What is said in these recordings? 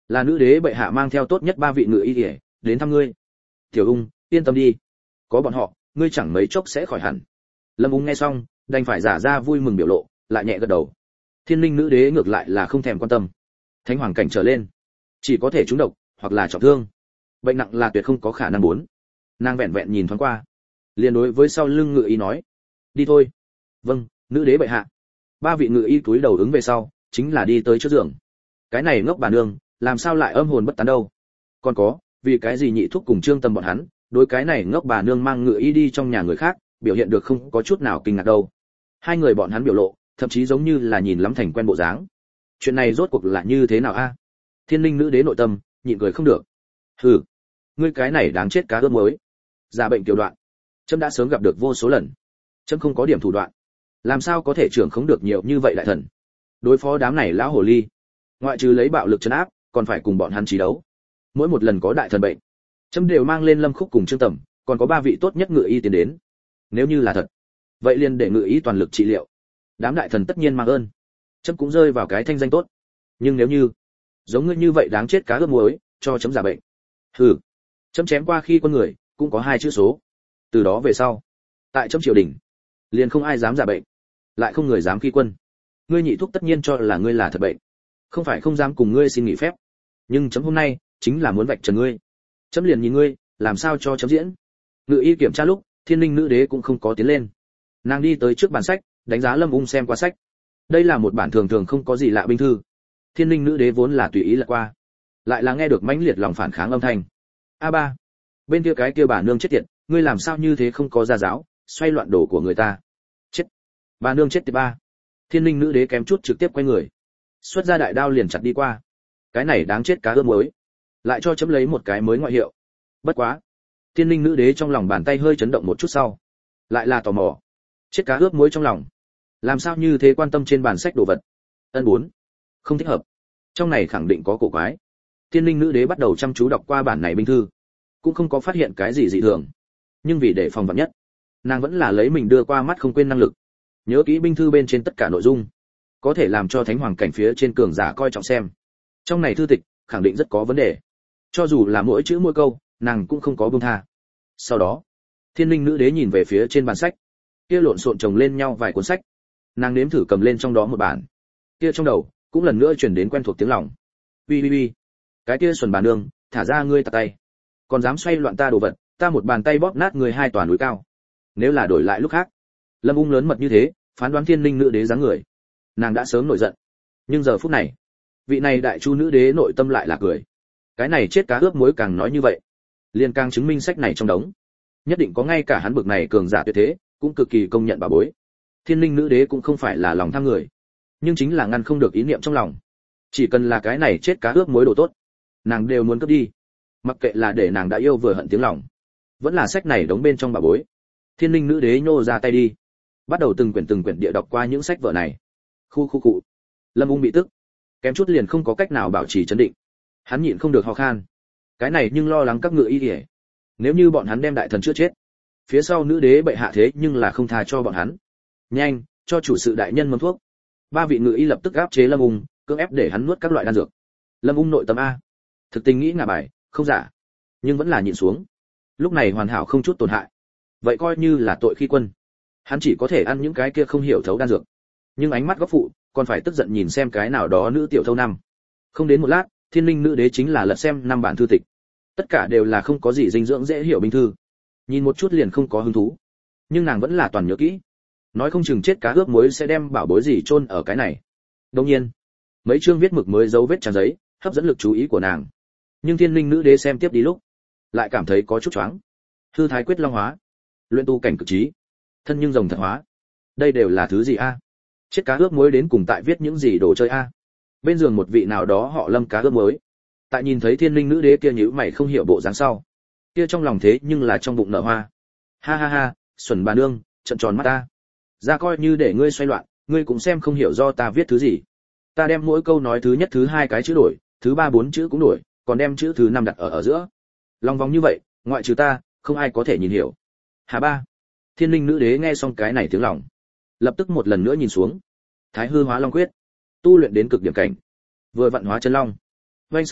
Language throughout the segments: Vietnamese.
là nữ đế bệ hạ mang theo tốt nhất 3 vị ngự y đến thăm ngươi. Tiểu Ung, yên tâm đi, có bọn họ, ngươi chẳng mấy chốc sẽ khỏi hẳn. Lâm Ung nghe xong, đành phải giả ra vui mừng biểu lộ, lại nhẹ gật đầu. Thiên Linh nữ đế ngược lại là không thèm quan tâm. Thánh hoàng cảnh trở lên, chỉ có thể trúng độc hoặc là trọng thương, bệnh nặng là tuyệt không có khả năng muốn. Nàng vẹn vẹn nhìn thoáng qua, liền đối với sau lưng ngự y nói, đi thôi. Vâng, nữ đế bệ hạ. 3 vị ngự y cúi đầu ứng về sau, chính là đi tới trước giường. Cái này ngốc bà nương, làm sao lại âm hồn bất tán đâu? Còn có, vì cái gì Nhị thúc cùng Trương Tâm bọn hắn, đối cái này ngốc bà nương mang ngự y đi trong nhà người khác, biểu hiện được không có chút nào kinh ngạc đâu. Hai người bọn hắn biểu lộ, thậm chí giống như là nhìn lắm thành quen bộ dáng. Chuyện này rốt cuộc là như thế nào a? Thiên Linh nữ đế nội tâm, nhịn cười không được. Hừ, ngươi cái này đáng chết cá ướp muối. Giả bệnh tiểu đoạn, trẫm đã sớm gặp được vô số lần. Trẫm không có điểm thủ đoạn, làm sao có thể trưởng không được nhiều như vậy đại thần. Đối phó đám này lão hồ ly, ngoại trừ lấy bạo lực trấn áp, còn phải cùng bọn hắn chiến đấu. Mỗi một lần có đại thần bệnh, trẫm đều mang lên Lâm Khúc cùng Trương Tầm, còn có 3 vị tốt nhất ngự y tiến đến. Nếu như là thật, vậy liền để ngự y toàn lực trị liệu. Đám đại thần tất nhiên mang ơn, trẫm cũng rơi vào cái thanh danh tốt. Nhưng nếu như giống ngươi như vậy đáng chết cá ướp muối, cho chấm giả bệnh. Hừ, chấm chém qua khi con người, cũng có 2 chữ số. Từ đó về sau, tại chấm triều đình, liền không ai dám giả bệnh, lại không người dám khi quân. Ngươi Nhị thúc tất nhiên cho là ngươi là thật bệnh, không phải không dám cùng ngươi xin nghỉ phép. Nhưng chấm hôm nay chính là muốn vạch trần ngươi. Chấm liền nhìn ngươi, làm sao cho chấm diễn. Ngự y kiểm tra lúc, Thiên Linh nữ đế cũng không có tiến lên. Nàng đi tới trước bản sách, đánh giá Lâm Ung xem qua sách. Đây là một bản thường thường không có gì lạ binh thư. Thiên Linh nữ đế vốn là tùy ý lật qua, lại là nghe được mãnh liệt lòng phản kháng âm thanh. A3, bên kia cái kia bà nương chết tiệt, ngươi làm sao như thế không có gia giáo, xoay loạn đồ của người ta. Chết. Bà nương chết tiệt ba. Thiên Linh nữ đế kém chút trực tiếp quay người, xuất ra đại đao liền chặt đi qua. Cái này đáng chết cá ướp muối, lại cho chấm lấy một cái mới ngoại hiệu. Bất quá, Thiên Linh nữ đế trong lòng bàn tay hơi chấn động một chút sau, lại là tò mò. Chết cá ướp muối trong lòng, làm sao như thế quan tâm trên bản sách đồ vật. Ân 4, không thích hợp, trong này khẳng định có cổ quái. Thiên Linh nữ đế bắt đầu chăm chú đọc qua bản này binh thư, cũng không có phát hiện cái gì dị thường. Nhưng vì để phòng vạn nhất, nàng vẫn là lấy mình đưa qua mắt không quên năng lực, nhớ kỹ binh thư bên trên tất cả nội dung, có thể làm cho thánh hoàng cảnh phía trên cường giả coi trọng xem. Trong này thư tịch khẳng định rất có vấn đề, cho dù là mỗi chữ mỗi câu, nàng cũng không có buông tha. Sau đó, Thiên Linh nữ đế nhìn về phía trên bàn sách, kia lộn xộn chồng lên nhau vài cuốn sách, nàng nếm thử cầm lên trong đó một bản, kia trong đầu cũng lần nữa truyền đến quen thuộc tiếng lòng. Uy, cái kia xuẩn bà nương, thả ra ngươi tạt tay, còn dám xoay loạn ta đồ vật, ta một bàn tay bóp nát người 2 tòa núi cao. Nếu là đổi lại lúc khác, Lâm Ung lớn mật như thế, phán đoán Thiên Linh nữ đế dáng người, nàng đã sớm nổi giận. Nhưng giờ phút này, vị này đại chu nữ đế nội tâm lại là cười. Cái này chết cá ướp muối càng nói như vậy, liền càng chứng minh sách này trong đống, nhất định có ngay cả hắn bực này cường giả tuyệt thế, cũng cực kỳ công nhận bà bối. Thiên Linh nữ đế cũng không phải là lòng tham người, nhưng chính là ngăn không được ý niệm trong lòng. Chỉ cần là cái này chết cá ướp muối đồ tốt, nàng đều muốn cướp đi. Mặc kệ là để nàng đã yêu vừa hận tiếng lòng, vẫn là sách này đóng bên trong bà bối. Thiên Linh nữ đế nhô ra tay đi, bắt đầu từng quyển địa đọc qua những sách vở này. Khu. Lâm Ung bị tức, kém chút liền không có cách nào bảo trì trấn định. Hắn nhịn không được ho khan. Cái này nhưng lo lắng các ngự y kìa, nếu như bọn hắn đem đại thần chữa chết, phía sau nữ đế bệ hạ thế nhưng là không tha cho bọn hắn. Nhanh, cho chủ sự đại nhân mâm thuốc. 3 vị ngự y lập tức áp chế Lâm Ung, cưỡng ép để hắn nuốt các loại đan dược. Lâm Ung nội tâm a, thực tình nghĩ ngả bài, không giả, nhưng vẫn là nhịn xuống. Lúc này hoàn hảo không chút tổn hại, vậy coi như là tội khi quân. Hắn chỉ có thể ăn những cái kia không hiểu thấu đan dược, nhưng ánh mắt góc phụ còn phải tức giận nhìn xem cái nào đó nữ tiểu thâu năm. Không đến một lát, Thiên Linh nữ đế chính là lật xem 5 bản thư tịch, tất cả đều là không có gì dinh dưỡng dễ hiểu binh thư, nhìn một chút liền không có hứng thú, nhưng nàng vẫn là toàn nhớ kỹ. Nói không chừng chết cá ướp muối sẽ đem bảo bối gì chôn ở cái này. Đương nhiên, mấy chương viết mực mới dấu vết trang giấy, hấp dẫn lực chú ý của nàng. Nhưng Thiên Linh nữ đế xem tiếp đi lúc, lại cảm thấy có chút choáng. Hư thái quyết long hóa, luyện tu cảnh cực trí, thân nhưng rồng thật hóa, đây đều là thứ gì a? Chết cá ướp muối đến cùng tại viết những gì đồ chơi a? Bên giường một vị nào đó họ Lâm cá ướp muối, tại nhìn thấy Thiên Linh nữ đế kia nhíu mày không hiểu bộ dáng sau, kia trong lòng thế nhưng là trong bụng nở hoa. Ha, xuẩn bà nương, trợn tròn mắt ta. Ra coi như để ngươi xoay loạn, ngươi cũng xem không hiểu do ta viết thứ gì. Ta đem mỗi câu nói thứ nhất thứ 2 cái chữ đổi, thứ 3 4 chữ cũng đổi, còn đem chữ thứ 5 đặt ở giữa. Long vòng như vậy, ngoại trừ ta, không ai có thể nhìn hiểu. Hà ba. Thiên Linh nữ đế nghe xong cái này tiếng lòng, lập tức một lần nữa nhìn xuống. Thái hư hóa long quyết, tu luyện đến cực điểm cảnh, vừa vận hóa chân long. Vành 6,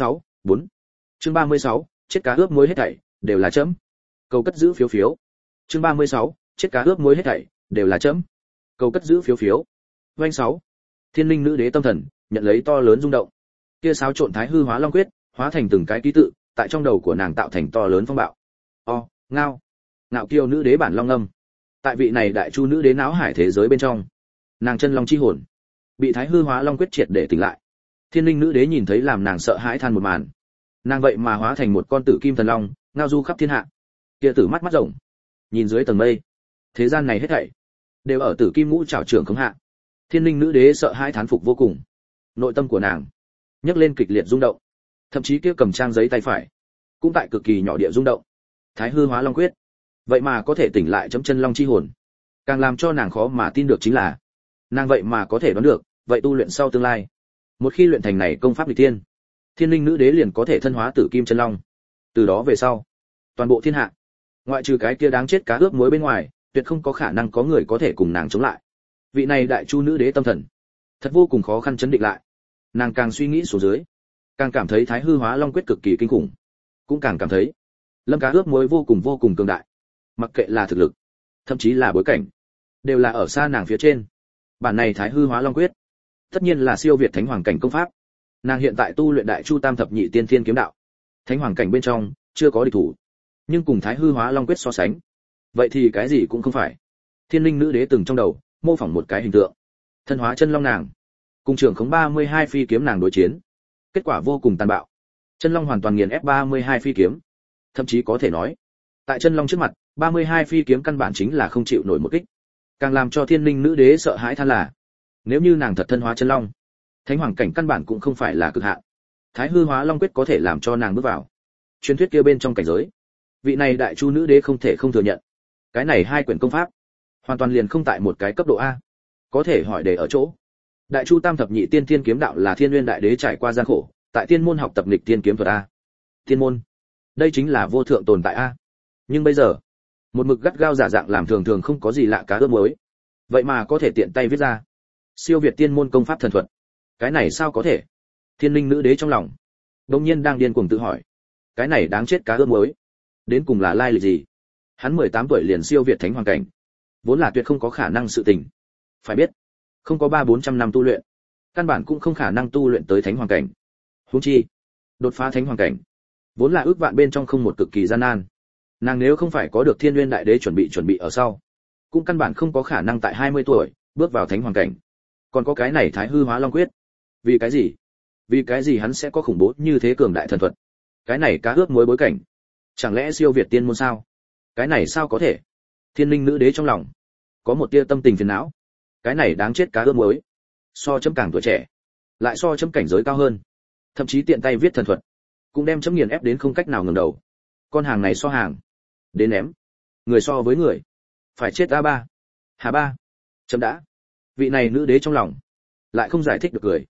4. Chương 36, chết cá ướp muối hết thảy đều là chấm. Cầu cất giữ phiếu phiếu. Chương 36, chết cá ướp muối hết thảy đều là chấm. Cầu cất giữ phiếu phiếu. Doanh 6. Thiên linh nữ đế tâm thần nhận lấy to lớn rung động. Kia xáo trộn thái hư hóa long quyết, hóa thành từng cái ký tự, tại trong đầu của nàng tạo thành to lớn phong bạo. Ngao. Ngạo kiêu nữ đế bản long âm. Tại vị này đại chu nữ đế não hải thế giới bên trong, nàng chân long chi hồn bị thái hư hóa long quyết triệt để tỉnh lại. Thiên linh nữ đế nhìn thấy làm nàng sợ hãi than một màn. Nàng vậy mà hóa thành một con tử kim thần long, ngao du khắp thiên hạ. Kia tử mắt rộng, nhìn dưới tầng mây, thế gian này hết thảy đều ở tử kim ngũ trảo trưởng khống hạ. Thiên linh nữ đế sợ hãi thán phục vô cùng. Nội tâm của nàng nhấc lên kịch liệt rung động, thậm chí kia cầm trang giấy tay phải cũng tại cực kỳ nhỏ địa rung động. Thái hư hóa long quyết vậy mà có thể tỉnh lại chấm chân long chi hồn. Càng làm cho nàng khó mà tin được chính là nàng vậy mà có thể đoán được vậy tu luyện sau tương lai, một khi luyện thành này công pháp nghịch thiên, thiên linh nữ đế liền có thể thân hóa tử kim chân long. Từ đó về sau, toàn bộ thiên hạ ngoại trừ cái kia đáng chết cá ướp muối bên ngoài, tuyệt không có khả năng có người có thể cùng nàng chống lại. Vị này đại chu nữ đế tâm thần thật vô cùng khó khăn chấn định lại. Nàng càng suy nghĩ xuống dưới, càng cảm thấy thái hư hóa long quyết cực kỳ kinh khủng, cũng càng cảm thấy lâm cá ướp muối vô cùng cường đại. Mặc kệ là thực lực, thậm chí là bối cảnh, đều là ở xa nàng phía trên. Bản này thái hư hóa long quyết tất nhiên là siêu việt thánh hoàng cảnh công pháp. Nàng hiện tại tu luyện đại chu tam thập nhị tiên thiên kiếm đạo, thánh hoàng cảnh bên trong chưa có địch thủ, nhưng cùng thái hư hóa long quyết so sánh, vậy thì cái gì cũng không phải. Thiên linh nữ đế từng trong đầu mô phỏng một cái hình tượng, thân hóa chân long nàng cùng trưởng khống 32 phi kiếm nàng đối chiến, kết quả vô cùng tàn bạo. Chân long hoàn toàn nghiền ép 32 phi kiếm, thậm chí có thể nói tại chân long trước mặt, 32 phi kiếm căn bản chính là không chịu nổi một kích. Càng làm cho thiên linh nữ đế sợ hãi than là, nếu như nàng thật thân hóa chân long, thánh hoàng cảnh căn bản cũng không phải là cực hạn. Thái hư hóa long quyết có thể làm cho nàng bước vào truyền thuyết kia bên trong cảnh giới. Vị này đại chu nữ đế không thể không thừa nhận, cái này hai quyển công pháp hoàn toàn liền không tại một cái cấp độ A. Có thể hỏi để ở chỗ, đại chu tam thập nhị tiên thiên kiếm đạo là thiên nguyên đại đế trải qua gian khổ, tại tiên môn học tập nghịch tiên kiếm thuật A. Tiên môn, đây chính là vô thượng tồn tại A. Nhưng bây giờ, một mực gắt gao giả dạng làm thường không có gì lạ cá ướp muối, vậy mà có thể tiện tay viết ra siêu việt tiên môn công pháp thần thuật. Cái này sao có thể? Thiên linh nữ đế trong lòng đột nhiên đang điên cuồng tự hỏi, cái này đáng chết cá ướp muối đến cùng là lai lịch gì? Hắn 18 tuổi liền siêu việt thánh hoàng cảnh, vốn là tuyệt không có khả năng sự tình. Phải biết, không có 300-400 năm tu luyện, căn bản cũng không khả năng tu luyện tới thánh hoàng cảnh. Huống chi, đột phá thánh hoàng cảnh, vốn là ước vạn bên trong không một cực kỳ gian nan. Nàng nếu không phải có được thiên nguyên đại đế chuẩn bị ở sau, cũng căn bản không có khả năng tại 20 tuổi bước vào thánh hoàng cảnh. Còn có cái này thái hư hóa long quyết, vì cái gì? Vì cái gì hắn sẽ có khủng bố như thế cường đại thần thuật? Cái này cá ướp muối bối cảnh, chẳng lẽ siêu việt tiên môn sao? Cái này sao có thể? Thiên linh nữ đế trong lòng có một tia tâm tình phiền não. Cái này đáng chết cá ướp muối, so chấm càng tuổi trẻ, lại so chấm cảnh giới cao hơn, thậm chí tiện tay viết thần thuật, cũng đem chấm nghiền ép đến không cách nào ngẩng đầu. Con hàng này so hàng, đến ném, người so với người, phải chết a ba. Hà ba, chấm đã. Vị này nữ đế trong lòng lại không giải thích được cười.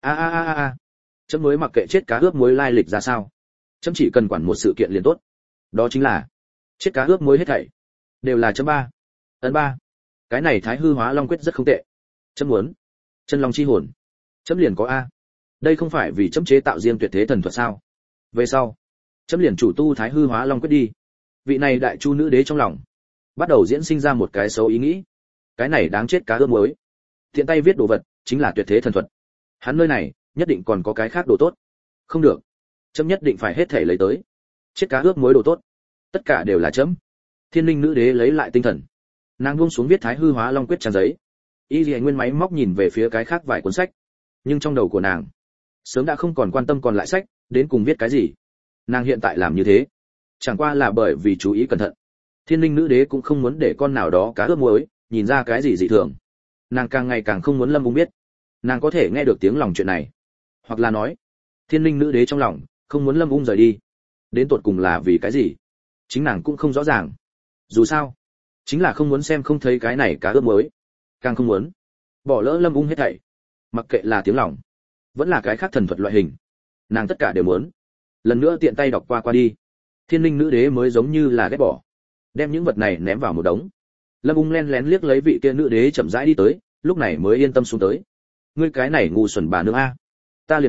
A, chấm mới mặc kệ chết cá ướp muối lai lịch ra sao, chấm chỉ cần quản một sự kiện liền tốt, đó chính là chết cá ướp muối hết thảy đều là chấm ba. Ấn ba, cái này thái hư hóa long quyết rất không tệ, chấm muốn chân long chi hồn, chấm liền có a. Đây không phải vì chấm chế tạo riêng tuyệt thế thần thuật sao? Về sau chấm liền chủ tu thái hư hóa long quyết đi. Vị này đại chu nữ đế trong lòng bắt đầu diễn sinh ra một cái xấu ý nghĩ, cái này đáng chết cá ướp muối, tiện tay viết đồ vật chính là tuyệt thế thần thuật, hắn nơi này nhất định còn có cái khác đồ tốt. Không được, chấm nhất định phải hết thể lấy tới. Chết cá ướp muối đồ tốt, tất cả đều là chấm. Thiên linh nữ đế lấy lại tinh thần, nàng buông xuống viết thái hư hóa long quyết trang giấy, y lìa nguyên máy móc nhìn về phía cái khác vài cuốn sách, nhưng trong đầu của nàng sớm đã không còn quan tâm còn lại sách đến cùng viết cái gì. Nàng hiện tại làm như thế chẳng qua là bởi vì chú ý cẩn thận. Thiên linh nữ đế cũng không muốn để con nào đó cá ướp muối nhìn ra cái gì dị thường. Nàng càng ngày càng không muốn Lâm Ung biết nàng có thể nghe được tiếng lòng chuyện này, hoặc là nói thiên linh nữ đế trong lòng không muốn Lâm Ung rời đi, đến tột cùng là vì cái gì chính nàng cũng không rõ ràng. Dù sao chính là không muốn xem không thấy cái này cá ướp muối, càng không muốn bỏ lỡ Lâm Ung hết thảy. Mặc kệ là tiếng lòng vẫn là cái khác thần thuật loại hình, nàng tất cả đều muốn. Lần nữa tiện tay đọc qua đi, thiên linh nữ đế mới giống như là ghét bỏ, đem những vật này ném vào một đống. Lâm Ung len lén liếc lấy vị kia nữ đế chậm rãi đi tới, lúc này mới yên tâm xuống tới. Ngươi cái này ngu xuẩn bà nương a, ta liền biết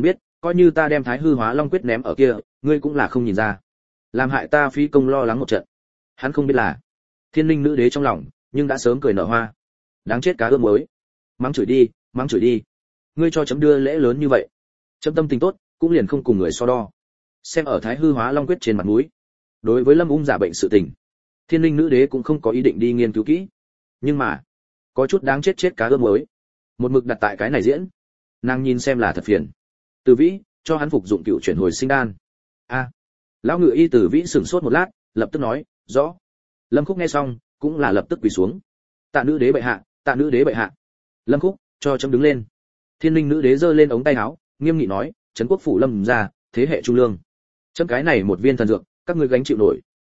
coi như ta đem Thái Hư Hóa Long quyết ném ở kia, ngươi cũng là không nhìn ra, làm hại ta phí công lo lắng một trận. Hắn không biết là Thiên Linh nữ đế trong lòng nhưng đã sớm cười nở hoa. Đáng chết cá ướp muối, mắng chửi đi, mắng chửi đi, ngươi cho chấm đưa lễ lớn như vậy, chấm tâm tình tốt cũng liền không cùng người so đo. Xem ở Thái Hư Hóa Long quyết trên mặt mũi, đối với Lâm Ung giả bệnh sự tình, Thiên Linh nữ đế cũng không có ý định đi nghiên cứu kỹ, nhưng mà có chút đáng chết chết cá ướp muối, một mực đặt tại cái này diễn, nàng nhìn xem là thật phiền. Từ Vĩ cho hắn phục dụng cựu chuyển hồi sinh đan. A, lão ngự y Từ Vĩ sửng sốt một lát, lập tức nói, rõ. Lâm Khúc nghe xong cũng là lập tức quỳ xuống. Tạ nữ đế bệ hạ, tạ nữ đế bệ hạ. Lâm Khúc cho chấm đứng lên. Thiên Linh nữ đế giơ lên ống tay áo, nghiêm nghị nói, trấn quốc phủ Lâm gia, thế hệ trung lương, chấm cái này một viên thần dược, các ngươi gánh chịu nổi.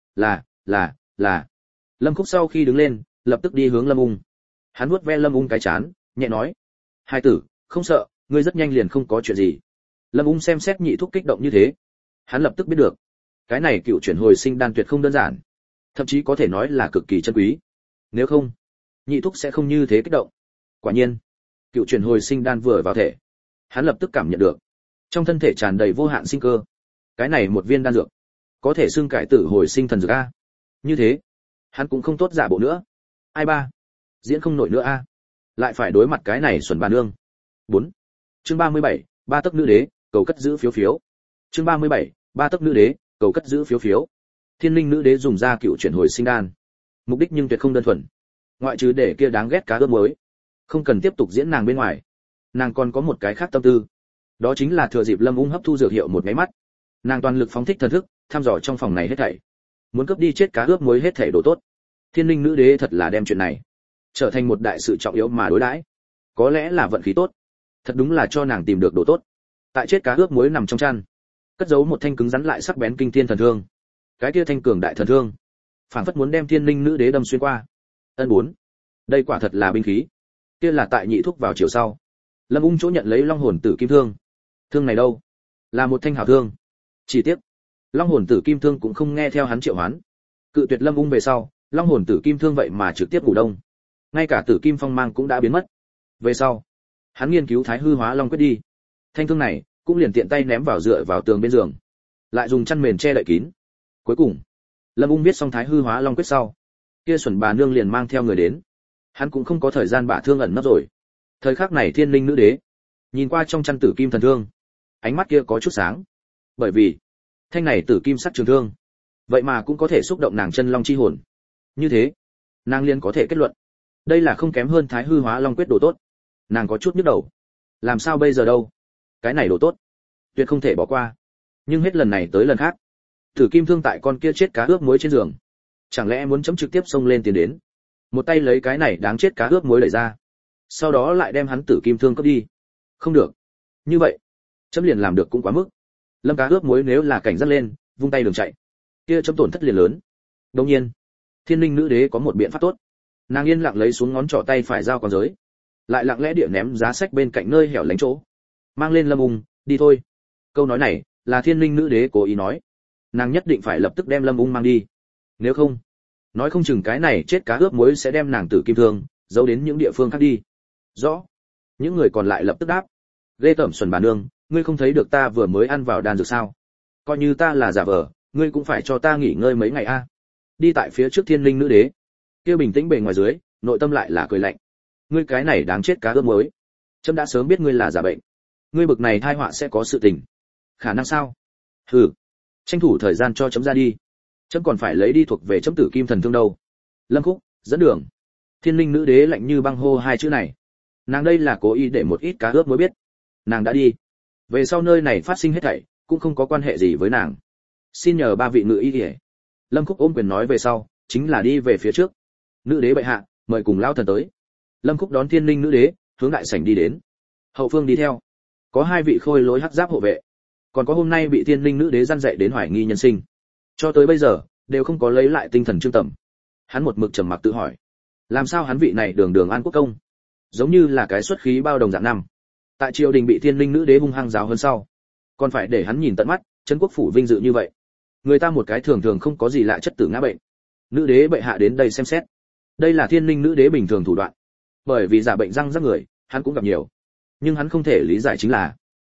Là. Lâm Khúc sau khi đứng lên, lập tức đi hướng Lâm Ung. Hắn vuốt ve Lâm Ung cái chán, nhẹ nói, hai tử, không sợ, ngươi rất nhanh liền không có chuyện gì. Lâm Ung xem xét nhị thúc kích động như thế, hắn lập tức biết được, cái này cựu chuyển hồi sinh đan tuyệt không đơn giản, thậm chí có thể nói là cực kỳ chân quý. Nếu không, nhị thúc sẽ không như thế kích động. Quả nhiên, cựu chuyển hồi sinh đan vừa vào thể, hắn lập tức cảm nhận được trong thân thể tràn đầy vô hạn sinh cơ. Cái này một viên đan dược, có thể xưng cải tử hồi sinh thần dược a. Như thế, hắn cũng không tốt giả bộ nữa. Ai ba, diễn không nổi nữa a. Lại phải đối mặt cái này xuẩn bà nương. 4. Chương 37, ba tấc nữ đế, cầu cất giữ phiếu phiếu. Chương 37, ba tấc nữ đế, cầu cất giữ phiếu phiếu. Thiên Linh nữ đế dùng ra cựu chuyển hồi sinh đan, mục đích nhưng tuyệt không đơn thuần, ngoại trừ để kia đáng ghét cá ướp muối, không cần tiếp tục diễn nàng bên ngoài, nàng còn có một cái khác tâm tư, đó chính là thừa dịp Lâm Ung hấp thu dược hiệu một cái mắt, nàng toàn lực phóng thích thần thức, thăm dò trong phòng này hết thảy, muốn cướp đi chết cá ướp muối hết thảy đồ tốt. Thiên Linh nữ đế thật là đem chuyện này trở thành một đại sự trọng yếu mà đối đãi, có lẽ là vận khí tốt, thật đúng là cho nàng tìm được đồ tốt. Tại chết cá ướp muối nằm trong chăn, cất giấu một thanh cứng rắn lại sắc bén kinh thiên thần thương. Cái kia thanh cường đại thần thương, phảng phất muốn đem Thiên Linh nữ đế đâm xuyên qua. Ân 4. Đây quả thật là binh khí. Kia là tại nhị thúc vào chiều sau, Lâm Ung chỗ nhận lấy Long hồn tử kim thương. Thương này đâu? Là một thanh hảo thương. Chỉ tiếc, Long hồn tử kim thương cũng không nghe theo hắn triệu hoán. Cự tuyệt Lâm Ung về sau, Long hồn tử kim thương vậy mà trực tiếp ngủ đông. Ngay cả tử kim phong mang cũng đã biến mất. Về sau, hắn nghiên cứu Thái Hư Hóa Long quyết đi. Thanh thương này cũng liền tiện tay ném vào dựa vào tường bên giường, lại dùng chăn mền che đậy kín. Cuối cùng, Lâm Ung biết xong Thái Hư Hóa Long quyết sau, kia xuẩn bà nương liền mang theo người đến. Hắn cũng không có thời gian bả thương ẩn nấp rồi. Thời khắc này Thiên Linh nữ đế nhìn qua trong chăn tử kim thần thương, ánh mắt kia có chút sáng, bởi vì thanh này tử kim sắc trường thương, vậy mà cũng có thể xúc động nàng chân long chi hồn. Như thế, nàng liền có thể kết luận, đây là không kém hơn Thái Hư Hóa Long quyết đồ tốt. Nàng có chút nhức đầu, làm sao bây giờ đâu? Cái này đồ tốt, tuyệt không thể bỏ qua. Nhưng hết lần này tới lần khác, tử kim thương tại con kia chết cá ướp muối trên giường, chẳng lẽ muốn chấm trực tiếp xông lên tiến đến, một tay lấy cái này đáng chết cá ướp muối đẩy ra, sau đó lại đem hắn tử kim thương cướp đi? Không được, như vậy chấm liền làm được cũng quá mức. Lâm cá ướp muối nếu là cảnh giác lên, vung tay đường chạy, kia chấm tổn thất liền lớn. Đương nhiên, Thiên Linh nữ đế có một biện pháp tốt. Nàng yên lặng lấy xuống ngón trỏ tay phải dao con giới, lại lặng lẽ địa ném giá sách bên cạnh nơi hẻo lánh chỗ, mang lên Lâm Ung, đi thôi. Câu nói này là Thiên Linh nữ đế cố ý nói, nàng nhất định phải lập tức đem Lâm Ung mang đi, nếu không, nói không chừng cái này chết cá ướp muối sẽ đem nàng tử kim thương giấu đến những địa phương khác đi. Rõ. Những người còn lại lập tức đáp. Ghê tởm xuẩn bà nương, ngươi không thấy được ta vừa mới ăn vào đan dược sao? Coi như ta là giả vờ, ngươi cũng phải cho ta nghỉ ngơi mấy ngày a. Đi tại phía trước Thiên Linh nữ đế, kia bình tĩnh bề ngoài dưới, nội tâm lại là cười lạnh. Ngươi cái này đáng chết cá ướp muối, trẫm đã sớm biết ngươi là giả bệnh, ngươi bực này tai họa sẽ có sự tình. Khả năng sao? Hừ, tranh thủ thời gian cho chấm ra đi, chấm còn phải lấy đi thuộc về chấm tử kim thần thương đâu. Lâm Khúc dẫn đường. Thiên Linh nữ đế lạnh như băng hô hai chữ này, nàng đây là cố ý để một ít cá ướp mới biết nàng đã đi, về sau nơi này phát sinh hết thảy cũng không có quan hệ gì với nàng. Xin nhờ ba vị ngự y ỉa. Lâm Khúc ôm quyền nói về sau chính là đi về phía trước. Nữ đế bệ hạ, mời cùng lao thần tới. Lâm Khúc đón Thiên Linh nữ đế hướng đại sảnh đi đến, hậu phương đi theo có hai vị khôi lối hắc giáp hộ vệ, còn có hôm nay bị Thiên Linh nữ đế gian dạy đến hoài nghi nhân sinh, cho tới bây giờ đều không có lấy lại tinh thần Trương Tầm. Hắn một mực trầm mặc tự hỏi, làm sao hắn vị này đường đường an quốc công, giống như là cái xuất khí bao đồng dạng năm, tại triều đình bị Thiên Linh nữ đế hung hăng giáo hơn sau, còn phải để hắn nhìn tận mắt trấn quốc phủ vinh dự như vậy. Người ta một cái thường thường không có gì lạ chất tử ngã bệnh, nữ đế bệ hạ đến đây xem xét, đây là Thiên Linh nữ đế bình thường thủ đoạn. Bởi vì giả bệnh răng rắc người hắn cũng gặp nhiều, nhưng hắn không thể lý giải chính là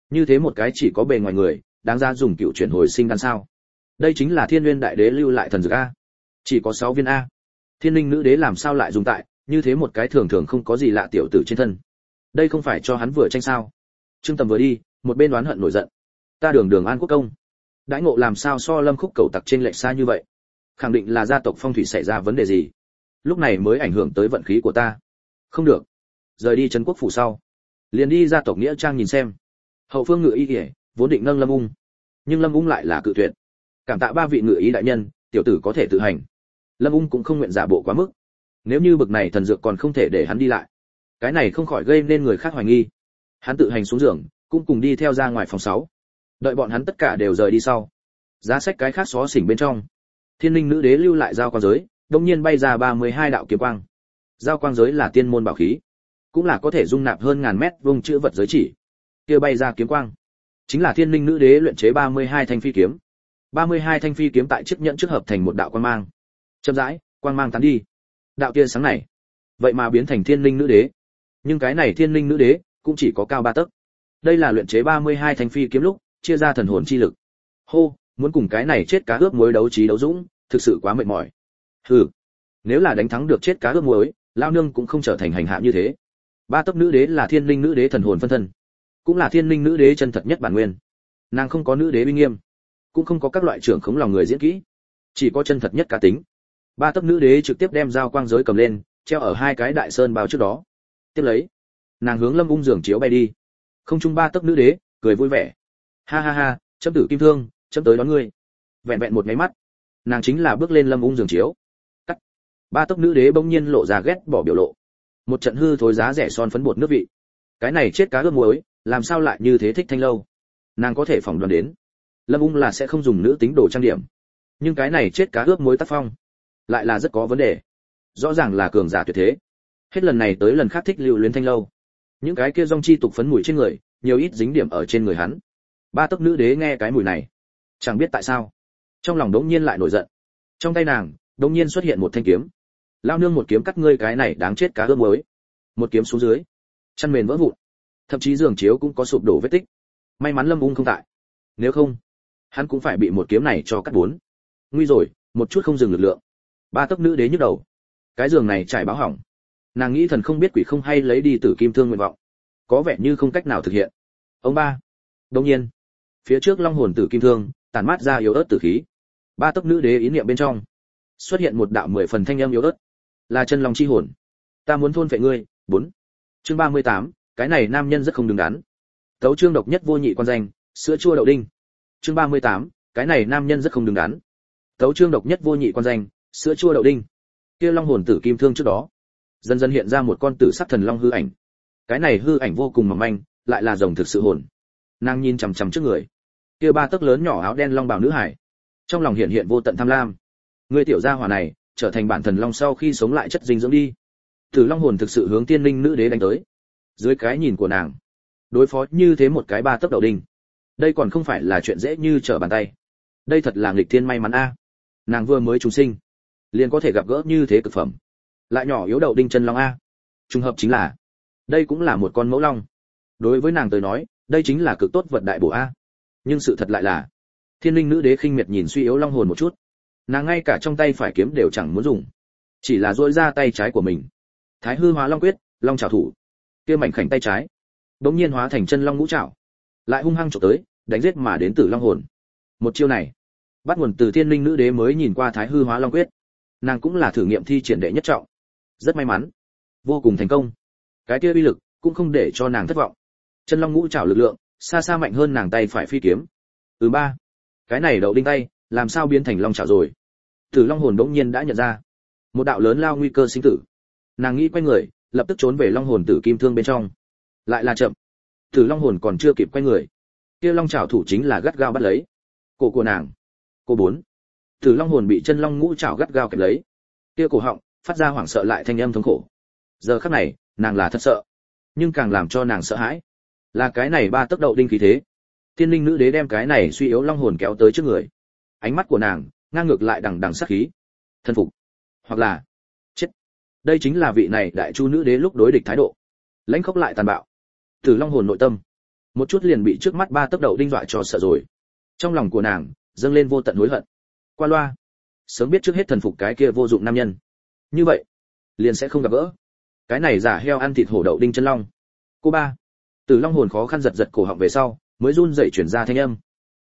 Như thế một cái chỉ có bề ngoài người, đáng ra dùng cựu chuyển hồi sinh đan sao? Đây chính là Thiên Nguyên Đại Đế lưu lại thần dược a. Chỉ có 6 viên a. Thiên Linh Nữ Đế làm sao lại dùng tại như thế một cái thường thường không có gì lạ tiểu tử trên thân? Đây không phải cho hắn vừa tranh sao? Trương Tầm vừa đi, một bên đoán hận nổi giận. Ta đường đường An Quốc công, đãi ngộ làm sao so Lâm Khúc cầu tặc trên lệch xa như vậy? Khẳng định là gia tộc phong thủy xảy ra vấn đề gì. Lúc này mới ảnh hưởng tới vận khí của ta. Không được. Rời đi trấn quốc phủ sau, liền đi gia tộc nghĩa trang nhìn xem. Hậu phương ngự y kể, vốn định nâng Lâm Ung, nhưng Lâm Ung lại là cự tuyệt. Cảm tạ 3 vị ngự y đại nhân, tiểu tử có thể tự hành. Lâm Ung cũng không nguyện giả bộ quá mức. Nếu như bực này thần dược còn không thể để hắn đi lại, cái này không khỏi gây nên người khác hoài nghi. Hắn tự hành xuống giường, cũng cùng đi theo ra ngoài phòng 6. Đợi bọn hắn tất cả đều rời đi sau, giá sách cái khác xó xỉnh bên trong, Thiên Linh Nữ Đế lưu lại giao quang giới, đột nhiên bay ra 32 đạo kiếm quang. Giao quang giới là tiên môn bảo khí, cũng là có thể dung nạp hơn ngàn mét vuông chữ vật giới chỉ. Kia bay ra kiếm quang, chính là Thiên Linh Nữ Đế luyện chế 32 thanh phi kiếm. 32 thanh phi kiếm tại chiếc nhẫn trước hợp thành một đạo quang mang. Chậm rãi, quang mang tán đi. Đạo tia sáng này, vậy mà biến thành Thiên Linh Nữ Đế. Nhưng cái này Thiên Linh Nữ Đế cũng chỉ có cao 3 tấc. Đây là luyện chế 32 thanh phi kiếm lúc chia ra thần hồn chi lực. Hô, muốn cùng cái này chết cá ướp muối đấu trí đấu dũng, thực sự quá mệt mỏi. Hừ, nếu là đánh thắng được chết cá ướp muối, lão nương cũng không trở thành hành hạ như thế. 3 tấc nữ đế là Thiên Linh Nữ Đế thần hồn phân thân, cũng là Thiên Linh Nữ Đế chân thật nhất bản nguyên. Nàng không có nữ đế uy nghiêm, cũng không có các loại trưởng khống lòng người diễn kỹ, chỉ có chân thật nhất cá tính. 3 tấc nữ đế trực tiếp đem giao quang giới cầm lên, treo ở 2 cái đại sơn bao trước đó. Tiếp lấy, nàng hướng Lâm Ung giường chiếu bay đi. Không trung 3 tấc nữ đế cười vui vẻ. Ha ha ha, chấm tử kim thương, chấm tới đón ngươi. Vẹn vẹn một cái mắt, nàng chính là bước lên Lâm Ung giường chiếu. Cắt. 3 tấc nữ đế bỗng nhiên lộ ra ghét bỏ biểu lộ. Một trận hư thối giá rẻ son phấn bột nước vị. Cái này chết cá ướp muối, làm sao lại như thế thích thanh lâu? Nàng có thể phỏng đoán đến, Lâm Ung là sẽ không dùng nữ tính đồ trang điểm. Nhưng cái này chết cá ướp muối tác phong, lại là rất có vấn đề. Rõ ràng là cường giả tuyệt thế. Hết lần này tới lần khác thích lưu luyến thanh lâu. Những cái kia dòng chi tục phấn mùi trên người, nhiều ít dính điểm ở trên người hắn. 3 tấc nữ đế nghe cái mùi này, chẳng biết tại sao, trong lòng đống nhiên lại nổi giận. Trong tay nàng đống nhiên xuất hiện một thanh kiếm. Lao nương một kiếm cắt ngươi cái này đáng chết cá ướp muối. Một kiếm xuống dưới, chăn mền vỡ vụn, thậm chí giường chiếu cũng có sụp đổ vết tích. May mắn Lâm Ung không tại, nếu không hắn cũng phải bị một kiếm này cho cắt bốn. Nguy rồi, một chút không dừng lực lượng. 3 tấc nữ đế nhức đầu, cái giường này trải báo hỏng. Nàng nghĩ thần không biết quỷ không hay lấy đi Tử Kim Thương nguyện vọng, có vẻ như không cách nào thực hiện. Ông ba, đương nhiên, phía trước long hồn Tử Kim Thương tản mát ra yếu ớt tử khí. 3 tấc nữ đế ý niệm bên trong xuất hiện một đạo 10 phần thanh âm yếu ớt, là chân long chi hồn. Ta muốn thôn phệ ngươi. 4. Chương 38, cái này nam nhân rất không đứng đắn. Tấu chương độc nhất vô nhị quan danh, sữa chua đậu đinh. Chương 38, cái này nam nhân rất không đứng đắn. Tấu chương độc nhất vô nhị quan danh, sữa chua đậu đinh. Kia long hồn Tử Kim Thương trước đó, dần dần hiện ra một con tử sắc thần long hư ảnh. Cái này hư ảnh vô cùng mỏng manh, lại là rồng thực sự hồn. Nàng nhìn chằm chằm trước người, kia 3 tấc lớn nhỏ áo đen long bào nữ hải, trong lòng hiện hiện vô tận tham lam. Người tiểu gia hỏa này, trở thành bản thần long sau khi sống lại chất dinh dưỡng đi. Tử long hồn thực sự hướng Tiên Linh Nữ Đế đánh tới. Dưới cái nhìn của nàng, đối phó như thế một cái 3 tấc đậu đinh, đây còn không phải là chuyện dễ như trở bàn tay. Đây thật là nghịch thiên may mắn a. Nàng vừa mới trùng sinh, liền có thể gặp gỡ như thế cực phẩm. Lại nhỏ yếu đậu đinh chân long a. Trùng hợp chính là, đây cũng là một con mẫu long. Đối với nàng tới nói, đây chính là cực tốt vật đại bổ a. Nhưng sự thật lại là, Thiên Linh Nữ Đế khinh miệt nhìn suy yếu long hồn một chút. Nàng ngay cả trong tay phải kiếm đều chẳng muốn dùng, chỉ là duỗi ra tay trái của mình. Thái hư hóa long quyết, long trảo thủ. Kia mảnh khảnh tay trái, đống nhiên hóa thành chân long ngũ trảo, lại hung hăng chụp tới, đánh giết mà đến Tử Long hồn. Một chiêu này, bắt nguồn từ Thiên Linh Nữ Đế mới nhìn qua Thái hư hóa long quyết. Nàng cũng là thử nghiệm thi triển đệ nhất trọng, rất may mắn, vô cùng thành công. Cái kia uy lực cũng không để cho nàng thất vọng. Chân long ngũ trảo lực lượng xa xa mạnh hơn nàng tay phải phi kiếm. Ba, cái này đậu đinh tay làm sao biến thành long trảo rồi? Tử Long hồn đống nhiên đã nhận ra một đạo lớn lao nguy cơ sinh tử. Nàng nghĩ quay người, lập tức trốn về long hồn Tử Kim Thương bên trong. Lại là chậm. Tử Long hồn còn chưa kịp quay người, kia long trảo thủ chính là gắt gao bắt lấy cổ của nàng. Cô 4. Tử Long hồn bị chân long ngũ trảo gắt gao kẹp lấy, kia cổ họng phát ra hoảng sợ lại thanh âm thống khổ. Giờ khắc này, nàng là thật sợ, nhưng càng làm cho nàng sợ hãi là cái này 3 tấc đậu đinh khí thế. Thiên Linh Nữ Đế đem cái này suy yếu long hồn kéo tới trước người, ánh mắt của nàng ngang ngược lại đằng đằng sát khí. Thân phục, hoặc là chết. Đây chính là vị này đại chu nữ đế lúc đối địch thái độ, lãnh khốc lại tàn bạo. Tử Long hồn nội tâm một chút liền bị trước mắt ba tấc đậu đinh dọa cho sợ rồi. Trong lòng của nàng dâng lên vô tận hối hận. Qua loa, sớm biết trước hết thần phục cái kia vô dụng nam nhân, như vậy liền sẽ không gặp gỡ cái này giả heo ăn thịt hổ đậu đinh chân long. Cô ba, Tử Long hồn khó khăn giật giật cổ họng về sau, mới run rẩy chuyển ra thanh âm.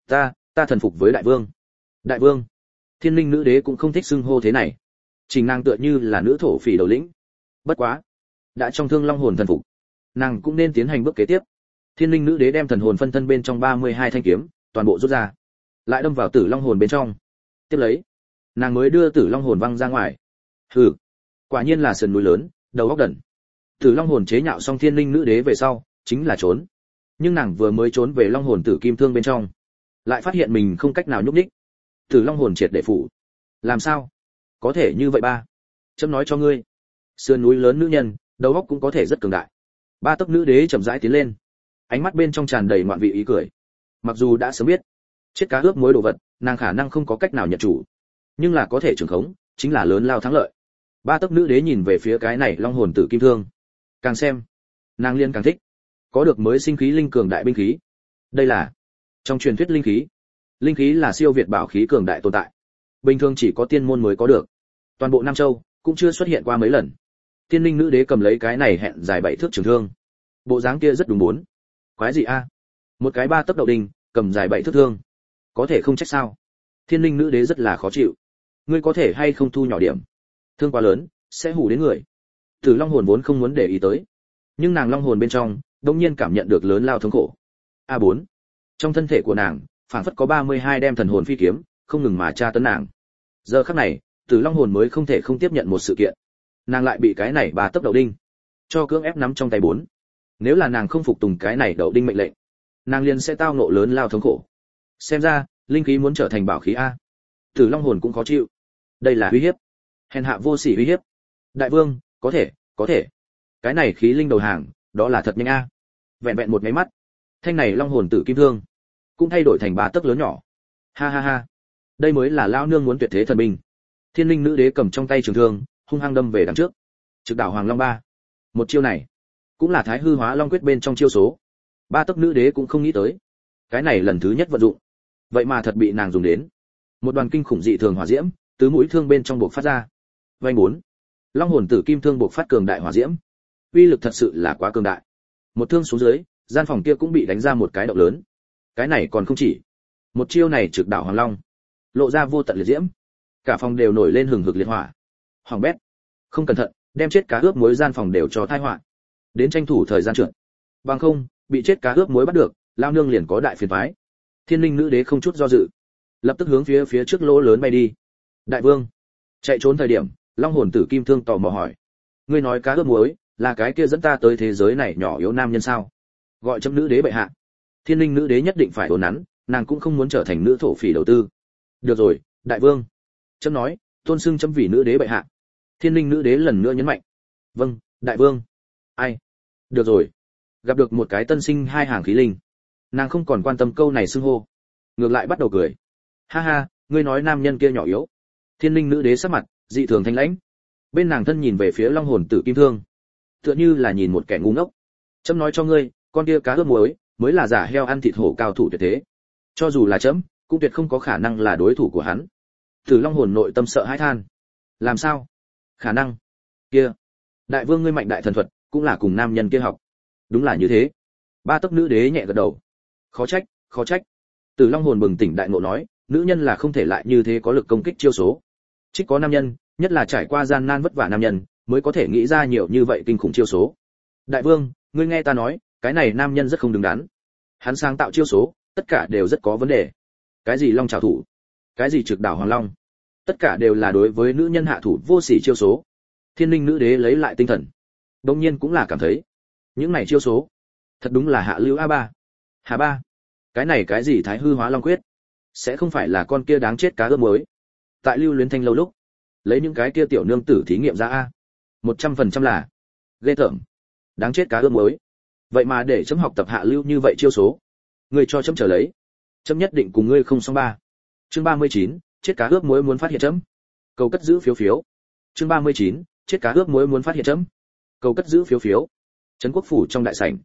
Ta thần phục với đại vương. Đại vương. Thiên linh nữ đế cũng không thích xưng hô thế này. Trình nàng tựa như là nữ thổ phỉ đầu lĩnh. Bất quá, đã trong thương long hồn thần phục, nàng cũng nên tiến hành bước kế tiếp. Thiên linh nữ đế đem thần hồn phân thân bên trong 32 thanh kiếm toàn bộ rút ra, lại đâm vào Tử Long hồn bên trong. Tiếp lấy, nàng mới đưa Tử Long hồn văng ra ngoài. Hừ, quả nhiên là sườn núi lớn, đầu óc đần. Tử Long hồn chế nhạo xong thiên linh nữ đế về sau, chính là trốn. Nhưng nàng vừa mới trốn về Long hồn tử kim thương bên trong, lại phát hiện mình không cách nào nhúc nhích. Tử Long hồn triệt để phủ. Làm sao? Có thể như vậy ba? Chấm nói cho ngươi, sườn núi lớn nữ nhân, đầu óc cũng có thể rất cường đại. Ba tấc nữ đế chậm rãi tiến lên, ánh mắt bên trong tràn đầy ngoạn vị ý cười. Mặc dù đã sớm biết, chết cá ướp muối đồ vật, nàng khả năng không có cách nào nhận chủ, nhưng là có thể trưởng khống, chính là lớn lao thắng lợi. Ba tấc nữ đế nhìn về phía cái này Long hồn tử kim thương, càng xem, nàng liên càng thích. Có được mới sinh khí linh cường đại binh khí. Đây là trong truyền thuyết linh khí. Linh khí là siêu việt bảo khí cường đại tồn tại, bình thường chỉ có tiên môn mới có được. Toàn bộ Nam Châu cũng chưa xuất hiện qua mấy lần. Thiên linh nữ đế cầm lấy cái này hẹn dài 7 thước trường thương, bộ dáng kia rất đúng bốn. Quái gì a? Một cái 3 tấc đậu đinh, cầm dài 7 thước thương, có thể không trách sao? Thiên linh nữ đế rất là khó chịu. Ngươi có thể hay không thu nhỏ điểm? Thương quá lớn, sẽ hù đến người. Tử Long hồn vốn không muốn để ý tới, nhưng nàng Long hồn bên trong đột nhiên cảm nhận được lớn lao thống khổ. A4. Trong thân thể của nàng, phảng phất có 32 đem thần hồn phi kiếm, không ngừng mà tra tấn nàng. Giờ khắc này, Tử Long hồn mới không thể không tiếp nhận một sự kiện. Nàng lại bị cái này 3 tấc đậu đinh cho cưỡng ép nắm trong tay bốn. Nếu là nàng không phục tùng cái này đậu đinh mệnh lệnh, nàng liền sẽ tao ngộ lớn lao thống khổ. Xem ra, linh khí muốn trở thành bảo khí a. Tử Long hồn cũng khó chịu. Đây là uy hiếp. Hèn hạ vô sỉ uy hiếp. Đại vương, có thể. Cái này khí linh đầu hàng, đó là thật nhanh a. Vẹn vẹn một cái mắt, thanh này Long hồn tử kim thương cũng thay đổi thành 3 tấc lớn nhỏ. Ha ha ha. Đây mới là lão nương muốn tuyệt thế thần binh. Thiên linh nữ đế cầm trong tay trường thương, hung hăng đâm về đằng trước. Trực đảo Hoàng Long ba. Một chiêu này, cũng là Thái Hư Hóa Long quyết bên trong chiêu số. 3 tấc nữ đế cũng không nghĩ tới, cái này lần thứ nhất vận dụng, vậy mà thật bị nàng dùng đến. Một đoàn kinh khủng dị thường hỏa diễm từ mũi thương bên trong bộc phát ra. Vành 4. Long hồn tử kim thương bộc phát cường đại hỏa diễm, uy lực thật sự là quá cường đại. Một thương xuống dưới, gian phòng kia cũng bị đánh ra một cái động lớn. Cái này còn không chỉ, một chiêu này trực đảo Hoàng Long, lộ ra vô tận liệt diễm, cả phòng đều nổi lên hừng hực liệt hỏa. Hoàng bét, không cẩn thận, đem chết cá ướp muối gian phòng đều cho tai họa. Đến tranh thủ thời gian trượt, bằng không, bị chết cá ướp muối bắt được, lao nương liền có đại phiền toái. Thiên linh nữ đế không chút do dự, lập tức hướng phía trước lỗ lớn bay đi. Đại vương, chạy trốn thời điểm, Long hồn tử kim thương tò mò hỏi, ngươi nói cá ướp muối là cái kia dẫn ta tới thế giới này nhỏ yếu nam nhân sao? Gọi chấm nữ đế bệ hạ. Thiên linh nữ đế nhất định phải đồn nắn, nàng cũng không muốn trở thành nữ thổ phỉ đầu tư. Được rồi, đại vương, chấm nói, tôn xưng chấm vì nữ đế bệ hạ. Thiên linh nữ đế lần nữa nhấn mạnh, vâng, đại vương. Ai? Được rồi. Gặp được một cái tân sinh hai hàng khí linh, nàng không còn quan tâm câu này xưng hô, ngược lại bắt đầu cười. Ha ha, ngươi nói nam nhân kia nhỏ yếu. Thiên linh nữ đế sắc mặt dị thường thanh lãnh, bên nàng thân nhìn về phía Long hồn tử kim thương, tựa như là nhìn một kẻ ngu ngốc. Chấm nói cho ngươi, con kia cá ướp muối mới là giả heo ăn thịt hổ cao thủ tuyệt thế, cho dù là chấm cũng tuyệt không có khả năng là đối thủ của hắn. Tử Long hồn nội tâm sợ hãi than. Làm sao? Khả năng? Kia, đại vương ngươi mạnh đại thần thuật, cũng là cùng nam nhân kia học. Đúng là như thế. 3 tấc nữ đế nhẹ gật đầu. Khó trách. Tử Long hồn bừng tỉnh đại ngộ nói, nữ nhân là không thể lại như thế có lực công kích chiêu số. Chỉ có nam nhân, nhất là trải qua gian nan vất vả nam nhân, mới có thể nghĩ ra nhiều như vậy kinh khủng chiêu số. Đại vương, ngươi nghe ta nói, cái này nam nhân rất không đứng đắn. Hắn sáng tạo chiêu số, tất cả đều rất có vấn đề. Cái gì long trảo thủ, cái gì trực đảo Hoàng Long, tất cả đều là đối với nữ nhân hạ thủ vô sỉ chiêu số. Thiên linh nữ đế lấy lại tinh thần, đương nhiên cũng là cảm thấy, những này chiêu số, thật đúng là hạ lưu A3. Hà ba, cái này cái gì Thái Hư Hóa Long quyết, sẽ không phải là con kia đáng chết cá ướp muối. Tại Lưu Luyến Thanh lâu lúc, lấy những cái kia tiểu nương tử thí nghiệm ra a. 100% là ghê tởm. Đáng chết cá ướp muối. Vậy mà để chấm học tập hạ lưu như vậy chiêu số. Ngươi cho chấm trở lấy. Chấm nhất định cùng ngươi không xong ba. Chương 39, chết cá ướp muối muốn phát hiện chấm. Cầu cất giữ phiếu phiếu. Chương 39, chết cá ướp muối muốn phát hiện chấm. Cầu cất giữ phiếu phiếu. Trấn Quốc phủ trong đại sảnh.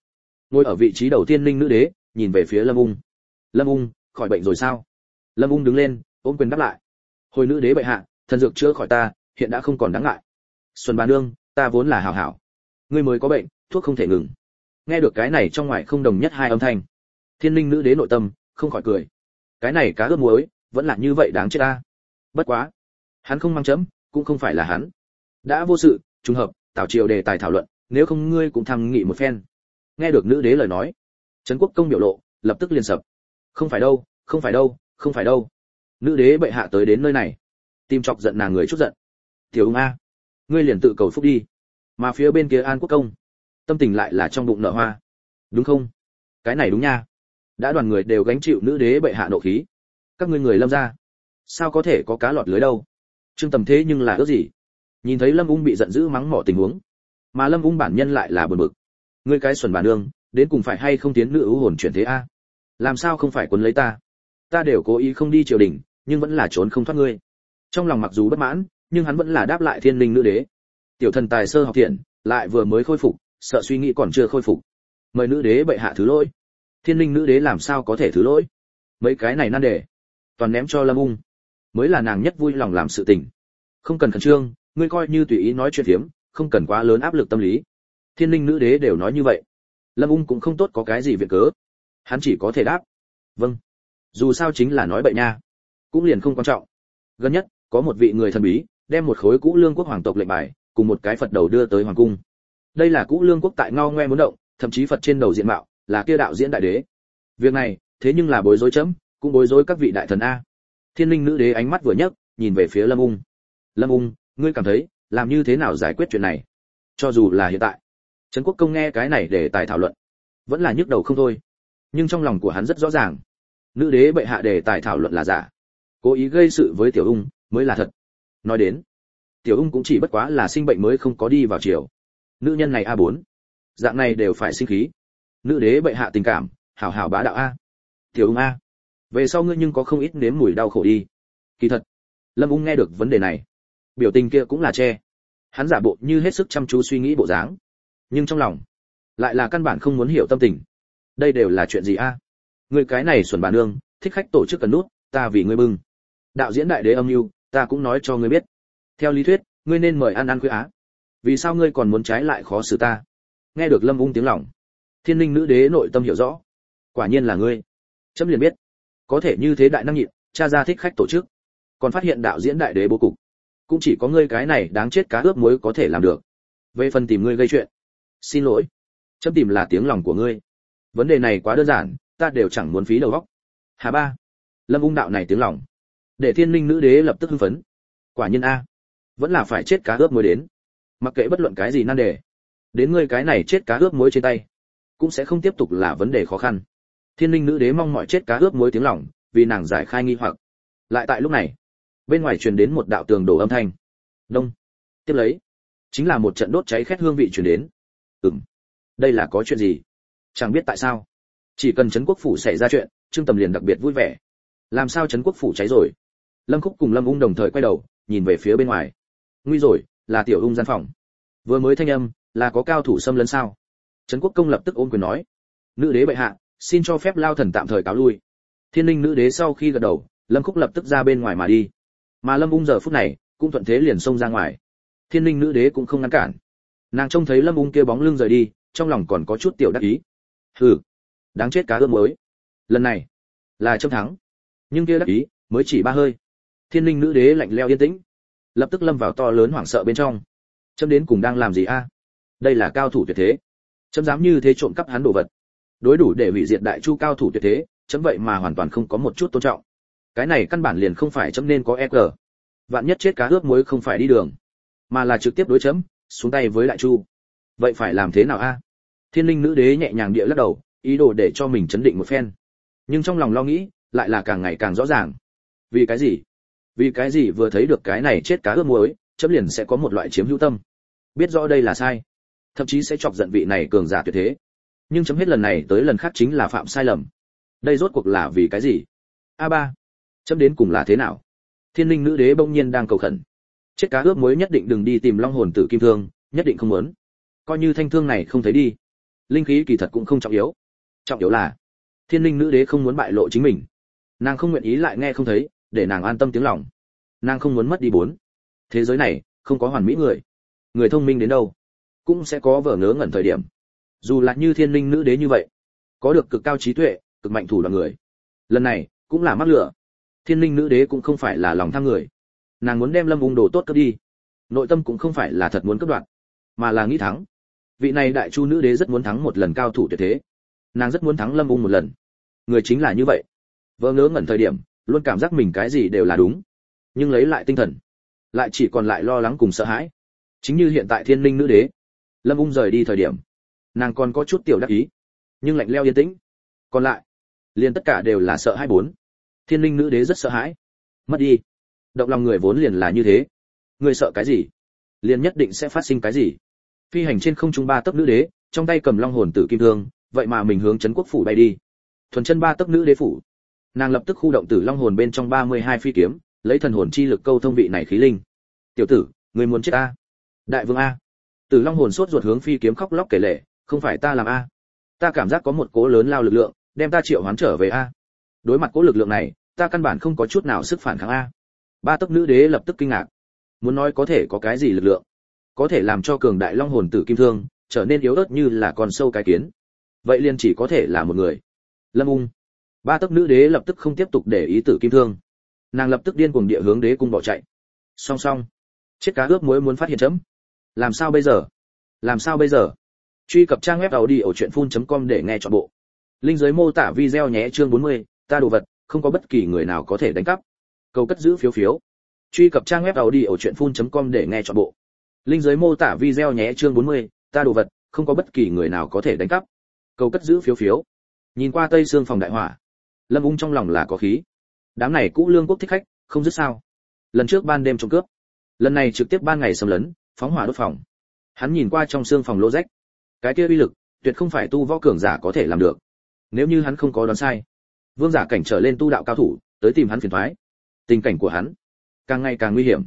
Ngồi ở vị trí đầu tiên linh nữ đế nhìn về phía Lâm Ung. Lâm Ung, khỏi bệnh rồi sao? Lâm Ung đứng lên, ôm quyền đáp lại. Hồi nữ đế bệ hạ, thần dược chữa khỏi ta, hiện đã không còn đáng ngại. Xuân bà nương, ta vốn là hảo hảo, ngươi mới có bệnh, thuốc không thể ngừng. Nghe được cái này trong ngoài không đồng nhất hai âm thanh, Thiên Linh nữ đế nội tâm không khỏi cười. Cái này cá ướp muối, vẫn là như vậy đáng chết ta. Bất quá, hắn không mang chấm, cũng không phải là hắn. Đã vô sự, trùng hợp, Tào triều đề tài thảo luận, nếu không ngươi cũng tham nghị một phen. Nghe được nữ đế lời nói, Trấn Quốc công biểu lộ lập tức liền sập. Không phải đâu, không phải đâu, không phải đâu. Nữ đế bệ hạ tới đến nơi này, tim chọc giận nàng người chút giận. Tiểu Ung a, ngươi liền tự cầu phúc đi. Mà phía bên kia An Quốc công, tâm tình lại là trong bụng nở hoa. Đúng không? Cái này đúng nha. Đã đoàn người đều gánh chịu nữ đế bệ hạ nộ khí. Các ngươi người Lâm gia, sao có thể có cá lọt lưới đâu? Trương Tầm thế nhưng là ước gì? Nhìn thấy Lâm Ung bị giận dữ mắng mỏ tình huống, mà Lâm Ung bản nhân lại là buồn bực. Ngươi cái xuẩn bà nương, đến cùng phải hay không tiến nữ ưu hồn chuyển thế a? Làm sao không phải quấn lấy ta? Ta đều cố ý không đi triều đình, nhưng vẫn là trốn không thoát ngươi. Trong lòng mặc dù bất mãn, nhưng hắn vẫn là đáp lại Thiên Linh nữ đế. Tiểu thần tài sơ học thiện, lại vừa mới khôi phục, sợ suy nghĩ còn chưa khôi phục. Mời nữ đế bệ hạ thứ lỗi. Thiên Linh nữ đế làm sao có thể thứ lỗi? Mấy cái này nan đề, toàn ném cho Lâm Ung, mới là nàng nhất vui lòng làm sự tình. Không cần khẩn trương, ngươi coi như tùy ý nói chuyện phiếm, không cần quá lớn áp lực tâm lý. Thiên Linh nữ đế đều nói như vậy, Lâm Ung cũng không tốt có cái gì viện cớ, hắn chỉ có thể đáp vâng. Dù sao chính là nói bậy nha, cũng liền không quan trọng. Gần nhất có một vị người thần bí đem một khối cũ lương quốc hoàng tộc lệnh bài cùng một cái Phật đầu đưa tới hoàng cung. Đây là cũ lương quốc tại ngao ngoe muốn động, thậm chí Phật trên đầu diện mạo là kia đạo diễn đại đế. Việc này thế nhưng là bối rối chấm, cũng bối rối các vị đại thần a. Thiên Linh nữ đế ánh mắt vừa nhấc, nhìn về phía Lâm Ung. Lâm Ung, ngươi cảm thấy làm như thế nào giải quyết chuyện này? Cho dù là hiện tại, Trấn Quốc công nghe cái này để tài thảo luận, vẫn là nhức đầu không thôi. Nhưng trong lòng của hắn rất rõ ràng, nữ đế bệ hạ đề tài thảo luận là giả, cố ý gây sự với Tiểu Ung mới là thật. Nói đến, Tiểu Ung cũng chỉ bất quá là sinh bệnh mới không có đi vào triều. Nữ nhân này A4, dạng này đều phải sinh khí. Nữ đế bệ hạ tình cảm, hảo hảo bá đạo a. Tiểu Ung a, về sau ngươi nhưng có không ít nếm mùi đau khổ đi. Kỳ thật, Lâm Ung nghe được vấn đề này, biểu tình kia cũng là che. Hắn giả bộ như hết sức chăm chú suy nghĩ bộ dáng, nhưng trong lòng lại là căn bản không muốn hiểu tâm tình. Đây đều là chuyện gì a? Ngươi cái này xuẩn bà nương, thích khách tổ chức cần nút, ta vì ngươi bưng. Đạo diễn đại đế âm mưu, ta cũng nói cho ngươi biết. Theo lý thuyết, ngươi nên mời ăn ăn khuya á. Vì sao ngươi còn muốn trái lại khó xử ta? Nghe được Lâm Ung tiếng lòng, Thiên Linh nữ đế nội tâm hiểu rõ. Quả nhiên là ngươi. Chấm liền biết, có thể như thế đại năng nhịn, tra ra thích khách tổ chức, còn phát hiện đạo diễn đại đế bố cục, cũng chỉ có ngươi cái này đáng chết cá ướp muối có thể làm được. Về phần tìm ngươi gây chuyện, xin lỗi, chấm tìm là tiếng lòng của ngươi. Vấn đề này quá đơn giản, ta đều chẳng muốn phí đầu óc. Hà ba, Lâm Ung đạo này tiếng lòng, để Thiên Linh nữ đế lập tức hưng phấn. Quả nhiên a, vẫn là phải chết cá ướp muối đến. Mặc kệ bất luận cái gì nan đề, đến ngươi cái này chết cá ướp muối trên tay, cũng sẽ không tiếp tục là vấn đề khó khăn. Thiên Linh nữ đế mong mọi chết cá ướp muối tiếng lòng, vì nàng giải khai nghi hoặc. Lại tại lúc này, bên ngoài truyền đến một đạo tường đổ âm thanh. Đông. Tiếp lấy, chính là một trận đốt cháy khét hương vị truyền đến. Đây là có chuyện gì? Chẳng biết tại sao, chỉ cần Trấn Quốc phủ xảy ra chuyện, Trương Tầm liền đặc biệt vui vẻ. Làm sao Trấn Quốc phủ cháy rồi? Lâm Khúc cùng Lâm Ung đồng thời quay đầu, nhìn về phía bên ngoài. Nguy rồi, là Tiểu Ung gian phòng. Vừa mới thanh âm, là có cao thủ xâm lấn sao? Trấn Quốc công lập tức ôm quyền nói: "Nữ đế bệ hạ, xin cho phép lao thần tạm thời cáo lui." Thiên Linh nữ đế sau khi gật đầu, Lâm Khúc lập tức ra bên ngoài mà đi. Mà Lâm Ung giờ phút này cũng thuận thế liền xông ra ngoài. Thiên Linh nữ đế cũng không ngăn cản. Nàng trông thấy Lâm Ung kia bóng lưng rời đi, trong lòng còn có chút tiểu đắc ý. Hừ, đáng chết cá ướp muối. Lần này là trông thắng. Nhưng kia đắc ý mới chỉ 3 hơi. Thiên Linh nữ đế lạnh lẽo yên tĩnh, lập tức lâm vào to lớn hoảng sợ bên trong. Chấm đến cùng đang làm gì a? Đây là cao thủ tuyệt thế. Chấm dám như thế trộm cắp hắn đồ vật, đối đủ để hủy diệt đại chu cao thủ tuyệt thế, chấm vậy mà hoàn toàn không có một chút tôn trọng. Cái này căn bản liền không phải chấm nên có EG. Vạn nhất chết cá ướp muối không phải đi đường, mà là trực tiếp đối chấm, xuống tay với đại chu. Vậy phải làm thế nào a? Thiên Linh nữ đế nhẹ nhàng địa lắc đầu, ý đồ để cho mình chấn định một phen. Nhưng trong lòng lo nghĩ, lại là càng ngày càng rõ ràng. Vì cái gì? Vì cái gì vừa thấy được cái này chết cá ướp muối, chấm liền sẽ có một loại chiếm hữu tâm. Biết rõ đây là sai, thậm chí sẽ chọc giận vị này cường giả tuyệt thế. Nhưng chấm hết lần này tới lần khác chính là phạm sai lầm. Đây rốt cuộc là vì cái gì? A3, chấm đến cùng là thế nào? Thiên Linh nữ đế bỗng nhiên đang cầu khẩn. Chết cá ướp muối nhất định đừng đi tìm Long hồn tử kim thương, nhất định không muốn. Coi như thanh thương này không thấy đi, linh khí kỳ thật cũng không trọng yếu, trọng yếu là thiên linh nữ đế không muốn bại lộ chính mình, nàng không nguyện ý lại nghe không thấy, để nàng an tâm tiếng lòng, nàng không muốn mất đi bốn. Thế giới này không có hoàn mỹ người, người thông minh đến đâu cũng sẽ có vờ ngớ ngẩn thời điểm, dù là như thiên linh nữ đế như vậy, có được cực cao trí tuệ, cực mạnh thủ đoạn người, lần này cũng là mắc lửa. Thiên linh nữ đế cũng không phải là lòng tham người, nàng muốn đem Lâm Ung đồ tốt cướp đi, nội tâm cũng không phải là thật muốn cướp đoạt, mà là nghĩ thắng. Vị này đại chu nữ đế rất muốn thắng một lần cao thủ tuyệt thế, nàng rất muốn thắng Lâm Ung một lần. Người chính là như vậy, vỡ ngớ ngẩn thời điểm luôn cảm giác mình cái gì đều là đúng, nhưng lấy lại tinh thần lại chỉ còn lại lo lắng cùng sợ hãi. Chính như hiện tại thiên linh nữ đế, Lâm Ung rời đi thời điểm, nàng còn có chút tiểu đắc ý, nhưng lạnh lẽo yên tĩnh, còn lại liền tất cả đều là sợ hãi bốn. Thiên linh nữ đế rất sợ hãi, mất đi động lòng người vốn liền là như thế, người sợ cái gì liền nhất định sẽ phát sinh cái gì. Phi hành trên không trung ba tấc nữ đế trong tay cầm long hồn tử kim thương, vậy mà mình hướng trấn quốc phủ bay đi. Thuần chân ba tấc nữ đế phủ, nàng lập tức khu động tử long hồn bên trong 32 phi kiếm, lấy thần hồn chi lực câu thông vị này khí linh. Tiểu tử, người muốn chết a? Đại vương a? Tử long hồn sốt ruột hướng phi kiếm khóc lóc kể lể, không phải ta làm a, ta cảm giác có một cỗ lớn lao lực lượng đem ta triệu hoán trở về a. Đối mặt cỗ lực lượng này, ta căn bản không có chút nào sức phản kháng a. Ba tấc nữ đế lập tức kinh ngạc, muốn nói có thể có cái gì lực lượng có thể làm cho cường đại long hồn tử kim thương trở nên yếu ớt như là con sâu cái kiến, vậy liền chỉ có thể là một người, Lâm Ung. Ba tấc nữ đế lập tức không tiếp tục để ý tử kim thương, nàng lập tức điên cuồng địa hướng đế cung bỏ chạy. Song song, chết cá ướp muối muốn phát hiện chấm, làm sao bây giờ, làm sao bây giờ. Truy cập trang web audio.truyện.com để nghe trọn bộ. Link dưới mô tả video nhé. Chương 40, ta đồ vật không có bất kỳ người nào có thể đánh cắp. Cầu cất giữ phiếu phiếu. Truy cập trang web audio.truyện.com để nghe trọn bộ. Link dưới mô tả video nhé. Chương 40, ta đồ vật không có bất kỳ người nào có thể đánh cắp. Cầu cất giữ phiếu phiếu. Nhìn qua tây xương phòng đại hỏa, Lâm Ung trong lòng là có khí. Đám này cũ lương quốc thích khách, không dứt sao? Lần trước ban đêm trộm cướp, lần này trực tiếp ban ngày xâm lấn, phóng hỏa đốt phòng. Hắn nhìn qua trong xương phòng lỗ rách, cái kia uy lực, tuyệt không phải tu võ cường giả có thể làm được. Nếu như hắn không có đoán sai, vương giả cảnh trở lên tu đạo cao thủ, tới tìm hắn phiền toái. Tình cảnh của hắn càng ngày càng nguy hiểm.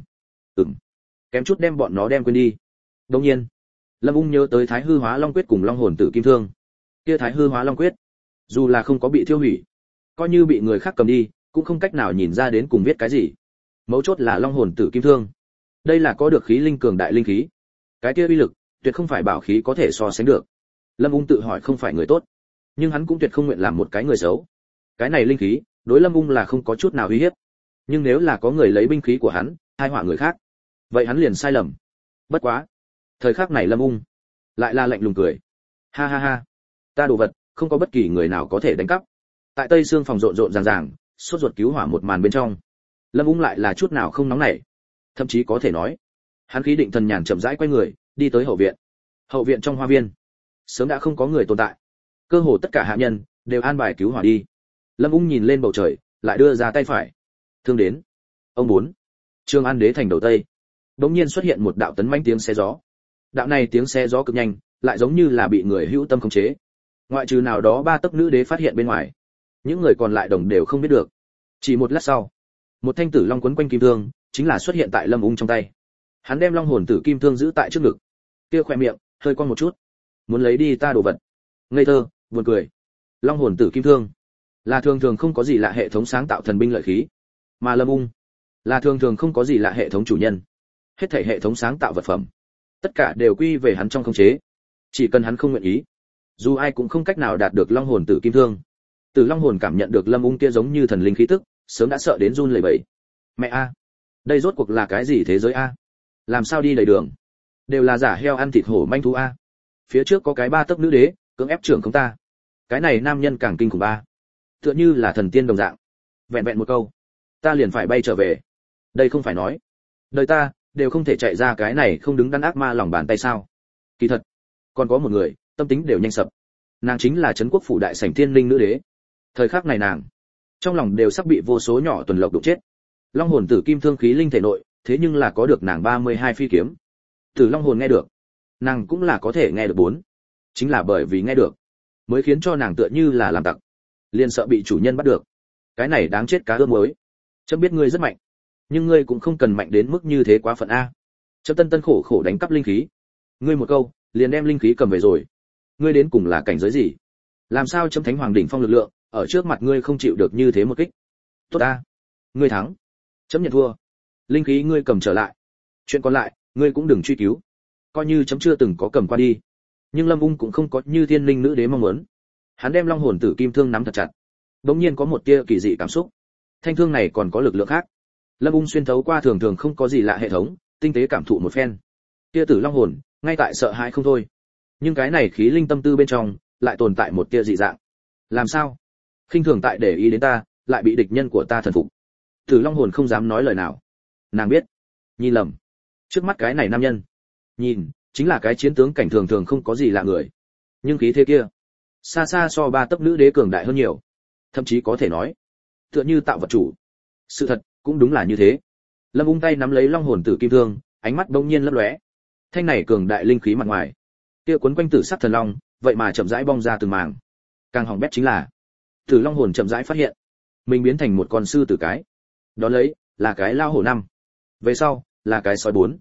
Kém chút đem bọn nó đem quên đi. Đương nhiên, Lâm Ung nhớ tới Thái Hư Hóa Long Quyết cùng Long Hồn Tử Kim Thương. Kia Thái Hư Hóa Long Quyết, dù là không có bị thiêu hủy, coi như bị người khác cầm đi, cũng không cách nào nhìn ra đến cùng viết cái gì. Mấu chốt là Long Hồn Tử Kim Thương. Đây là có được khí linh cường đại linh khí. Cái kia uy lực, tuyệt không phải bảo khí có thể so sánh được. Lâm Ung tự hỏi không phải người tốt, nhưng hắn cũng tuyệt không nguyện làm một cái người xấu. Cái này linh khí, đối Lâm Ung là không có chút nào uy hiếp. Nhưng nếu là có người lấy binh khí của hắn, hai họa người khác, vậy hắn liền sai lầm. Bất quá, thời khắc này Lâm Ung lại là lạnh lùng cười. Ha ha ha, ta đồ vật, không có bất kỳ người nào có thể đánh cắp. Tại tây xương phòng rộn rộn ràng ràng, sốt ruột cứu hỏa một màn bên trong, Lâm Ung lại là chút nào không nóng nảy, thậm chí có thể nói, hắn khí định thần nhàn chậm rãi quay người, đi tới hậu viện. Hậu viện trong hoa viên, sớm đã không có người tồn tại, cơ hồ tất cả hạ nhân đều an bài cứu hỏa đi. Lâm Ung nhìn lên bầu trời, lại đưa ra tay phải. Thương đến. Ông bốn. Trương An Đế thành đầu tây. Đống nhiên xuất hiện một đạo tấn mãnh tiếng xé gió. Đạo này tiếng xé gió cực nhanh, lại giống như là bị người hữu tâm khống chế. Ngoại trừ nào đó ba tấc nữ đế phát hiện bên ngoài, những người còn lại đồng đều không biết được. Chỉ một lát sau, một thanh tử long quấn quanh kim thương, chính là xuất hiện tại Lâm Ung trong tay. Hắn đem long hồn tử kim thương giữ tại trước ngực, kia khỏe miệng hơi cong một chút, muốn lấy đi ta đồ vật. Ngây thơ, buồn cười. Long hồn tử kim thương là thường thường không có gì lạ hệ thống sáng tạo thần binh lợi khí, mà Lâm Ung là thường thường không có gì lạ hệ thống chủ nhân. Hết thảy hệ thống sáng tạo vật phẩm, tất cả đều quy về hắn trong khống chế. Chỉ cần hắn không nguyện ý, dù ai cũng không cách nào đạt được long hồn tử kim thương. Tử long hồn cảm nhận được Lâm Ung kia giống như thần linh khí tức, sớm đã sợ đến run lẩy bẩy. Mẹ a, đây rốt cuộc là cái gì thế giới a? Làm sao đi đầy đường đều là giả heo ăn thịt hổ manh thú a? Phía trước có cái ba tấc nữ đế cưỡng ép trưởng không ta, cái này nam nhân càng kinh khủng ba, tựa như là thần tiên đồng dạng. Vẹn vẹn một câu, ta liền phải bay trở về. Đây không phải nói đời ta đều không thể chạy ra cái này không đứng đắn ác ma lòng bàn tay sao? Kỳ thật còn có một người tâm tính đều nhanh sập, nàng chính là trấn quốc phủ đại sảnh thiên linh nữ đế. Thời khắc này nàng trong lòng đều sắp bị vô số nhỏ tuần lộc đụng chết. Long hồn tử kim thương khí linh thể nội, thế nhưng là có được nàng 32 phi kiếm. Tử long hồn nghe được, nàng cũng là có thể nghe được bốn. Chính là bởi vì nghe được, mới khiến cho nàng tựa như là làm tặc, liền sợ bị chủ nhân bắt được. Cái này đáng chết cá ướp muối. Chấm biết ngươi rất mạnh, nhưng ngươi cũng không cần mạnh đến mức như thế quá phận a. Chấm tân tân khổ khổ đánh cắp linh khí, ngươi một câu liền đem linh khí cầm về rồi. ngươi đến cùng là cảnh giới gì? Làm sao chấm Thánh Hoàng đỉnh phong lực lượng, ở trước mặt ngươi không chịu được như thế một kích? Tốt ta, ngươi thắng. Chấm nhận thua. Linh khí ngươi cầm trở lại. Chuyện còn lại, ngươi cũng đừng truy cứu. Coi như chấm chưa từng có cầm qua đi. Nhưng Lâm Ung cũng không có như Thiên Linh nữ đế mong muốn. Hắn đem Long hồn tử kim thương nắm thật chặt. Bỗng nhiên có một tia kỳ dị cảm xúc. Thanh thương này còn có lực lượng khác. Lâm Ung xuyên thấu qua thường thường không có gì lạ hệ thống, tinh tế cảm thụ một phen. Tia tử long hồn, ngay tại sợ hãi không thôi. Nhưng cái này khí linh tâm tư bên trong, lại tồn tại một tia dị dạng. Làm sao? Khinh thường tại để ý đến ta, lại bị địch nhân của ta thần phục. Tử long hồn không dám nói lời nào. Nàng biết, nhìn lầm. Trước mắt cái này nam nhân, nhìn, chính là cái chiến tướng cảnh thường thường không có gì lạ người. Nhưng khí thế kia, xa xa so ba tấc nữ đế cường đại hơn nhiều. Thậm chí có thể nói, tựa như tạo vật chủ. Sự thật cũng đúng là như thế. Lâm Ung tay nắm lấy long hồn tử kim thương, ánh mắt bỗng nhiên lấp lóe. Thanh này cường đại linh khí mặt ngoài, kia quấn quanh tử sắc thần long, vậy mà chậm rãi bong ra từng màng. Càng hỏng bét chính là, Tử Long hồn chậm rãi phát hiện, mình biến thành một con sư tử cái. Đó lấy là cái lao hổ năm. Về sau là cái sói 4.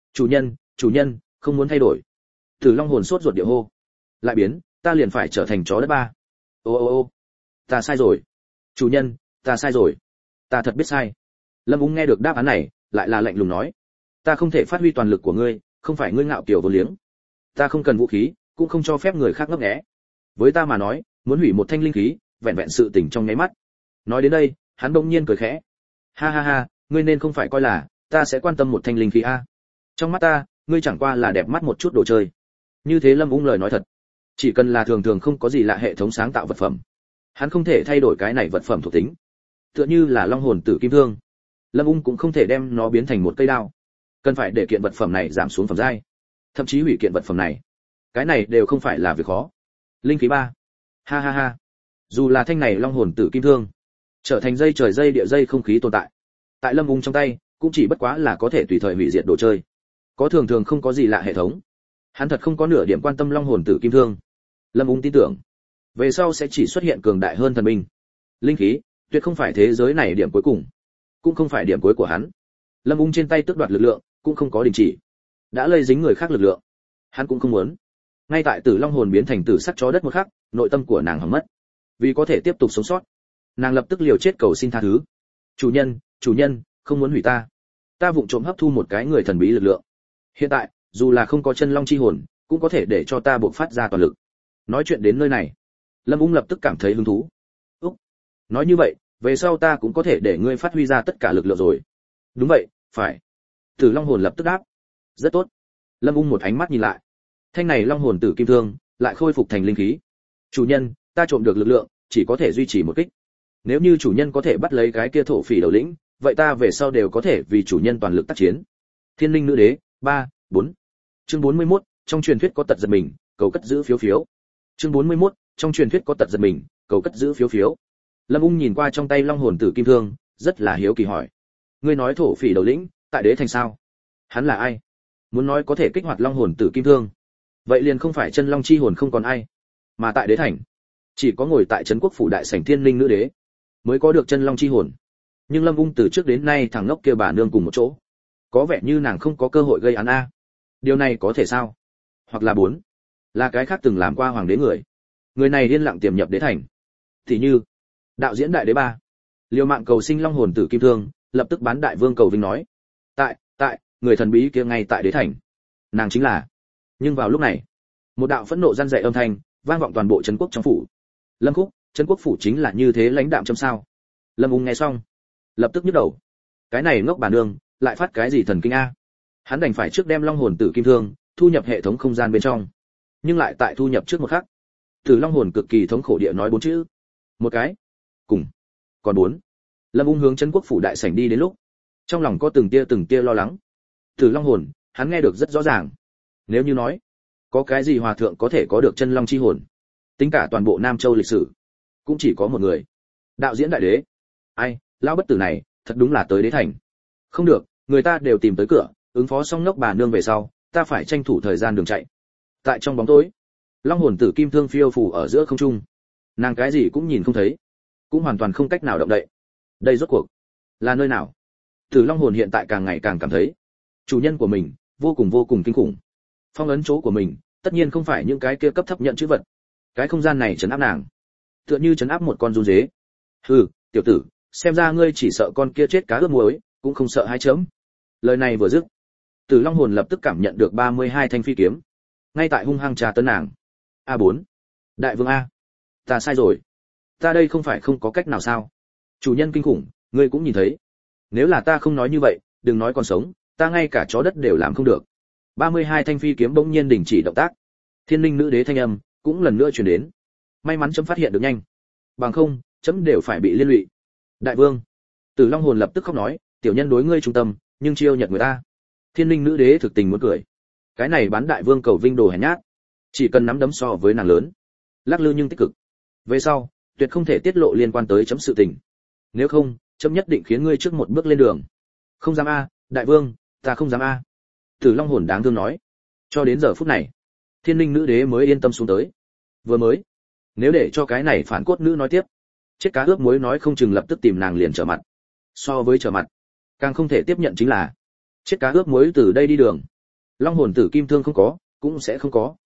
Chủ nhân, không muốn thay đổi. Tử Long hồn sốt ruột địa hô. Lại biến, ta liền phải trở thành chó đất 3. Ô, ta sai rồi. Chủ nhân, ta sai rồi. Ta thật biết sai. Lâm Ung nghe được đáp án này, lại là lạnh lùng nói, ta không thể phát huy toàn lực của ngươi, không phải ngươi ngạo kiều vô liếng. Ta không cần vũ khí, cũng không cho phép người khác ngấp nghé. Với ta mà nói, muốn hủy một thanh linh khí, vẹn vẹn sự tình trong nháy mắt. Nói đến đây, hắn bỗng nhiên cười khẽ. Ha, ngươi nên không phải coi là ta sẽ quan tâm một thanh linh khí a. Trong mắt ta, ngươi chẳng qua là đẹp mắt một chút đồ chơi. Như thế Lâm Ung lời nói thật. Chỉ cần là thường thường không có gì lạ hệ thống sáng tạo vật phẩm, hắn không thể thay đổi cái này vật phẩm thuộc tính. Tựa như là long hồn tử kim thương, Lâm Ung cũng không thể đem nó biến thành một cây đao. Cần phải để kiện vật phẩm này giảm xuống phẩm giai, thậm chí hủy kiện vật phẩm này. Cái này đều không phải là việc khó. Linh khí 3. Ha. Dù là thanh này long hồn tử kim thương, trở thành dây trời dây địa dây không khí tồn tại, tại Lâm Ung trong tay, cũng chỉ bất quá là có thể tùy thời hủy diệt đồ chơi. Có thường thường không có gì lạ hệ thống. Hắn thật không có nửa điểm quan tâm long hồn tử kim thương. Lâm Ung tin tưởng, về sau sẽ chỉ xuất hiện cường đại hơn thần binh. Linh khí, tuyệt không phải thế giới này điểm cuối cùng, cũng không phải điểm cuối của hắn. Lâm Ung trên tay tước đoạt lực lượng, cũng không có đình chỉ. Đã lây dính người khác lực lượng, hắn cũng không muốn. Ngay tại Tử Long hồn biến thành tử sắc chó đất một khắc, nội tâm của nàng hỏng mất. Vì có thể tiếp tục sống sót, nàng lập tức liều chết cầu xin tha thứ. Chủ nhân, không muốn hủy ta. Ta vụng trộm hấp thu một cái người thần bí lực lượng. Hiện tại, dù là không có chân long chi hồn, cũng có thể để cho ta bộc phát ra toàn lực. Nói chuyện đến nơi này, Lâm Ung lập tức cảm thấy hứng thú. Nói như vậy, về sau ta cũng có thể để ngươi phát huy ra tất cả lực lượng rồi. Đúng vậy, phải. Tử Long hồn lập tức đáp. Rất tốt. Lâm Ung một ánh mắt nhìn lại. Thanh này long hồn tử kim thương lại khôi phục thành linh khí. Chủ nhân, ta trộm được lực lượng, chỉ có thể duy trì một kích. Nếu như chủ nhân có thể bắt lấy cái kia thổ phỉ đầu lĩnh, vậy ta về sau đều có thể vì chủ nhân toàn lực tác chiến. Thiên Linh nữ đế, 3, 4. Chương 41, trong truyền thuyết có tật giật mình, cầu cất giữ phiếu phiếu. Chương 41, trong truyền thuyết có tật giật mình, cầu cất giữ phiếu phiếu. Lâm Ung nhìn qua trong tay long hồn tử kim thương, rất là hiếu kỳ hỏi: ngươi nói thổ phỉ đầu lĩnh, tại đế thành sao? Hắn là ai? Muốn nói có thể kích hoạt long hồn tử kim thương, vậy liền không phải chân long chi hồn không còn ai, mà tại đế thành, chỉ có ngồi tại trấn quốc phủ đại sảnh Thiên Linh nữ đế mới có được chân long chi hồn. Nhưng Lâm Ung từ trước đến nay thằng ngốc kia bà nương cùng một chỗ, có vẻ như nàng không có cơ hội gây án a. Điều này có thể sao? Hoặc là 4, là cái khác từng làm qua hoàng đế người này điên lặng tiềm nhập đế thành. Thì như đạo diễn đại đế 3, liều mạng cầu sinh long hồn tử kim thương, lập tức bán đại vương cầu vinh nói: tại người thần bí kia ngay tại đế thành, nàng chính là. Nhưng vào lúc này, một đạo phẫn nộ răn dậy âm thanh vang vọng toàn bộ trấn quốc trong phủ. Lâm Khúc, trấn quốc phủ chính là như thế lãnh đạm châm sao? Lâm Ung nghe xong, lập tức nhức đầu. Cái này ngốc bà nương, lại phát cái gì thần kinh a? Hắn đành phải trước đem long hồn tử kim thương thu nhập hệ thống không gian bên trong, nhưng lại tại thu nhập trước một khắc, Tử Long hồn cực kỳ thống khổ địa nói 4 chữ: một cái, cùng, còn 4. Lâm Ung hướng trấn quốc phủ đại sảnh đi đến lúc, trong lòng có từng tia lo lắng. Tử Long hồn, hắn nghe được rất rõ ràng. Nếu như nói, có cái gì hòa thượng có thể có được chân long chi hồn, tính cả toàn bộ Nam Châu lịch sử, cũng chỉ có một người. Đạo diễn đại đế. Ai, lão bất tử này, thật đúng là tới đế thành. Không được, người ta đều tìm tới cửa, ứng phó xong ngốc bà nương về sau, ta phải tranh thủ thời gian đường chạy. Tại trong bóng tối, long hồn tử kim thương phiêu phù ở giữa không trung. Nàng cái gì cũng nhìn không thấy, cũng hoàn toàn không cách nào động đậy. Đây rốt cuộc là nơi nào? Tử Long hồn hiện tại càng ngày càng cảm thấy chủ nhân của mình vô cùng kinh khủng. Phong ấn chỗ của mình tất nhiên không phải những cái kia cấp thấp nhận chữ vật. Cái không gian này trấn áp nàng, tựa như trấn áp một con run dế. Hừ, tiểu tử, xem ra ngươi chỉ sợ con kia chết cá ướp muối, cũng không sợ hai chấm. Lời này vừa dứt, Tử Long hồn lập tức cảm nhận được 32 thanh phi kiếm, ngay tại hung hăng trà tấn nàng. A4, đại vương a, ta sai rồi, ta đây không phải không có cách nào sao? Chủ nhân kinh khủng, ngươi cũng nhìn thấy. Nếu là ta không nói như vậy, đừng nói còn sống, ta ngay cả chó đất đều làm không được. 32 thanh phi kiếm bỗng nhiên đình chỉ động tác. Thiên Linh nữ đế thanh âm cũng lần nữa truyền đến. May mắn chấm phát hiện được nhanh, bằng không, chấm đều phải bị liên lụy. Đại vương, Tử Long hồn lập tức khóc nói, tiểu nhân đối ngươi trung tâm, nhưng chiêu nhật người ta. Thiên Linh nữ đế thực tình muốn cười. Cái này bán đại vương cầu vinh đồ hèn nhát, chỉ cần nắm đấm so với nàng lớn, lắc lư nhưng tích cực. Về sau, tuyệt không thể tiết lộ liên quan tới chấm sự tình. Nếu không, chấm nhất định khiến ngươi trước một bước lên đường. Không dám a, đại vương, ta không dám a. Tử Long hồn đáng thương nói. Cho đến giờ phút này, Thiên Linh nữ đế mới yên tâm xuống tới. Vừa mới, nếu để cho cái này phản cốt nữ nói tiếp, chết cá ướp muối nói không chừng lập tức tìm nàng liền trở mặt. So với trở mặt, càng không thể tiếp nhận chính là chết cá ướp muối từ đây đi đường. Long hồn tử kim thương không có, cũng sẽ không có.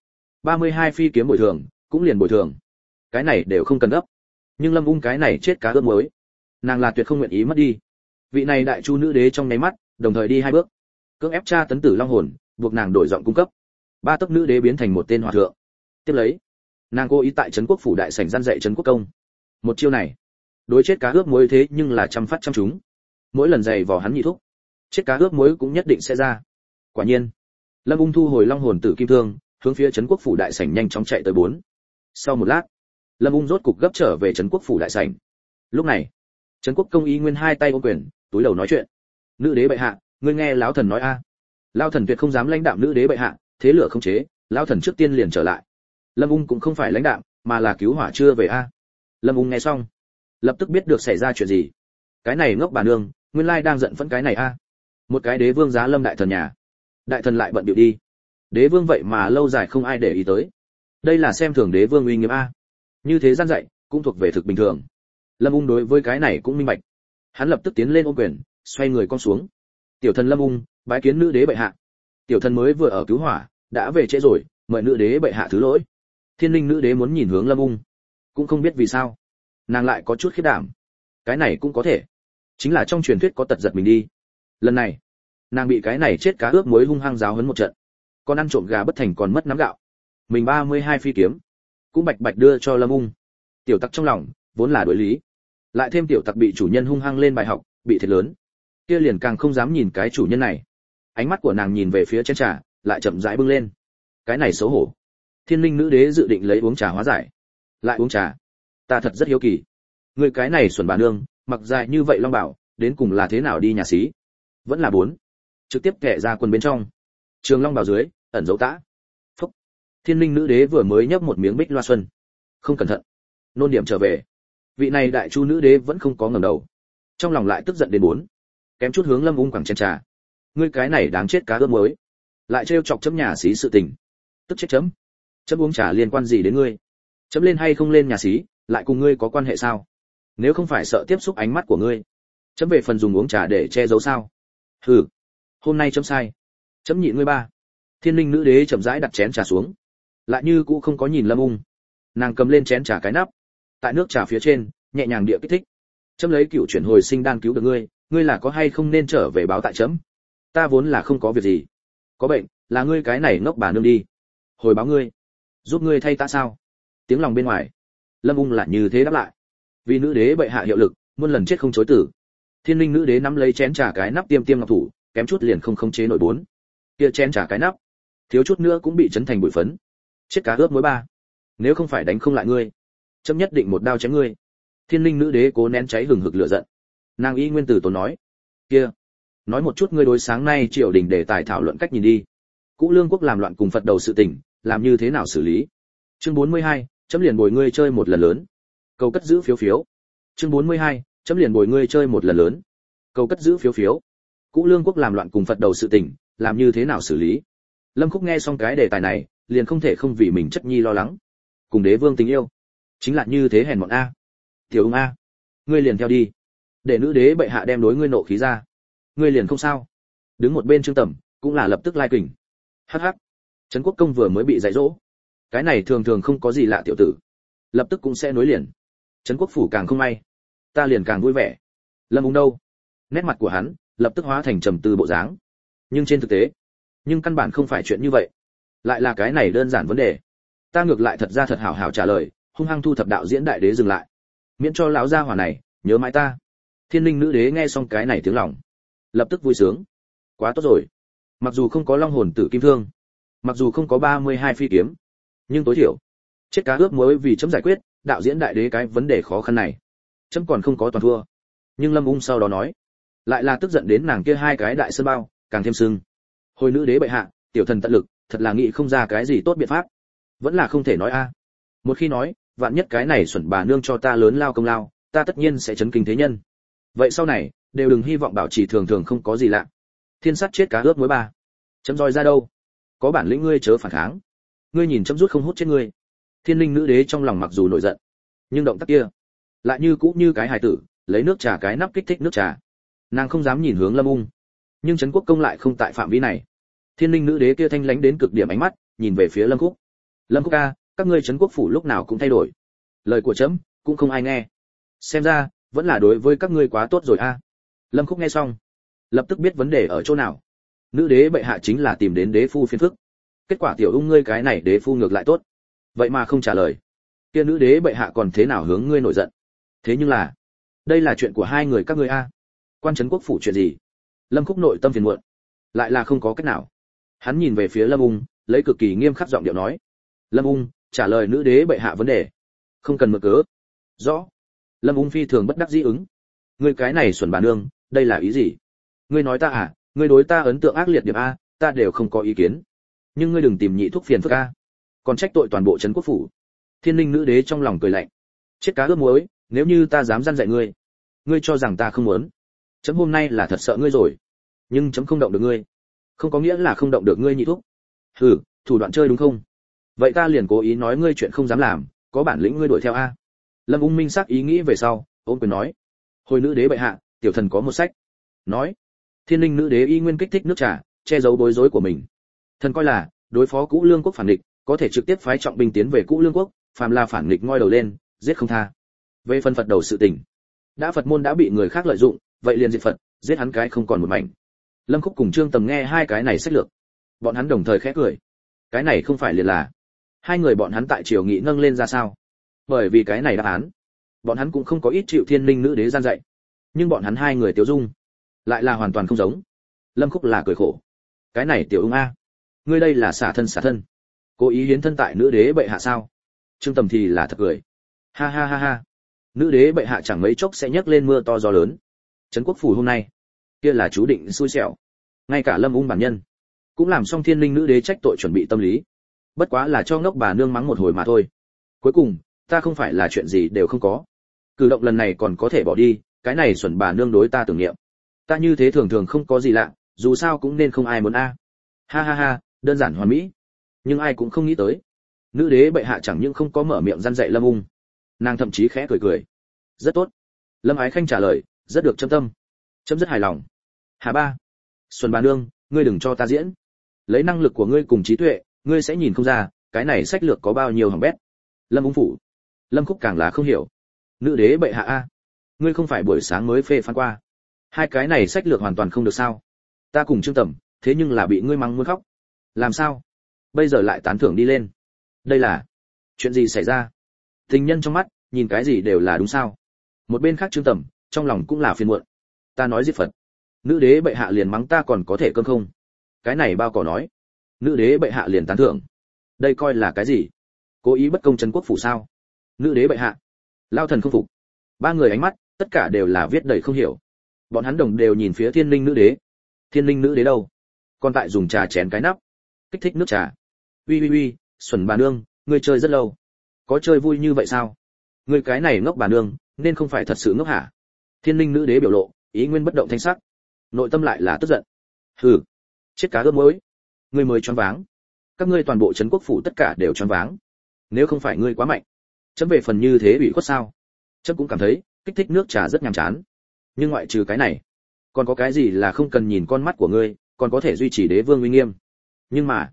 32 phi kiếm bồi thường, cũng liền bồi thường. Cái này đều không cần gấp. Nhưng Lâm Ung cái này chết cá ướp muối, nàng là tuyệt không nguyện ý mất đi. Vị này đại chu nữ đế trong nháy mắt, đồng thời đi hai bước, cưỡng ép tra tấn Tử Long hồn, buộc nàng đổi giọng cung cấp. Ba tấc nữ đế biến thành một tên hòa thượng. Tiếp lấy, nàng cố ý tại trấn quốc phủ đại sảnh gian dạy trấn quốc công. Một chiêu này, đối chết cá ướp muối thế nhưng là trăm phát trăm trúng. Mỗi lần giày vò hắn nhị thúc, chết cá ướp muối cũng nhất định sẽ ra. Quả nhiên, Lâm Ung thu hồi Long hồn tử kim thương, hướng phía trấn quốc phủ đại sảnh nhanh chóng chạy tới 4. Sau một lát, Lâm Ung rốt cục gấp trở về trấn quốc phủ đại sảnh. Lúc này, trấn quốc công ý nguyên hai tay ôm quyền, túi đầu nói chuyện. Nữ đế bệ hạ, ngươi nghe lão thần nói a. Lão thần tuyệt không dám lãnh đạo nữ đế bệ hạ, thế lửa không chế, lão thần trước tiên liền trở lại. Lâm Ung cũng không phải lãnh đạo, mà là cứu hỏa chưa về a. Lâm Ung nghe xong, lập tức biết được xảy ra chuyện gì. Cái này ngốc bà nương, nguyên lai đang giận phẫn cái này a. Một cái đế vương giá lâm đại thần nhà, đại thần lại bận bịu đi. Đế vương vậy mà lâu dài không ai để ý tới. Đây là xem thường đế vương uy nghiêm a. Như thế gian dạy, cũng thuộc về thực bình thường. Lâm Ung đối với cái này cũng minh bạch. Hắn lập tức tiến lên ôm quyền, xoay người con xuống. Tiểu thần Lâm Ung, bái kiến nữ đế bệ hạ. Tiểu thần mới vừa ở cứu hỏa, đã về trễ rồi, mời nữ đế bệ hạ thứ lỗi. Thiên Linh nữ đế muốn nhìn hướng Lâm Ung, cũng không biết vì sao, nàng lại có chút khiếp đảm. Cái này cũng có thể, chính là trong truyền thuyết có tật giật mình đi. Lần này, nàng bị cái này chết cá ướp muối hung hăng giáo huấn một trận. Con ăn trộm gà bất thành còn mất nắm gạo. Mình 32 phi kiếm, cũng bạch bạch đưa cho Lâm Ung. Tiểu tặc trong lòng vốn là đối lý, lại thêm tiểu tặc bị chủ nhân hung hăng lên bài học, bị thiệt lớn, kia liền càng không dám nhìn cái chủ nhân này. Ánh mắt của nàng nhìn về phía chén trà, lại chậm rãi bưng lên. Cái này xấu hổ. Thiên Linh nữ đế dự định lấy uống trà hóa giải. Lại uống trà? Ta thật rất hiếu kỳ. Người cái này xuẩn bà nương, mặc dài như vậy long bảo, đến cùng là thế nào đi nhà xí? Vẫn là 4. Trực tiếp kẻ ra quân bên trong. Trường long bảo dưới, ẩn dấu tã. Phúc. Thiên Linh nữ đế vừa mới nhấp một miếng bích loa xuân. Không cẩn thận. Nôn điểm trở về. Vị này đại chu nữ đế vẫn không có ngẩng đầu. Trong lòng lại tức giận đến 4. Kém chút hướng Lâm Ung quẳng chén trà. Ngươi cái này đáng chết cá ướp muối. Lại trêu chọc chấm nhà xí sự tình. Tức chết chấm. Chấm uống trà liên quan gì đến ngươi? Chấm lên hay không lên nhà xí, lại cùng ngươi có quan hệ sao? Nếu không phải sợ tiếp xúc ánh mắt của ngươi, chấm về phần dùng uống trà để che giấu sao? Hừ, hôm nay chấm sai. Chấm nhịn ngươi ba. Thiên Linh nữ đế chậm rãi đặt chén trà xuống, lại như cũ không có nhìn Lâm Ung. Nàng cầm lên chén trà cái nắp, tại nước trà phía trên nhẹ nhàng địa kích thích. Chấm lấy cựu chuyển hồi sinh đan cứu được ngươi, ngươi là có hay không nên trở về báo tại chấm? Ta vốn là không có việc gì, có bệnh là ngươi cái này ngốc bà nương đi. Hồi báo ngươi, giúp ngươi thay ta sao? Tiếng lòng bên ngoài, Lâm Ung lại như thế đáp lại. Vì nữ đế bệ hạ hiệu lực, muôn lần chết không chối tử. Thiên Linh nữ đế nắm lấy chén trà cái nắp tiêm ngọc thủ, kém chút liền không khống chế nổi 4. Kia chén trà cái nắp, thiếu chút nữa cũng bị chấn thành bụi phấn. Chết cá ướp muối ba. Nếu không phải đánh không lại ngươi, chấm nhất định một đao chém ngươi. Thiên Linh nữ đế cố nén cháy hừng hực lửa giận. Nàng y nguyên tử tốn nói, kia, nói một chút ngươi đối sáng nay triều đình đề tài thảo luận cách nhìn đi. Cũ Lương quốc làm loạn cùng Phật đầu sự tình, làm như thế nào xử lý? Chương 42, chấm liền bồi ngươi chơi một lần lớn. Cầu cất giữ phiếu phiếu. Chương 42, chấm liền bồi ngươi chơi một lần lớn. Cầu cất giữ phiếu phiếu. Cũ Lương quốc làm loạn cùng Phật đầu sự tình, làm như thế nào xử lý? Lâm Khúc nghe xong cái đề tài này, liền không thể không vì mình chất nhi lo lắng. Cùng đế vương tình yêu, chính là như thế hèn mọn a. Tiểu Ung a, ngươi liền theo đi, để nữ đế bệ hạ đem đối ngươi nộ khí ra. Ngươi liền không sao. Đứng một bên Trương Tầm, cũng là lập tức lai kình. Hắc hắc. Trấn Quốc Công vừa mới bị dạy dỗ, cái này thường thường không có gì lạ tiểu tử, lập tức cũng sẽ nối liền. Trấn Quốc phủ càng không may, ta liền càng vui vẻ. Lâm Ung đâu? Nét mặt của hắn lập tức hóa thành trầm tư bộ dáng. Nhưng trên thực tế, căn bản không phải chuyện như vậy. Lại là cái này đơn giản vấn đề. Ta ngược lại thật ra thật hảo hảo trả lời, hung hăng thu thập đạo diễn đại đế dừng lại. Miễn cho lão gia hỏa này nhớ mãi ta. Thiên Linh nữ đế nghe xong cái này tiếng lòng, lập tức vui sướng. Quá tốt rồi. Mặc dù không có long hồn tử kim thương, mặc dù không có 32 phi kiếm, nhưng tối thiểu chết cá ướp muối vì chấm giải quyết đạo diễn đại đế cái vấn đề khó khăn này, chấm còn không có toàn thua. Nhưng Lâm Ung sau đó nói, lại là tức giận đến nàng kia hai cái đại sơn bao càng thêm sưng. Hồi nữ đế bệ hạ, tiểu thần tận lực, thật là nghĩ không ra cái gì tốt biện pháp, vẫn là không thể nói a. Một khi nói, vạn nhất cái này xuẩn bà nương cho ta lớn lao công lao, ta tất nhiên sẽ chấn kinh thế nhân. Vậy sau này đều đừng hy vọng bảo trì thường thường không có gì lạ. Thiên sát chết cá ướp muối ba, chấm roi ra đâu, có bản lĩnh ngươi chớ phản kháng, ngươi nhìn chấm rút không hút chết ngươi. Thiên Linh nữ đế trong lòng mặc dù nổi giận, nhưng động tác kia lại như cũ như cái hài tử lấy nước trà cái nắp kích thích nước trà. Nàng không dám nhìn hướng Lâm Ung, nhưng Trấn Quốc Công lại không tại phạm vi này. Thiên Linh nữ đế kia thanh lãnh đến cực điểm ánh mắt nhìn về phía Lâm Khúc. Lâm Khúc ca, các ngươi Trấn Quốc phủ lúc nào cũng thay đổi, lời của chấm cũng không ai nghe, xem ra vẫn là đối với các ngươi quá tốt rồi a. Lâm Khúc nghe xong lập tức biết vấn đề ở chỗ nào. Nữ đế bệ hạ chính là tìm đến đế phu phiền phức, kết quả tiểu Ung ngươi cái này đế phu ngược lại tốt, vậy mà không trả lời. Kia nữ đế bệ hạ còn thế nào hướng ngươi nổi giận. Thế nhưng là đây là chuyện của hai người các ngươi a, quan Trấn Quốc phủ chuyện gì? Lâm Khúc nội tâm phiền muộn, lại là không có cách nào. Hắn nhìn về phía Lâm Ung, lấy cực kỳ nghiêm khắc giọng điệu nói, Lâm Ung, trả lời nữ đế bệ hạ vấn đề, không cần mượn cớ. Rõ. Lâm Ung phi thường bất đắc dĩ ứng. Ngươi cái này xuẩn bà nương, đây là ý gì? Ngươi nói ta à, ngươi đối ta ấn tượng ác liệt điểm a, ta đều không có ý kiến, nhưng ngươi đừng tìm nhị thuốc phiền phức a, còn trách tội toàn bộ Trấn Quốc phủ. Thiên Linh nữ đế trong lòng cười lạnh, chết cá ướp muối, nếu như ta dám răn dạy ngươi, ngươi cho rằng ta không muốn. Chấm hôm nay là thật sợ ngươi rồi, nhưng chấm không động được ngươi, không có nghĩa là không động được ngươi nhị thuốc. Hừ, thủ đoạn chơi đúng không? Vậy ta liền cố ý nói ngươi chuyện không dám làm, có bản lĩnh ngươi đuổi theo a. Lâm Ung minh xác ý nghĩ về sau, ôm quyền nói, hồi nữ đế bệ hạ, tiểu thần có một sách. Nói, Thiên Linh nữ đế y nguyên kích thích nước trà, che giấu bối rối của mình. Thần coi là đối phó Cũ Lương quốc phản địch, có thể trực tiếp phái trọng binh tiến về Cũ Lương quốc, phàm là phản nghịch ngoi đầu lên, giết không tha. Về phần Phật đầu sự tình, đã Phật môn đã bị người khác lợi dụng, vậy liền diệt Phật, giết hắn cái không còn một mảnh. Lâm Khúc cùng Trương Tầm nghe hai cái này sách lược, bọn hắn đồng thời khẽ cười. Cái này không phải liền là hai người bọn hắn tại triều nghị nâng lên ra sao? Bởi vì cái này đáp án, bọn hắn cũng không có ít chịu Thiên Linh nữ đế gian dạy, nhưng bọn hắn hai người tiêu dung lại là hoàn toàn không giống. Lâm Khúc là cười khổ, cái này tiểu Ung a, ngươi đây là xả thân, cố ý hiến thân tại nữ đế bệ hạ sao? Trương Tầm thì là thật cười, ha ha ha ha, nữ đế bệ hạ chẳng mấy chốc sẽ nhấc lên mưa to gió lớn. Trấn Quốc phủ hôm nay kia là chú định xui xẻo. Ngay cả Lâm Ung bản nhân cũng làm xong Thiên Linh nữ đế trách tội chuẩn bị tâm lý, bất quá là cho ngốc bà nương mắng một hồi mà thôi. Cuối cùng ta không phải là chuyện gì đều không có, cử động lần này còn có thể bỏ đi, cái này xuẩn bà nương đối ta tưởng niệm, ta như thế thường thường không có gì lạ, dù sao cũng nên không ai muốn a. Ha ha ha, đơn giản hoàn mỹ. Nhưng ai cũng không nghĩ tới, nữ đế bệ hạ chẳng những không có mở miệng răn dạy Lâm Ung, nàng thậm chí khẽ cười cười. Rất tốt. Lâm Ái Khanh trả lời, rất được châm tâm, chấm rất hài lòng. Hà ba, xuân bà nương, ngươi đừng cho ta diễn, lấy năng lực của ngươi cùng trí tuệ, ngươi sẽ nhìn không ra cái này sách lược có bao nhiêu hỏng bét. Lâm Ung phủ. Lâm Khúc càng là không hiểu, nữ đế bệ hạ a, ngươi không phải buổi sáng mới phê phán qua, hai cái này sách lược hoàn toàn không được sao? Ta cùng Trương Tầm, thế nhưng là bị ngươi mắng muốn khóc, làm sao bây giờ lại tán thưởng đi lên? Đây là chuyện gì xảy ra? Tình nhân trong mắt nhìn cái gì đều là đúng sao? Một bên khác Trương Tầm trong lòng cũng là phiền muộn. Ta nói giết Phật, nữ đế bệ hạ liền mắng ta còn có thể cơm không? Cái này bao cỏ nói, nữ đế bệ hạ liền tán thưởng, đây coi là cái gì? Cố ý bất công Trấn Quốc phủ sao? Nữ đế bệ hạ, lao thần không phục. Ba người ánh mắt tất cả đều là viết đầy không hiểu. Bọn hắn đồng đều nhìn phía Thiên Linh nữ đế. Thiên Linh nữ đế đâu? Còn tại dùng trà chén cái nắp, kích thích nước trà. Uy, xuẩn bà nương, ngươi chơi rất lâu, có chơi vui như vậy sao? Ngươi cái này ngốc bà nương, nên không phải thật sự ngốc hả? Thiên Linh nữ đế biểu lộ ý nguyên bất động thanh sắc, nội tâm lại là tức giận. Hừ, chết cá ướp muối, ngươi mới choáng váng. Các ngươi toàn bộ Trấn Quốc phủ tất cả đều choáng váng. Nếu không phải ngươi quá mạnh, chấm về phần như thế ủy khuất sao? Chấm cũng cảm thấy kích thích nước trà rất nhàm chán, nhưng ngoại trừ cái này, còn có cái gì là không cần nhìn con mắt của ngươi, còn có thể duy trì đế vương uy nghiêm? Nhưng mà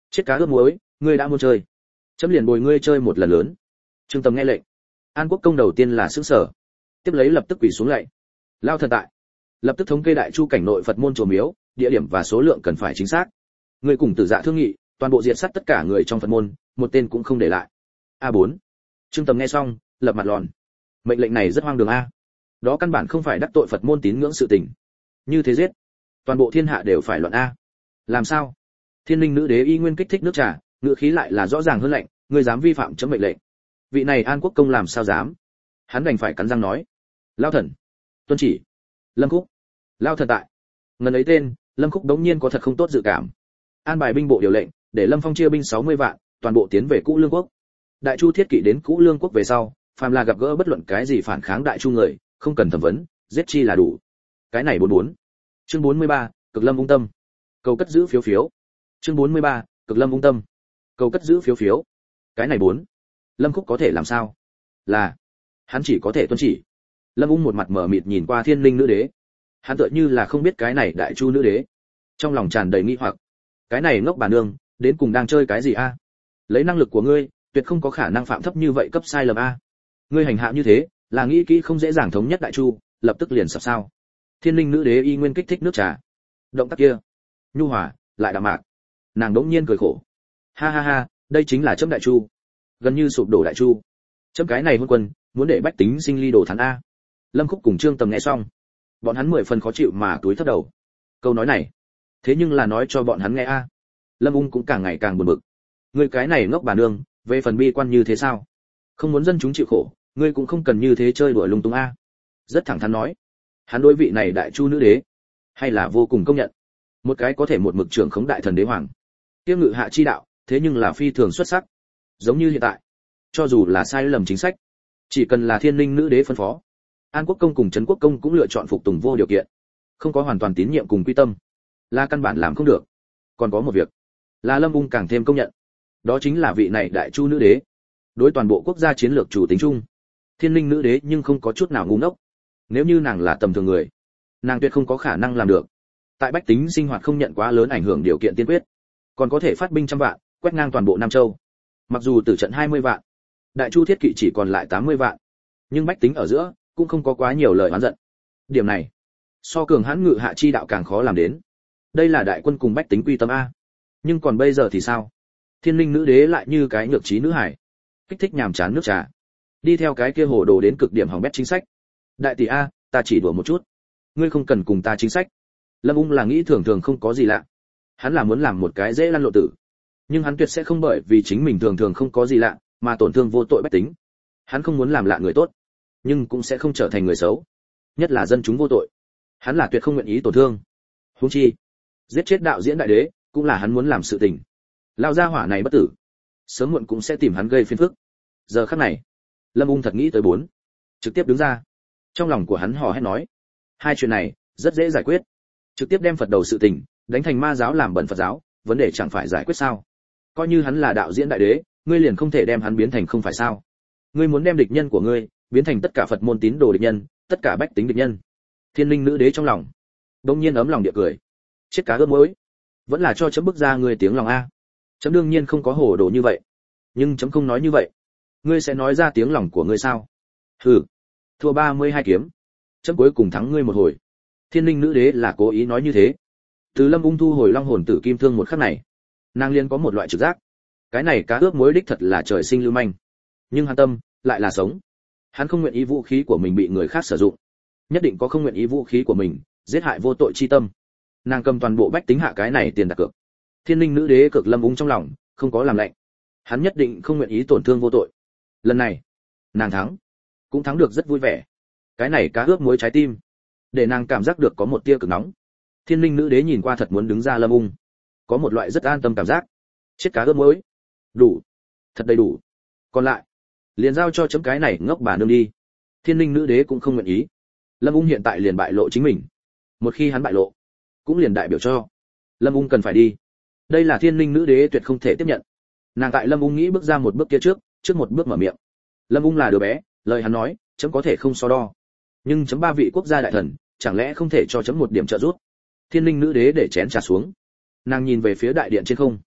Chết cá ướp muối, ngươi đã muốn chơi, chấm liền bồi ngươi chơi một lần lớn. Trương Tầm nghe lệnh. An Quốc công đầu tiên là sững sờ, tiếp lấy lập tức quỳ xuống lạy. Lao thần tại, lập tức thống kê đại chu cảnh nội Phật môn chùa miếu, địa điểm và số lượng cần phải chính xác. Người cùng Tử Dạ thương nghị, toàn bộ diệt sát tất cả người trong Phật môn, một tên cũng không để lại. A4. Trương Tầm nghe xong, lập mặt lòn. Mệnh lệnh này rất hoang đường a. Đó căn bản không phải đắc tội Phật môn tín ngưỡng sự tình. Như thế giết, toàn bộ thiên hạ đều phải loạn a. Làm sao? Thiên Linh nữ đế y nguyên kích thích nước trà, ngữ khí lại là rõ ràng hơn lệnh, ngươi dám vi phạm chấm mệnh lệnh. Vị này An Quốc công làm sao dám? Hắn đành phải cắn răng nói. Lao thần. Tuân chỉ. Lâm Khúc. Lao thần tại. Ngần ấy tên, Lâm Khúc đống nhiên có thật không tốt dự cảm. An bài binh bộ điều lệnh, để Lâm Phong chia binh 60 vạn, toàn bộ tiến về Cũ Lương quốc. Đại Chu thiết kỵ đến Cũ Lương quốc về sau, phàm là gặp gỡ bất luận cái gì phản kháng Đại Chu người, không cần thẩm vấn, giết chi là đủ. Cái này 44. Chương 43, Cực Lâm ung tâm. Cầu cất giữ phiếu phiếu. Chương 43, Cực Lâm ung tâm. Cầu cất giữ phiếu phiếu. Cái này 4. Lâm Khúc có thể làm sao? Là, hắn chỉ có thể tuân chỉ. Lâm Ung một mặt mở mịt nhìn qua Thiên Linh nữ đế. Hắn tựa như là không biết cái này Đại Chu nữ đế. Trong lòng tràn đầy nghi hoặc. Cái này ngốc bà nương, đến cùng đang chơi cái gì a? Lấy năng lực của ngươi, tuyệt không có khả năng phạm thấp như vậy cấp sai lầm a. Ngươi hành hạ như thế, là nghĩ kỹ không dễ dàng thống nhất Đại Chu, lập tức liền sập sao? Thiên Linh nữ đế y nguyên kích thích nước trà. Động tác kia, nhu hòa, lại đạm mạc. Nàng đống nhiên cười khổ. Ha ha ha, đây chính là chấm Đại Chu. Gần như sụp đổ Đại Chu. Chấm cái này hôn quân, muốn để bách tính sinh ly đổ thán a. Lâm Khúc cùng Trương Tầm nghe xong, bọn hắn 10 phần khó chịu mà túi thấp đầu. Câu nói này, thế nhưng là nói cho bọn hắn nghe a. Lâm Ung cũng càng ngày càng buồn bực. Ngươi cái này ngốc bà nương, về phần bi quan như thế sao? Không muốn dân chúng chịu khổ, ngươi cũng không cần như thế chơi đùa lung tung a. Rất thẳng thắn nói. Hắn đối vị này Đại Chu nữ đế, hay là vô cùng công nhận. Một cái có thể một mực trưởng khống đại thần đế hoàng, tiêu ngự hạ chi đạo, thế nhưng là phi thường xuất sắc. Giống như hiện tại, cho dù là sai lầm chính sách, chỉ cần là Thiên Linh nữ đế phân phó, An Quốc công cùng Trấn Quốc công cũng lựa chọn phục tùng vô điều kiện, không có hoàn toàn tín nhiệm cùng quy tâm, là căn bản làm không được. Còn có một việc, là Lâm Ung càng thêm công nhận, đó chính là vị này Đại Chu nữ đế, đối toàn bộ quốc gia chiến lược chủ tính chung. Thiên Linh nữ đế nhưng không có chút nào ngu ngốc. Nếu như nàng là tầm thường người, nàng tuyệt không có khả năng làm được. Tại bách tính sinh hoạt không nhận quá lớn ảnh hưởng điều kiện tiên quyết, còn có thể phát binh trăm vạn, quét ngang toàn bộ Nam Châu. Mặc dù tử trận 20 vạn, Đại Chu thiết kỵ chỉ còn lại 80 vạn, nhưng bách tính ở giữa cũng không có quá nhiều lời oán giận. Điểm này, so cường hãn ngự hạ chi đạo càng khó làm đến. Đây là đại quân cùng bách tính quy tâm a. Nhưng còn bây giờ thì sao? Thiên Linh nữ đế lại như cái nhược trí nữ hải, kích thích nhàm chán nước trà, đi theo cái kia hồ đồ đến cực điểm hỏng bét chính sách. Đại tỷ a, ta chỉ đùa một chút, ngươi không cần cùng ta chính sách. Lâm Ung là nghĩ thường thường không có gì lạ, hắn là muốn làm một cái dễ lăn lộ tử, nhưng hắn tuyệt sẽ không bởi vì chính mình thường thường không có gì lạ mà tổn thương vô tội bách tính. Hắn không muốn làm lạ người tốt, nhưng cũng sẽ không trở thành người xấu, nhất là dân chúng vô tội, hắn là tuyệt không nguyện ý tổn thương. Huống chi, giết chết đạo diễn đại đế cũng là hắn muốn làm sự tình. Lão gia hỏa này bất tử, sớm muộn cũng sẽ tìm hắn gây phiền phức. Giờ khắc này, Lâm Ung thật nghĩ tới 4, trực tiếp đứng ra. Trong lòng của hắn hò hét nói, hai chuyện này rất dễ giải quyết, trực tiếp đem Phật đầu sự tình đánh thành ma giáo làm bẩn Phật giáo, vấn đề chẳng phải giải quyết sao? Coi như hắn là đạo diễn đại đế, ngươi liền không thể đem hắn biến thành không phải sao? Ngươi muốn đem địch nhân của ngươi biến thành tất cả Phật môn tín đồ địch nhân, tất cả bách tính địch nhân. Thiên Linh nữ đế trong lòng đống nhiên ấm lòng địa cười. Chết cá ướp muối, vẫn là cho chấm bức ra ngươi tiếng lòng a. Chấm đương nhiên không có hồ đồ như vậy, nhưng chấm không nói như vậy, ngươi sẽ nói ra tiếng lòng của ngươi sao? Hừ, thua 32 kiếm, chấm cuối cùng thắng ngươi một hồi. Thiên Linh nữ đế là cố ý nói như thế. Từ Lâm Ung thu hồi long hồn tử kim thương một khắc này, nàng liên có một loại trực giác, cái này cá ướp muối đích thật là trời sinh lưu manh, nhưng hắn tâm lại là sống. Hắn không nguyện ý vũ khí của mình bị người khác sử dụng, nhất định có không nguyện ý vũ khí của mình giết hại vô tội chi tâm. Nàng cầm toàn bộ bách tính hạ cái này tiền đặt cược. Thiên Linh nữ đế cực Lâm Ung trong lòng không có làm lạnh, hắn nhất định không nguyện ý tổn thương vô tội. Lần này nàng thắng, cũng thắng được rất vui vẻ. Cái này cá ướp muối trái tim, để nàng cảm giác được có một tia cực nóng. Thiên Linh nữ đế nhìn qua thật muốn đứng ra Lâm Ung, có một loại rất an tâm cảm giác. Chết cá ướp muối, đủ, thật đầy đủ. Còn lại, liền giao cho chấm cái này ngốc bà nương đi. Thiên Linh nữ đế cũng không nguyện ý. Lâm Ung hiện tại liền bại lộ chính mình. Một khi hắn bại lộ, cũng liền đại biểu cho Lâm Ung cần phải đi. Đây là Thiên Linh nữ đế tuyệt không thể tiếp nhận. Nàng tại Lâm Ung nghĩ bước ra một bước kia trước một bước mở miệng. Lâm Ung là đứa bé, lời hắn nói, chấm có thể không so đo. Nhưng chấm 3 vị quốc gia đại thần, chẳng lẽ không thể cho chấm một điểm trợ giúp? Thiên Linh nữ đế để chén trà xuống. Nàng nhìn về phía đại điện trên không.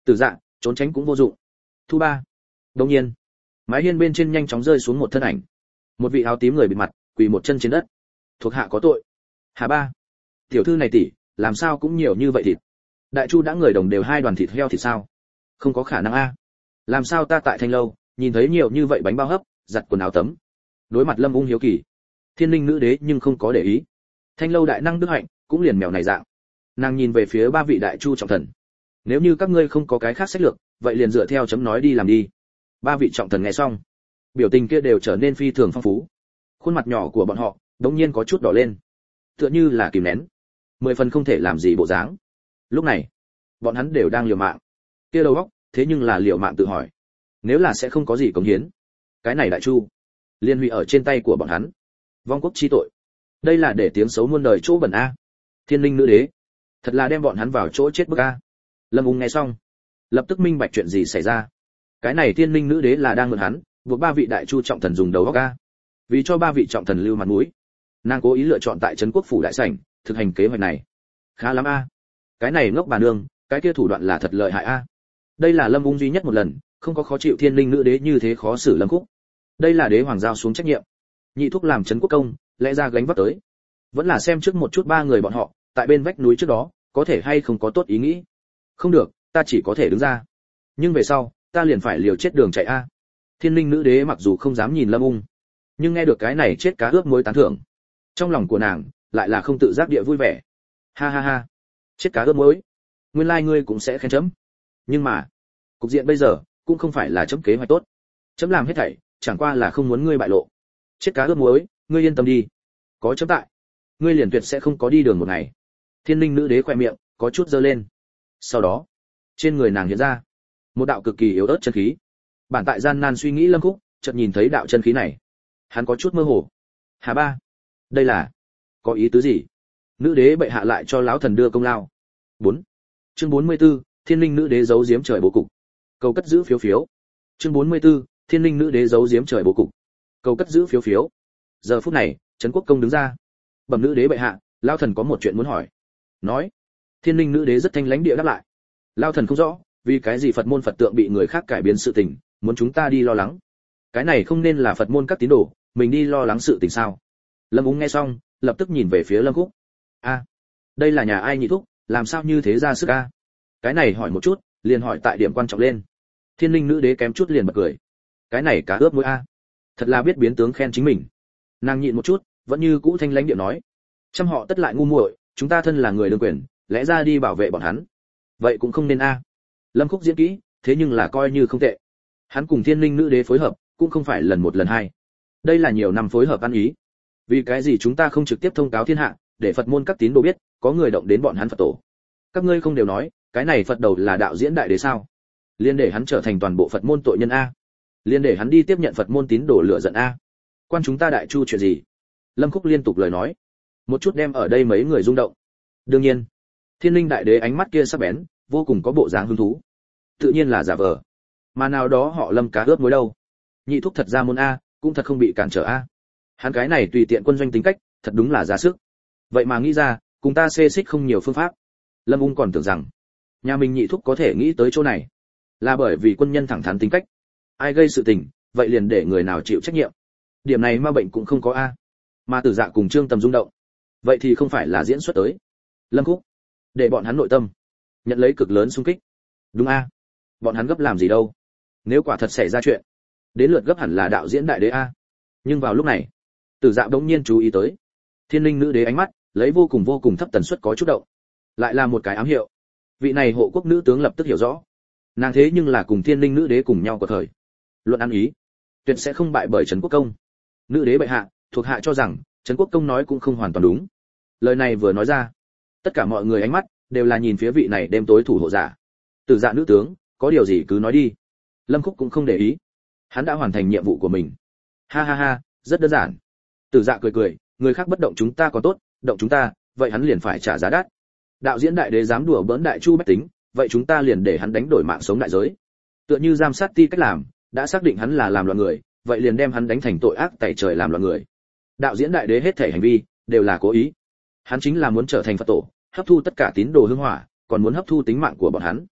Tử Dạ, trốn tránh cũng vô dụng. Thu ba. Đột nhiên, mái hiên bên trên nhanh chóng rơi xuống một thân ảnh. Một vị áo tím người bịt mặt, quỳ một chân trên đất. Thuộc hạ có tội. Hà ba. Tiểu thư này tỷ, làm sao cũng nhiều như vậy thịt. Đại chu đã người đồng đều 2 đoàn thịt heo thì sao? Không có khả năng a. Làm sao ta tại Thanh lâu, nhìn thấy nhiều như vậy bánh bao hấp, giặt quần áo tấm. Đối mặt Lâm Ung hiếu kỳ, Thiên Linh nữ đế nhưng không có để ý. Thanh lâu đại năng đức hạnh, cũng liền mèo này dạng. Nàng nhìn về phía 3 vị đại chu trọng thần. Nếu như các ngươi không có cái khác sách lược, vậy liền dựa theo chấm nói đi làm đi. 3 vị trọng thần nghe xong, biểu tình kia đều trở nên phi thường phong phú. Khuôn mặt nhỏ của bọn họ đột nhiên có chút đỏ lên, tựa như là kìm nén, 10 phần không thể làm gì bộ dáng. Lúc này, bọn hắn đều đang liều mạng. Kia đầu óc, thế nhưng là liều mạng tự hỏi, nếu là sẽ không có gì cống hiến, cái này đại chu liên hủy ở trên tay của bọn hắn. Vong quốc chi tội, đây là để tiếng xấu muôn đời chỗ bẩn a. Thiên Linh nữ đế, thật là đem bọn hắn vào chỗ chết bức a. Lâm Ung nghe xong, lập tức minh bạch chuyện gì xảy ra. Cái này Thiên Linh nữ đế là đang mượn hắn, buộc 3 vị đại chu trọng thần dùng đầu óc a. Vì cho 3 vị trọng thần lưu mặt mũi, nàng cố ý lựa chọn tại trấn quốc phủ đại sảnh thực hành kế hoạch này. Khá lắm a. Cái này ngốc bà nương, cái kia thủ đoạn là thật lợi hại a. Đây là Lâm Ung duy nhất một lần không có khó chịu Thiên Linh nữ đế như thế khó xử Lâm Khúc. Đây là đế hoàng giao xuống trách nhiệm, nhị thúc làm trấn quốc công, lẽ ra gánh vác tới. Vẫn là xem trước một chút 3 người bọn họ, tại bên vách núi trước đó, có thể hay không có tốt ý nghĩ. Không được, ta chỉ có thể đứng ra. Nhưng về sau, ta liền phải liều chết đường chạy a. Thiên Linh nữ đế mặc dù không dám nhìn Lâm Ung, nhưng nghe được cái này chết cá ướp muối tán thưởng, trong lòng của nàng lại là không tự giác địa vui vẻ. Ha ha ha, chết cá ướp muối, nguyên lai ngươi cũng sẽ khen chấm. Nhưng mà, cục diện bây giờ cũng không phải là chấm kế hoạch tốt. Chấm làm hết thảy, chẳng qua là không muốn ngươi bại lộ. Chết cá ướp muối, ngươi yên tâm đi, có chấm tại, ngươi liền tuyệt sẽ không có đi đường một ngày. Thiên Linh nữ đế khoe miệng có chút giơ lên. Sau đó, trên người nàng hiện ra một đạo cực kỳ yếu ớt chân khí. Bản tại gian nan suy nghĩ Lâm Khúc, chợt nhìn thấy đạo chân khí này, hắn có chút mơ hồ. Hà ba, đây là có ý tứ gì? Nữ đế bệ hạ lại cho lão thần đưa công lao. 4. Chương 44, Thiên Linh nữ đế giấu giếm trời bố cục. Cầu cất giữ phiếu phiếu. Chương 44, Thiên Linh nữ đế giấu giếm trời bố cục. Cầu cất giữ phiếu phiếu. Giờ phút này, Trấn Quốc công đứng ra. Bẩm nữ đế bệ hạ, lão thần có một chuyện muốn hỏi. Nói. Thiên Linh nữ đế rất thanh lãnh địa đáp lại. Lão thần không rõ, vì cái gì Phật môn Phật tượng bị người khác cải biến sự tình, muốn chúng ta đi lo lắng. Cái này không nên là Phật môn các tín đồ, mình đi lo lắng sự tình sao? Lâm Ung nghe xong, lập tức nhìn về phía Lâm Khúc. A, đây là nhà ai nhị thúc, làm sao như thế ra sức a? Cái này hỏi một chút, liền hỏi tại điểm quan trọng lên. Thiên Linh nữ đế kém chút liền bật cười. Cái này cá ướp muối a, thật là biết biến tướng khen chính mình. Nàng nhịn một chút, vẫn như cũ thanh lãnh điệu nói, trăm họ tất lại ngu muội, chúng ta thân là người đương quyền, lẽ ra đi bảo vệ bọn hắn. Vậy cũng không nên a. Lâm Khúc diễn kỹ, thế nhưng là coi như không tệ. Hắn cùng Thiên Linh nữ đế phối hợp, cũng không phải lần một lần hai. Đây là nhiều năm phối hợp ăn ý. Vì cái gì chúng ta không trực tiếp thông cáo thiên hạ, để Phật môn các tín đồ biết, có người động đến bọn hắn Phật tổ. Các ngươi không đều nói, cái này Phật đầu là đạo diễn đại đế sao? Liên để hắn trở thành toàn bộ Phật môn tội nhân a. Liên để hắn đi tiếp nhận Phật môn tín đồ lửa giận a. Quan chúng ta đại chu chuyện gì? Lâm Khúc liên tục lời nói, một chút đem ở đây mấy người rung động. Đương nhiên, Thiên Linh đại đế ánh mắt kia sắc bén, vô cùng có bộ dáng hứng thú. Tự nhiên là giả vờ. Mà nào đó họ Lâm cá ướp muối đâu? Nhị thúc thật ra môn a, cũng thật không bị cản trở a. Hắn cái này tùy tiện quân doanh tính cách, thật đúng là ra sức. Vậy mà nghĩ ra, cùng ta xê xích không nhiều phương pháp. Lâm Ung còn tưởng rằng, nhà mình nhị thúc có thể nghĩ tới chỗ này, là bởi vì quân nhân thẳng thắn tính cách. Ai gây sự tình, vậy liền để người nào chịu trách nhiệm. Điểm này ma bệnh cũng không có a. Mà Tử Dạ cùng Trương Tầm rung động, vậy thì không phải là diễn xuất tới. Lâm Khúc, để bọn hắn nội tâm nhận lấy cực lớn xung kích. Đúng a. Bọn hắn gấp làm gì đâu? Nếu quả thật xảy ra chuyện, đến lượt gấp hẳn là đạo diễn đại đế a. Nhưng vào lúc này, Tử Dạ bỗng nhiên chú ý tới, Thiên Linh nữ đế ánh mắt lấy vô cùng thấp tần suất có chút động, lại là một cái ám hiệu. Vị này hộ quốc nữ tướng lập tức hiểu rõ, nàng thế nhưng là cùng Thiên Linh nữ đế cùng nhau của thời, luận ăn ý, tuyệt sẽ không bại bởi Trấn Quốc công. Nữ đế bệ hạ, thuộc hạ cho rằng Trấn Quốc công nói cũng không hoàn toàn đúng. Lời này vừa nói ra, tất cả mọi người ánh mắt đều là nhìn phía vị này đêm tối thủ hộ giả. Tử Dạ nữ tướng, có điều gì cứ nói đi. Lâm Khúc cũng không để ý, hắn đã hoàn thành nhiệm vụ của mình. Ha ha ha, rất đơn giản. Tử Dạ cười, người khác bất động chúng ta còn tốt, động chúng ta, vậy hắn liền phải trả giá đắt. Đạo diễn đại đế dám đùa bỡn đại chu bách tính, vậy chúng ta liền để hắn đánh đổi mạng sống đại giới. Tựa như giám sát ti cách làm, đã xác định hắn là làm loạn người, vậy liền đem hắn đánh thành tội ác tày trời làm loạn người. Đạo diễn đại đế hết thể hành vi đều là cố ý. Hắn chính là muốn trở thành Phật tổ, hấp thu tất cả tín đồ hương hỏa, còn muốn hấp thu tính mạng của bọn hắn.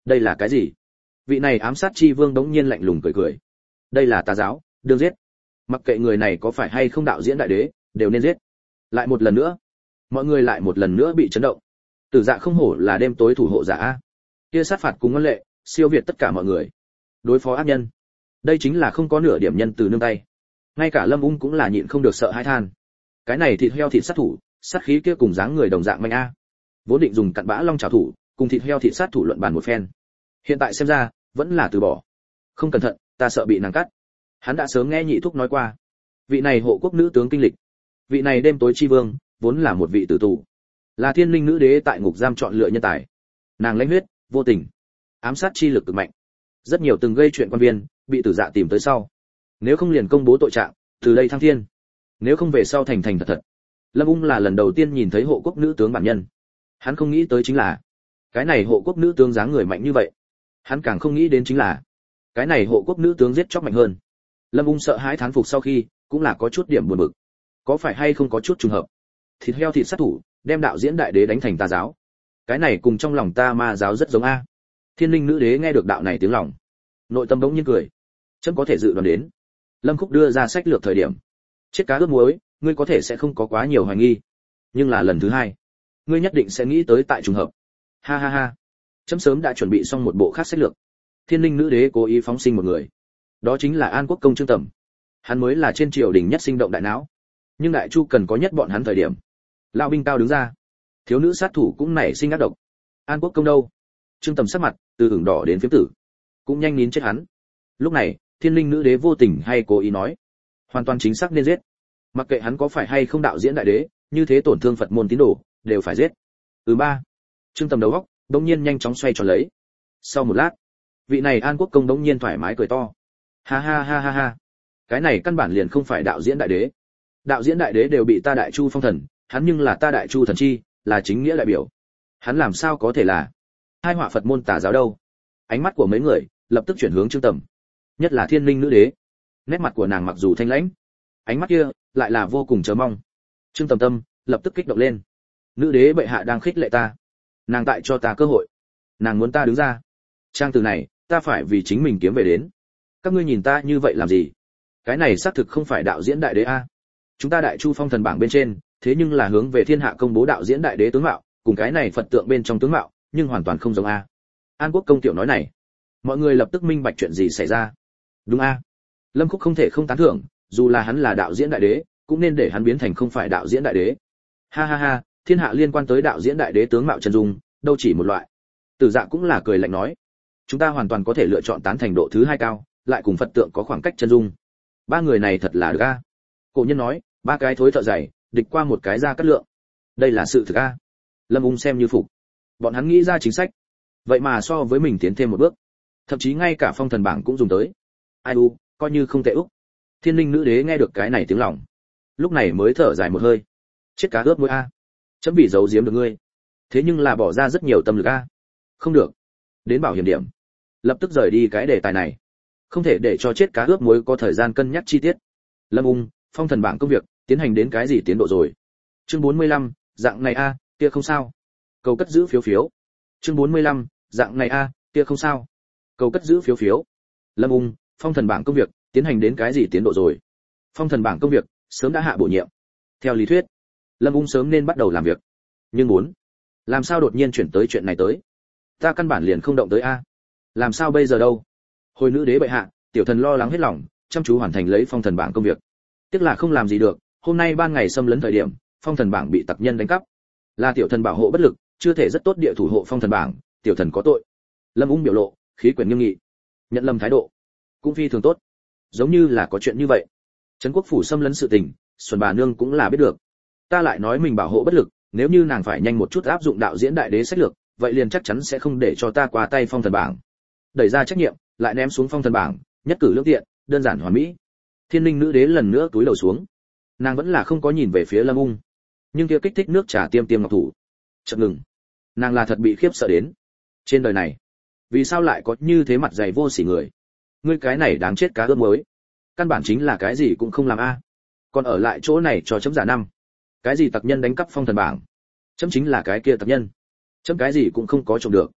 Đây là cái gì? Vị này ám sát chi vương đống nhiên lạnh lùng cười cười. Đây là tà giáo, đương giết. Mặc kệ người này có phải hay không đạo diễn đại đế, đều nên giết. Lại một lần nữa, mọi người lại một lần nữa bị chấn động. Tử Dạ không hổ là đêm tối thủ hộ giả a. Kia sát phạt cùng ngân lệ, siêu việt tất cả mọi người. Đối phó ác nhân, đây chính là không có nửa điểm nhân từ nương tay. Ngay cả Lâm Ung cũng là nhịn không được sợ hãi than. Cái này thịt heo thịt sát thủ, sát khí kia cùng dáng người đồng dạng manh a. Vốn định dùng cặn bã long trảo thủ, cùng thịt heo thịt sát thủ luận bàn một phen. Hiện tại xem ra, vẫn là từ bỏ. Không cẩn thận, ta sợ bị nàng cắt. Hắn đã sớm nghe nhị thúc nói qua. Vị này hộ quốc nữ tướng kinh lịch, vị này đêm tối chi vương, vốn là một vị tử tù, là thiên linh nữ đế tại ngục giam chọn lựa nhân tài. Nàng lãnh huyết, vô tình, ám sát chi lực cực mạnh. Rất nhiều từng gây chuyện quan viên, bị Tử Dạ tìm tới sau. Nếu không liền công bố tội trạng, từ đây thăng thiên. Nếu không về sau thành thành thật thật. Lâm Ung là lần đầu tiên nhìn thấy hộ quốc nữ tướng bản nhân. Hắn không nghĩ tới chính là, cái này hộ quốc nữ tướng dáng người mạnh như vậy. Hắn càng không nghĩ đến chính là, cái này hộ quốc nữ tướng giết chóc mạnh hơn. Lâm Ung sợ hãi thán phục sau khi, cũng là có chút điểm buồn bực. Có phải hay không có chút trùng hợp? Thịt heo thịt sát thủ, đem đạo diễn đại đế đánh thành tà giáo. Cái này cùng trong lòng ta ma giáo rất giống a. Thiên linh nữ đế nghe được đạo này tiếng lòng, nội tâm bỗng nhiên cười. Chấm có thể dự đoán đến. Lâm Khúc đưa ra sách lược thời điểm, chết cá ướp muối, ngươi có thể sẽ không có quá nhiều hoài nghi, nhưng là lần thứ hai, ngươi nhất định sẽ nghĩ tới tại trùng hợp. Ha ha ha. Chấm sớm đã chuẩn bị xong một bộ khác sách lược. Thiên linh nữ đế cố ý phóng sinh một người, đó chính là An Quốc công Trương Tầm. Hắn mới là trên triều đình nhất sinh động đại não, nhưng đại chu cần có nhất bọn hắn thời điểm. Lão binh cao đứng ra, thiếu nữ sát thủ cũng nảy sinh ác độc. An Quốc công đâu? Trương Tầm sắc mặt từ ửng đỏ đến phiếm tử, cũng nhanh nín chết hắn. Lúc này, thiên linh nữ đế vô tình hay cố ý nói, hoàn toàn chính xác nên giết. Mặc kệ hắn có phải hay không đạo diễn đại đế, như thế tổn thương Phật môn tín đồ, đều phải giết. Ba. Trương Tầm đầu óc đống nhiên nhanh chóng xoay tròn lấy. Sau một lát, vị này An Quốc công đống nhiên thoải mái cười to. Ha ha ha ha ha. Cái này căn bản liền không phải đạo diễn đại đế. Đạo diễn đại đế đều bị ta đại chu phong thần, hắn nhưng là ta đại chu thần chi, là chính nghĩa đại biểu. Hắn làm sao có thể là hai họa Phật môn tà giáo đâu? Ánh mắt của mấy người lập tức chuyển hướng Trương Tầm, nhất là thiên linh nữ đế. Nét mặt của nàng mặc dù thanh lãnh, ánh mắt kia lại là vô cùng chờ mong. Trương Tầm tâm lập tức kích động lên. Nữ đế bệ hạ đang khích lệ ta, nàng tại cho ta cơ hội, nàng muốn ta đứng ra. Trang từ này, ta phải vì chính mình kiếm về đến. Các ngươi nhìn ta như vậy làm gì? Cái này xác thực không phải đạo diễn đại đế a. Chúng ta đại chu phong thần bảng bên trên, thế nhưng là hướng về thiên hạ công bố đạo diễn đại đế tướng mạo, cùng cái này Phật tượng bên trong tướng mạo, nhưng hoàn toàn không giống a. An Quốc công tiểu nói này, mọi người lập tức minh bạch chuyện gì xảy ra. Đúng a. Lâm Khúc không thể không tán thưởng, dù là hắn là đạo diễn đại đế, cũng nên để hắn biến thành không phải đạo diễn đại đế. Ha ha ha, thiên hạ liên quan tới đạo diễn đại đế tướng mạo chân dung, đâu chỉ một loại. Tử Dạ cũng là cười lạnh nói, chúng ta hoàn toàn có thể lựa chọn tán thành độ thứ hai cao, lại cùng Phật tượng có khoảng cách chân dung. Ba người này thật là được a. Cổ nhân nói, ba cái thối thợ dày, địch qua một cái ra cắt lượng. Đây là sự thực a. Lâm Ung xem như phục. Bọn hắn nghĩ ra chính sách, vậy mà so với mình tiến thêm một bước, thậm chí ngay cả phong thần bảng cũng dùng tới. Ai u, coi như không tệ úc. Thiên linh nữ đế nghe được cái này tiếng lòng, lúc này mới thở dài một hơi. Chết cá ướp muối a. Chấm vì giấu giếm được ngươi, thế nhưng là bỏ ra rất nhiều tâm lực a. Không được, đến bảo hiểm điểm, lập tức rời đi cái đề tài này, không thể để cho chết cá ướp muối có thời gian cân nhắc chi tiết. Lâm Ung, phong thần bảng công việc tiến hành đến cái gì tiến độ rồi? Chương 45, dạng này a, kia không sao. Cầu cất giữ phiếu phiếu. Chương 45, dạng này a, kia không sao. Cầu cất giữ phiếu phiếu. Lâm Ung, phong thần bảng công việc tiến hành đến cái gì tiến độ rồi? Phong thần bảng công việc sớm đã hạ bổ nhiệm. Theo lý thuyết, Lâm Ung sớm nên bắt đầu làm việc. Nhưng làm sao đột nhiên chuyển tới chuyện này tới? Ta căn bản liền không động tới a. Làm sao bây giờ đâu? Hồi nữ đế bệ hạ, tiểu thần lo lắng hết lòng, chăm chú hoàn thành lấy phong thần bảng công việc. Tiếc là không làm gì được, hôm nay ban ngày xâm lấn thời điểm, phong thần bảng bị tặc nhân đánh cắp. Là tiểu thần bảo hộ bất lực, chưa thể rất tốt địa thủ hộ phong thần bảng, tiểu thần có tội. Lâm Ung biểu lộ khí quyển nghiêm nghị, nhận lâm thái độ cũng phi thường tốt, giống như là có chuyện như vậy. Trấn quốc phủ xâm lấn sự tình, Xuân bà nương cũng là biết được. Ta lại nói mình bảo hộ bất lực, nếu như nàng phải nhanh một chút áp dụng đạo diễn đại đế sách lược, vậy liền chắc chắn sẽ không để cho ta qua tay phong thần bảng. Đẩy ra trách nhiệm, lại ném xuống phong thần bảng, nhất cử lưỡng tiện, đơn giản hoàn mỹ. Thiên linh nữ đế lần nữa túi đầu xuống, nàng vẫn là không có nhìn về phía Lâm Ung, nhưng kia kích thích nước trà tiêm tiêm ngọc thủ chợt ngừng. Nàng là thật bị khiếp sợ đến. Trên đời này, vì sao lại có như thế mặt dày vô sỉ người? Ngươi cái này đáng chết cá ướp muối, căn bản chính là cái gì cũng không làm a. Còn ở lại chỗ này cho chấm giả năm. Cái gì tặc nhân đánh cắp phong thần bảng, chấm chính là cái kia tặc nhân, chấm cái gì cũng không có trộm được.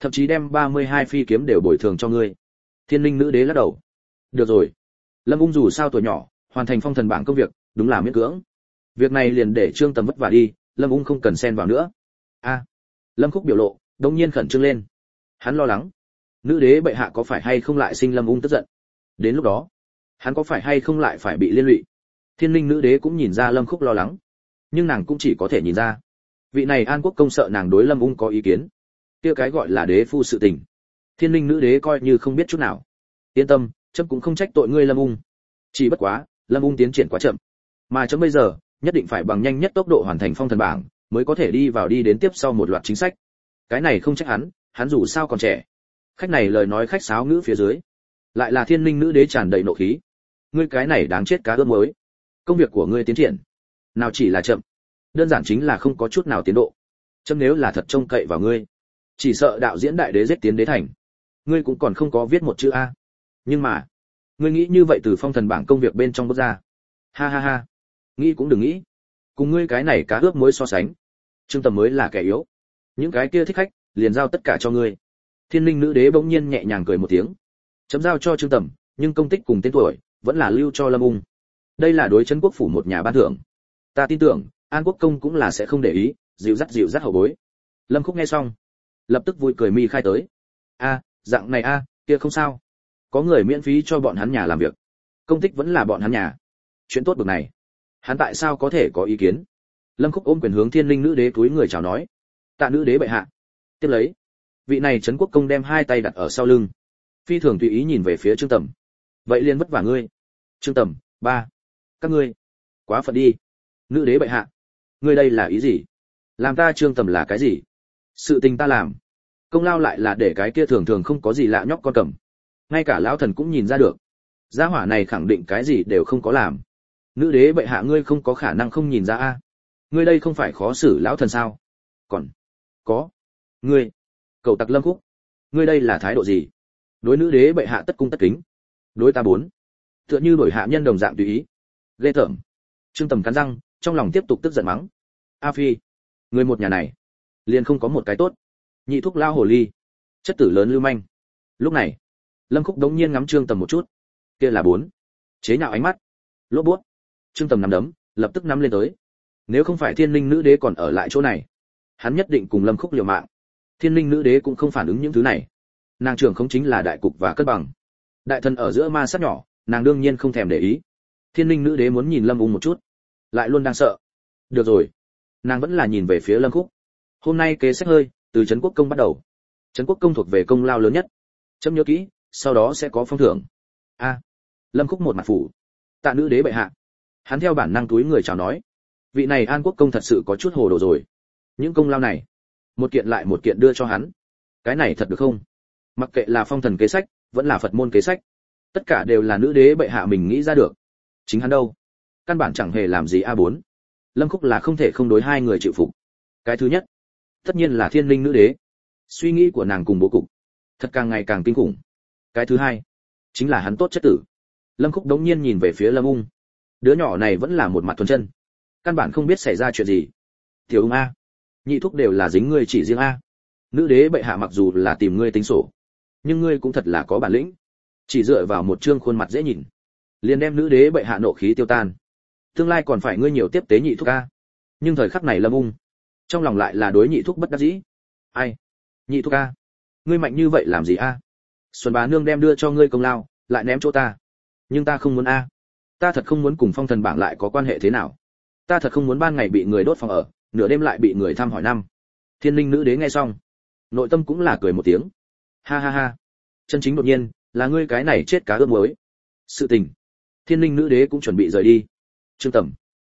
thậm chí đem 32 phi kiếm đều bồi thường cho ngươi. Thiên linh nữ đế lắc đầu. Được rồi, Lâm Ung dù sao tuổi nhỏ, hoàn thành phong thần bảng công việc, đúng là miễn cưỡng. Việc này liền để Trương Tầm vất vả đi, Lâm Ung không cần xen vào nữa. A. Lâm Khúc biểu lộ đột nhiên khẩn trương lên. Hắn lo lắng, nữ đế bệ hạ có phải hay không lại sinh Lâm Ung tức giận. Đến lúc đó, hắn có phải hay không lại phải bị liên lụy. Thiên linh nữ đế cũng nhìn ra Lâm Khúc lo lắng, nhưng nàng cũng chỉ có thể nhìn ra, vị này An Quốc công sợ nàng đối Lâm Ung có ý kiến. Kia cái gọi là đế phu sự tình, Thiên linh nữ đế coi như không biết chút nào. Yên tâm, chấm cũng không trách tội ngươi Lâm Ung. Chỉ bất quá, Lâm Ung tiến triển quá chậm, mà chấm bây giờ nhất định phải bằng nhanh nhất tốc độ hoàn thành phong thần bảng, mới có thể đi đến tiếp sau một loạt chính sách. Cái này không trách hắn dù sao còn trẻ. Khách này lời nói khách sáo ngữ phía dưới, lại là Thiên linh nữ đế tràn đầy nộ khí. Ngươi cái này đáng chết cá ướp muối. Công việc của ngươi tiến triển, nào chỉ là chậm, đơn giản chính là không có chút nào tiến độ. Chấm nếu là thật trông cậy vào ngươi, chỉ sợ đạo diễn đại đế giết tiến đế thành, ngươi cũng còn không có viết một chữ a. Nhưng mà, ngươi nghĩ như vậy từ phong thần bảng công việc bên trong bước ra. Ha ha ha, nghĩ cũng đừng nghĩ. Cùng ngươi cái này cá ướp muối so sánh, Trương Tầm mới là kẻ yếu. Những cái kia thích khách, liền giao tất cả cho ngươi. Thiên linh nữ đế bỗng nhiên nhẹ nhàng cười một tiếng. Chấm giao cho Trương Tầm, nhưng công tích cùng tên tuổi vẫn là lưu cho Lâm Ung. Đây là đối chân quốc phủ một nhà ban thưởng. Ta tin tưởng, An Quốc công cũng là sẽ không để ý, dịu dắt hậu bối. Lâm Khúc nghe xong, lập tức vui cười mi khai tới. A, dạng này a, kia không sao. Có người miễn phí cho bọn hắn nhà làm việc. Công tích vẫn là bọn hắn nhà. Chuyện tốt bực này, hắn tại sao có thể có ý kiến? Lâm Khúc ôm quyền hướng Thiên linh nữ đế túi người chào nói. Tạ nữ đế bệ hạ. Tiếp lấy, vị này trấn quốc công đem hai tay đặt ở sau lưng, phi thường tùy ý nhìn về phía Trương Tầm. Vậy liền vất vả ngươi. Trương Tầm, ba. Các ngươi, quá phận đi. Nữ đế bệ hạ, ngươi đây là ý gì? Làm ta Trương Tầm là cái gì? Sự tình ta làm, công lao lại là để cái kia thường thường không có gì lạ nhóc con cầm. Ngay cả lão thần cũng nhìn ra được, gia hỏa này khẳng định cái gì đều không có làm. Nữ đế bệ hạ, ngươi không có khả năng không nhìn ra a. Ngươi đây không phải khó xử lão thần sao? Còn có, ngươi, cậu tặc Lâm Khúc, ngươi đây là thái độ gì? Đối nữ đế bệ hạ tất cung tất kính, đối ta bốn, tựa như đổi hạ nhân đồng dạng tùy ý. Ghê tởm. Trương Tầm cắn răng, trong lòng tiếp tục tức giận mắng. A Phi, người một nhà này, liền không có một cái tốt. Nhị thúc lao hồ ly, chất tử lớn lưu manh. Lúc này, Lâm Khúc đống nhiên ngắm Trương Tầm một chút, kia là bốn, chế nhạo ánh mắt, lốp bút. Trương Tầm nắm đấm, lập tức nắm lên tới. Nếu không phải Thiên linh nữ đế còn ở lại chỗ này, hắn nhất định cùng Lâm Khúc liều mạng. Thiên linh nữ đế cũng không phản ứng những thứ này, nàng trưởng không chính là đại cục và cân bằng. Đại thần ở giữa ma sát nhỏ, nàng đương nhiên không thèm để ý. Thiên linh nữ đế muốn nhìn Lâm Ung một chút, lại luôn đang sợ. Được rồi, nàng vẫn là nhìn về phía Lâm Khúc. Hôm nay kế sách hơi, từ trấn quốc công bắt đầu. Trấn quốc công thuộc về công lao lớn nhất, chấm nhớ kỹ, sau đó sẽ có phong thưởng. A. Lâm Khúc một mặt phủ. Tạ nữ đế bệ hạ. Hắn theo bản năng túi người chào nói. Vị này An Quốc công thật sự có chút hồ đồ rồi. Những công lao này, một kiện lại một kiện đưa cho hắn. Cái này thật được không? Mặc kệ là phong thần kế sách, vẫn là Phật môn kế sách, tất cả đều là nữ đế bệ hạ mình nghĩ ra được. Chính hắn đâu, căn bản chẳng hề làm gì. A4. Lâm Khúc là không thể không đối hai người chịu phục. Cái thứ nhất, tất nhiên là Thiên linh nữ đế. Suy nghĩ của nàng cùng bố cục, thật càng ngày càng kinh khủng. Cái thứ hai, chính là hắn tốt chất tử. Lâm Khúc đống nhiên nhìn về phía Lâm Ung. Đứa nhỏ này vẫn là một mặt thuần chân, căn bản không biết xảy ra chuyện gì. Tiểu Ung a, nhị thúc đều là dính ngươi chỉ riêng a. Nữ đế bệ hạ mặc dù là tìm ngươi tính sổ, nhưng ngươi cũng thật là có bản lĩnh. Chỉ dựa vào một trương khuôn mặt dễ nhìn, liền đem nữ đế bệ hạ nộ khí tiêu tan. Tương lai còn phải ngươi nhiều tiếp tế nhị thúc a. Nhưng thời khắc này Lâm Ung trong lòng lại là đối nhị thúc bất đắc dĩ. Ai, nhị thúc a, ngươi mạnh như vậy làm gì a? Xuân bá nương đem đưa cho ngươi công lao, lại ném chỗ ta. Nhưng ta không muốn a. Ta thật không muốn cùng phong thần bảng lại có quan hệ thế nào. Ta thật không muốn ban ngày bị người đốt phòng ở, nửa đêm lại bị người thăm hỏi năm. Thiên linh nữ đế nghe xong, nội tâm cũng là cười một tiếng. Ha ha ha, chân chính đột nhiên là ngươi cái này chết cá ướp muối. Sự tình, Thiên linh nữ đế cũng chuẩn bị rời đi. Trương Tầm,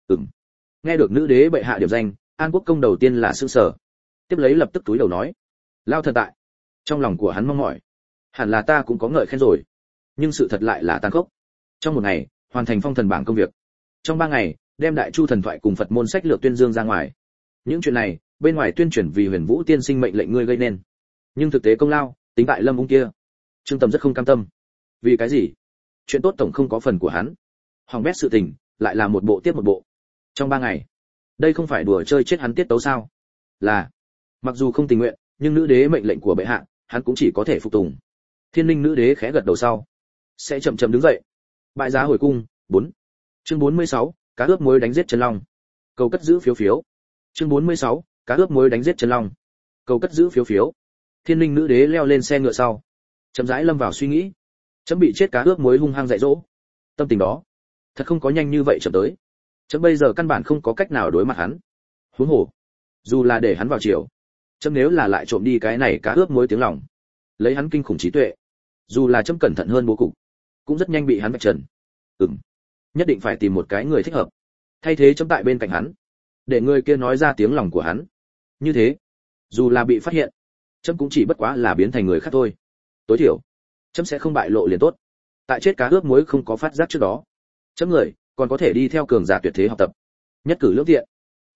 nghe được nữ đế bệ hạ điểm danh, An Quốc công đầu tiên là sững sờ, tiếp lấy lập tức túi đầu nói, lao thần tại. Trong lòng của hắn mong mỏi, hẳn là ta cũng có ngợi khen rồi, nhưng sự thật lại là tàn khốc. Trong một ngày, hoàn thành phong thần bảng công việc. Trong 3 ngày, đem đại chu thần thoại cùng Phật môn sách lược tuyên dương ra ngoài. Những chuyện này, bên ngoài tuyên truyền vì Huyền Vũ tiên sinh mệnh lệnh ngươi gây nên, nhưng thực tế công lao tính tại Lâm Ung kia. Trương Tầm rất không cam tâm. Vì cái gì? Chuyện tốt tổng không có phần của hắn. Hỏng bét sự tình, lại là một bộ tiếp một bộ. Trong 3 ngày, đây không phải đùa chơi chết hắn tiết tấu sao? Là, mặc dù không tình nguyện, nhưng nữ đế mệnh lệnh của bệ hạ, hắn cũng chỉ có thể phục tùng. Thiên Linh nữ đế khẽ gật đầu sau, sẽ chậm chậm đứng dậy. Bại giá hồi cung. 4. Chương 46, cá ướp muối đánh giết chân long. Cầu cất giữ phiếu phiếu. Chương 46, cá ướp muối đánh giết chân long. Cầu cất giữ phiếu phiếu. Thiên Linh nữ đế leo lên xe ngựa sau, chậm rãi lâm vào suy nghĩ. Chấm bị chết cá ướp muối hung hăng dạy dỗ. Tâm tình đó, thật không có nhanh như vậy chậm tới. Chấm bây giờ căn bản không có cách nào đối mặt hắn. Huống hồ, dù là để hắn vào chiều, chấm nếu là lại trộm đi cái này cá ướp muối tiếng lòng, lấy hắn kinh khủng trí tuệ, dù là chấm cẩn thận hơn bố cục, cũng rất nhanh bị hắn vạch trần. Nhất định phải tìm một cái người thích hợp, thay thế chấm tại bên cạnh hắn, để người kia nói ra tiếng lòng của hắn. Như thế, dù là bị phát hiện, chấm cũng chỉ bất quá là biến thành người khác thôi. Tối thiểu, chấm sẽ không bại lộ liền tốt. Tại chết cá ướp muối không có phát giác trước đó, chấm người còn có thể đi theo cường giả tuyệt thế học tập, nhất cử lưỡng tiện.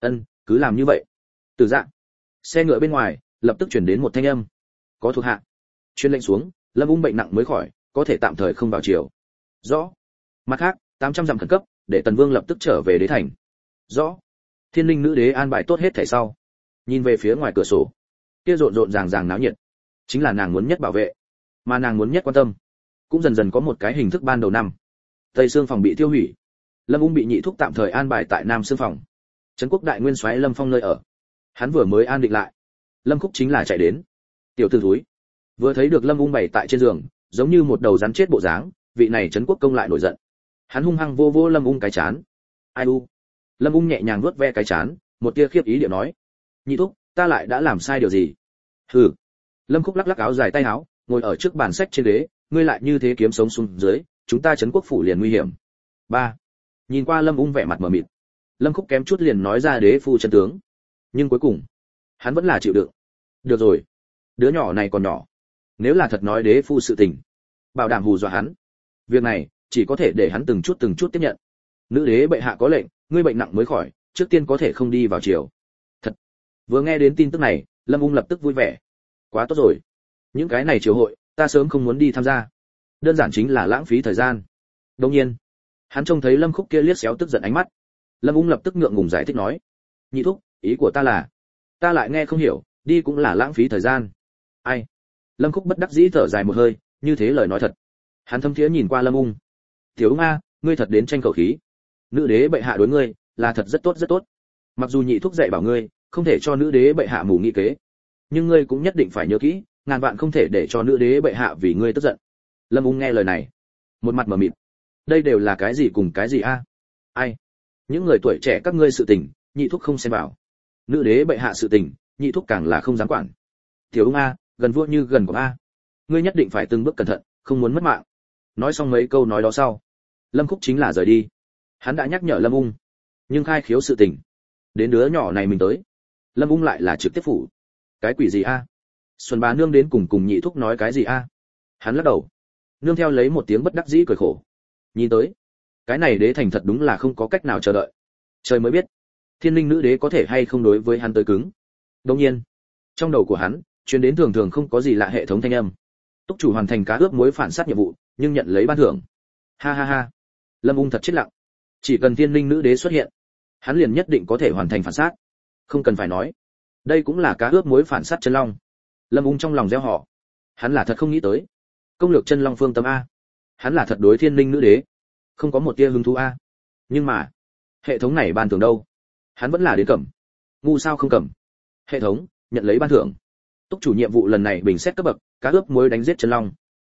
Cứ làm như vậy. Từ dạng, xe ngựa bên ngoài lập tức chuyển đến một thanh âm. Có thuộc hạ truyền lệnh xuống, Lâm Ung bệnh nặng mới khỏi, có thể tạm thời không vào triều. Rõ. Mặt khác, 800 dặm khẩn cấp, để Tần Vương lập tức trở về đế thành. Rõ. Thiên Linh nữ đế an bài tốt hết thảy sau, nhìn về phía ngoài cửa sổ, kia rộn rộn ràng ràng náo nhiệt, chính là nàng muốn nhất bảo vệ, mà nàng muốn nhất quan tâm, cũng dần dần có một cái hình thức ban đầu năm. Tây Sương phòng bị tiêu hủy, Lâm Ung bị nhị thúc tạm thời an bài tại Nam Sương phòng. Trấn quốc đại nguyên soái Lâm Phong nơi ở. Hắn vừa mới an định lại, Lâm Khúc chính là chạy đến. Tiểu tử thúi, vừa thấy được Lâm Ung bày tại trên giường, giống như một đầu rắn chết bộ dáng, vị này Trấn quốc công lại nổi giận. Hắn hung hăng vô vô Lâm Ung cái chán. Ai u? Lâm Ung nhẹ nhàng vuốt ve cái chán, một tia khiếp ý điệu nói: nhị thúc, ta lại đã làm sai điều gì? Hừ. Lâm Khúc lắc lắc áo dài tay áo, ngồi ở trước bàn sách trên ghế, ngươi lại như thế kiếm sống xuống dưới, chúng ta Trấn quốc phủ liền nguy hiểm. 3. Nhìn qua Lâm Ung vẻ mặt mờ mịt, Lâm Khúc kém chút liền nói ra đế phu chân tướng, nhưng cuối cùng hắn vẫn là chịu đựng. Được rồi, đứa nhỏ này còn nhỏ, nếu là thật nói đế phu sự tình, bảo đảm hù dọa hắn. Việc này chỉ có thể để hắn từng chút tiếp nhận. Nữ đế bệ hạ có lệnh, ngươi bệnh nặng mới khỏi, trước tiên có thể không đi vào triều. Thật. Vừa nghe đến tin tức này, Lâm Ung lập tức vui vẻ. Quá tốt rồi, những cái này triều hội, ta sớm không muốn đi tham gia, đơn giản chính là lãng phí thời gian. Đương nhiên, hắn trông thấy Lâm Khúc kia liếc xéo tức giận ánh mắt, Lâm Ung lập tức ngượng ngùng giải thích nói: nhị thúc, ý của ta là, ta lại nghe không hiểu, đi cũng là lãng phí thời gian. Ai? Lâm Khúc bất đắc dĩ thở dài một hơi, như thế lời nói thật. Hắn thâm thiế nhìn qua Lâm Ung. Tiểu Ung a, ngươi thật đến tranh khẩu khí. Nữ đế bệ hạ đối ngươi là thật rất tốt. Mặc dù nhị thúc dạy bảo ngươi, không thể cho nữ đế bệ hạ mù nghĩ kế, nhưng ngươi cũng nhất định phải nhớ kỹ, ngàn vạn không thể để cho nữ đế bệ hạ vì ngươi tức giận. Lâm Ung nghe lời này, một mặt mờ mịt. Đây đều là cái gì cùng cái gì a? Ai? Những người tuổi trẻ các ngươi sự tình, nhị thúc không xen vào. Nữ đế bệ hạ sự tình, nhị thúc càng là không dám quản. Tiểu Ung a, gần vua như gần cọp a, ngươi nhất định phải từng bước cẩn thận, không muốn mất mạng. Nói xong mấy câu nói đó sau, Lâm Khúc chính là rời đi. Hắn đã nhắc nhở Lâm Ung, nhưng khai khiếu sự tình, đến đứa nhỏ này mình tới, Lâm Ung lại là trực tiếp phủ. Cái quỷ gì a? Xuân bá nương đến cùng nhị thúc nói cái gì a? Hắn lắc đầu, nương theo lấy một tiếng bất đắc dĩ cười khổ. Nhìn tới, cái này đế thành thật đúng là không có cách nào chờ đợi. Trời mới biết, Thiên Linh nữ đế có thể hay không đối với hắn tới cứng. Đương nhiên, trong đầu của hắn truyền đến thường không có gì lạ hệ thống thanh âm. Túc chủ hoàn thành cá ướp muối phản sát nhiệm vụ, nhưng nhận lấy ban thưởng. Ha ha ha. Lâm Ung thật chết lặng. Chỉ cần Thiên Linh nữ đế xuất hiện, hắn liền nhất định có thể hoàn thành phản sát. Không cần phải nói, đây cũng là cá ướp muối phản sát chân long. Lâm Ung trong lòng reo hò. Hắn là thật không nghĩ tới, công lược chân long phương tâm a, hắn là thật đối Thiên Linh nữ đế không có một tia hứng thú a. Nhưng mà, hệ thống này ban thưởng đâu? Hắn vẫn là đến cầm. Ngu sao không cầm? Hệ thống, nhận lấy ban thưởng. Túc chủ nhiệm vụ lần này bình xét cấp bậc, cá ướp muối đánh giết chân long.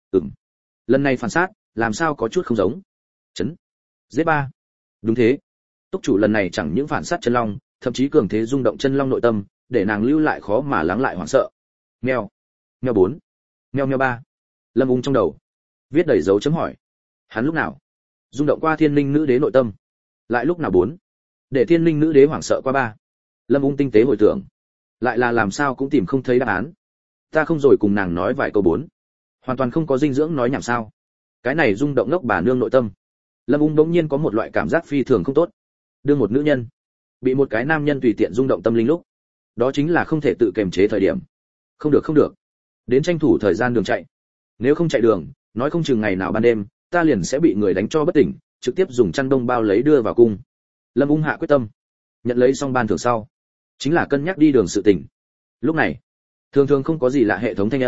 Lần này phản sát, làm sao có chút không giống. Chấn. Giết 3. Đúng thế. Túc chủ lần này chẳng những phản sát chân long, thậm chí cường thế rung động chân long nội tâm, để nàng lưu lại khó mà lắng lại hoảng sợ. Mèo. Mèo 4. Mèo 3. Lâm Ung trong đầu viết đầy dấu chấm hỏi. Hắn lúc nào rung động qua Thiên Linh nữ đế nội tâm, lại lúc nào 4, để Thiên Linh nữ đế hoảng sợ qua 3. Lâm Ung tinh tế hồi tưởng, lại là làm sao cũng tìm không thấy đáp án. Ta không rồi cùng nàng nói vài câu 4, hoàn toàn không có dinh dưỡng nói nhảm sao? Cái này rung động ngốc bà nương nội tâm. Lâm Ung bỗng nhiên có một loại cảm giác phi thường không tốt. Đương một nữ nhân bị một cái nam nhân tùy tiện rung động tâm linh lúc, đó chính là không thể tự kiềm chế thời điểm. Không được, đến tranh thủ thời gian đường chạy. Nếu không chạy đường, nói không chừng ngày nào ban đêm, ta liền sẽ bị người đánh cho bất tỉnh, trực tiếp dùng chăn đông bao lấy đưa vào cung. Lâm Ung hạ quyết tâm, nhận lấy xong ban thưởng sau, chính là cân nhắc đi đường sự tình. Lúc này, thường không có gì lạ hệ thống thanh âm,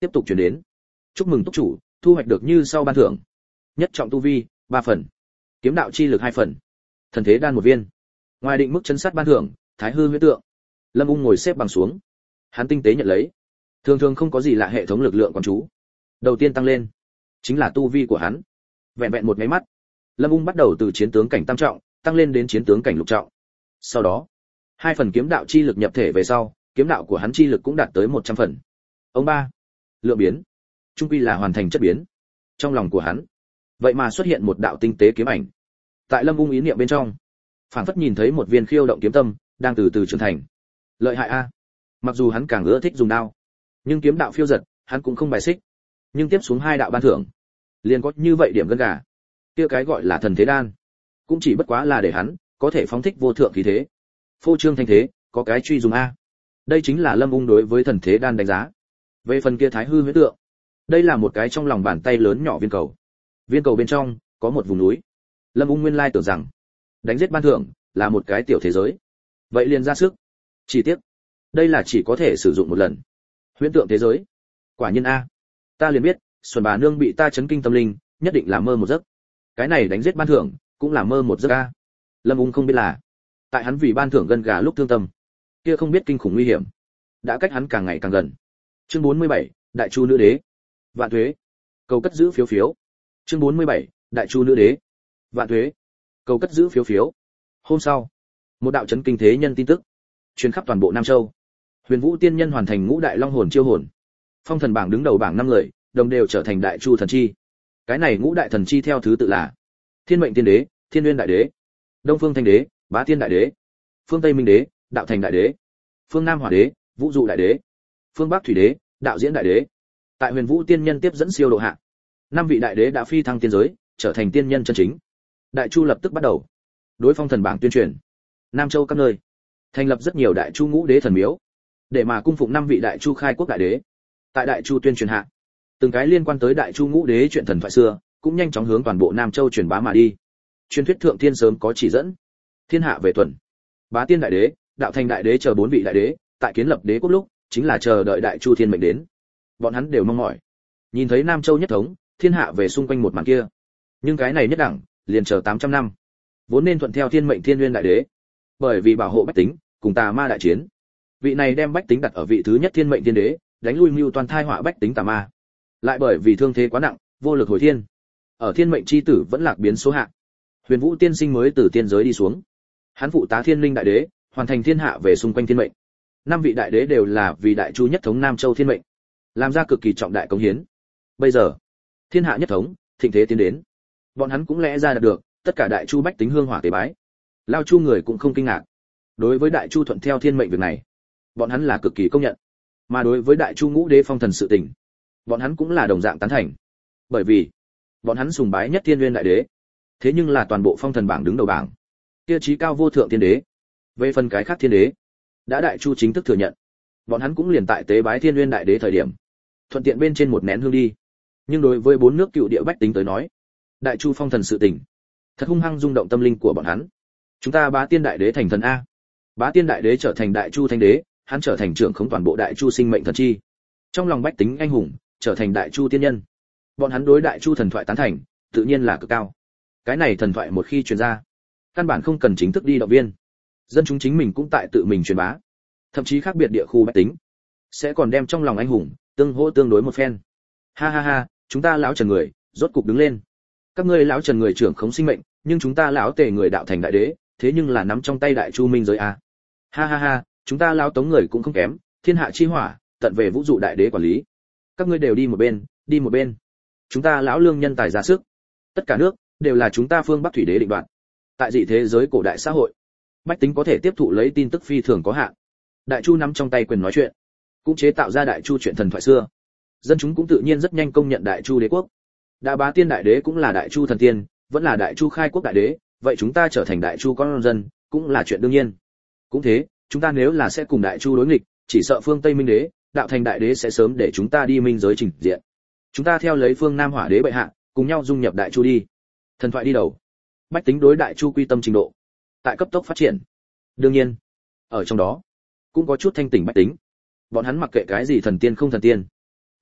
tiếp tục truyền đến. Chúc mừng túc chủ, thu hoạch được như sau ban thưởng. Nhất trọng tu vi, 3 phần. Kiếm đạo chi lực 2 phần. Thần thế đan 1 viên. Ngoài định mức chấn sát ban thưởng, Thái hư huyễn tượng. Lâm Ung ngồi xếp bằng xuống. Hắn tinh tế nhận lấy. Thường thường không có gì lạ hệ thống lực lượng quan chú. Đầu tiên tăng lên, chính là tu vi của hắn. Vẹn vẹn một cái mắt, Lâm Ung bắt đầu từ chiến tướng cảnh tam trọng, tăng lên đến chiến tướng cảnh lục trọng. Sau đó, 2 phần kiếm đạo chi lực nhập thể về sau, kiếm đạo của hắn chi lực cũng đạt tới 100 phần. Ông ba, lượng biến, trung quy là hoàn thành chất biến. Trong lòng của hắn, vậy mà xuất hiện một đạo tinh tế kiếm ảnh. Tại Lâm Ung ý niệm bên trong, phảng phất nhìn thấy một viên khiêu động kiếm tâm đang từ từ trưởng thành. Lợi hại a. Mặc dù hắn càng ưa thích dùng đao, nhưng kiếm đạo phiêu giật, hắn cũng không bài xích. Nhưng tiếp xuống 2 đạo ban thưởng, liền có như vậy điểm gân gà. Kia cái gọi là thần thế đan, cũng chỉ bất quá là để hắn có thể phóng thích vô thượng khí thế. Phô trương thanh thế, có cái truy dùng a. Đây chính là Lâm Ung đối với thần thế đan đánh giá. Về phần kia Thái hư huyễn tượng, đây là một cái trong lòng bàn tay lớn nhỏ viên cầu. Viên cầu bên trong có một vùng núi. Lâm Ung nguyên lai tưởng rằng đánh giết ban thưởng là một cái tiểu thế giới. Vậy liền ra sức. Chỉ tiếc, đây là chỉ có thể sử dụng một lần. Huyễn tượng thế giới. Quả nhiên a. Ta liền biết, Xuân bà nương bị ta chấn kinh tâm linh, nhất định là mơ một giấc. Cái này đánh giết ban thưởng, cũng là mơ một giấc a. Lâm Ung không biết là, tại hắn vì ban thưởng gân gà lúc thương tâm, kia không biết kinh khủng nguy hiểm, đã cách hắn càng ngày càng gần. Chương 47, Đại Chu nữ đế. Vạn tuế. Cầu cất giữ phiếu phiếu. Chương 47, Đại Chu nữ đế. Vạn tuế. Cầu cất giữ phiếu phiếu. Hôm sau, một đạo chấn kinh thế nhân tin tức truyền khắp toàn bộ Nam Châu. Huyền Vũ tiên nhân hoàn thành ngũ đại long hồn chiêu hồn. Phong thần bảng đứng đầu bảng 5 người, đồng đều trở thành Đại Chu thần chi. Cái này ngũ đại thần chi theo thứ tự là: Thiên Mệnh Tiên Đế, Thiên Nguyên Đại Đế, Đông Phương Thanh Đế, Bá Tiên Đại Đế, Phương Tây Minh Đế, Đạo Thành Đại Đế, Phương Nam Hỏa Đế, Vũ Dụ Đại Đế, Phương Bắc Thủy Đế, Đạo Diễn Đại Đế. Tại Huyền Vũ tiên nhân tiếp dẫn siêu độ hạ, 5 vị đại đế đã phi thăng tiên giới, trở thành tiên nhân chân chính. Đại Chu lập tức bắt đầu đối phong thần bảng tuyên truyền. Nam Châu các nơi thành lập rất nhiều Đại Chu ngũ đế thần miếu, để mà cung phụng 5 vị Đại Chu khai quốc đại đế. Tại Đại Chu tuyên truyền hạ, từng cái liên quan tới Đại Chu ngũ đế chuyện thần thoại xưa cũng nhanh chóng hướng toàn bộ Nam Châu truyền bá mà đi. Truyền thuyết thượng thiên sớm có chỉ dẫn, thiên hạ về tuần. Bá Tiên Đại Đế, Đạo Thành Đại Đế chờ 4 vị đại đế, tại kiến lập đế quốc lúc, chính là chờ đợi Đại Chu thiên mệnh đến. Bọn hắn đều mong mỏi nhìn thấy Nam Châu nhất thống, thiên hạ về xung quanh một màn kia. Nhưng cái này nhất đẳng, liền chờ 800 năm. Vốn nên thuận theo thiên mệnh Thiên Nguyên Đại Đế, bởi vì bảo hộ bách tính, cùng tà ma đại chiến. Vị này đem bách tính đặt ở vị thứ nhất thiên mệnh tiên đế, đánh lui mưu toàn thai họa bách tính tà ma. Lại bởi vì thương thế quá nặng, vô lực hồi thiên. Ở thiên mệnh chi tử vẫn lạc biến số hạ. Huyền Vũ tiên sinh mới từ tiên giới đi xuống. Hắn phụ tá Thiên Linh Đại Đế, hoàn thành thiên hạ về xung quanh thiên mệnh. 5 vị đại đế đều là vì Đại Chu nhất thống Nam Châu thiên mệnh, làm ra cực kỳ trọng đại công hiến. Bây giờ, thiên hạ nhất thống, thịnh thế tiến đến. Bọn hắn cũng lẽ ra đạt được tất cả Đại Chu bách tính hương hỏa tế bái. Lao Chu người cũng không kinh ngạc. Đối với Đại Chu thuận theo thiên mệnh việc này, bọn hắn là cực kỳ công nhận. Mà đối với Đại Chu ngũ đế phong thần sự tình, bọn hắn cũng là đồng dạng tán thành. Bởi vì, bọn hắn sùng bái nhất Thiên Nguyên Đại Đế. Thế nhưng là toàn bộ phong thần bảng đứng đầu bảng, kia chí cao vô thượng thiên đế. Về phần cái khác thiên đế, đã Đại Chu chính thức thừa nhận. Bọn hắn cũng liền tại tế bái Thiên Nguyên Đại Đế thời điểm, thuận tiện bên trên một nén hương đi. Nhưng đối với 4 nước cựu địa bách tính tới nói, Đại Chu phong thần sự tình, thật hung hăng rung động tâm linh của bọn hắn. Chúng ta Bá Tiên Đại Đế thành thần a. Bá Tiên Đại Đế trở thành Đại Chu thánh đế, hắn trở thành trưởng khống toàn bộ Đại Chu sinh mệnh thần chi. Trong lòng bách tính anh hùng, trở thành Đại Chu tiên nhân. Bọn hắn đối Đại Chu thần thoại tán thành, tự nhiên là cực cao. Cái này thần thoại một khi truyền ra, căn bản không cần chính thức đi động viên, dân chúng chính mình cũng tại tự mình truyền bá. Thậm chí khác biệt địa khu bách tính, sẽ còn đem trong lòng anh hùng tương hỗ tương đối một phen. Ha ha ha, chúng ta lão Trần người, rốt cục đứng lên. Các ngươi lão Trần người trưởng khống sinh mệnh, nhưng chúng ta lão Tề người đạo thành đại đế, thế nhưng là nắm trong tay Đại Chu minh giới a. Ha ha ha, chúng ta lão Tống người cũng không kém, thiên hạ chi hỏa, tận về vũ dụ đại đế quản lý. Các ngươi đều đi một bên, đi một bên. Chúng ta lão Lương nhân tài ra sức. Tất cả nước đều là chúng ta phương Bắc thủy đế định đoạt. Tại dị thế giới cổ đại xã hội, bách tính có thể tiếp thụ lấy tin tức phi thường có hạn. Đại Chu nắm trong tay quyền nói chuyện, cũng chế tạo ra Đại Chu chuyện thần thoại xưa. Dân chúng cũng tự nhiên rất nhanh công nhận Đại Chu đế quốc. Đã Bá Tiên Đại Đế cũng là Đại Chu thần tiên, vẫn là Đại Chu khai quốc đại đế, vậy chúng ta trở thành Đại Chu con dân, cũng là chuyện đương nhiên. Cũng thế, chúng ta nếu là sẽ cùng Đại Chu đối nghịch, chỉ sợ phương Tây Minh Đế, Đạo Thành Đại Đế sẽ sớm để chúng ta đi minh giới trình diện. Chúng ta theo lấy phương Nam Hỏa Đế bệ hạ, cùng nhau dung nhập Đại Chu đi. Thần thoại đi đầu. Bách tính đối Đại Chu quy tâm trình độ, tại cấp tốc phát triển. Đương nhiên, ở trong đó cũng có chút thanh tỉnh bách tính. Bọn hắn mặc kệ cái gì thần tiên không thần tiên,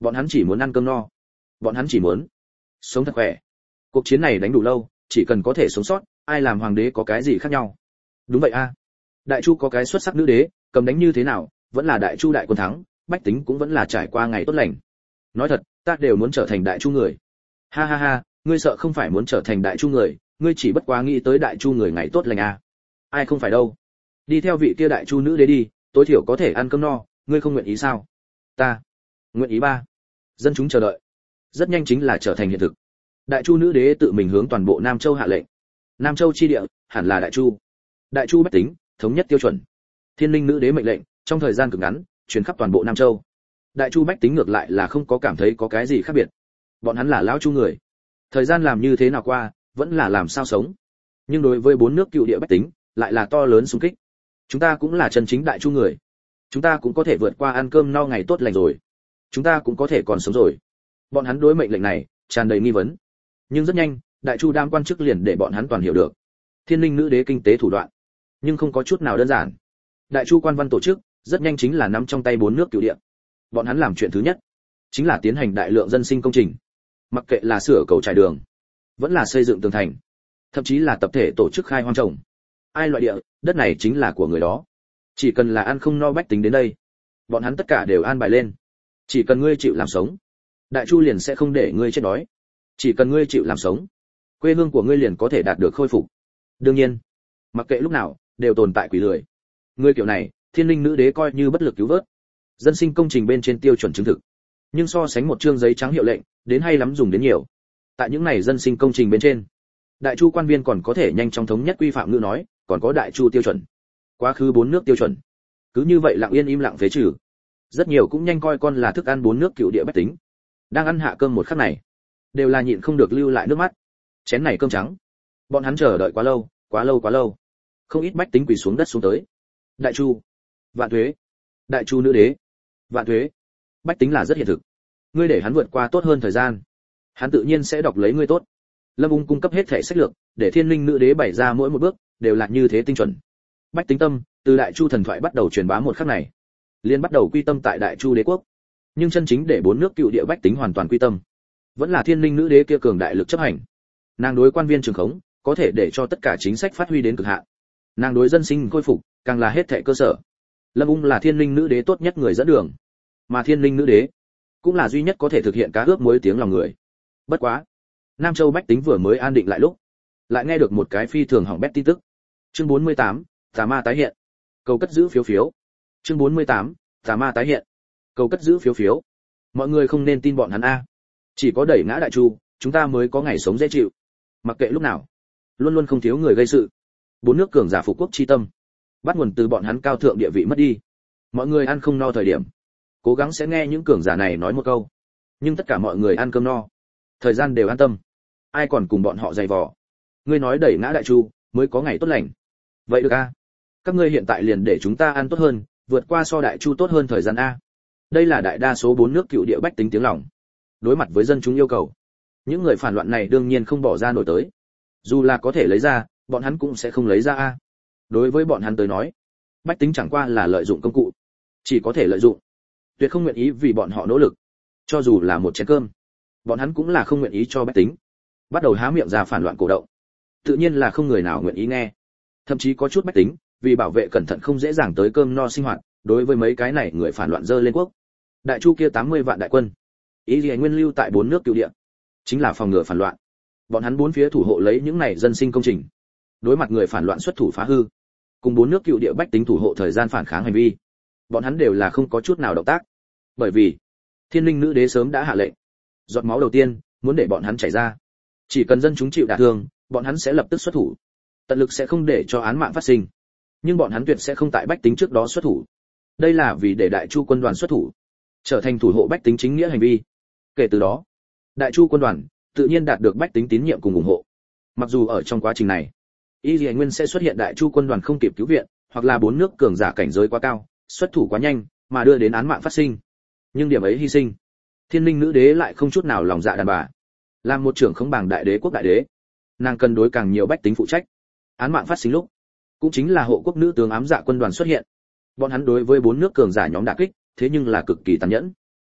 Bọn hắn chỉ muốn ăn cơm no, bọn hắn chỉ muốn sống thật khỏe. Cuộc chiến này đánh đủ lâu, chỉ cần có thể sống sót, ai làm hoàng đế có cái gì khác nhau. Đúng vậy a. Đại Chu có cái xuất sắc nữ đế, cầm đánh như thế nào, vẫn là Đại Chu đại quân thắng, bách tính cũng vẫn là trải qua ngày tốt lành. Nói thật, ta đều muốn trở thành Đại Chu người. Ha ha ha, ngươi sợ không phải muốn trở thành Đại Chu người, ngươi chỉ bất quá nghĩ tới Đại Chu người ngày tốt lành a. Ai không phải đâu. Đi theo vị kia Đại Chu nữ đế đi, tối thiểu có thể ăn cơm no, ngươi không nguyện ý sao? Ta nguyện ý ba. Dân chúng chờ đợi, rất nhanh chính là trở thành hiện thực. Đại Chu nữ đế tự mình hướng toàn bộ Nam Châu hạ lệnh. Nam Châu chi địa hẳn là Đại Chu. Đại Chu bách tính thống nhất tiêu chuẩn. Thiên Linh nữ đế mệnh lệnh, trong thời gian cực ngắn, truyền khắp toàn bộ Nam Châu. Đại Chu bách tính ngược lại là không có cảm thấy có cái gì khác biệt. Bọn hắn là lão Chu người, thời gian làm như thế nào qua, vẫn là làm sao sống. Nhưng đối với bốn nước cựu địa bách tính, lại là to lớn xung kích. Chúng ta cũng là chân chính Đại Chu người. Chúng ta cũng có thể vượt qua ăn cơm no ngày tốt lành rồi. Chúng ta cũng có thể còn sống rồi. Bọn hắn đối mệnh lệnh này tràn đầy nghi vấn. Nhưng rất nhanh, Đại Chu đam quan chức liền để bọn hắn toàn hiểu được. Thiên Linh nữ đế kinh tế thủ đoạn, nhưng không có chút nào đơn giản. Đại Chu quan văn tổ chức, rất nhanh chính là nắm trong tay bốn nước cựu địa. Bọn hắn làm chuyện thứ nhất, chính là tiến hành đại lượng dân sinh công trình. Mặc kệ là sửa cầu trải đường, vẫn là xây dựng tường thành, thậm chí là tập thể tổ chức khai hoang trồng. Ai loại địa, đất này chính là của người đó. Chỉ cần là ăn không no bách tính đến đây, bọn hắn tất cả đều an bài lên. Chỉ cần ngươi chịu làm sống, Đại Chu liền sẽ không để ngươi chết đói. Chỉ cần ngươi chịu làm sống, quê hương của ngươi liền có thể đạt được khôi phục. Đương nhiên, mặc kệ lúc nào, đều tồn tại quỷ lười. Ngươi kiểu này, Thiên Linh nữ đế coi như bất lực cứu vớt. Dân sinh công trình bên trên tiêu chuẩn chứng thực, nhưng so sánh một chương giấy trắng hiệu lệnh, đến hay lắm dùng đến nhiều. Tại những này dân sinh công trình bên trên, Đại Chu quan viên còn có thể nhanh chóng thống nhất quy phạm ngữ nói, còn có Đại Chu tiêu chuẩn. Quá khứ bốn nước tiêu chuẩn, cứ như vậy lặng yên im lặng phế trừ. Rất nhiều cũng nhanh coi con là thức ăn bốn nước cựu địa bách tính. Đang ăn hạ cơm một khắc này, đều là nhịn không được lưu lại nước mắt. Chén này cơm trắng, bọn hắn chờ đợi quá lâu, quá lâu quá lâu. Không ít bách tính quỳ xuống đất xuống tới. Đại Chu, vạn thuế. Đại Chu nữ đế, vạn thuế. Bách tính là rất hiện thực. Ngươi để hắn vượt qua tốt hơn thời gian, hắn tự nhiên sẽ đọc lấy ngươi tốt. Lâm Ung cung cấp hết thể sách lược, để Thiên Linh nữ đế bày ra mỗi một bước đều là như thế tinh chuẩn. Bách tính tâm, từ Đại Chu thần thoại bắt đầu truyền bá một khắc này, liền bắt đầu quy tâm tại Đại Chu đế quốc. Nhưng chân chính để bốn nước cựu địa bách tính hoàn toàn quy tâm, vẫn là Thiên Linh nữ đế kia cường đại lực chấp hành. Nàng đối quan viên trường khống, có thể để cho tất cả chính sách phát huy đến cực hạn. Nàng đối dân sinh khôi phục, càng là hết thệ cơ sở. Lâm Ung là Thiên Linh nữ đế tốt nhất người dẫn đường, mà Thiên Linh nữ đế cũng là duy nhất có thể thực hiện cá ước muối tiếng lòng người. Bất quá, Nam Châu bách tính vừa mới an định lại lúc, lại nghe được một cái phi thường hỏng bét tin tức. Chương 48, tà ma tái hiện. Cầu cất giữ phiếu phiếu. Chương 48, tà ma tái hiện. Cầu cất giữ phiếu phiếu. Mọi người không nên tin bọn hắn a. Chỉ có đẩy ngã Đại Chu, chúng ta mới có ngày sống dễ chịu. Mặc kệ lúc nào, luôn luôn không thiếu người gây sự. Bốn nước cường giả phục quốc chi tâm, bắt nguồn từ bọn hắn cao thượng địa vị mất đi. Mọi người ăn không no thời điểm, cố gắng sẽ nghe những cường giả này nói một câu. Nhưng tất cả mọi người ăn cơm no, thời gian đều an tâm. Ai còn cùng bọn họ dày vò. Ngươi nói đẩy ngã Đại Chu, mới có ngày tốt lành. Vậy được a. Các ngươi hiện tại liền để chúng ta ăn tốt hơn, vượt qua so Đại Chu tốt hơn thời gian a. Đây là đại đa số bốn nước cựu địa bách tính tiếng lòng. Đối mặt với dân chúng yêu cầu, những người phản loạn này đương nhiên không bỏ ra nổi tới. Dù là có thể lấy ra, bọn hắn cũng sẽ không lấy ra a. Đối với bọn hắn tới nói, bách tính chẳng qua là lợi dụng công cụ, chỉ có thể lợi dụng, tuyệt không nguyện ý vì bọn họ nỗ lực. Cho dù là một chén cơm, bọn hắn cũng là không nguyện ý cho bách tính. Bắt đầu há miệng ra phản loạn cổ động, tự nhiên là không người nào nguyện ý nghe. Thậm chí có chút bách tính, vì bảo vệ cẩn thận không dễ dàng tới cơm no sinh hoạt, đối với mấy cái này người phản loạn dơ lên quốc. Đại Chu kia 80 vạn đại quân, ý gì nguyên lưu tại bốn nước cựu địa, chính là phòng ngừa phản loạn. Bọn hắn bốn phía thủ hộ lấy những này dân sinh công trình. Đối mặt người phản loạn xuất thủ phá hư, cùng bốn nước cựu địa bách tính thủ hộ thời gian phản kháng hành vi, bọn hắn đều là không có chút nào động tác. Bởi vì Thiên Linh nữ đế sớm đã hạ lệnh, giọt máu đầu tiên muốn để bọn hắn chảy ra. Chỉ cần dân chúng chịu đả thương, bọn hắn sẽ lập tức xuất thủ, tận lực sẽ không để cho án mạng phát sinh. Nhưng bọn hắn tuyệt sẽ không tại bách tính trước đó xuất thủ. Đây là vì để Đại Chu quân đoàn xuất thủ, trở thành thủ hộ bách tính chính nghĩa hành vi. Kể từ đó, Đại Chu quân đoàn tự nhiên đạt được bách tính tín nhiệm cùng ủng hộ. Mặc dù ở trong quá trình này, Y Lệ Nguyên sẽ xuất hiện Đại Chu quân đoàn không kịp cứu viện, hoặc là bốn nước cường giả cảnh giới quá cao, xuất thủ quá nhanh, mà đưa đến án mạng phát sinh. Nhưng điểm ấy hy sinh, Thiên Linh nữ đế lại không chút nào lòng dạ đàn bà. Làm một trưởng không bằng đại đế quốc đại đế, nàng cần đối càng nhiều bách tính phụ trách. Án mạng phát sinh lúc, cũng chính là hộ quốc nữ tướng ám dạ quân đoàn xuất hiện. Bọn hắn đối với bốn nước cường giả nhóm đả kích, thế nhưng là cực kỳ tàn nhẫn.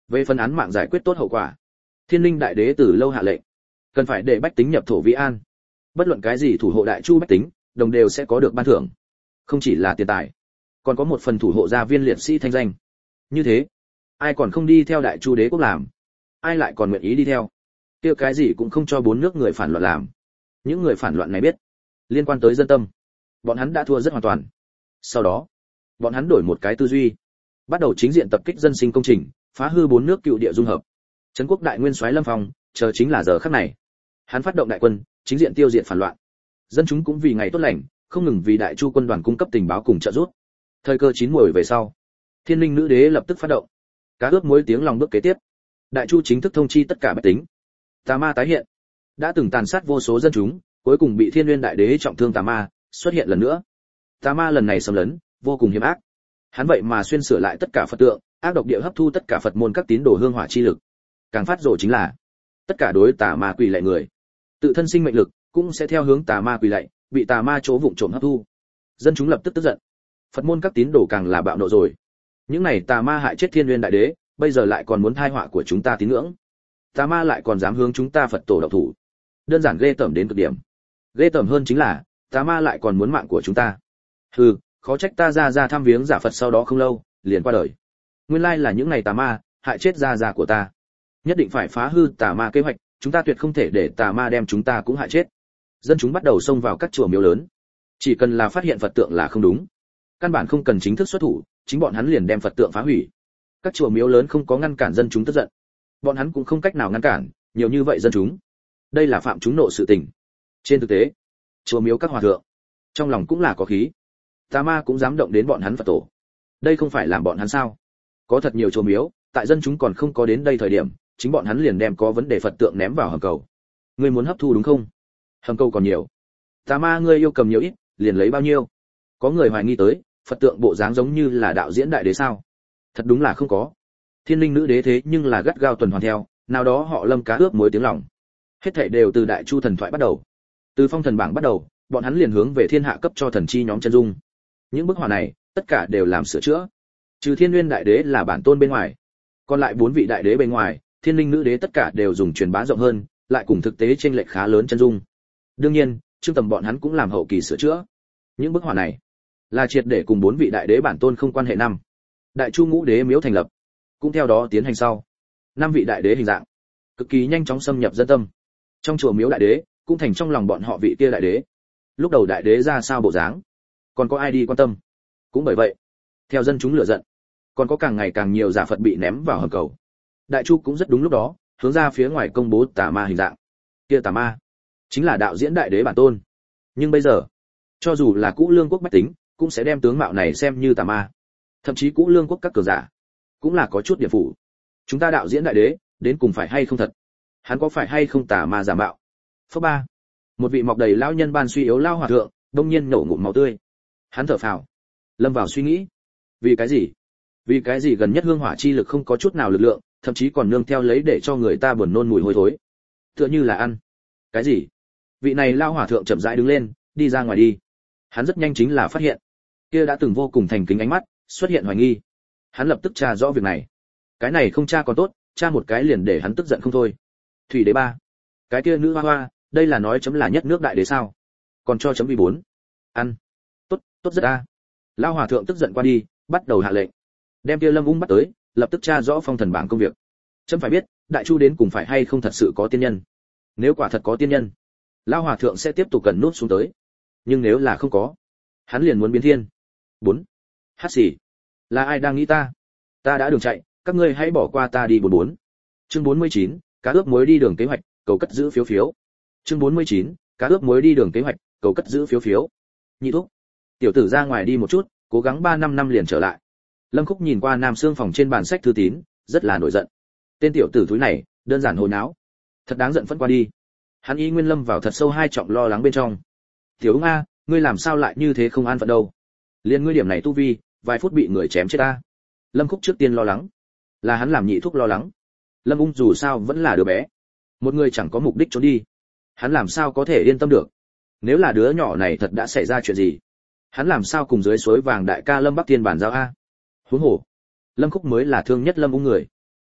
Về phần án mạng giải quyết tốt hậu quả, Thiên Linh Đại Đế từ lâu hạ lệnh, cần phải để bách tính nhập thổ vi an. Bất luận cái gì thủ hộ đại chu bách tính, đồng đều sẽ có được ban thưởng. Không chỉ là tiền tài, còn có một phần thủ hộ gia viên liệt sĩ thanh danh. Như thế, ai còn không đi theo đại chu đế quốc làm? Ai lại còn nguyện ý đi theo? Kia cái gì cũng không cho bốn nước người phản loạn làm. Những người phản loạn này biết, liên quan tới dân tâm, bọn hắn đã thua rất hoàn toàn. Sau đó, bọn hắn đổi một cái tư duy, bắt đầu chính diện tập kích dân sinh công trình, phá hư bốn nước cựu địa dung hợp. Trấn quốc đại nguyên soái Lâm Phong, chờ chính là giờ khắc này. Hắn phát động đại quân, chính diện tiêu diệt phản loạn. Dân chúng cũng vì ngày tốt lành, không ngừng vì đại chu quân đoàn cung cấp tình báo cùng trợ giúp. Thời cơ chín muồi về sau, Thiên Linh Nữ Đế lập tức phát động. Cá ướp muối tiếng lòng bước kế tiếp. Đại chu chính thức thông chi tất cả bách tính. Tà ma tái hiện, đã từng tàn sát vô số dân chúng, cuối cùng bị Thiên Nguyên Đại Đế trọng thương tà ma, xuất hiện lần nữa. Tà ma lần này xâm lấn, vô cùng hiểm ác. Hắn vậy mà xuyên sửa lại tất cả Phật tượng, ác độc địa hấp thu tất cả Phật môn các tín đồ hương hỏa chi lực. Càng phát rồ chính là, tất cả đối tà ma quỳ lạy người, tự thân sinh mệnh lực cũng sẽ theo hướng tà ma quỳ lạy, bị tà ma chỗ vụng trộm hấp thu. Dân chúng lập tức tức giận. Phật môn các tín đồ càng là bạo nộ rồi. Những này tà ma hại chết Thiên Nguyên Đại Đế, bây giờ lại còn muốn thai họa của chúng ta tín ngưỡng. Tà ma lại còn dám hướng chúng ta Phật tổ động thủ. Đơn giản ghê tởm đến cực điểm. Ghê tởm hơn chính là, tà ma lại còn muốn mạng của chúng ta. Hừ, khó trách ta ra thăm viếng giả Phật sau đó không lâu, liền qua đời. Nguyên lai là những này tà ma hại chết ra của ta. Nhất định phải phá hư tà ma kế hoạch, chúng ta tuyệt không thể để tà ma đem chúng ta cũng hại chết. Dân chúng bắt đầu xông vào các chùa miếu lớn. Chỉ cần là phát hiện Phật tượng là không đúng, căn bản không cần chính thức xuất thủ, chính bọn hắn liền đem Phật tượng phá hủy. Các chùa miếu lớn không có ngăn cản dân chúng tức giận, bọn hắn cũng không cách nào ngăn cản nhiều như vậy dân chúng. Đây là phạm chúng nộ sự tình. Trên thực tế, chùa miếu các hòa thượng trong lòng cũng là có khí. Tà ma cũng dám động đến bọn hắn Phật tổ, đây không phải làm bọn hắn sao? Có thật nhiều chùa miếu, tại dân chúng còn không có đến đây thời điểm, chính bọn hắn liền đem có vấn đề Phật tượng ném vào hầm cầu. Ngươi muốn hấp thu đúng không? Hầm cầu còn nhiều. Tà ma ngươi yêu cầm nhiều ít, liền lấy bao nhiêu. Có người hoài nghi tới, Phật tượng bộ dáng giống như là đạo diễn đại đế sao? Thật đúng là không có. Thiên Linh Nữ Đế thế nhưng là gắt gao tuần hoàn theo, nào đó họ Lâm cá ướp muối tiếng lòng. Hết thảy đều từ Đại Chu thần thoại bắt đầu. Từ phong thần bảng bắt đầu, bọn hắn liền hướng về thiên hạ cấp cho thần chi nhóm chân dung. Những bức họa này, tất cả đều làm sửa chữa. Trừ Thiên Nguyên Đại Đế là bản tôn bên ngoài, còn lại 4 vị đại đế bên ngoài, Thiên Linh Nữ Đế tất cả đều dùng truyền bá rộng hơn, lại cùng thực tế chênh lệch khá lớn chân dung. Đương nhiên, Trương Tầm bọn hắn cũng làm hậu kỳ sửa chữa. Những bức họa này là triệt để cùng 4 vị đại đế bản tôn không quan hệ năm. Đại Chu Ngũ Đế miếu thành lập, cũng theo đó tiến hành sau. 5 vị đại đế hình dạng cực kỳ nhanh chóng xâm nhập dân tâm. Trong chùa miếu đại đế cũng thành trong lòng bọn họ vị kia đại đế. Lúc đầu đại đế ra sao bộ dáng, còn có ai đi quan tâm? Cũng bởi vậy, theo dân chúng lửa giận, còn có càng ngày càng nhiều giả Phật bị ném vào hầm cầu. Đại Chu cũng rất đúng lúc đó, hướng ra phía ngoài công bố tà ma hình dạng. Kia tà ma chính là đạo diễn đại đế bản tôn. Nhưng bây giờ, cho dù là Cũ Lương quốc bách tính, cũng sẽ đem tướng mạo này xem như tà ma. Thậm chí Cũ Lương quốc các cường giả cũng là có chút điểm phủ. Chúng ta đạo diễn đại đế, đến cùng phải hay không thật? Hắn có phải hay không tà ma giả mạo? Phước ba, một vị mọc đầy lão nhân ban suy yếu lao hòa thượng, đông nhiên nổ ngụm máu tươi. Hắn thở phào, lâm vào suy nghĩ. Vì cái gì? Vì cái gì gần nhất hương hỏa chi lực không có chút nào lực lượng, thậm chí còn nương theo lấy để cho người ta buồn nôn mùi hôi thối. Tựa như là ăn. Cái gì? Vị này lao hòa thượng chậm rãi đứng lên, đi ra ngoài đi. Hắn rất nhanh chính là phát hiện, kia đã từng vô cùng thành kính ánh mắt xuất hiện hoài nghi. Hắn lập tức tra rõ việc này. Cái này không tra còn tốt, tra một cái liền để hắn tức giận không thôi. Thủy đế ba, cái kia nữ hoa hoa, đây là nói chấm là nhất nước đại đế sao? Còn cho chấm vì 4. Ăn. Tốt, tốt rất a. Lao hòa thượng tức giận qua đi, bắt đầu hạ lệnh, đem kia Lâm Ung bắt tới, lập tức tra rõ phong thần bảng công việc. Chấm phải biết, Đại Chu đến cùng phải hay không thật sự có tiên nhân. Nếu quả thật có tiên nhân, Lao hòa thượng sẽ tiếp tục cần nút xuống tới. Nhưng nếu là không có, hắn liền muốn biến thiên. 4. Hát xì. Là ai đang nghĩ ta? Ta đã đường chạy, các ngươi hãy bỏ qua ta đi 44. Chương 49, cá ướp muối đi đường kế hoạch, cầu cất giữ phiếu phiếu. Chương 49, cá ướp muối đi đường kế hoạch, cầu cất giữ phiếu phiếu. Nhị thúc, tiểu tử ra ngoài đi một chút, cố gắng 3-5 năm liền trở lại. Lâm Khúc nhìn qua Nam Xương phòng trên bàn sách thư tín, rất là nổi giận. Tên tiểu tử thúi này, đơn giản hồ nháo, thật đáng giận, phẫn qua đi. Hắn y nguyên lâm vào thật sâu hai trọng lo lắng bên trong. Tiểu Ung a, ngươi làm sao lại như thế không an phận đâu? Liên ngươi điểm này tu vi, vài phút bị người chém chết ta. Lâm Khúc trước tiên lo lắng, là hắn làm nhị thúc lo lắng. Lâm Ung dù sao vẫn là đứa bé, một người chẳng có mục đích trốn đi, hắn làm sao có thể yên tâm được? Nếu là đứa nhỏ này thật đã xảy ra chuyện gì, hắn làm sao cùng dưới suối vàng đại ca Lâm Bắc Thiên bàn giao a? Huống hồ, Lâm Khúc mới là thương nhất Lâm Ung người,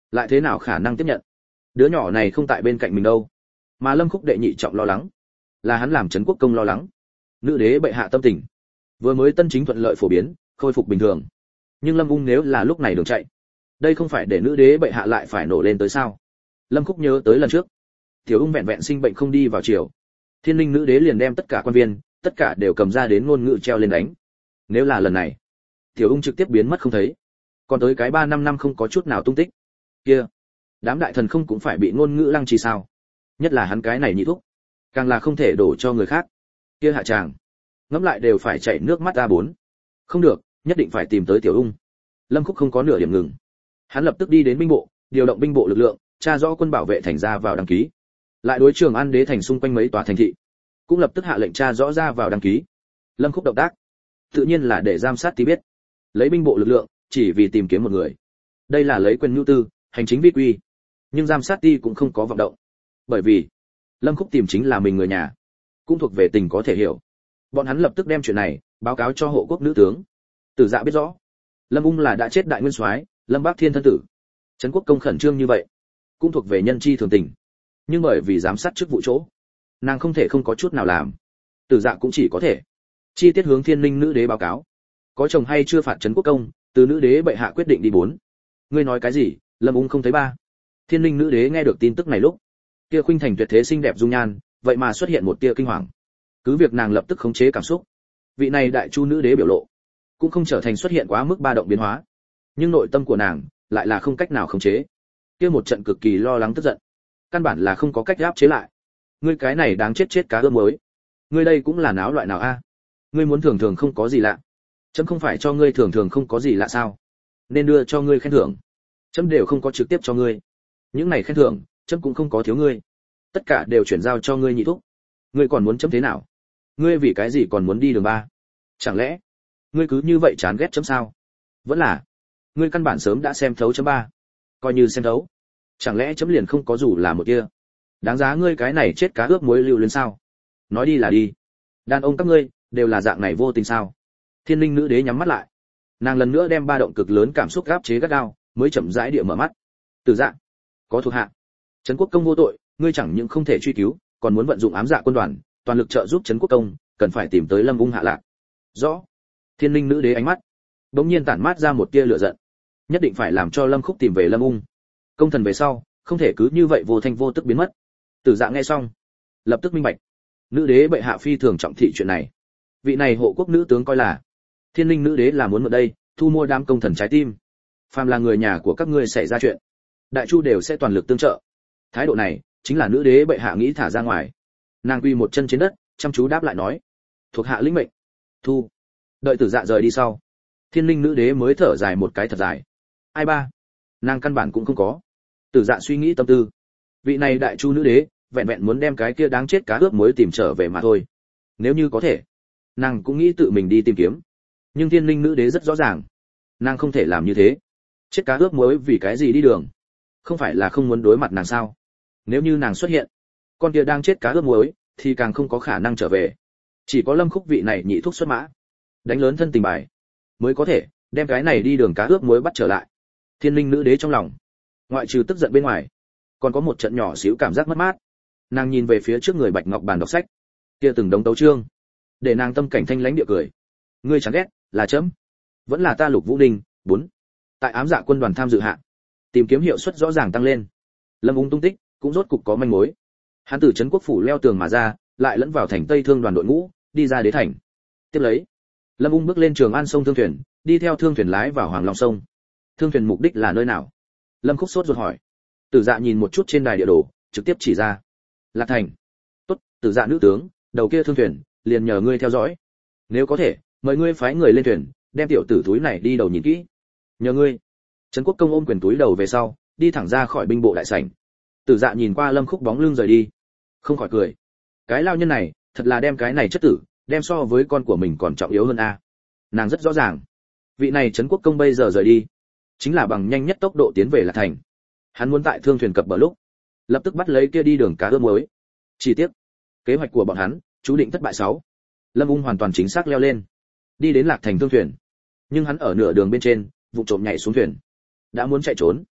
lại thế nào khả năng tiếp nhận? Đứa nhỏ này không tại bên cạnh mình đâu. Mà Lâm Khúc đệ nhị trọng lo lắng, là hắn làm Trấn Quốc công lo lắng. Nữ đế bệ hạ tâm tình, vừa mới tân chính thuận lợi phổ biến, khôi phục bình thường. Nhưng Lâm Ung nếu là lúc này đường chạy, đây không phải để nữ đế bệ hạ lại phải nổ lên tới sao? Lâm Khúc nhớ tới lần trước, Tiểu Ung vẹn vẹn sinh bệnh không đi vào triều, Thiên Linh nữ đế liền đem tất cả quan viên, tất cả đều cầm ra đến ngôn ngữ treo lên đánh. Nếu là lần này, Tiểu Ung trực tiếp biến mất không thấy, còn tới cái 3-5 năm không có chút nào tung tích, kia, đám đại thần không cũng phải bị ngôn ngữ lăng trì sao? Nhất là hắn cái này nhị thúc, càng là không thể đổ cho người khác. Kia hạ tràng, ngẫm lại đều phải chảy nước mắt A4. Không được, nhất định phải tìm tới Tiểu Ung. Lâm Khúc không có nửa điểm ngừng. Hắn lập tức đi đến binh bộ, điều động binh bộ lực lượng, tra rõ quân bảo vệ thành ra vào đăng ký. Lại đối Trường An đế thành xung quanh mấy tòa thành thị, cũng lập tức hạ lệnh tra rõ ra vào đăng ký. Lâm Khúc động tác, tự nhiên là để giám sát tí biết, lấy binh bộ lực lượng, chỉ vì tìm kiếm một người. Đây là lấy quyền nhu tư, hành chính vi quy. Nhưng giám sát ti cũng không có vận động, bởi vì Lâm Khúc tìm chính là mình người nhà, cũng thuộc về tình có thể hiểu. Bọn hắn lập tức đem chuyện này báo cáo cho hộ quốc nữ tướng. Tử Dạ biết rõ, Lâm Ung là đã chết đại nguyên soái, Lâm Bác Thiên thân tử. Trấn Quốc công khẩn trương như vậy, cũng thuộc về nhân chi thường tình. Nhưng bởi vì giám sát chức vụ chỗ, nàng không thể không có chút nào làm. Tử Dạ cũng chỉ có thể chi tiết hướng Thiên Linh nữ đế báo cáo, có chồng hay chưa phạt Trấn Quốc công, từ nữ đế bệ hạ quyết định đi 4. Ngươi nói cái gì? Lâm Ung không thấy 3. Thiên Linh nữ đế nghe được tin tức này lúc, kia khuynh thành tuyệt thế xinh đẹp dung nhan, vậy mà xuất hiện một tia kinh hoàng. Cứ việc nàng lập tức khống chế cảm xúc, vị này đại chu nữ đế biểu lộ cũng không trở thành xuất hiện quá mức ba động biến hóa, nhưng nội tâm của nàng lại là không cách nào khống chế. Kia một trận cực kỳ lo lắng tức giận, căn bản là không có cách áp chế lại. Ngươi cái này đáng chết chết cá ướp muối, ngươi đây cũng là náo loại nào a? Ngươi muốn thường thường không có gì lạ, chấm không phải cho ngươi thường thường không có gì lạ sao? Nên đưa cho ngươi khen thưởng, chấm đều không có trực tiếp cho ngươi. Những này khen thưởng, chấm cũng không có thiếu ngươi, tất cả đều chuyển giao cho ngươi nhị thúc. Ngươi còn muốn chấm thế nào? Ngươi vì cái gì còn muốn đi đường 3? Chẳng lẽ ngươi cứ như vậy chán ghét chấm sao? Vẫn là ngươi căn bản sớm đã xem thấu chấm 3. Coi như xem thấu, chẳng lẽ chấm liền không có dù là một kia? Đáng giá ngươi cái này chết cá ướp muối lưu lên sao? Nói đi là đi. Đàn ông các ngươi đều là dạng này vô tình sao? Thiên Linh nữ đế nhắm mắt lại, nàng lần nữa đem ba động cực lớn cảm xúc áp chế gắt gao, mới chậm rãi địa mở mắt. Tử Dạ, có thuộc hạ, Trấn Quốc công vô tội, ngươi chẳng những không thể truy cứu, còn muốn vận dụng ám dạ quân đoàn, toàn lực trợ giúp Trấn Quốc công, cần phải tìm tới Lâm Ung hạ lạc. Rõ. Thiên Linh nữ đế ánh mắt bỗng nhiên tản mát ra một tia lửa giận, nhất định phải làm cho Lâm Khúc tìm về Lâm Ung. Công thần về sau, không thể cứ như vậy vô thanh vô tức biến mất. Tử Dạ nghe xong, lập tức minh bạch, nữ đế bệ hạ phi thường trọng thị chuyện này. Vị này hộ quốc nữ tướng coi là Thiên Linh nữ đế là muốn mượn đây thu mua đám công thần trái tim. Phàm là người nhà của các ngươi xảy ra chuyện, đại chu đều sẽ toàn lực tương trợ. Thái độ này chính là nữ đế bệ hạ nghĩ thả ra ngoài. Nàng quy một chân trên đất, chăm chú đáp lại nói, thuộc hạ lĩnh mệnh. Thu. Đợi Tử Dạ rời đi sau, Thiên Linh nữ đế mới thở dài một cái thật dài. Ai ba? Nàng căn bản cũng không có. Tử Dạ suy nghĩ tâm tư, vị này đại chu nữ đế vẹn vẹn muốn đem cái kia đáng chết cá ướp muối tìm trở về mà thôi. Nếu như có thể, nàng cũng nghĩ tự mình đi tìm kiếm. Nhưng Thiên Linh nữ đế rất rõ ràng, nàng không thể làm như thế. Chết cá ướp muối vì cái gì đi đường? Không phải là không muốn đối mặt nàng sao? Nếu như nàng xuất hiện, con kia đang chết cá ướp muối thì càng không có khả năng trở về. Chỉ có Lâm Khúc vị này nhị thúc xuất mã, đánh lớn thân tình bài, mới có thể đem cái này đi đường cá ướp muối bắt trở lại. Thiên Linh nữ đế trong lòng, ngoại trừ tức giận bên ngoài, còn có một trận nhỏ xíu cảm giác mất mát. Nàng nhìn về phía trước người bạch ngọc bàn đọc sách, kia từng đống tấu chương, để nàng tâm cảnh thanh lãnh địa cười. Ngươi chẳng ghét, là chấm, vẫn là ta Lục Vũ Đình. 4. Tại ám dạ quân đoàn tham dự hạ, tìm kiếm hiệu suất rõ ràng tăng lên. Lâm Ung tung tích cũng rốt cục có manh mối. Hắn từ Trấn Quốc phủ leo tường mà ra, lại lẫn vào thành Tây Thương đoàn đội ngũ, đi ra đế thành. Tiếp lấy, Lâm Ung bước lên Trường An sông thương thuyền, đi theo thương thuyền lái vào Hoàng Long sông. Thương thuyền mục đích là nơi nào? Lâm Khúc sốt ruột hỏi. Tử Dạ nhìn một chút trên đài địa đồ, trực tiếp chỉ ra. Lạc Thành. Tốt, Tử Dạ nữ tướng, đầu kia thương thuyền, liền nhờ ngươi theo dõi. Nếu có thể, mời ngươi phái người lên thuyền, đem tiểu tử túi này đi đầu nhìn kỹ. Nhờ ngươi. Trấn Quốc công ôm quyền túi đầu về sau, đi thẳng ra khỏi binh bộ đại sảnh. Tử Dạ nhìn qua Lâm Khúc bóng lưng rời đi, không khỏi cười. Cái lao nhân này, thật là đem cái này chất tử, đem so với con của mình còn trọng yếu hơn a. Nàng rất rõ ràng, vị này Trấn Quốc công bây giờ rời đi, chính là bằng nhanh nhất tốc độ tiến về Lạc Thành. Hắn muốn tại thương thuyền cập bờ lúc, lập tức bắt lấy kia đi đường cá ướp muối. Chi tiết, kế hoạch của bọn hắn, chú định thất bại 6. Lâm Ung hoàn toàn chính xác leo lên, đi đến Lạc Thành thương thuyền, nhưng hắn ở nửa đường bên trên, vụ trộm nhảy xuống thuyền, đã muốn chạy trốn.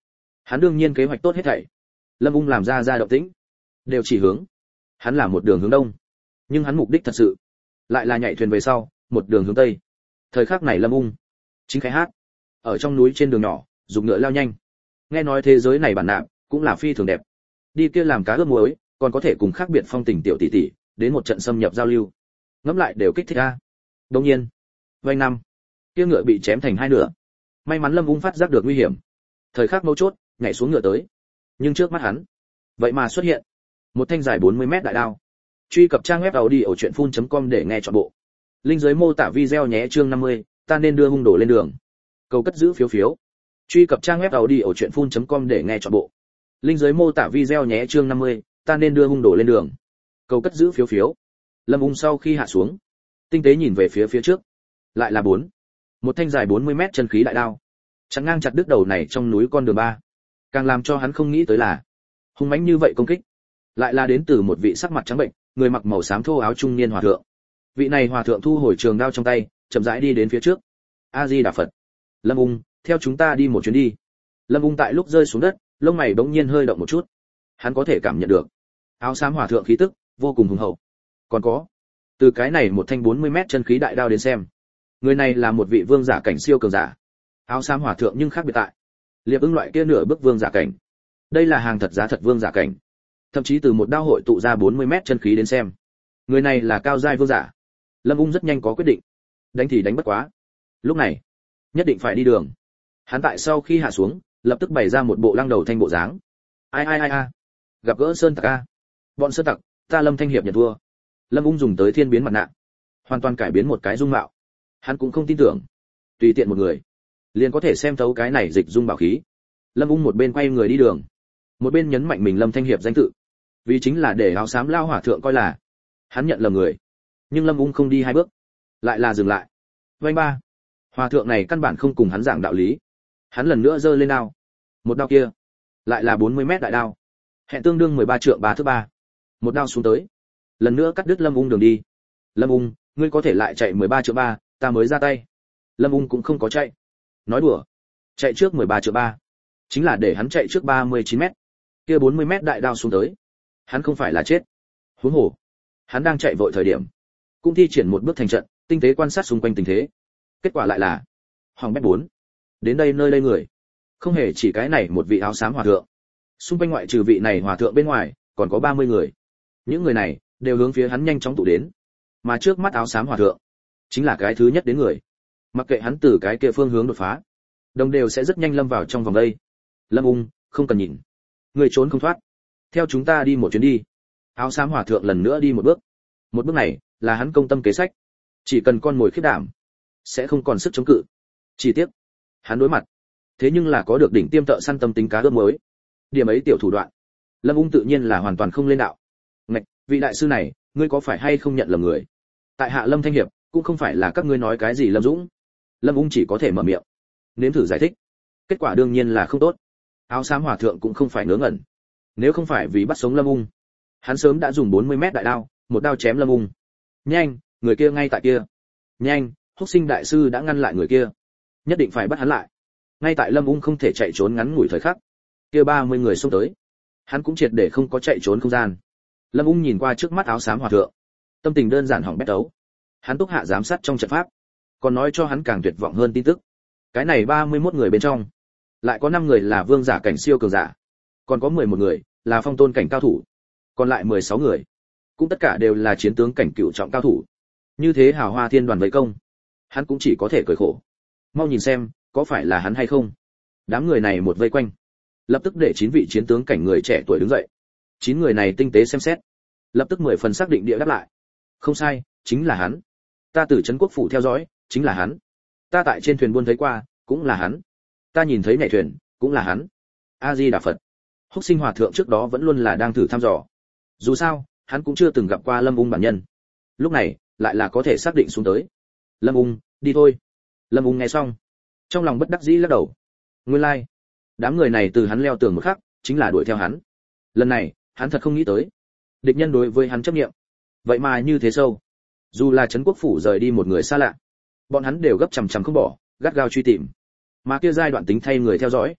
Hắn đương nhiên kế hoạch tốt hết thảy. Lâm Ung làm ra động tĩnh, đều chỉ hướng. Hắn là một đường hướng đông, nhưng hắn mục đích thật sự lại là nhảy thuyền về sau, một đường hướng tây. Thời khắc này Lâm Ung chính khai hát, ở trong núi trên đường nhỏ, dùng ngựa lao nhanh. Nghe nói thế giới này bản nạp cũng là phi thường đẹp. Đi kia làm cá ướp muối, còn có thể cùng khác biệt phong tình tiểu tỷ tỷ, đến một trận xâm nhập giao lưu. Ngẫm lại đều kích thích a. Đương nhiên, vành năm, kia ngựa bị chém thành hai nửa. May mắn Lâm Ung phát giác được nguy hiểm, thời khắc mấu chốt, nhảy xuống ngựa tới. Nhưng trước mắt hắn, vậy mà xuất hiện một thanh dài 40 mét đại đao. Truy cập trang web audiochuyenphun.com để nghe trọn bộ. Link dưới mô tả video nhé. Chương 50, ta nên đưa hung đồ lên đường. Cầu cất giữ phiếu phiếu. Truy cập trang web audiochuyenphun.com để nghe trọn bộ. Link dưới mô tả video nhé. Chương 50, ta nên đưa hung đồ lên đường. Cầu cất giữ phiếu phiếu. Lâm Ung sau khi hạ xuống, tinh tế nhìn về phía trước, lại là một thanh dài 40 mét chân khí đại đao, chắn ngang chặt đứt đầu này trong núi con đường ba. Càng làm cho hắn không nghĩ tới là, hung mãnh như vậy công kích, lại là đến từ một vị sắc mặt trắng bệnh, người mặc màu xám thô áo trung niên hòa thượng. Vị này hòa thượng thu hồi trường đao trong tay, chậm rãi đi đến phía trước. A Di Đà Phật. Lâm Ung, theo chúng ta đi một chuyến đi. Lâm Ung tại lúc rơi xuống đất, lông mày bỗng nhiên hơi động một chút. Hắn có thể cảm nhận được áo xám hòa thượng khí tức vô cùng hùng hậu. Còn có, từ cái này một thanh 40 mét chân khí đại đao đến xem, người này là một vị vương giả cảnh siêu cường giả. Áo xám hòa thượng nhưng khác biệt tại, liệp ưng loại kia nửa bước vương giả cảnh. Đây là hàng thật giá thật vương giả cảnh. Thậm chí từ một đao hội tụ ra 40 mét chân khí đến xem, người này là cao giai vương giả. Lâm Ung rất nhanh có quyết định, đánh thì đánh bất quá, lúc này nhất định phải đi đường. Hắn tại sau khi hạ xuống, lập tức bày ra một bộ lăng đầu thanh bộ dáng. Ai, gặp gỡ sơn tặc a. Bọn sơn tặc, ta Lâm Thanh Hiệp nhận thua. Lâm Ung dùng tới thiên biến mặt nạ, hoàn toàn cải biến một cái dung mạo. Hắn cũng không tin tưởng, tùy tiện một người liền có thể xem thấu cái này dịch dung bảo khí. Lâm Ung một bên quay người đi đường, một bên nhấn mạnh mình Lâm Thanh Hiệp danh tự, vì chính là để áo xám lao hỏa thượng coi là hắn nhận lầm người. Nhưng Lâm Ung không đi hai bước, lại là dừng lại. Vành ba, hòa thượng này căn bản không cùng hắn giảng đạo lý. Hắn lần nữa giơ lên đao, một đao kia lại là 40 mét đại đao, hẹn tương đương 13 trượng 3 thước 3. Một đao xuống tới, lần nữa cắt đứt Lâm Ung đường đi. Lâm Ung, ngươi có thể lại chạy 13 trượng 3, ta mới ra tay. Lâm Ung cũng không có chạy. Nói đùa, chạy trước 13 trượng 3, chính là để hắn chạy trước 39 mét. Kia 40 mét đại đao xuống tới, hắn không phải là chết. Huống hồ, hắn đang chạy vội thời điểm, cũng thi triển một bước thành trận, tinh tế quan sát xung quanh tình thế. Kết quả lại là hoàng bét 4. Đến đây nơi đây người, không hề chỉ cái này một vị áo xám hòa thượng. Xung quanh ngoại trừ vị này hòa thượng bên ngoài, còn có 30 người. Những người này đều hướng phía hắn nhanh chóng tụ đến. Mà trước mắt áo xám hòa thượng, chính là cái thứ nhất đến người. Mặc kệ hắn từ cái kia phương hướng đột phá, đồng đều sẽ rất nhanh lâm vào trong vòng đây. Lâm Ung, không cần nhìn, người trốn không thoát. Theo chúng ta đi một chuyến đi. Áo xám hòa thượng lần nữa đi một bước. Một bước này là hắn công tâm kế sách. Chỉ cần con mồi khiết đảm, sẽ không còn sức chống cự. Chỉ tiếc, hắn đối mặt, thế nhưng là có được đỉnh tiêm thợ săn tâm tính cá ướp mới. Điểm ấy tiểu thủ đoạn, Lâm Ung tự nhiên là hoàn toàn không lên đạo. Ngạch, vị đại sư này, ngươi có phải hay không nhận lầm người? Tại hạ Lâm Thanh Hiệp, cũng không phải là các ngươi nói cái gì Lâm Dũng. Lâm Ung chỉ có thể mở miệng, nếm thử giải thích. Kết quả đương nhiên là không tốt. Áo xám hòa thượng cũng không phải ngớ ngẩn. Nếu không phải vì bắt sống Lâm Ung, hắn sớm đã dùng 40 mét đại đao, một đao chém Lâm Ung. Nhanh, người kia ngay tại kia. Nhanh, Húc Sinh đại sư đã ngăn lại người kia. Nhất định phải bắt hắn lại. Ngay tại Lâm Ung không thể chạy trốn ngắn ngủi thời khắc, kia 30 người xông tới. Hắn cũng triệt để không có chạy trốn không gian. Lâm Ung nhìn qua trước mắt áo xám hòa thượng, tâm tình đơn giản hỏng bét ấu. Hắn túc hạ giám sát trong trận pháp, còn nói cho hắn càng tuyệt vọng hơn tin tức. Cái này 31 người bên trong, lại có 5 người là vương giả cảnh siêu cường giả, còn có 11 người là phong tôn cảnh cao thủ, còn lại 16 người cũng tất cả đều là chiến tướng cảnh cựu trọng cao thủ. Như thế hào hoa thiên đoàn vây công, hắn cũng chỉ có thể cười khổ. Mau nhìn xem, có phải là hắn hay không? Đám người này một vây quanh, lập tức để 9 vị chiến tướng cảnh người trẻ tuổi đứng dậy. 9 người này tinh tế xem xét, lập tức 10 phần xác định địa đáp lại. Không sai, chính là hắn. Ta từ trấn quốc phủ theo dõi, chính là hắn. Ta tại trên thuyền buôn thấy qua, cũng là hắn. Ta nhìn thấy nhảy thuyền, cũng là hắn. A Di Đà Phật. Húc Sinh hòa thượng trước đó vẫn luôn là đang thử thăm dò. Dù sao, hắn cũng chưa từng gặp qua Lâm Ung bản nhân. Lúc này, lại là có thể xác định xuống tới. Lâm Ung, đi thôi. Lâm Ung nghe xong, trong lòng bất đắc dĩ lắc đầu. Nguyên lai, like, đám người này từ hắn leo tường một khắc, chính là đuổi theo hắn. Lần này, hắn thật không nghĩ tới, địch nhân đối với hắn chấp niệm, vậy mà như thế sâu. Dù là trấn quốc phủ rời đi một người xa lạ, bọn hắn đều gấp chằm chằm không bỏ, gắt gao truy tìm. Mà kia giai đoạn tính thay người theo dõi,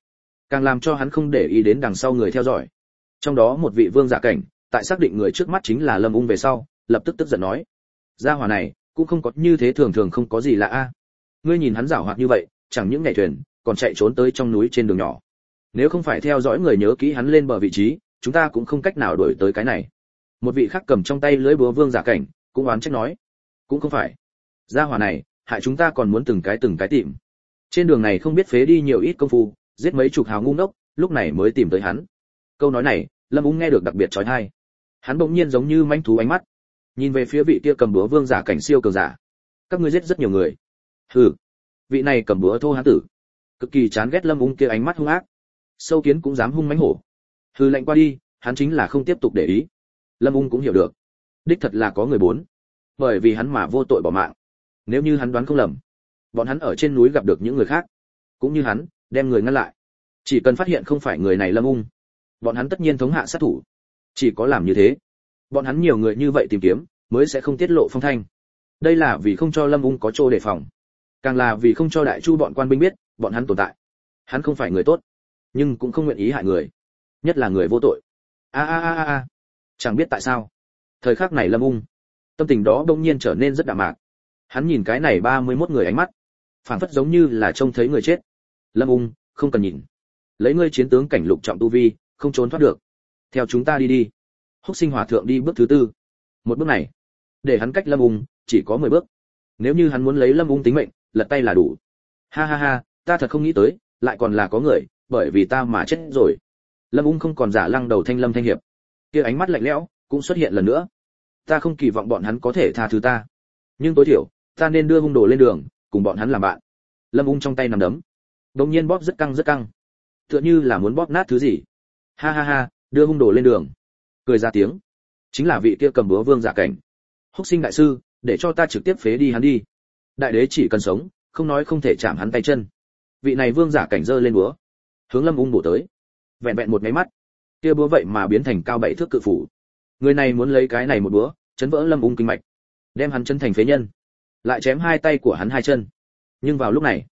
càng làm cho hắn không để ý đến đằng sau người theo dõi. Trong đó một vị vương giả cảnh, tại xác định người trước mắt chính là Lâm Ung về sau, lập tức tức giận nói: gia hỏa này cũng không có như thế, thường thường không có gì lạ a. Ngươi nhìn hắn giảo hoạt như vậy, chẳng những nhảy thuyền, còn chạy trốn tới trong núi trên đường nhỏ. Nếu không phải theo dõi người nhớ kỹ hắn lên bờ vị trí, chúng ta cũng không cách nào đuổi tới cái này. Một vị khác cầm trong tay lưỡi búa vương giả cảnh, cũng oán trách nói: cũng không phải, gia hỏa này hại chúng ta còn muốn từng cái tìm. Trên đường này không biết phế đi nhiều ít công phu, giết mấy chục hào ngu ngốc, lúc này mới tìm tới hắn. Câu nói này, Lâm Ung nghe được đặc biệt chói tai. Hắn bỗng nhiên giống như manh thú ánh mắt, nhìn về phía vị kia cầm búa vương giả cảnh siêu cường giả. Các ngươi giết rất nhiều người. Hừ. Vị này cầm búa thô hán tử, cực kỳ chán ghét Lâm Ung kia ánh mắt hung ác. Sâu kiến cũng dám hung mãnh hổ. Hừ lạnh qua đi, hắn chính là không tiếp tục để ý. Lâm Ung cũng hiểu được, đích thật là có người bốn, bởi vì hắn mà vô tội bỏ mạng. Nếu như hắn đoán không lầm, bọn hắn ở trên núi gặp được những người khác, cũng như hắn, đem người ngăn lại. Chỉ cần phát hiện không phải người này Lâm Ung, bọn hắn tất nhiên thống hạ sát thủ. Chỉ có làm như thế, bọn hắn nhiều người như vậy tìm kiếm, mới sẽ không tiết lộ phong thanh. Đây là vì không cho Lâm Ung có chỗ đề phòng, càng là vì không cho Đại Chu bọn quan binh biết bọn hắn tồn tại. Hắn không phải người tốt, nhưng cũng không nguyện ý hại người, nhất là người vô tội. A. Chẳng biết tại sao, thời khắc này Lâm Ung, tâm tình đó bỗng nhiên trở nên rất đạm mạc. Hắn nhìn cái này 31 người ánh mắt, phảng phất giống như là trông thấy người chết. Lâm Ung, không cần nhìn, lấy ngươi chiến tướng cảnh lục trọng tu vi, không trốn thoát được. Theo chúng ta đi. Húc Sinh Hòa thượng đi bước thứ tư. Một bước này, để hắn cách Lâm Ung chỉ có 10 bước. Nếu như hắn muốn lấy Lâm Ung tính mệnh, lật tay là đủ. Ha, ta thật không nghĩ tới, lại còn là có người, bởi vì ta mà chết rồi. Lâm Ung không còn giả lăng đầu thanh Lâm Thanh Hiệp, kia ánh mắt lạnh lẽo cũng xuất hiện lần nữa. Ta không kỳ vọng bọn hắn có thể tha thứ ta, nhưng tối thiểu, ta nên đưa hung đồ lên đường, cùng bọn hắn làm bạn. Lâm Ung trong tay nắm đấm, đột nhiên bóp rất căng, tựa như là muốn bóp nát thứ gì. Ha, đưa hung đồ lên đường. Cười ra tiếng, chính là vị kia cầm búa vương giả cảnh. Húc Sinh đại sư, để cho ta trực tiếp phế đi hắn đi. Đại đế chỉ cần sống, không nói không thể chạm hắn tay chân. Vị này vương giả cảnh giơ lên búa, hướng Lâm Ung bổ tới. Vẹn vẹn một cái mắt, kia búa vậy mà biến thành cao 7 thước cự phủ. Người này muốn lấy cái này một búa, chấn vỡ Lâm Ung kinh mạch, đem hắn chân thành phế nhân, lại chém hai tay của hắn hai chân. Nhưng vào lúc này,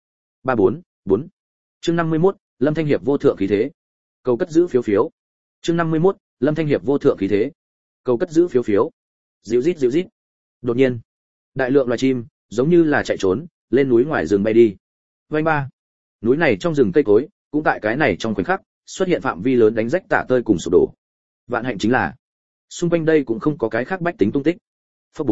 4. Chương 51, Lâm Thanh Hiệp vô thượng khí thế. Cầu cất giữ phiếu. Chương 51, Lâm Thanh Hiệp vô thượng khí thế. Cầu cất giữ phiếu. Dịu rít. Đột nhiên, đại lượng loài chim, giống như là chạy trốn, lên núi ngoài rừng bay đi. Vành ba. Núi này trong rừng cây cối, cũng tại cái này trong khoảnh khắc, xuất hiện phạm vi lớn đánh rách tả tơi cùng sụp đổ. Vạn hạnh chính là, xung quanh đây cũng không có cái khác bách tính tung tích. Phấp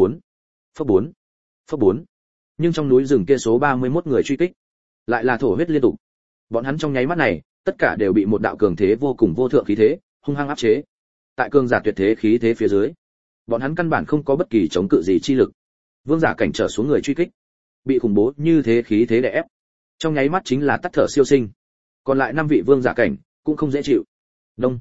4. Nhưng trong núi rừng kia số 31 người truy kích, lại là thổ huyết liên tục. Bọn hắn trong nháy mắt này, tất cả đều bị một đạo cường thế vô cùng vô thượng khí thế hung hăng áp chế. Tại cường giả tuyệt thế khí thế phía dưới, bọn hắn căn bản không có bất kỳ chống cự gì chi lực. Vương giả cảnh trở xuống người truy kích, bị khủng bố như thế khí thế đè ép, trong nháy mắt chính là tắt thở siêu sinh. Còn lại 5 vị vương giả cảnh cũng không dễ chịu. Đông.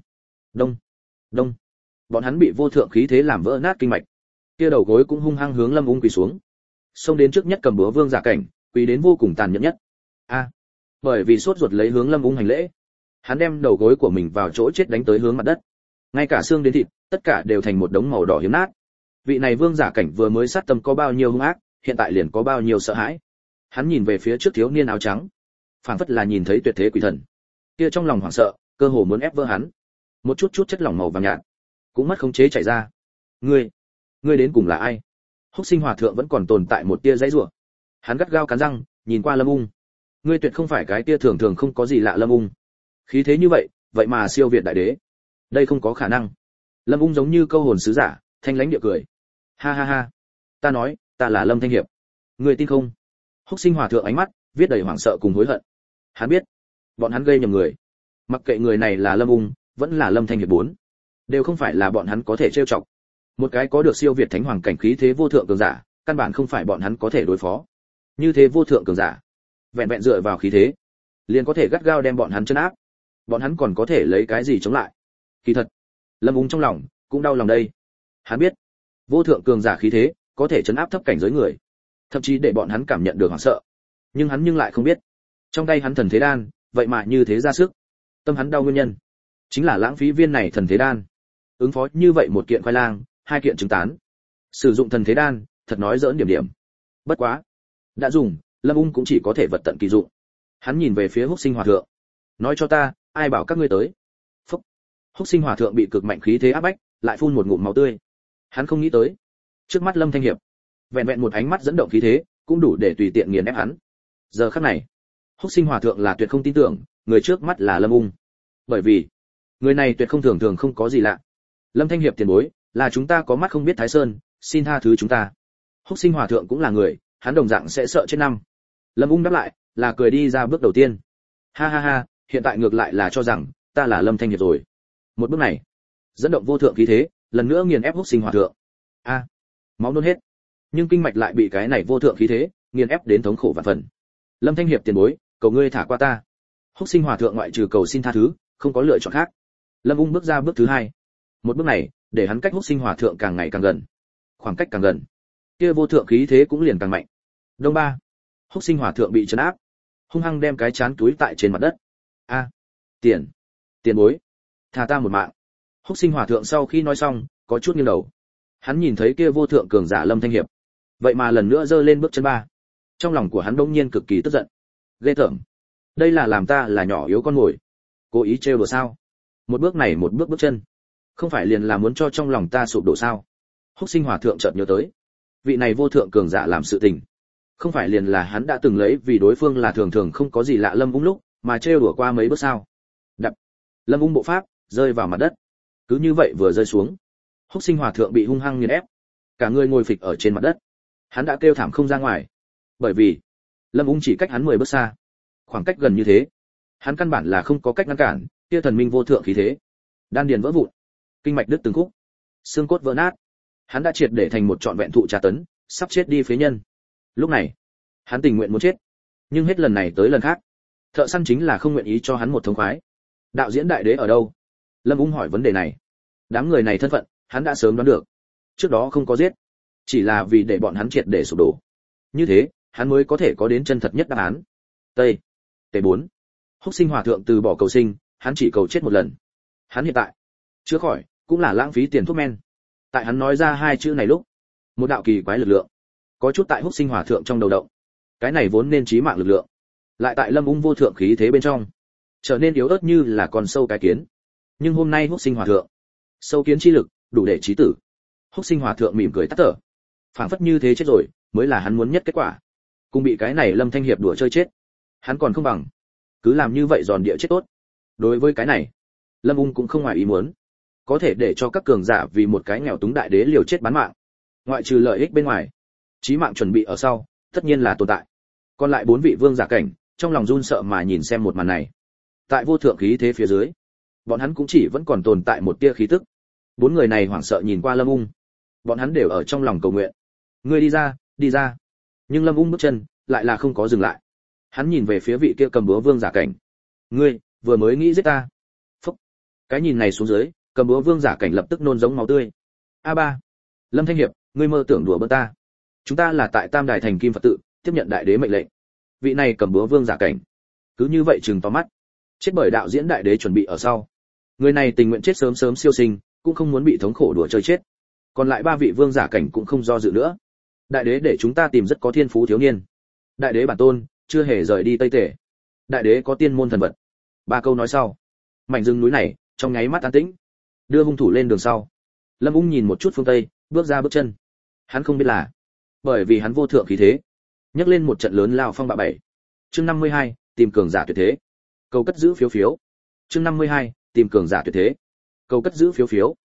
Bọn hắn bị vô thượng khí thế làm vỡ nát kinh mạch. Kia đầu gối cũng hung hăng hướng Lâm Ung quỳ xuống. Xông đến trước nhất cầm búa vương giả cảnh, quỳ đến vô cùng tàn nhẫn nhất. Bởi vì sốt ruột lấy hướng Lâm Ung hành lễ, hắn đem đầu gối của mình vào chỗ chết đánh tới hướng mặt đất. Ngay cả xương đến thịt, tất cả đều thành một đống màu đỏ hiếm nát. Vị này vương giả cảnh vừa mới sát tâm có bao nhiêu hung ác, hiện tại liền có bao nhiêu sợ hãi. Hắn nhìn về phía trước thiếu niên áo trắng, phảng phất là nhìn thấy tuyệt thế quỷ thần. Kia trong lòng hoảng sợ, cơ hồ muốn ép vỡ hắn. Một chút chất lỏng màu vàng nhạt cũng mất khống chế chảy ra. Ngươi đến cùng là ai? Húc Sinh Hòa thượng vẫn còn tồn tại một tia dãy rủa. Hắn gắt gao cắn răng, nhìn qua Lâm Ung. Ngươi tuyệt không phải cái tia thường thường không có gì lạ Lâm Ung. Khí thế như vậy, vậy mà siêu việt đại đế. Đây không có khả năng. Lâm Ung giống như câu hồn sứ giả, thanh lãnh địa cười. Ha. Ta nói, ta là Lâm Thanh Hiệp. Ngươi tin không? Húc Sinh Hòa thượng ánh mắt viết đầy hoảng sợ cùng hối hận. Hắn biết, bọn hắn gây nhầm người. Mặc kệ người này là Lâm Ung, vẫn là Lâm Thanh Hiệp 4, đều không phải là bọn hắn có thể trêu chọc. Một cái có được siêu việt thánh hoàng cảnh khí thế vô thượng cường giả, căn bản không phải bọn hắn có thể đối phó. Như thế vô thượng cường giả, vẹn vẹn dựa vào khí thế, liền có thể gắt gao đem bọn hắn trấn áp. Bọn hắn còn có thể lấy cái gì chống lại? Kỳ thật, Lâm Ung trong lòng cũng đau lòng đây. Hắn biết, vô thượng cường giả khí thế có thể trấn áp thấp cảnh giới người, thậm chí để bọn hắn cảm nhận được hoảng sợ. Nhưng hắn lại không biết, trong tay hắn thần thế đan, vậy mà như thế ra sức. Tâm hắn đau nguyên nhân, chính là lãng phí viên này thần thế đan. Ứng phó như vậy một kiện khoai lang, 2 kiện trứng tán. Sử dụng thần thế đan, thật nói giỡn điểm. Bất quá, đã dùng, Lâm Ung cũng chỉ có thể vật tận kỳ dụng. Hắn nhìn về phía Húc Sinh Hòa thượng, nói cho ta, ai bảo các ngươi tới. Phúc. Húc Sinh Hòa thượng bị cực mạnh khí thế áp bách, lại phun một ngụm máu tươi. Hắn không nghĩ tới, trước mắt Lâm Thanh Hiệp, vẹn vẹn một ánh mắt dẫn động khí thế, cũng đủ để tùy tiện nghiền ép hắn. Giờ khắc này, Húc Sinh Hòa thượng là tuyệt không tin tưởng, người trước mắt là Lâm Ung. Bởi vì, người này tuyệt không thường thường không có gì lạ. Lâm Thanh Hiệp tiền bối, là chúng ta có mắt không biết Thái Sơn, xin tha thứ chúng ta. Húc Sinh Hòa thượng cũng là người, hắn đồng dạng sẽ sợ chết năm. Lâm Ung đáp lại, là cười đi ra bước đầu tiên. Ha ha ha, hiện tại ngược lại là cho rằng ta là Lâm Thanh Hiệp rồi. Một bước này, dẫn động vô thượng khí thế, lần nữa nghiền ép Húc Sinh Hòa thượng. A, máu nôn hết. Nhưng kinh mạch lại bị cái này vô thượng khí thế nghiền ép đến thống khổ vạn phần. Lâm Thanh Hiệp tiền bối, cầu ngươi thả qua ta. Húc Sinh Hòa thượng ngoại trừ cầu xin tha thứ, không có lựa chọn khác. Lâm Ung bước ra bước thứ hai. Một bước này, để hắn cách Húc Sinh Hòa thượng càng ngày càng gần. Khoảng cách càng gần, kia vô thượng khí thế cũng liền càng mạnh. Đông ba. Húc Sinh Hòa thượng bị trấn áp, hung hăng đem cái chán túi tại trên mặt đất. A, tiền bối, tha ta một mạng. Húc Sinh Hòa thượng sau khi nói xong, có chút nghiêng đầu. Hắn nhìn thấy kia vô thượng cường giả Lâm Thanh Hiệp, vậy mà lần nữa giơ lên bước chân ba. Trong lòng của hắn đột nhiên cực kỳ tức giận. Ghê tởm, đây là làm ta là nhỏ yếu con ngồi, cố ý trêu đùa sao? Một bước này một bước bước chân, không phải liền là muốn cho trong lòng ta sụp đổ sao? Húc Sinh Hòa thượng chợt nhớ tới, vị này vô thượng cường giả làm sự tình, không phải liền là hắn đã từng lấy vì đối phương là thường thường không có gì lạ Lâm Ung lúc mà trêu đùa qua mấy bước sao? Đập. Lâm Ung bộ pháp rơi vào mặt đất, cứ như vậy vừa rơi xuống, Húc Sinh Hòa thượng bị hung hăng nghiền ép, cả người ngồi phịch ở trên mặt đất. Hắn đã kêu thảm không ra ngoài, bởi vì Lâm Ung chỉ cách hắn 10 bước xa, khoảng cách gần như thế, hắn căn bản là không có cách ngăn cản kia thần minh vô thượng khí thế. Đan điền vỡ vụn, kinh mạch đứt từng khúc, xương cốt vỡ nát, hắn đã triệt để thành một trọn vẹn thụ tra tấn, sắp chết đi phế nhân. Lúc này, hắn tình nguyện muốn chết, nhưng hết lần này tới lần khác, thợ săn chính là không nguyện ý cho hắn một thống khoái. Đạo diễn đại đế ở đâu? Lâm Ung hỏi vấn đề này. Đám người này thân phận, hắn đã sớm đoán được. Trước đó không có giết, chỉ là vì để bọn hắn triệt để sụp đổ. Như thế, hắn mới có thể có đến chân thật nhất đáp án. Tây. T4. Húc Sinh Hòa thượng từ bỏ cầu sinh, hắn chỉ cầu chết một lần. Hắn hiện tại chữa khỏi, cũng là lãng phí tiền thuốc men. Tại hắn nói ra hai chữ này lúc, một đạo kỳ quái lực lượng có chút tại Húc Sinh Hòa thượng trong đầu động. Cái này vốn nên chí mạng lực lượng, lại tại Lâm Ung vô thượng khí thế bên trong, trở nên yếu ớt như là con sâu cái kiến. Nhưng hôm nay Húc Sinh Hòa thượng, sâu kiến chi lực đủ để chí tử. Húc Sinh Hòa thượng mỉm cười tắt thở, phảng phất như thế chết rồi mới là hắn muốn nhất kết quả. Cùng bị cái này Lâm Thanh Hiệp đùa chơi chết, hắn còn không bằng cứ làm như vậy giòn địa chết tốt. Đối với cái này, Lâm Ung cũng không ngoài ý muốn, có thể để cho các cường giả vì một cái nghèo túng đại đế liều chết bán mạng, ngoại trừ lợi ích bên ngoài, chí mạng chuẩn bị ở sau, tất nhiên là tồn tại. Còn lại 4 vị vương giả cảnh, trong lòng run sợ mà nhìn xem một màn này. Tại vô thượng khí thế phía dưới, bọn hắn cũng chỉ vẫn còn tồn tại một tia khí tức. 4 người này hoảng sợ nhìn qua Lâm Ung, bọn hắn đều ở trong lòng cầu nguyện. Ngươi đi ra, đi ra. Nhưng Lâm Ung bước chân lại là không có dừng lại. Hắn nhìn về phía vị kia cầm búa vương giả cảnh. Ngươi vừa mới nghĩ giết ta. Phúc. Cái nhìn này xuống dưới, cầm búa vương giả cảnh lập tức nôn giống máu tươi. A3. Lâm Thanh Hiệp, ngươi mơ tưởng đùa bỡn ta. Chúng ta là tại Tam Đài Thành Kim Phật tự, tiếp nhận đại đế mệnh lệnh. Vị này cầm búa vương giả cảnh, cứ như vậy trừng to mắt. Chết bởi đạo diễn đại đế chuẩn bị ở sau. Người này tình nguyện chết sớm sớm siêu sinh, cũng không muốn bị thống khổ đùa chơi chết. Còn lại 3 vị vương giả cảnh cũng không do dự nữa. Đại đế để chúng ta tìm rất có thiên phú thiếu niên. Đại đế bản tôn chưa hề rời đi Tây Tề. Đại đế có tiên môn thần vật. 3 câu nói sau, mảnh rừng núi này trong nháy mắt an tĩnh. Đưa hung thủ lên đường sau, Lâm Ung nhìn một chút phương Tây, bước ra bước chân. Hắn không biết là bởi vì hắn vô thượng khí thế, nhấc lên một trận lớn lao phong bạo 7. Chương 52, tìm cường giả tuyệt thế. Cầu cất giữ phiếu phiếu. Chương 52, tìm cường giả tuyệt thế. Cầu cất giữ phiếu phiếu.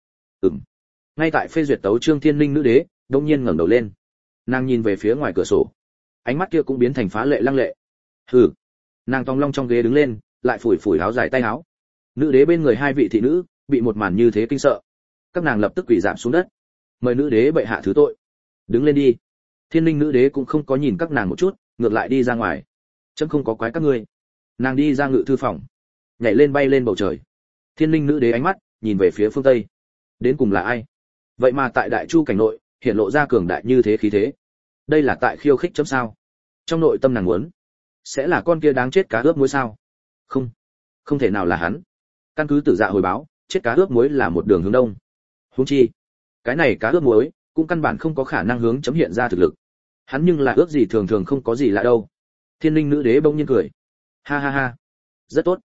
Ngay tại phê duyệt tấu chương Thiên Linh nữ đế, đột nhiên ngẩng đầu lên. Nàng nhìn về phía ngoài cửa sổ, ánh mắt kia cũng biến thành phá lệ lăng lệ. Hừ. Nàng tòng long trong ghế đứng lên, lại phủi phủi áo dài tay áo. Nữ đế bên người 2 vị thị nữ bị một màn như thế kinh sợ, các nàng lập tức quỳ rạp xuống đất. Mời nữ đế bệ hạ thứ tội. Đứng lên đi. Thiên Linh nữ đế cũng không có nhìn các nàng một chút, ngược lại đi ra ngoài. Chấm không có quái các ngươi. Nàng đi ra ngự thư phòng, nhảy lên bay lên bầu trời. Thiên Linh nữ đế ánh mắt nhìn về phía phương Tây. Đến cùng là ai? Vậy mà tại Đại Chu cảnh nội hiện lộ ra cường đại như thế khí thế. Đây là tại khiêu khích chấm sao? Trong nội tâm nàng muốn, sẽ là con kia đáng chết cá ướp muối sao? Không, không thể nào là hắn. Căn cứ tử dạ hồi báo, chết cá ướp muối là một đường hướng đông. Huống chi, cái này cá ướp muối cũng căn bản không có khả năng hướng chấm hiện ra thực lực. Hắn nhưng là ước gì thường thường không có gì lạ đâu. Thiên Linh nữ đế bỗng nhiên cười. Ha ha ha, rất tốt.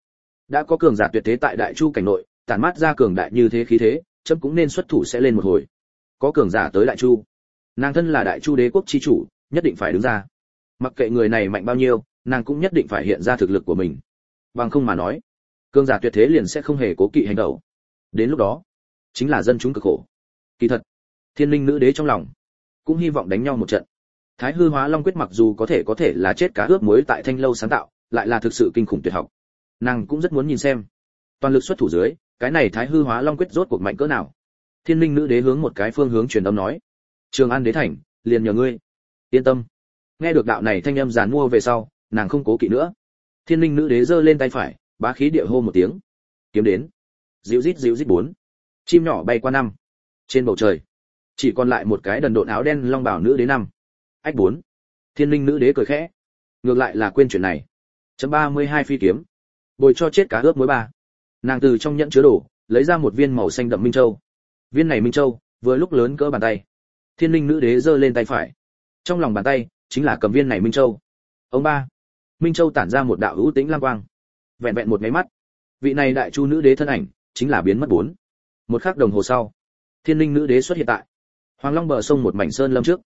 Đã có cường giả tuyệt thế tại Đại Chu cảnh nội, tản mát ra cường đại như thế khí thế, chấm cũng nên xuất thủ sẽ lên một hồi. Có cường giả tới Đại Chu, nàng thân là Đại Chu đế quốc chi chủ, nhất định phải đứng ra. Mặc kệ người này mạnh bao nhiêu, nàng cũng nhất định phải hiện ra thực lực của mình. Bằng không mà nói, cường giả tuyệt thế liền sẽ không hề cố kỵ hành động. Đến lúc đó, chính là dân chúng cực khổ. Kỳ thật, Thiên Linh nữ đế trong lòng cũng hy vọng đánh nhau một trận. Thái Hư Hóa Long quyết mặc dù có thể là chết cá ướp muối tại Thanh lâu sáng tạo, lại là thực sự kinh khủng tuyệt học. Nàng cũng rất muốn nhìn xem, toàn lực xuất thủ dưới, cái này Thái Hư Hóa Long quyết rốt cuộc mạnh cỡ nào. Thiên Linh nữ đế hướng một cái phương hướng truyền âm nói: "Trường An đế thành, liền nhờ ngươi." Yên tâm. Nghe được đạo này thanh âm giàn mua về sau, nàng không cố kỵ nữa. Thiên Linh nữ đế giơ lên tay phải, bá khí địa hô một tiếng. Kiếm đến. Dịu rít 4. Chim nhỏ bay qua năm. Trên bầu trời, chỉ còn lại một cái đần độn áo đen long bào nữ đế năm. Ách 4. Thiên Linh nữ đế cười khẽ. Ngược lại là quên chuyện này. Chấm 32 phi kiếm. Bồi cho chết cá ướp muối 3. Nàng từ trong nhẫn chứa đồ, lấy ra một viên màu xanh đậm minh châu. Viên này minh châu, vừa lúc lớn cỡ bàn tay. Thiên Linh nữ đế giơ lên tay phải. Trong lòng bàn tay chính là cầm viên này minh châu. Ông ba. Minh châu tản ra một đạo hữu tĩnh lam quang. Vẹn vẹn một cái mắt, vị này Đại Chu nữ đế thân ảnh chính là biến mất 4. Một khắc đồng hồ sau, Thiên Linh nữ đế xuất hiện tại Hoàng Long bờ sông một mảnh sơn lâm trước.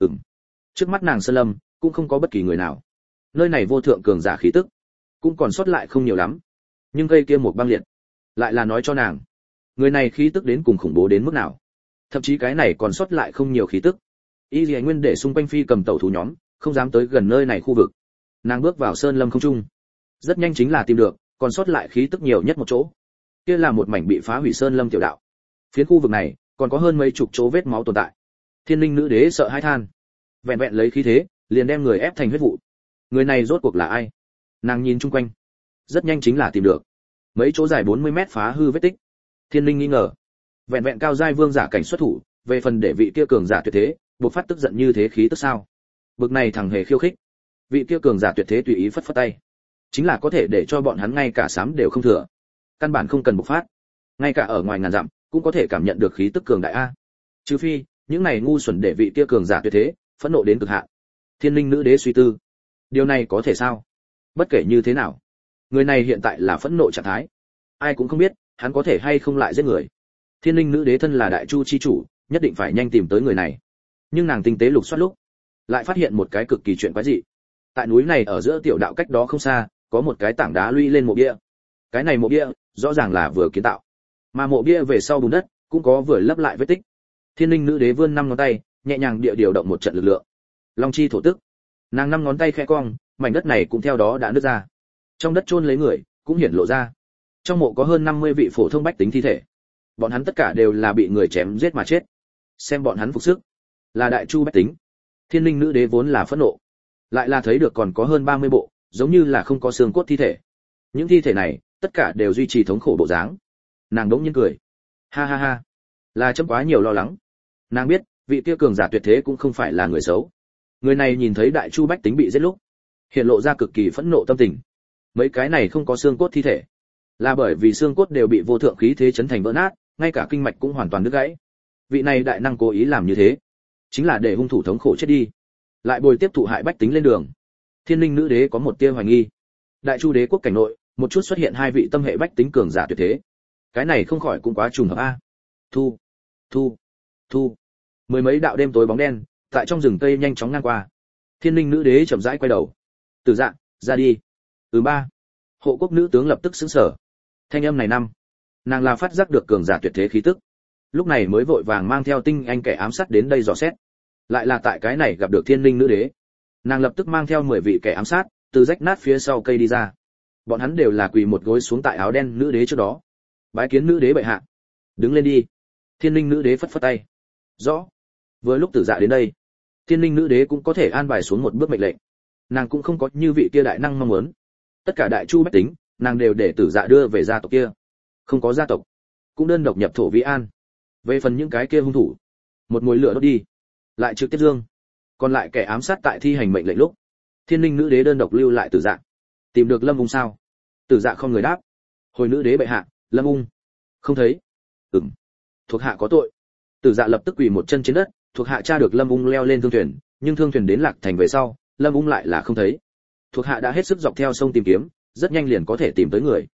Trước mắt nàng sơn lâm cũng không có bất kỳ người nào. Nơi này vô thượng cường giả khí tức cũng còn sót lại không nhiều lắm, nhưng cây kia một băng liệt lại là nói cho nàng, người này khí tức đến cùng khủng bố đến mức nào. Thậm chí cái này còn sót lại không nhiều khí tức, Y Lệ Nguyên để xung quanh phi cầm tẩu thú nhóm không dám tới gần nơi này khu vực. Nàng bước vào sơn lâm không trung, rất nhanh chính là tìm được còn sót lại khí tức nhiều nhất một chỗ. Kia là một mảnh bị phá hủy sơn lâm tiểu đạo. Phía khu vực này còn có hơn mấy chục chỗ vết máu tồn tại. Thiên Linh nữ đế sợ hãi than, vẹn vẹn lấy khí thế liền đem người ép thành huyết vụ. Người này rốt cuộc là ai? Nàng nhìn chung quanh, rất nhanh chính là tìm được mấy chỗ dài 40 mét phá hư vết tích. Thiên Linh nghi ngờ, vẹn vẹn cao giai vương giả cảnh xuất thủ, về phần để vị kia cường giả tuyệt thế bộc phát tức giận như thế khí tức sao? Bực này thằng hề khiêu khích, vị kia cường giả tuyệt thế tùy ý phất phất tay, chính là có thể để cho bọn hắn ngay cả sám đều không thừa, căn bản không cần bộc phát, ngay cả ở ngoài ngàn dặm cũng có thể cảm nhận được khí tức cường đại a. Trừ phi những này ngu xuẩn để vị kia cường giả tuyệt thế phẫn nộ đến cực hạn. Thiên Linh nữ đế suy tư, điều này có thể sao? Bất kể như thế nào, người này hiện tại là phẫn nộ trạng thái, ai cũng không biết hắn có thể hay không lại giết người. Thiên Linh nữ đế thân là Đại Chu chi chủ, nhất định phải nhanh tìm tới người này. Nhưng nàng tinh tế lục soát lúc, lại phát hiện một cái cực kỳ chuyện quái dị. Tại núi này ở giữa tiểu đạo cách đó không xa, có một cái tảng đá lũy lên mộ bia. Cái này mộ bia rõ ràng là vừa kiến tạo, mà mộ bia về sau bùn đất cũng có vừa lấp lại vết tích. Thiên Linh nữ đế vươn 5 ngón tay, nhẹ nhàng địa điều động một trận lực lượng. Long chi thổ tức. Nàng 5 ngón tay khẽ cong, mảnh đất này cũng theo đó đã nứt ra. Trong đất chôn lấy người cũng hiển lộ ra. Trong mộ có hơn 50 vị phổ thông bách tính thi thể. Bọn hắn tất cả đều là bị người chém giết mà chết. Xem bọn hắn phục sức, là Đại Chu bách tính. Thiên Linh nữ đế vốn là phẫn nộ, lại là thấy được còn có hơn 30 bộ, giống như là không có xương cốt thi thể. Những thi thể này, tất cả đều duy trì thống khổ bộ dáng. Nàng đống nhiên cười. Ha ha ha, là chấm quá nhiều lo lắng. Nàng biết, vị kia cường giả tuyệt thế cũng không phải là người xấu. Người này nhìn thấy Đại Chu bách tính bị giết lúc, hiện lộ ra cực kỳ phẫn nộ tâm tình. Mấy cái này không có xương cốt thi thể, là bởi vì xương cốt đều bị vô thượng khí thế chấn thành vỡ nát, ngay cả kinh mạch cũng hoàn toàn đứt gãy. Vị này đại năng cố ý làm như thế, chính là để hung thủ thống khổ chết đi, lại bồi tiếp thụ hại bách tính lên đường. Thiên Linh nữ đế có một tia hoài nghi, Đại Chu đế quốc cảnh nội, một chút xuất hiện 2 vị tâm hệ bách tính cường giả tuyệt thế. Cái này không khỏi cũng quá trùng hợp a. Thu. Mười mấy đạo đêm tối bóng đen, tại trong rừng cây nhanh chóng ngang qua. Thiên Linh nữ đế chậm rãi quay đầu. Tử Dạ, ra đi. Ba. Hộ quốc nữ tướng lập tức sững sờ. Thanh âm này năm, nàng là phát giác được cường giả tuyệt thế khí tức. Lúc này mới vội vàng mang theo tinh anh kẻ ám sát đến đây dò xét. Lại là tại cái này gặp được Thiên Linh nữ đế. Nàng lập tức mang theo 10 vị kẻ ám sát, từ rách nát phía sau cây đi ra. Bọn hắn đều là quỳ một gối xuống tại áo đen nữ đế trước đó. Bái kiến nữ đế bệ hạ. Đứng lên đi. Thiên Linh nữ đế phất phất tay. Rõ. Vừa lúc Tử Dạ đến đây, Thiên Linh nữ đế cũng có thể an bài xuống một bước mệnh lệnh. Nàng cũng không có như vị kia đại năng mong muốn. Tất cả Đại Chu bách tính, nàng đều để Tử Dạ đưa về gia tộc kia. Không có gia tộc, cũng đơn độc nhập thổ Vi An. Về phần những cái kia hung thủ, một mùi lửa đốt đi, lại trực tiếp dương. Còn lại kẻ ám sát tại thi hành mệnh lệnh lúc, Thiên Linh nữ đế đơn độc lưu lại Tử Dạ. Tìm được Lâm Ung sao? Tử Dạ không người đáp. Hồi nữ đế bệ hạ, Lâm Ung không thấy. Thuộc hạ có tội. Tử Dạ lập tức quỳ một chân trên đất, thuộc hạ tra được Lâm Ung leo lên thương thuyền, nhưng thương thuyền đến Lạc Thành về sau, Lâm Ung lại là không thấy. Thuộc hạ đã hết sức dọc theo sông tìm kiếm, rất nhanh liền có thể tìm tới người.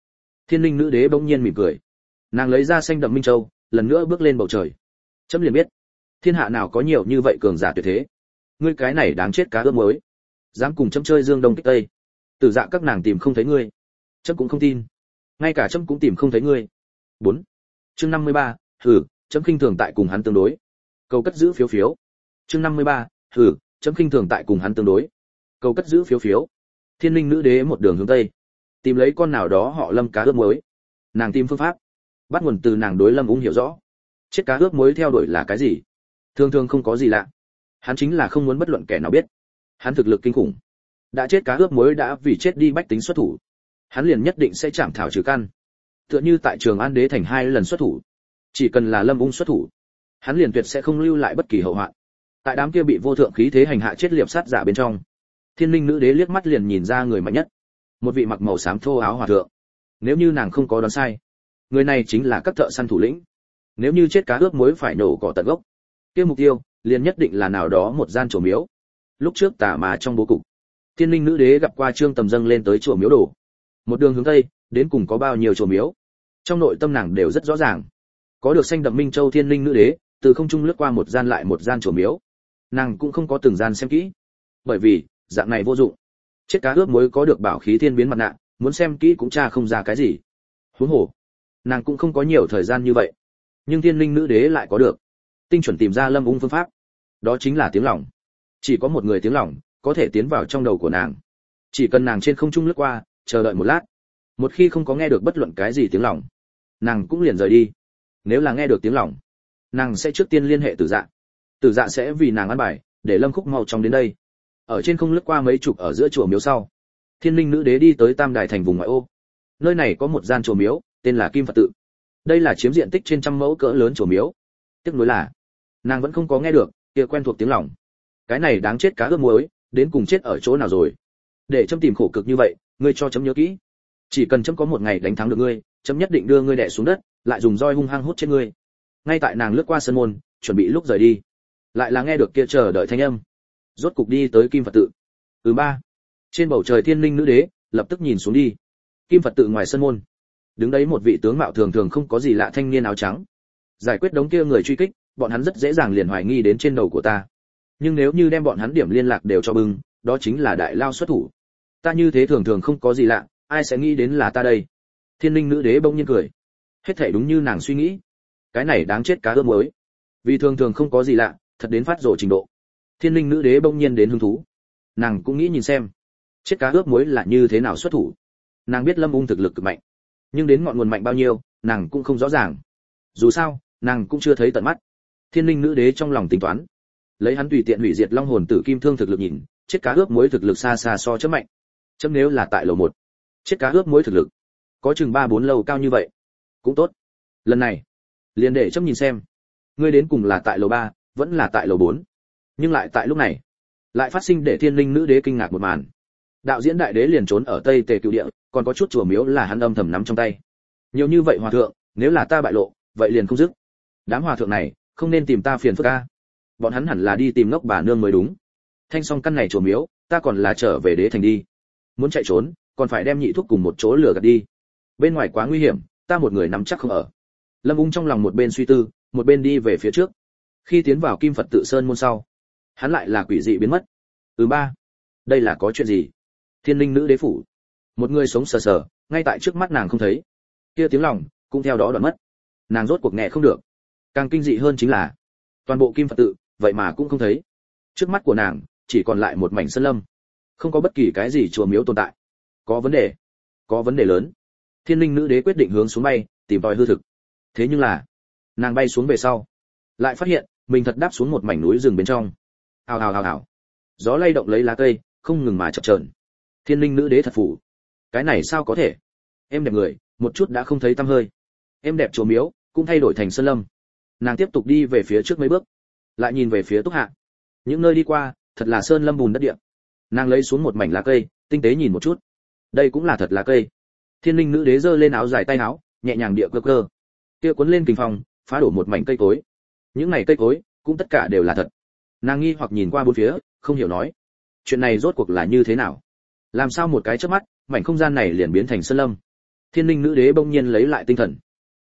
Thiên linh nữ đế bỗng nhiên mỉm cười, nàng lấy ra xanh đậm minh châu, lần nữa bước lên bầu trời. Chấm liền biết, thiên hạ nào có nhiều như vậy cường giả tuyệt thế. Ngươi cái này đáng chết cá ướp muối, dám cùng chấm chơi dương đông kích tây. Tử dạ các nàng tìm không thấy ngươi, chấm cũng không tin. Ngay cả chấm cũng tìm không thấy ngươi. 4. Chương 53, hừ, chấm khinh thường tại cùng hắn tương đối. Cầu cất giữ phiếu phiếu. Chương 53, hừ, chấm khinh thường tại cùng hắn tương đối. Cầu cất giữ phiếu phiếu. Thiên linh nữ đế một đường hướng tây, tìm lấy con nào đó họ Lâm cá ướp muối. Nàng tìm phương pháp, bắt nguồn từ nàng đối Lâm Ung hiểu rõ. Chết cá ướp muối theo đuổi là cái gì? Thường thường không có gì lạ. Hắn chính là không muốn bất luận kẻ nào biết. Hắn thực lực kinh khủng. Đã chết cá ướp muối đã vì chết đi bách tính xuất thủ. Hắn liền nhất định sẽ chảm thảo trừ căn. Tựa như tại Trường An Đế thành 2 lần xuất thủ. Chỉ cần là Lâm Ung xuất thủ, hắn liền tuyệt sẽ không lưu lại bất kỳ hậu hoạn. Tại đám kia bị vô thượng khí thế hành hạ chết liệp sát giả bên trong, Thiên linh nữ đế liếc mắt liền nhìn ra người mạnh nhất. Một vị mặc màu xám thô áo hòa thượng. Nếu như nàng không có đoán sai, người này chính là các thợ săn thủ lĩnh. Nếu như chết cá ướp muối phải nổ cỏ tận gốc, kia mục tiêu liền nhất định là nào đó một gian chùa miếu. Lúc trước tà mà trong bố cục, Thiên linh nữ đế gặp qua Trương Tầm dâng lên tới chùa miếu đồ. Một đường hướng tây, đến cùng có bao nhiêu chùa miếu. Trong nội tâm nàng đều rất rõ ràng. Có được xanh đậm minh châu Thiên linh nữ đế, từ không trung lướt qua một gian lại một gian chùa miếu. Nàng cũng không có từng gian xem kỹ, bởi vì dạng này vô dụng. Chết cá ướp muối có được bảo khí thiên biến mặt nạ, muốn xem kỹ cũng tra không ra cái gì. Huống hồ, nàng cũng không có nhiều thời gian như vậy. Nhưng Thiên linh nữ đế lại có được tinh chuẩn tìm ra Lâm Ung phương pháp. Đó chính là tiếng lòng. Chỉ có một người tiếng lòng có thể tiến vào trong đầu của nàng. Chỉ cần nàng trên không trung lướt qua, chờ đợi một lát. Một khi không có nghe được bất luận cái gì tiếng lòng, nàng cũng liền rời đi. Nếu là nghe được tiếng lòng, nàng sẽ trước tiên liên hệ Tử Dạ. Tử Dạ sẽ vì nàng an bài, để Lâm Khúc mau chóng đến đây. Ở trên không lướt qua mấy chục ở giữa chùa miếu sau, Thiên linh nữ đế đi tới Tam Đài thành vùng ngoại ô. Nơi này có một gian chùa miếu, tên là Kim Phật tự. Đây là chiếm diện tích trên trăm mẫu cỡ lớn chùa miếu. Tiếc nuối là, nàng vẫn không có nghe được kia quen thuộc tiếng lòng. Cái này đáng chết cá ướp muối, đến cùng chết ở chỗ nào rồi? Để chấm tìm khổ cực như vậy, ngươi cho chấm nhớ kỹ. Chỉ cần chấm có một ngày đánh thắng được ngươi, chấm nhất định đưa ngươi đè xuống đất, lại dùng roi hung hăng hút chết ngươi. Ngay tại nàng lướt qua sân môn, chuẩn bị lúc rời đi, lại là nghe được kia chờ đợi thanh âm. Rốt cục đi tới Kim Phật tự. Ba. Trên bầu trời Thiên linh nữ đế lập tức nhìn xuống đi. Kim Phật tự ngoài sân môn, đứng đấy một vị tướng mạo thường thường không có gì lạ thanh niên áo trắng. Giải quyết đống kia người truy kích, bọn hắn rất dễ dàng liền hoài nghi đến trên đầu của ta. Nhưng nếu như đem bọn hắn điểm liên lạc đều cho bưng, đó chính là đại lao xuất thủ. Ta như thế thường thường không có gì lạ, ai sẽ nghĩ đến là ta đây? Thiên linh nữ đế bỗng nhiên cười. Hết thảy đúng như nàng suy nghĩ. Cái này đáng chết cá ướp muối. Vì thường thường không có gì lạ, thật đến phát rồ trình độ. Thiên linh nữ đế bỗng nhiên đến hứng thú. Nàng cũng nghĩ nhìn xem, chết cá ướp muối là như thế nào xuất thủ. Nàng biết Lâm Ung thực lực cực mạnh, nhưng đến ngọn nguồn mạnh bao nhiêu, nàng cũng không rõ ràng. Dù sao, nàng cũng chưa thấy tận mắt. Thiên linh nữ đế trong lòng tính toán, lấy hắn tùy tiện hủy diệt long hồn tử kim thương thực lực nhìn, chết cá ướp muối thực lực xa xa so chấm mạnh. Chấm nếu là tại lầu 1, chết cá ướp muối thực lực có chừng 3-4 lầu cao như vậy, cũng tốt. Lần này, liền để chấm nhìn xem, ngươi đến cùng là tại lầu 3, vẫn là tại lầu 4. Nhưng lại tại lúc này, lại phát sinh để Thiên linh nữ đế kinh ngạc một màn. Đạo diễn đại đế liền trốn ở Tây Tề Cựu Địa, còn có chút chùa miếu là hắn âm thầm nắm trong tay. Nhiều như vậy hòa thượng, nếu là ta bại lộ, vậy liền không dứt. Đám hòa thượng này, không nên tìm ta phiền phức a. Bọn hắn hẳn là đi tìm ngốc bà nương mới đúng. Thanh xong căn này chùa miếu, ta còn là trở về đế thành đi. Muốn chạy trốn, còn phải đem nhị thuốc cùng một chỗ lừa gạt đi. Bên ngoài quá nguy hiểm, ta một người nắm chắc không ở. Lâm Ung trong lòng một bên suy tư, một bên đi về phía trước. Khi tiến vào Kim Phật tự sơn môn sau, hắn lại là quỷ dị biến mất. Ba. Đây là có chuyện gì? Thiên linh nữ đế phủ. Một người sống sờ sờ, ngay tại trước mắt nàng không thấy. Kia tiếng lòng cũng theo đó đoạn mất. Nàng rốt cuộc nghe không được. Càng kinh dị hơn chính là, toàn bộ Kim Phật tự, vậy mà cũng không thấy. Trước mắt của nàng chỉ còn lại một mảnh sơn lâm, không có bất kỳ cái gì chùa miếu tồn tại. Có vấn đề lớn. Thiên linh nữ đế quyết định hướng xuống bay, tìm tòi hư thực. Thế nhưng là, nàng bay xuống về sau, lại phát hiện mình thật đáp xuống một mảnh núi rừng bên trong. Ào. Gió lay động lấy lá cây, không ngừng mà chập chờn. Thiên linh nữ đế thật phủ. Cái này sao có thể? Em đẹp người, một chút đã không thấy tăm hơi. Em đẹp chùa miếu cũng thay đổi thành sơn lâm. Nàng tiếp tục đi về phía trước mấy bước, lại nhìn về phía Túc Hạ. Những nơi đi qua, thật là sơn lâm bùn đất địa. Nàng lấy xuống một mảnh lá cây, tinh tế nhìn một chút. Đây cũng là thật lá cây. Thiên linh nữ đế giơ lên áo dài tay áo, nhẹ nhàng địa cơ cơ. Kia cuốn lên kình phong, phá đổ một mảnh cây cối. Những này cây cối cũng tất cả đều là thật. Nàng nghi hoặc nhìn qua bốn phía, không hiểu nói, chuyện này rốt cuộc là như thế nào? Làm sao một cái chớp mắt, mảnh không gian này liền biến thành sơn lâm? Thiên Linh nữ đế bỗng nhiên lấy lại tinh thần.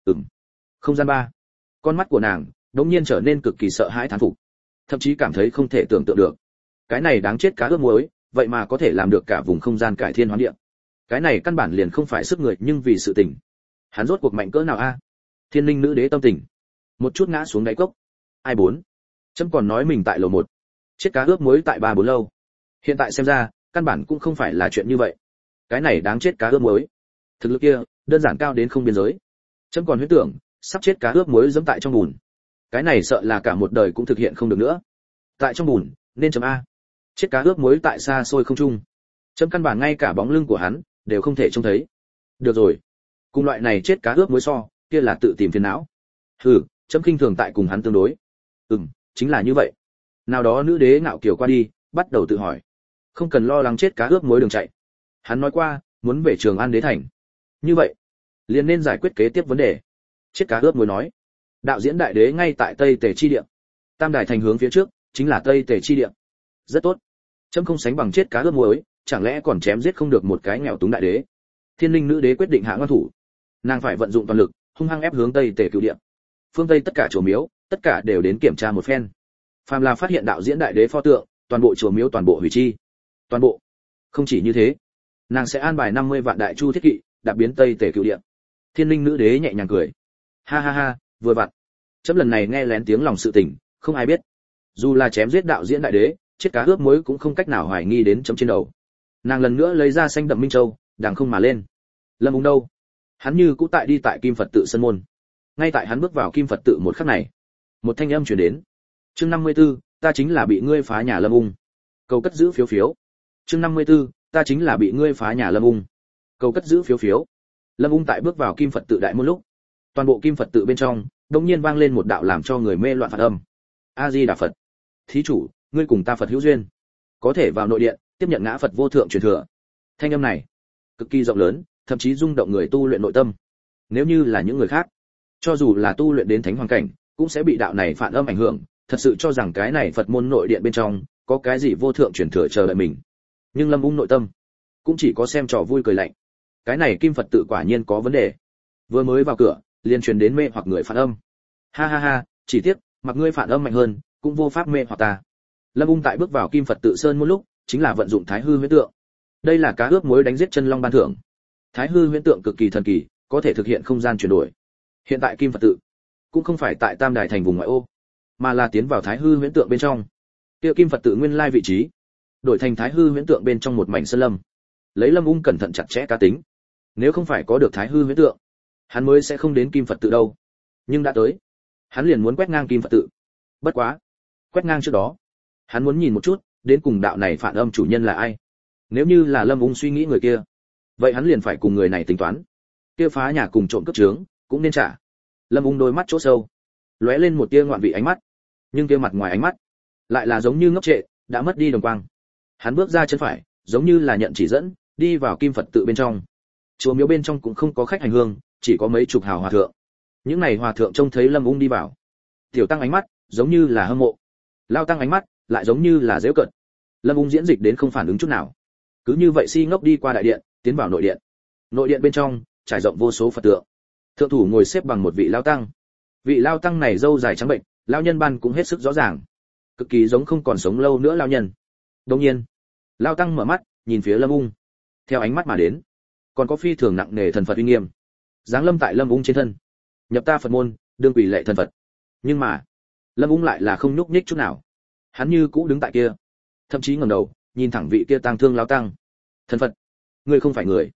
Không gian 3. Con mắt của nàng bỗng nhiên trở nên cực kỳ sợ hãi thán phục, thậm chí cảm thấy không thể tưởng tượng được. Cái này đáng chết cá ướp muối, vậy mà có thể làm được cả vùng không gian cải thiên hoán địa. Cái này căn bản liền không phải sức người nhưng vì sự tình. Hắn rốt cuộc mạnh cỡ nào a? Thiên Linh nữ đế tâm tình một chút ngã xuống đáy cốc. Ai bốn? Chấm còn nói mình tại lầu 1, chết cá ướp muối tại 3-4 lâu. Hiện tại xem ra, căn bản cũng không phải là chuyện như vậy. Cái này đáng chết cá ướp muối. Thực lực kia, đơn giản cao đến không biên giới. Chấm còn huyễn tưởng, sắp chết cá ướp muối giẫm tại trong bùn. Cái này sợ là cả một đời cũng thực hiện không được nữa. Tại trong bùn, nên chấm a. Chết cá ướp muối tại xa xôi không trung. Chấm căn bản ngay cả bóng lưng của hắn đều không thể trông thấy. Được rồi, cùng loại này chết cá ướp muối so, kia là tự tìm phiền não. Hừ, chấm khinh thường tại cùng hắn tương đối. Chính là như vậy. Nào đó nữ đế ngạo kiều qua đi, bắt đầu tự hỏi. Không cần lo lắng chết cá ướp muối đường chạy. Hắn nói qua, muốn về Trường An đế thành. Như vậy, liền nên giải quyết kế tiếp vấn đề. Chết cá ướp muối nói, đạo diễn đại đế ngay tại Tây Tề chi địa. Tam đài thành hướng phía trước, chính là Tây Tề chi địa. Rất tốt. Chấm không sánh bằng chết cá ướp muối, chẳng lẽ còn chém giết không được một cái nghèo túng đại đế. Thiên Linh nữ đế quyết định hạ ngoan thủ. Nàng phải vận dụng toàn lực, hung hăng ép hướng Tây Tề cửu địa. Phương Tây tất cả chùa miếu, tất cả đều đến kiểm tra một phen. Phàm là phát hiện đạo diễn đại đế pho tượng, toàn bộ chùa miếu toàn bộ hủy chi. Toàn bộ. Không chỉ như thế, nàng sẽ an bài 50 vạn đại chu thiết kỵ, đạp biến Tây Tề cửu địa. Thiên Linh nữ đế nhẹ nhàng cười. Ha ha ha, vừa vặn. Chấm lần này nghe lén tiếng lòng sự tình, không ai biết. Dù là chém giết đạo diễn đại đế, chết cá ướp muối cũng không cách nào hoài nghi đến chấm trên đầu. Nàng lần nữa lấy ra xanh đậm minh châu, đàng không mà lên. Lâm Ung đâu? Hắn như cũ tại đi tại Kim Phật tự sân môn. Ngay tại hắn bước vào Kim Phật tự một khắc này, một thanh âm truyền đến. Chương 54, ta chính là bị ngươi phá nhà Lâm Ung. Cầu cất giữ phiếu phiếu. Chương 54, ta chính là bị ngươi phá nhà Lâm Ung. Cầu cất giữ phiếu phiếu. Lâm Ung tại bước vào Kim Phật tự đại môn lúc, toàn bộ Kim Phật tự bên trong đột nhiên vang lên một đạo làm cho người mê loạn phật âm. A Di Đà Phật. Thí chủ, ngươi cùng ta Phật hữu duyên, có thể vào nội điện tiếp nhận ngã Phật vô thượng truyền thừa. Thanh âm này cực kỳ rộng lớn, thậm chí rung động người tu luyện nội tâm. Nếu như là những người khác, cho dù là tu luyện đến thánh hoàng cảnh, cũng sẽ bị đạo này phản âm ảnh hưởng, thật sự cho rằng cái này Phật môn nội điện bên trong có cái gì vô thượng truyền thừa chờ đợi mình. Nhưng Lâm Ung nội tâm cũng chỉ có xem trò vui cười lạnh. Cái này Kim Phật tự quả nhiên có vấn đề. Vừa mới vào cửa, liền truyền đến mê hoặc người phản âm. Ha ha ha, chỉ tiếc, mặc ngươi phản âm mạnh hơn, cũng vô pháp mê hoặc ta. Lâm Ung tại bước vào Kim Phật tự sơn một lúc, chính là vận dụng Thái Hư Huyễn Tượng. Đây là cá ướp muối đánh giết chân long ban thưởng. Thái Hư Huyễn Tượng cực kỳ thần kỳ, có thể thực hiện không gian chuyển đổi. Hiện tại Kim Phật tự cũng không phải tại Tam Đài thành vùng ngoại ô, mà là tiến vào Thái Hư Huyễn Tượng bên trong. Kia Kim Phật tự nguyên lai vị trí, đổi thành Thái Hư Huyễn Tượng bên trong một mảnh sơn lâm. Lấy Lâm Ung cẩn thận chặt chẽ cá tính, nếu không phải có được Thái Hư Huyễn Tượng, hắn mới sẽ không đến Kim Phật tự đâu. Nhưng đã tới, hắn liền muốn quét ngang Kim Phật tự. Bất quá, quét ngang trước đó, hắn muốn nhìn một chút, đến cùng đạo này phản âm chủ nhân là ai. Nếu như là Lâm Ung suy nghĩ người kia, vậy hắn liền phải cùng người này tính toán. Kia phá nhà cùng trộm cướp trướng, cũng nên trả. Lâm Ung đôi mắt chỗ sâu, lóe lên một tia ngoạn vị ánh mắt, nhưng kia mặt ngoài ánh mắt lại là giống như ngốc trệ, đã mất đi đồng quang. Hắn bước ra chân phải, giống như là nhận chỉ dẫn, đi vào Kim Phật tự bên trong. Chùa miếu bên trong cũng không có khách hành hương, chỉ có mấy chục hào hòa thượng. Những này hòa thượng trông thấy Lâm Ung đi vào, tiểu tăng ánh mắt giống như là hâm mộ, lao tăng ánh mắt lại giống như là giễu cợt. Lâm Ung diễn dịch đến không phản ứng chút nào, cứ như vậy si ngốc đi qua đại điện, tiến vào nội điện. Nội điện bên trong trải rộng vô số Phật tượng. Thượng thủ ngồi xếp bằng một vị lao tăng. Vị lao tăng này râu dài trắng bệnh, lao nhân ban cũng hết sức rõ ràng, cực kỳ giống không còn sống lâu nữa lao nhân. Đột nhiên, lao tăng mở mắt, nhìn phía Lâm Ung. Theo ánh mắt mà đến, còn có phi thường nặng nề thần Phật uy nghiêm, giáng lâm tại Lâm Ung trên thân. Nhập ta Phật môn, đương quỷ lệ thần Phật. Nhưng mà, Lâm Ung lại là không nhúc nhích chút nào. Hắn như cũ đứng tại kia, thậm chí ngẩng đầu, nhìn thẳng vị kia tang thương lao tăng. Thần Phật, ngươi không phải người.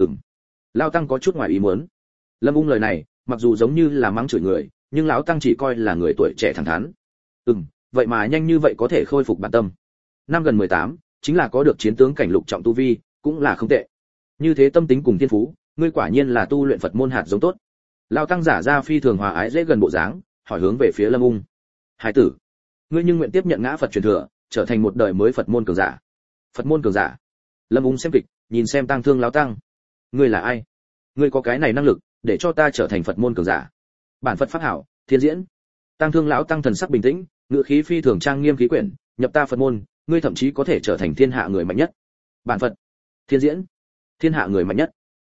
Lao tăng có chút ngoài ý muốn. Lâm Ung lời này, mặc dù giống như là mắng chửi người, nhưng lão tăng chỉ coi là người tuổi trẻ thẳng thắn. Vậy mà nhanh như vậy có thể khôi phục bản tâm. Năm gần 18, chính là có được chiến tướng cảnh lục trọng tu vi, cũng là không tệ. Như thế tâm tính cùng thiên phú, ngươi quả nhiên là tu luyện Phật môn hạt giống tốt. Lão tăng giả ra phi thường hòa ái dễ gần bộ dáng, hỏi hướng về phía Lâm Ung. Hải tử, ngươi nhưng nguyện tiếp nhận ngã Phật truyền thừa, trở thành một đời mới Phật môn cường giả. Phật môn cường giả. Lâm Ung xem kịch, nhìn xem tang thương lão tăng. Ngươi là ai? Ngươi có cái này năng lực, để cho ta trở thành Phật môn cường giả. Bản Phật pháp hảo, thiên diễn. Tang thương lão tăng thần sắc bình tĩnh, ngữ khí phi thường trang nghiêm khí quyển, nhập ta Phật môn, ngươi thậm chí có thể trở thành thiên hạ người mạnh nhất. Bản Phật, thiên diễn, thiên hạ người mạnh nhất.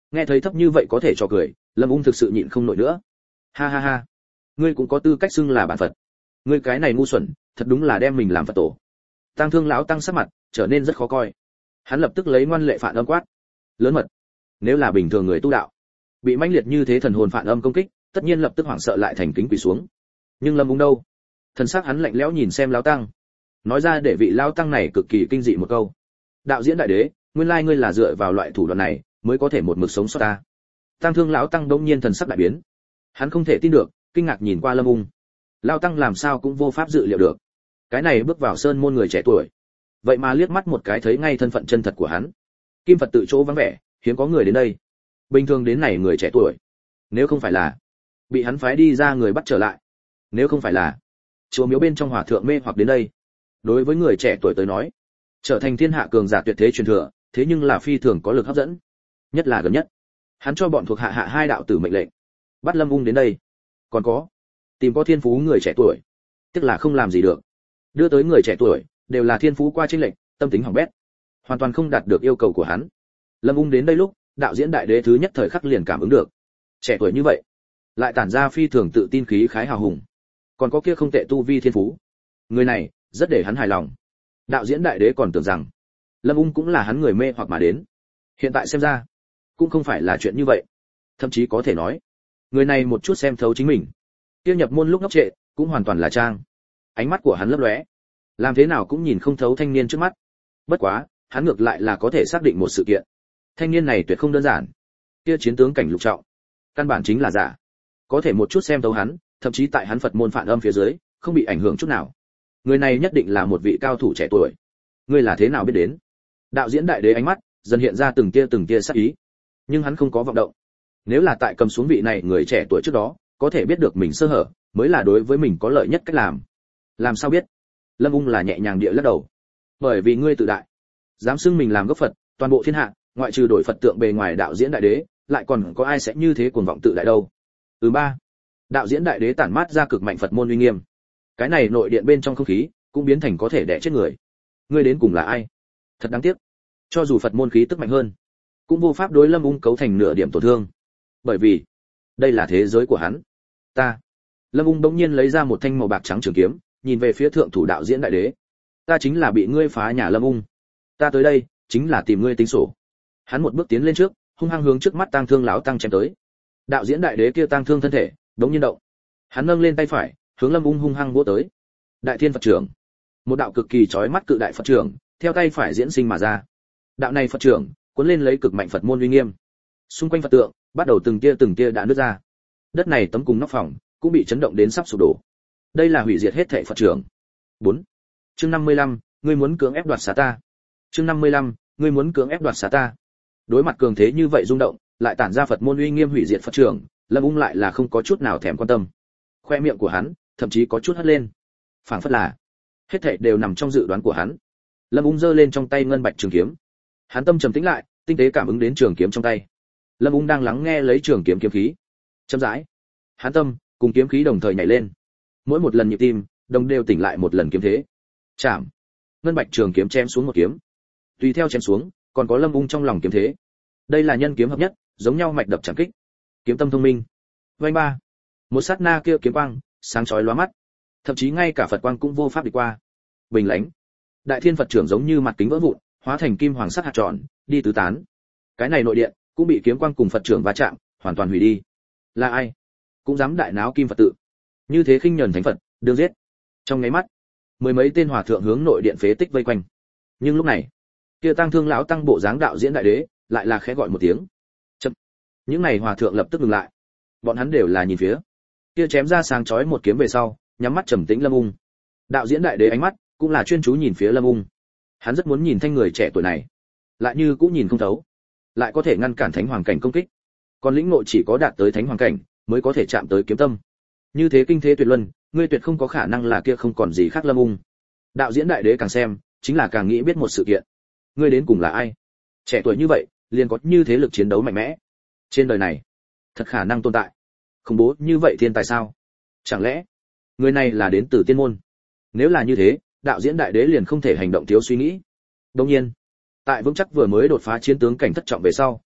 Nghe thấy thấp như vậy có thể cho cười, Lâm Ung thực sự nhịn không nổi nữa. Ha ha ha, ngươi cũng có tư cách xưng là bản Phật. Ngươi cái này ngu xuẩn, thật đúng là đem mình làm Phật tổ. Tăng Thương lão tăng sắc mặt trở nên rất khó coi. Hắn lập tức lấy ngoan lệ phản âm quát. Lớn mật. Nếu là bình thường người tu đạo, bị mãnh liệt như thế thần hồn phản âm công kích, tất nhiên lập tức hoảng sợ lại thành kính quỳ xuống. Nhưng Lâm Ung đâu? Thần sắc hắn lạnh lẽo nhìn xem lão tăng, nói ra để vị lão tăng này cực kỳ kinh dị một câu. Đạo diễn đại đế, nguyên lai ngươi là dựa vào loại thủ đoạn này mới có thể một mực sống sót ta. Tăng Thương lão tăng đống nhiên thần sắc đại biến. Hắn không thể tin được, kinh ngạc nhìn qua Lâm Ung. Lão tăng làm sao cũng vô pháp dự liệu được, cái này bước vào sơn môn người trẻ tuổi, vậy mà liếc mắt một cái thấy ngay thân phận chân thật của hắn. Kim Phật tự chỗ vắng vẻ, hiếm có người đến đây. Bình thường đến này người trẻ tuổi, nếu không phải là bị hắn phái đi ra người bắt trở lại, nếu không phải là chùa miếu bên trong hòa thượng mê hoặc đến đây, đối với người trẻ tuổi tới nói, trở thành thiên hạ cường giả tuyệt thế truyền thừa, thế nhưng là phi thường có lực hấp dẫn. Nhất là gần nhất, hắn cho bọn thuộc hạ hạ hai đạo tử mệnh lệnh, bắt Lâm Ung đến đây. Còn có, tìm có thiên phú người trẻ tuổi, tức là không làm gì được. Đưa tới người trẻ tuổi đều là thiên phú qua chênh lệnh, tâm tính hỏng bét, hoàn toàn không đạt được yêu cầu của hắn. Lâm Ung đến đây lúc, đạo diễn đại đế thứ nhất thời khắc liền cảm ứng được. Trẻ tuổi như vậy, lại tản ra phi thường tự tin khí khái hào hùng, còn có kia không tệ tu vi thiên phú. Người này rất để hắn hài lòng. Đạo diễn đại đế còn tưởng rằng Lâm Ung cũng là hắn người mê hoặc mà đến. Hiện tại xem ra, cũng không phải là chuyện như vậy. Thậm chí có thể nói, người này một chút xem thấu chính mình. Kia nhập môn lúc ngốc trệ, cũng hoàn toàn là trang. Ánh mắt của hắn lấp lóe, làm thế nào cũng nhìn không thấu thanh niên trước mắt. Bất quá, hắn ngược lại là có thể xác định một sự kiện. Thanh niên này tuyệt không đơn giản. Kia chiến tướng cảnh lục trọng, căn bản chính là giả. Có thể một chút xem thấu hắn, thậm chí tại hắn Phật môn phản âm phía dưới, không bị ảnh hưởng chút nào. Người này nhất định là một vị cao thủ trẻ tuổi. Ngươi là thế nào biết đến? Đạo diễn đại đế ánh mắt dần hiện ra từng tia sắc ý, nhưng hắn không có vọng động. Nếu là tại cầm xuống vị này người trẻ tuổi trước đó, có thể biết được mình sơ hở, mới là đối với mình có lợi nhất cách làm. Làm sao biết? Lâm Ung là nhẹ nhàng địa lắc đầu. Bởi vì ngươi tự đại, dám xưng mình làm gốc Phật, toàn bộ thiên hạ, ngoại trừ đổi Phật tượng bề ngoài đạo diễn đại đế, lại còn có ai sẽ như thế cuồng vọng tự đại đâu? Ba. Đạo diễn đại đế tản mát ra cực mạnh Phật môn uy nghiêm. Cái này nội điện bên trong không khí cũng biến thành có thể đè chết người. Ngươi đến cùng là ai? Thật đáng tiếc, cho dù Phật môn khí tức mạnh hơn, cũng vô pháp đối Lâm Ung cấu thành nửa điểm tổn thương. Bởi vì, đây là thế giới của hắn. Ta. Lâm Ung bỗng nhiên lấy ra một thanh màu bạc trắng trường kiếm, nhìn về phía thượng thủ đạo diễn đại đế. Ta chính là bị ngươi phá nhà Lâm Ung. Ta tới đây, chính là tìm ngươi tính sổ. Hắn một bước tiến lên trước, hung hăng hướng trước mắt Tang Thương lão tăng chém tới. Đạo diễn đại đế kia Tang Thương thân thể đống nhiên động. Hắn nâng lên tay phải, hướng Lâm Ung hung hăng vỗ tới. Đại Thiên Phật trưởng. Một đạo cực kỳ chói mắt cự đại Phật trưởng, theo tay phải diễn sinh mà ra. Đạo này Phật trưởng, cuốn lên lấy cực mạnh Phật môn uy nghiêm. Xung quanh Phật tượng, bắt đầu từng tia đã nứt ra. Đất này tấm cùng nóc phòng, cũng bị chấn động đến sắp sụp đổ. Đây là hủy diệt hết thảy Phật trưởng. 4. Chương 55, ngươi muốn cưỡng ép đoạt xá ta. Chương 55, ngươi muốn cưỡng ép đoạt xá ta. Đối mặt cường thế như vậy rung động, lại tản ra Phật môn uy nghiêm hủy diệt Phật trưởng, Lâm Ung lại là không có chút nào thèm quan tâm. Khoe miệng của hắn, thậm chí có chút hất lên. Phảng phất là hết thảy đều nằm trong dự đoán của hắn. Lâm Ung giơ lên trong tay ngân bạch trường kiếm. Hắn tâm trầm tĩnh lại, tinh tế cảm ứng đến trường kiếm trong tay. Lâm Ung đang lắng nghe lấy trường kiếm kiếm khí. Chậm rãi, hắn tâm cùng kiếm khí đồng thời nhảy lên. Mỗi một lần nhịp tim, đồng đều tỉnh lại một lần kiếm thế. Chạm. Ngân bạch trường kiếm chém xuống một kiếm. Tùy theo chém xuống, còn có Lâm Ung trong lòng kiếm thế. Đây là nhân kiếm hợp nhất, giống nhau mạch đập chẳng kích. Kiếm tâm thông minh. Vành ba. Một sát na kia kiếm quang, sáng chói lóa mắt. Thậm chí ngay cả Phật quang cũng vô pháp đi qua. Bình lãnh. Đại Thiên Phật trưởng giống như mặt kính vỡ vụn, hóa thành kim hoàng sắc hạt tròn, đi tứ tán. Cái này nội điện cũng bị kiếm quang cùng Phật trưởng va chạm, hoàn toàn hủy đi. Là ai? Cũng dám đại náo Kim Phật tự. Như thế khinh nhẫn thánh Phật, đương giết. Trong nháy mắt, mười mấy tên hòa thượng hướng nội điện phế tích vây quanh. Nhưng lúc này, kia Tang Thương lão tăng bộ dáng đạo diễn đại đế, lại là khẽ gọi một tiếng. Chậm. Những này hòa thượng lập tức ngừng lại. Bọn hắn đều là nhìn phía kia chém ra sáng chói một kiếm về sau, nhắm mắt trầm tĩnh Lâm Ung. Đạo diễn đại đế ánh mắt cũng là chuyên chú nhìn phía Lâm Ung. Hắn rất muốn nhìn thanh người trẻ tuổi này, lại như cũng nhìn không thấu, lại có thể ngăn cản thánh hoàng cảnh công kích. Còn lĩnh ngộ chỉ có đạt tới thánh hoàng cảnh mới có thể chạm tới kiếm tâm. Như thế kinh thế tuyệt luân, ngươi tuyệt không có khả năng là kia không còn gì khác Lâm Ung. Đạo diễn đại đế càng xem, chính là càng nghĩ biết một sự kiện. Ngươi đến cùng là ai? Trẻ tuổi như vậy, liền có như thế lực chiến đấu mạnh mẽ. Trên đời này, thật khả năng tồn tại khủng bố như vậy thiên tài sao? Chẳng lẽ người này là đến từ tiên môn? Nếu là như thế, đạo diễn đại đế liền không thể hành động thiếu suy nghĩ. Đương nhiên, tại vững chắc vừa mới đột phá chiến tướng cảnh thất trọng về sau,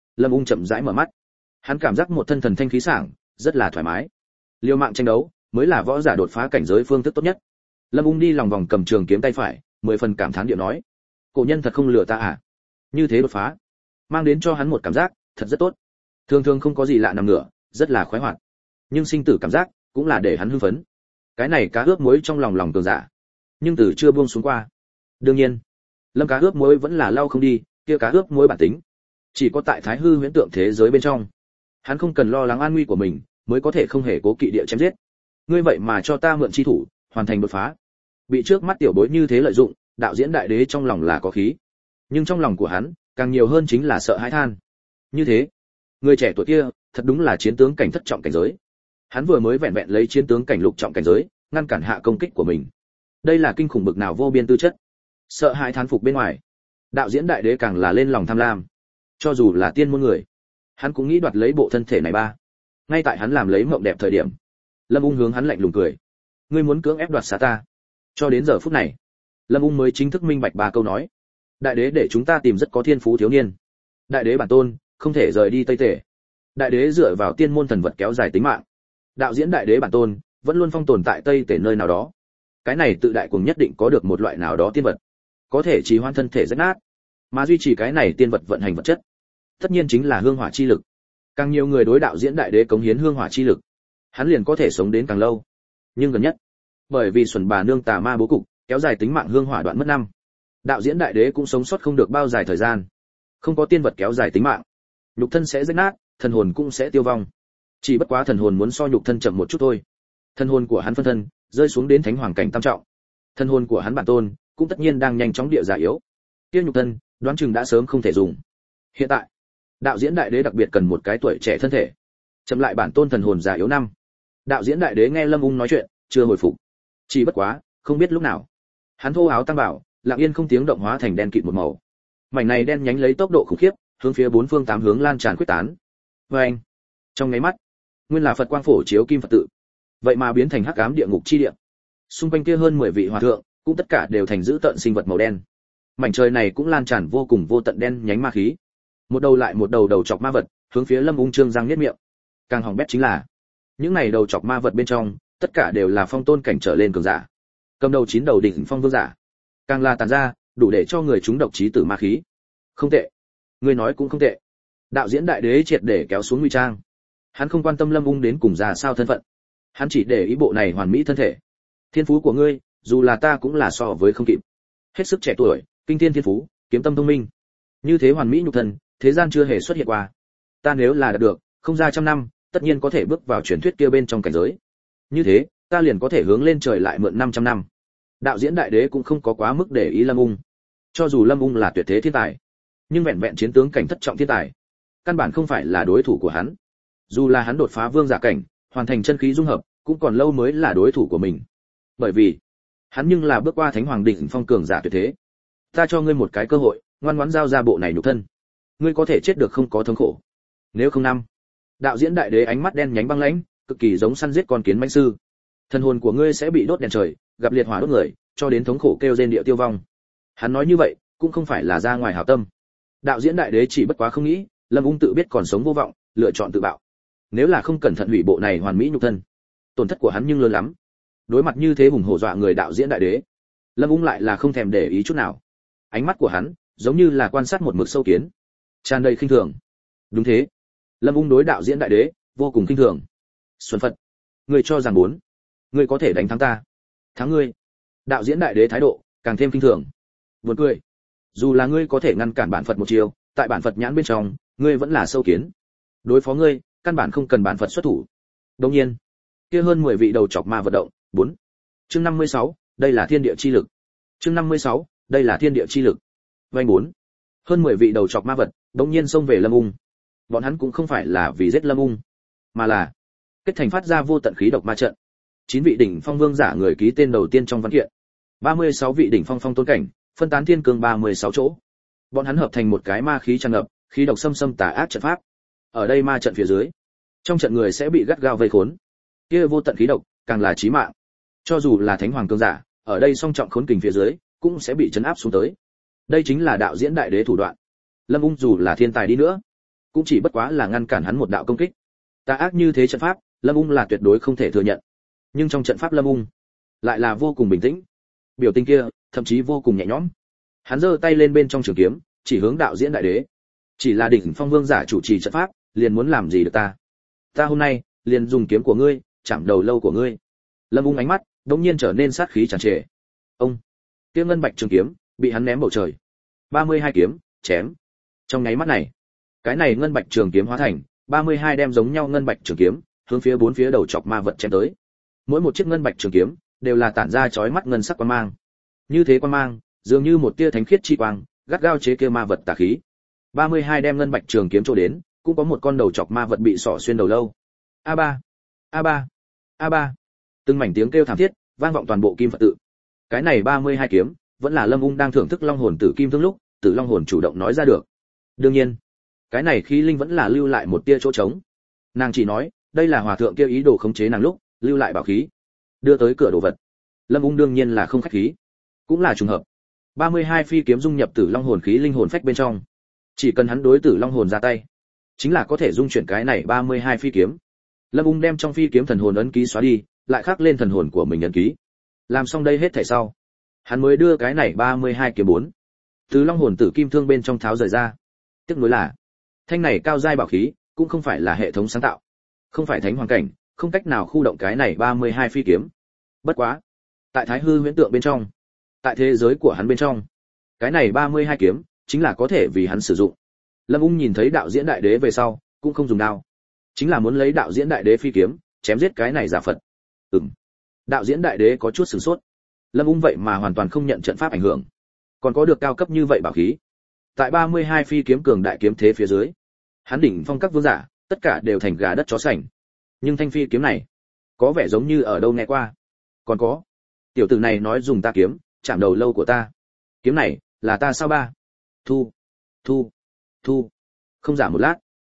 Lâm Ung chậm rãi mở mắt. Hắn cảm giác một thân thần thanh khí sảng, rất là thoải mái. Liều mạng tranh đấu mới là võ giả đột phá cảnh giới phương thức tốt nhất. Lâm Ung đi lòng vòng cầm trường kiếm tay phải, 10 phần cảm thán điệu nói: "Cổ nhân thật không lừa ta à? Như thế đột phá, mang đến cho hắn một cảm giác thật rất tốt. Thường thường không có gì lạ nằm ngửa, rất là khoái hoạt. Nhưng sinh tử cảm giác cũng là để hắn hưng phấn. Cái này cá ướp muối trong lòng cường giả, nhưng từ chưa buông xuống qua. Đương nhiên, Lâm cá ướp muối vẫn là lau không đi, kia cá ướp muối bản tính. Chỉ có tại Thái Hư huyễn tượng thế giới bên trong, hắn không cần lo lắng an nguy của mình, mới có thể không hề cố kỵ địa chém giết. Ngươi vậy mà cho ta mượn chi thủ, hoàn thành đột phá." Bị trước mắt tiểu bối như thế lợi dụng, đạo diễn đại đế trong lòng là có khí, nhưng trong lòng của hắn càng nhiều hơn chính là sợ hãi than. Như thế, người trẻ tuổi kia thật đúng là chiến tướng cảnh thất trọng cảnh giới. Hắn vừa mới vẹn vẹn lấy chiến tướng cảnh lục trọng cảnh giới ngăn cản hạ công kích của mình, đây là kinh khủng bực nào vô biên tư chất. Sợ hãi thán phục bên ngoài, đạo diễn đại đế càng là lên lòng tham lam. Cho dù là tiên môn người, hắn cũng nghĩ đoạt lấy bộ thân thể này ba. Ngay tại hắn làm lấy mộng đẹp thời điểm, Lâm Ung hướng hắn lạnh lùng cười: "Ngươi muốn cưỡng ép đoạt xá ta?" Cho đến giờ phút này, Lâm Ung mới chính thức minh bạch ba câu nói. Đại đế để chúng ta tìm rất có thiên phú thiếu niên. Đại đế bản tôn không thể rời đi Tây Tề. Đại đế dựa vào tiên môn thần vật kéo dài tính mạng. Đạo diễn đại đế bản tôn vẫn luôn phong tồn tại Tây Tề nơi nào đó. Cái này tự đại cùng nhất định có được một loại nào đó tiên vật, có thể trì hoãn thân thể rách nát, mà duy trì cái này tiên vật vận hành vật chất, tất nhiên chính là hương hỏa chi lực. Càng nhiều người đối đạo diễn đại đế cống hiến hương hỏa chi lực, hắn liền có thể sống đến càng lâu. Nhưng gần nhất, bởi vì xuẩn bà nương tà ma bố cục, kéo dài tính mạng hương hỏa đoạn mất năm, đạo diễn đại đế cũng sống sót không được bao dài thời gian. Không có tiên vật kéo dài tính mạng, nhục thân sẽ rách nát, thần hồn cũng sẽ tiêu vong. Chỉ bất quá thần hồn muốn so nhục thân chậm một chút thôi. Thần hồn của hắn phân thân rơi xuống đến thánh hoàng cảnh tam trọng. Thần hồn của hắn bản tôn cũng tất nhiên đang nhanh chóng địa già yếu. Tiêu nhục thân đoán chừng đã sớm không thể dùng. Hiện tại, đạo diễn đại đế đặc biệt cần một cái tuổi trẻ thân thể, chậm lại bản tôn thần hồn già yếu năm. Đạo diễn đại đế nghe Lâm Ung nói chuyện, chưa hồi phục. Chỉ bất quá, không biết lúc nào, hắn thô áo tăng bảo, lặng yên không tiếng động hóa thành đen kịt một màu. Mảnh này đen nhánh lấy tốc độ khủng khiếp, hướng phía bốn phương tám hướng lan tràn quyết tán. Oeng! Trong nháy mắt, nguyên là Phật quang phổ chiếu kim Phật tự, vậy mà biến thành hắc ám địa ngục chi địa. Xung quanh kia hơn 10 vị hòa thượng, cũng tất cả đều thành dữ tợn sinh vật màu đen. Mảnh trời này cũng lan tràn vô cùng vô tận đen nhánh ma khí. Một đầu lại một đầu đầu chọc ma vật, hướng phía Lâm Ung trương răng niết miệng. Càng hỏng bét chính là, những này đầu chọc ma vật bên trong, tất cả đều là phong tôn cảnh trở lên cường giả. Cầm đầu 9 đầu đỉnh phong vương giả, càng là tàn ra, đủ để cho người chúng độc chí tử ma khí. Không tệ, ngươi nói cũng không tệ. Đạo diễn đại đế triệt để kéo xuống nguy trang. Hắn không quan tâm Lâm Ung đến cùng ra sao thân phận, hắn chỉ để ý bộ này hoàn mỹ thân thể. Thiên phú của ngươi, dù là ta cũng là so với không kịp. Hết sức trẻ tuổi, kinh thiên thiên phú, kiếm tâm thông minh. Như thế hoàn mỹ nhục thân, thế gian chưa hề xuất hiện qua. Ta nếu là đạt được, không ra trăm năm, tất nhiên có thể bước vào truyền thuyết kia bên trong cảnh giới. Như thế, ta liền có thể hướng lên trời lại mượn 500 năm. Đạo diễn đại đế cũng không có quá mức để ý Lâm Ung. Cho dù Lâm Ung là tuyệt thế thiên tài, nhưng vẹn vẹn chiến tướng cảnh thất trọng thiên tài, căn bản không phải là đối thủ của hắn. Dù là hắn đột phá vương giả cảnh, hoàn thành chân khí dung hợp, cũng còn lâu mới là đối thủ của mình. Bởi vì, hắn nhưng là bước qua thánh hoàng đỉnh phong cường giả tuyệt thế. Ta cho ngươi một cái cơ hội, ngoan ngoãn giao ra bộ này nhục thân. Ngươi có thể chết được không có thống khổ. Nếu không năm. Đạo diễn đại đế ánh mắt đen nhánh băng lãnh, cực kỳ giống săn giết con kiến mãnh sư. Thần hồn của ngươi sẽ bị đốt đèn trời, gặp liệt hỏa đốt người, cho đến thống khổ kêu rên địa tiêu vong. Hắn nói như vậy, cũng không phải là ra ngoài hảo tâm. Đạo diễn đại đế chỉ bất quá không nghĩ, Lâm Ung tự biết còn sống vô vọng, lựa chọn tự bạo. Nếu là không cẩn thận hủy bộ này hoàn mỹ nhục thân, tổn thất của hắn nhưng lớn lắm. Đối mặt như thế hùng hổ dọa người đạo diễn đại đế, Lâm Ung lại là không thèm để ý chút nào. Ánh mắt của hắn giống như là quan sát một mực sâu kiến, tràn đầy khinh thường. Đúng thế, Lâm Ung đối đạo diễn đại đế vô cùng khinh thường. Xuân Phật, ngươi cho rằng ngươi có thể đánh thắng ta? Thắng ngươi? Đạo diễn đại đế thái độ càng thêm khinh thường. Buồn cười, dù là ngươi có thể ngăn cản bản Phật một chiều, tại bản Phật nhãn bên trong, ngươi vẫn là sâu kiến. Đối phó ngươi, căn bản không cần bản Phật xuất thủ. Đương nhiên, kia hơn 10 vị đầu chọc ma vận động, 4. Chương 56, đây là thiên địa chi lực. Chương 56, đây là thiên địa chi lực. Vành 4. Hơn 10 vị đầu chọc ma vật, đống nhiên xông về Lâm Ung. Bọn hắn cũng không phải là vì giết Lâm Ung, mà là kết thành phát ra vô tận khí độc ma trận. 9 vị đỉnh phong vương giả người ký tên đầu tiên trong văn kiện. 36 vị đỉnh phong phong tôn cảnh, phân tán thiên cương 36 chỗ. Bọn hắn hợp thành một cái ma khí tràn ngập, khí độc xâm xâm tà ác trận pháp. Ở đây ma trận phía dưới, trong trận người sẽ bị gắt gao vây khốn. Kia vô tận khí độc, càng là chí mạng. Cho dù là thánh hoàng cường giả, ở đây song trọng khốn kình phía dưới, cũng sẽ bị trấn áp xuống tới. Đây chính là đạo diễn đại đế thủ đoạn. Lâm Ung dù là thiên tài đi nữa, cũng chỉ bất quá là ngăn cản hắn một đạo công kích. Tà ác như thế trận pháp, Lâm Ung là tuyệt đối không thể thừa nhận. Nhưng trong trận pháp Lâm Ung lại là vô cùng bình tĩnh. Biểu tình kia, thậm chí vô cùng nhẹ nhõm. Hắn giơ tay lên bên trong trường kiếm, chỉ hướng đạo diễn đại đế. Chỉ là đỉnh phong vương giả chủ trì trận pháp, liền muốn làm gì được ta? Ta hôm nay, liền dùng kiếm của ngươi, chạm đầu lâu của ngươi. Lâm Ung ánh mắt đống nhiên trở nên sát khí tràn trề. Ông, kiếm ngân bạch trường kiếm bị hắn ném bầu trời. 32 kiếm, chém. Trong nháy mắt này, cái này ngân bạch trường kiếm hóa thành 32 đem giống nhau ngân bạch trường kiếm, hướng phía bốn phía đầu chọc ma vật chém tới. Mỗi một chiếc ngân bạch trường kiếm đều là tản ra chói mắt ngân sắc quang mang. Như thế quang mang, dường như một tia thánh khiết chi quang, gắt gao chế kia ma vật tà khí. 32 đem ngân bạch trường kiếm chỗ đến, cũng có một con đầu chọc ma vật bị xỏ xuyên đầu lâu. A3, A3, A3. Từng mảnh tiếng kêu thảm thiết vang vọng toàn bộ Kim Phật tự. Cái này 32 kiếm, vẫn là Lâm Ung đang thưởng thức long hồn tử kim thương lúc, Tử Long hồn chủ động nói ra được. Đương nhiên, cái này khí linh vẫn là lưu lại một tia chỗ trống. Nàng chỉ nói, đây là hòa thượng kia ý đồ khống chế nàng lúc, lưu lại bảo khí, đưa tới cửa đồ vật. Lâm Ung đương nhiên là không khách khí, cũng là trùng hợp. 32 phi kiếm dung nhập Tử Long hồn khí linh hồn phách bên trong. Chỉ cần hắn đối Tử Long hồn ra tay, chính là có thể dung chuyển cái này 32 phi kiếm. Lâm Ung đem trong phi kiếm thần hồn ấn ký xóa đi, lại khắc lên thần hồn của mình ấn ký. Làm xong đây hết thảy sau, hắn mới đưa cái này 32 kiếm 4 từ long hồn tử kim thương bên trong tháo rời ra. Tiếc nuối là, thanh này cao giai bảo khí cũng không phải là hệ thống sáng tạo, không phải thánh hoàng cảnh, không cách nào khu động cái này 32 phi kiếm. Bất quá, tại Thái Hư huyễn tượng bên trong, tại thế giới của hắn bên trong, cái này 32 kiếm chính là có thể vì hắn sử dụng. Lâm Ung nhìn thấy đạo diễn đại đế về sau, cũng không dùng đao, chính là muốn lấy đạo diễn đại đế phi kiếm chém giết cái này giả Phật. Đạo diễn đại đế có chút sửng sốt. Lâm Ung vậy mà hoàn toàn không nhận trận pháp ảnh hưởng, còn có được cao cấp như vậy bảo khí. Tại 32 phi kiếm cường đại kiếm thế phía dưới, hắn đỉnh phong các vương giả, tất cả đều thành gà đất chó sành. Nhưng thanh phi kiếm này, có vẻ giống như ở đâu nghe qua. Còn có, tiểu tử này nói dùng ta kiếm, chạm đầu lâu của ta. Kiếm này, là ta sao ba? Thu, thu, thu. Không giả một lát,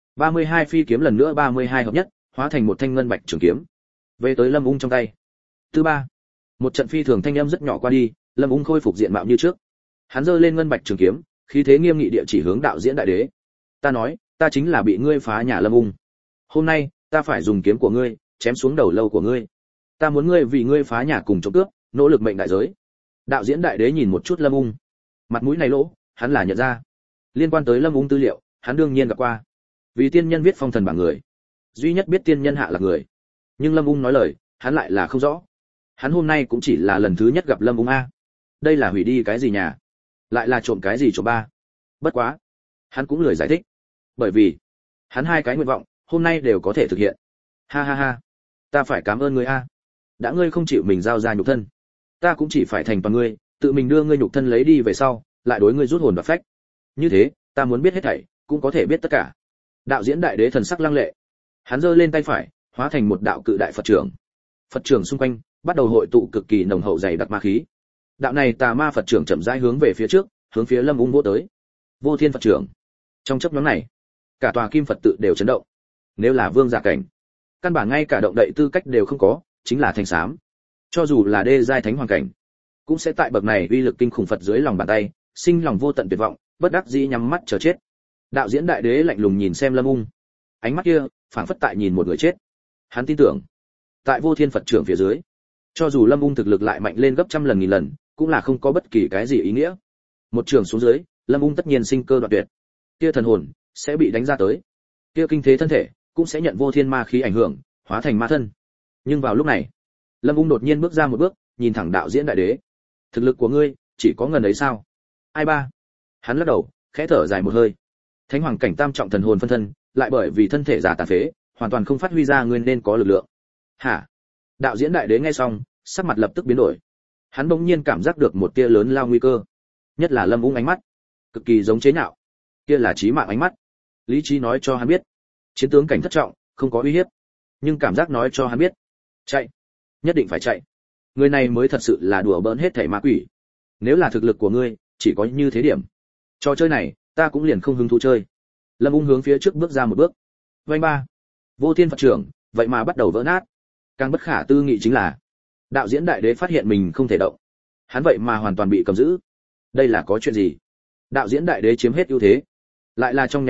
32 phi kiếm lần nữa 32 hợp nhất, hóa thành một thanh ngân bạch trường kiếm, về tới Lâm Ung trong tay. Thứ ba, một trận phi thường thanh âm rất nhỏ qua đi, Lâm Ung khôi phục diện mạo như trước. Hắn giơ lên ngân bạch trường kiếm, khí thế nghiêm nghị địa chỉ hướng đạo diễn đại đế. Ta nói, ta chính là bị ngươi phá nhà Lâm Ung. Hôm nay, ta phải dùng kiếm của ngươi, chém xuống đầu lâu của ngươi. Ta muốn ngươi vì ngươi phá nhà cùng trộm cướp, nỗ lực mệnh đại giới. Đạo diễn đại đế nhìn một chút Lâm Ung, mặt mũi này lỗ, hắn là nhận ra. Liên quan tới Lâm Ung tư liệu, hắn đương nhiên gặp qua. Vì tiên nhân viết phong thần bảng người, duy nhất biết tiên nhân hạ là người. Nhưng Lâm Ung nói lời, hắn lại là không rõ. Hắn hôm nay cũng chỉ là lần thứ nhất gặp Lâm Ung a. Đây là hủy đi cái gì nhà? Lại là trộm cái gì trộm ba? Bất quá, hắn cũng lười giải thích. Bởi vì, hắn hai cái nguyện vọng, hôm nay đều có thể thực hiện. Ha ha ha, ta phải cảm ơn ngươi a. Đã ngươi không chịu mình giao ra nhục thân, ta cũng chỉ phải thành toàn ngươi, tự mình đưa ngươi nhục thân lấy đi về sau, lại đối ngươi rút hồn và phách. Như thế, ta muốn biết hết thảy, cũng có thể biết tất cả. Đạo diễn đại đế thần sắc lăng lệ. Hắn giơ lên tay phải, hóa thành một đạo cự đại Phật trưởng. Phật trưởng xung quanh bắt đầu hội tụ cực kỳ nồng hậu dày đặc ma khí. Đạo này tà ma Phật trưởng chậm rãi hướng về phía trước, hướng phía Lâm Ung vỗ tới. Vô Thiên Phật trưởng. Trong chốc ngắn này, cả tòa Kim Phật tự đều chấn động. Nếu là vương giả cảnh, căn bản ngay cả động đậy tư cách đều không có, chính là thành xám. Cho dù là đê giai thánh hoàng cảnh, cũng sẽ tại bậc này uy lực kinh khủng Phật dưới lòng bàn tay, sinh lòng vô tận tuyệt vọng, bất đắc dĩ nhắm mắt chờ chết. Đạo diễn đại đế lạnh lùng nhìn xem Lâm Ung, ánh mắt kia phảng phất tại nhìn một người chết. Hắn tin tưởng, tại Vô Thiên Phật trưởng phía dưới, cho dù Lâm Ung thực lực lại mạnh lên gấp trăm lần nghìn lần, cũng là không có bất kỳ cái gì ý nghĩa. Một trường xuống dưới, Lâm Ung tất nhiên sinh cơ đoạn tuyệt. Kia thần hồn sẽ bị đánh ra tới, kia kinh thế thân thể cũng sẽ nhận vô thiên ma khí ảnh hưởng, hóa thành ma thân. Nhưng vào lúc này, Lâm Ung đột nhiên bước ra một bước, nhìn thẳng đạo diễn đại đế. Thực lực của ngươi chỉ có ngần ấy sao? Ai ba? Hắn lắc đầu, khẽ thở dài một hơi. Thánh hoàng cảnh tam trọng thần hồn phân thân, lại bởi vì thân thể già tàn phế, hoàn toàn không phát huy ra nguyên nên có lực lượng. Hả? Đạo diễn đại đế nghe xong, sắc mặt lập tức biến đổi. Hắn bỗng nhiên cảm giác được một tia lớn lao nguy cơ. Nhất là Lâm Ung ánh mắt, cực kỳ giống chế nhạo. Kia là chí mạng ánh mắt. Lý trí nói cho hắn biết, chiến tướng cảnh thất trọng, không có uy hiếp. Nhưng cảm giác nói cho hắn biết, chạy, nhất định phải chạy. Người này mới thật sự là đùa bỡn hết thảy ma quỷ. Nếu là thực lực của ngươi, chỉ có như thế điểm. Trò chơi này, ta cũng liền không hứng thú chơi. Lâm Ung hướng phía trước bước ra một bước. Vành ba, Vô Thiên Phật trưởng, vậy mà bắt đầu vỡ nát. Càng bất khả tư nghị chính là, đạo diễn đại đế phát hiện mình không thể động. Hắn vậy mà hoàn toàn bị cầm giữ. Đây là có chuyện gì? Đạo diễn đại đế chiếm hết ưu thế, lại là trong nháy mắt,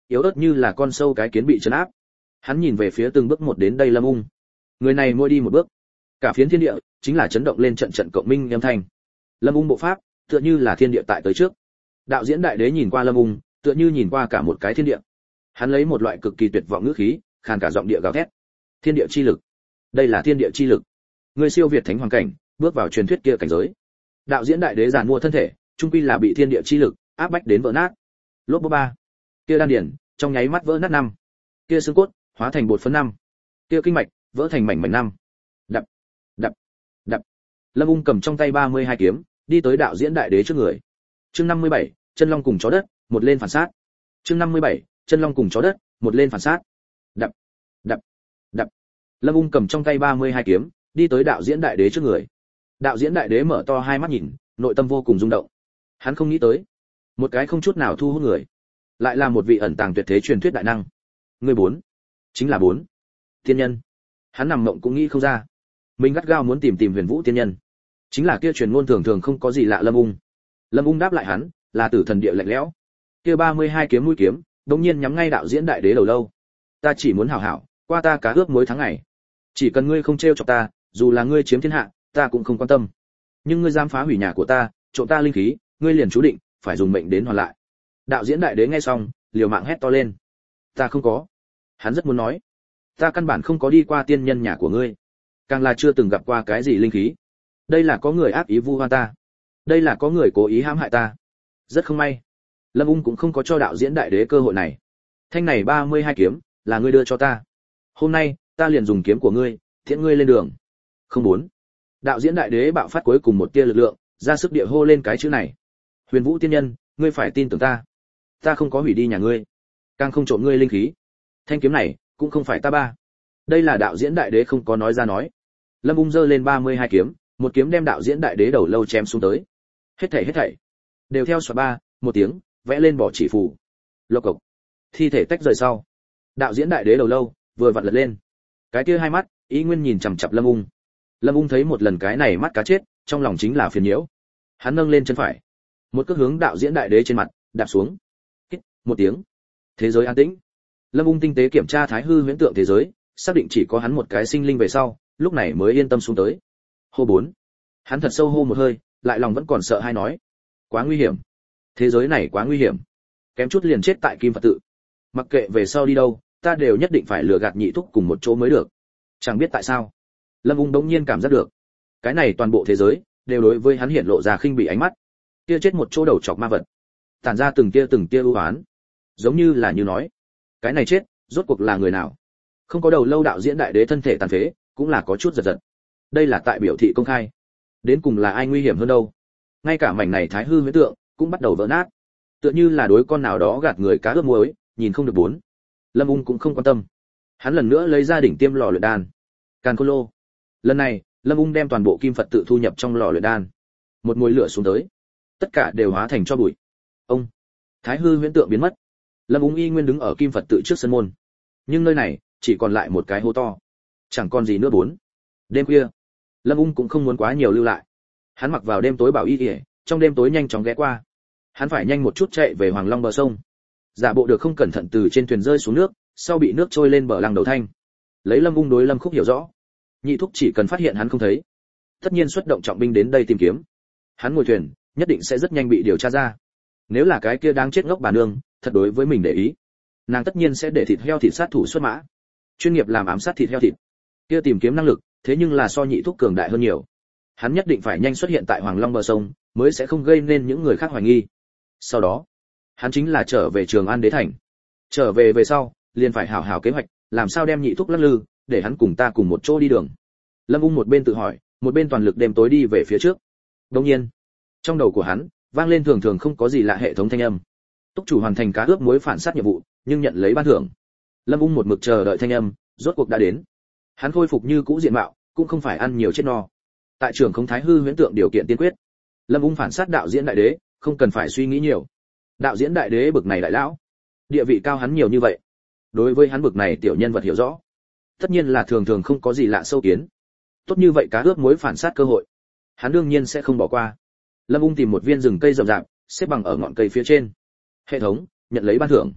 yếu ớt như là con sâu cái kiến bị trấn áp. Hắn nhìn về phía từng bước một đến đây Lâm Ung. Người này mỗi đi một bước, cả phiến thiên địa chính là chấn động lên trận trận cộng minh âm thanh. Lâm Ung bộ pháp, tựa như là thiên địa tại tới trước. Đạo diễn đại đế nhìn qua Lâm Ung, tựa như nhìn qua cả một cái thiên địa. Hắn lấy một loại cực kỳ tuyệt vọng ngữ khí, khàn cả giọng địa gào thét. Thiên địa chi lực, đây là thiên địa chi lực. Người siêu việt thánh hoàng cảnh, bước vào truyền thuyết kia cảnh giới. Đạo diễn đại đế giàn mua thân thể, trung quy là bị thiên địa chi lực áp bách đến vỡ nát. Lốp bốp ba, kia đan điển trong nháy mắt vỡ nát năm, kia xương cốt hóa thành bột phấn năm, kia kinh mạch vỡ thành mảnh mảnh năm. Đập, đập, đập. Lâm Ung cầm trong tay 32 kiếm, đi tới đạo diễn đại đế trước người. Chương 57, chân long cùng chó đất, một lên phản sát. Chương 57, chân long cùng chó đất, một lên phản sát. Đập, đập, đập. Lâm Ung cầm trong tay 32 kiếm, đi tới đạo diễn đại đế trước người. Đạo diễn đại đế mở to hai mắt nhìn, nội tâm vô cùng rung động. Hắn không nghĩ tới, một cái không chút nào thu hút người, lại là một vị ẩn tàng tuyệt thế truyền thuyết đại năng. Người bốn, chính là bốn tiên nhân. Hắn nằm mộng cũng nghĩ không ra, mình gắt gao muốn tìm Huyền Vũ tiên nhân, chính là kia truyền ngôn thường thường không có gì lạ Lâm Ung. Lâm Ung đáp lại hắn, là tử thần địa lạnh lẽo. Kia 32 kiếm mũi kiếm, đột nhiên nhắm ngay đạo diễn đại đế đầu lâu. Ta chỉ muốn hảo hảo qua ta cá ước mỗi tháng ngày, chỉ cần ngươi không trêu chọc ta, dù là ngươi chiếm thiên hạ, ta cũng không quan tâm. Nhưng ngươi dám phá hủy nhà của ta, trộm ta linh khí, ngươi liền chú định phải dùng mệnh đến hoàn lại. Đạo diễn đại đế nghe xong, liều mạng hét to lên. Ta không có. Hắn rất muốn nói, ta căn bản không có đi qua tiên nhân nhà của ngươi, càng là chưa từng gặp qua cái gì linh khí. Đây là có người ác ý vu oan ta, đây là có người cố ý hãm hại ta. Rất không may, Lâm Ung cũng không có cho đạo diễn đại đế cơ hội này. Thanh này 32 kiếm là ngươi đưa cho ta, hôm nay ta liền dùng kiếm của ngươi thiện ngươi lên đường. Không muốn. Đạo diễn đại đế bạo phát cuối cùng một tia lực lượng, ra sức địa hô lên cái chữ này. Huyền Vũ tiên nhân, ngươi phải tin tưởng ta. Ta không có hủy đi nhà ngươi, càng không trộm ngươi linh khí. Thanh kiếm này cũng không phải ta ba. Đây là đạo diễn đại đế không có nói ra nói. Lâm Ung giơ lên 32 kiếm, một kiếm đem đạo diễn đại đế đầu lâu chém xuống tới. Hết thảy đều theo xoa ba, một tiếng, vẽ lên bỏ chỉ phù. Lộc cộc. Thi thể tách rời sau, đạo diễn đại đế đầu lâu vừa vặn lật lên. Cái kia hai mắt ý nguyên nhìn chằm chằm Lâm Ung. Lâm Ung thấy một lần cái này mắt cá chết, trong lòng chính là phiền nhiễu. Hắn nâng lên chân phải, một cước hướng đạo diễn đại đế trên mặt đạp xuống. Hít một tiếng, thế giới an tĩnh. Lâm Ung tinh tế kiểm tra thái hư huyễn tượng thế giới, xác định chỉ có hắn một cái sinh linh về sau, lúc này mới yên tâm xuống tới. Hô bốn. Hắn thật sâu hô một hơi, lại lòng vẫn còn sợ hai nói, quá nguy hiểm, thế giới này quá nguy hiểm, kém chút liền chết tại Kim Phật tự. Mặc kệ về sau đi đâu, ta đều nhất định phải lừa gạt nhị thúc cùng một chỗ mới được. Chẳng biết tại sao, Lâm Ung đống nhiên cảm giác được, cái này toàn bộ thế giới đều đối với hắn hiện lộ ra khinh bỉ ánh mắt. Kia chết một chỗ đầu chọc ma vật, tản ra từng tia ưu oán, giống như là như nói, cái này chết rốt cuộc là người nào? Không có đầu lâu đạo diễn đại đế thân thể tàn phế, cũng là có chút giật giật. Đây là tại biểu thị công khai, đến cùng là ai nguy hiểm hơn đâu? Ngay cả mảnh này thái hư huyễn tượng cũng bắt đầu vỡ nát, tựa như là đối con nào đó gạt người cá ướp muối, nhìn không được bốn. Lâm Ung cũng không quan tâm, hắn lần nữa lấy ra đỉnh tiêm lò luyện đan, Càn Khôn Lô. Lần này, Lâm Ung đem toàn bộ kim Phật tự thu nhập trong lò luyện đan. Một mùi lửa xuống tới, tất cả đều hóa thành tro bụi. Ông, thái hư huyễn tượng biến mất. Lâm Ung y nguyên đứng ở kim Phật tự trước sân môn, nhưng nơi này chỉ còn lại một cái hố to, chẳng còn gì nữa bốn. Đêm khuya, Lâm Ung cũng không muốn quá nhiều lưu lại. Hắn mặc vào đêm tối bảo y, trong đêm tối nhanh chóng ghé qua. Hắn phải nhanh một chút chạy về Hoàng Long bờ sông, giả bộ được không cẩn thận từ trên thuyền rơi xuống nước, sau bị nước trôi lên bờ lăng đầu thanh. Lấy Lâm Ung đối Lâm Khúc hiểu rõ, nhị thúc chỉ cần phát hiện hắn không thấy, tất nhiên xuất động trọng binh đến đây tìm kiếm. Hắn ngồi thuyền, nhất định sẽ rất nhanh bị điều tra ra. Nếu là cái kia đáng chết ngốc bà nương thật đối với mình để ý, nàng tất nhiên sẽ để thịt heo thịt sát thủ xuất mã, chuyên nghiệp làm ám sát thịt heo thịt. Kia tìm kiếm năng lực, thế nhưng là so nhị thúc cường đại hơn nhiều. Hắn nhất định phải nhanh xuất hiện tại Hoàng Long bờ sông, mới sẽ không gây nên những người khác hoài nghi. Sau đó, hắn chính là trở về Trường An đế thành. Trở về về sau, liền phải hảo hảo kế hoạch, làm sao đem nhị thúc lắc lư, để hắn cùng ta cùng một chỗ đi đường. Lâm Ung một bên tự hỏi, một bên toàn lực đêm tối đi về phía trước. Đương nhiên, trong đầu của hắn vang lên thường thường không có gì lạ hệ thống thanh âm. Túc chủ hoàn thành cá ướp muối phản sát nhiệm vụ, nhưng nhận lấy ban thưởng. Lâm Ung một mực chờ đợi thanh âm, rốt cuộc đã đến. Hắn khôi phục như cũ diện mạo, cũng không phải ăn nhiều chết no. Tại trường không thái hư huyễn tượng điều kiện tiên quyết, Lâm Ung phản sát đạo diễn đại đế, không cần phải suy nghĩ nhiều. Đạo diễn đại đế bực này đại lão, địa vị cao hắn nhiều như vậy, đối với hắn bực này tiểu nhân vật hiểu rõ, tất nhiên là thường thường không có gì lạ sâu kiến. Tốt như vậy cá ướp muối phản sát cơ hội, hắn đương nhiên sẽ không bỏ qua. Lâm Ung tìm một viên rừng cây rậm rạp, xếp bằng ở ngọn cây phía trên. Hệ thống, nhận lấy ban thưởng.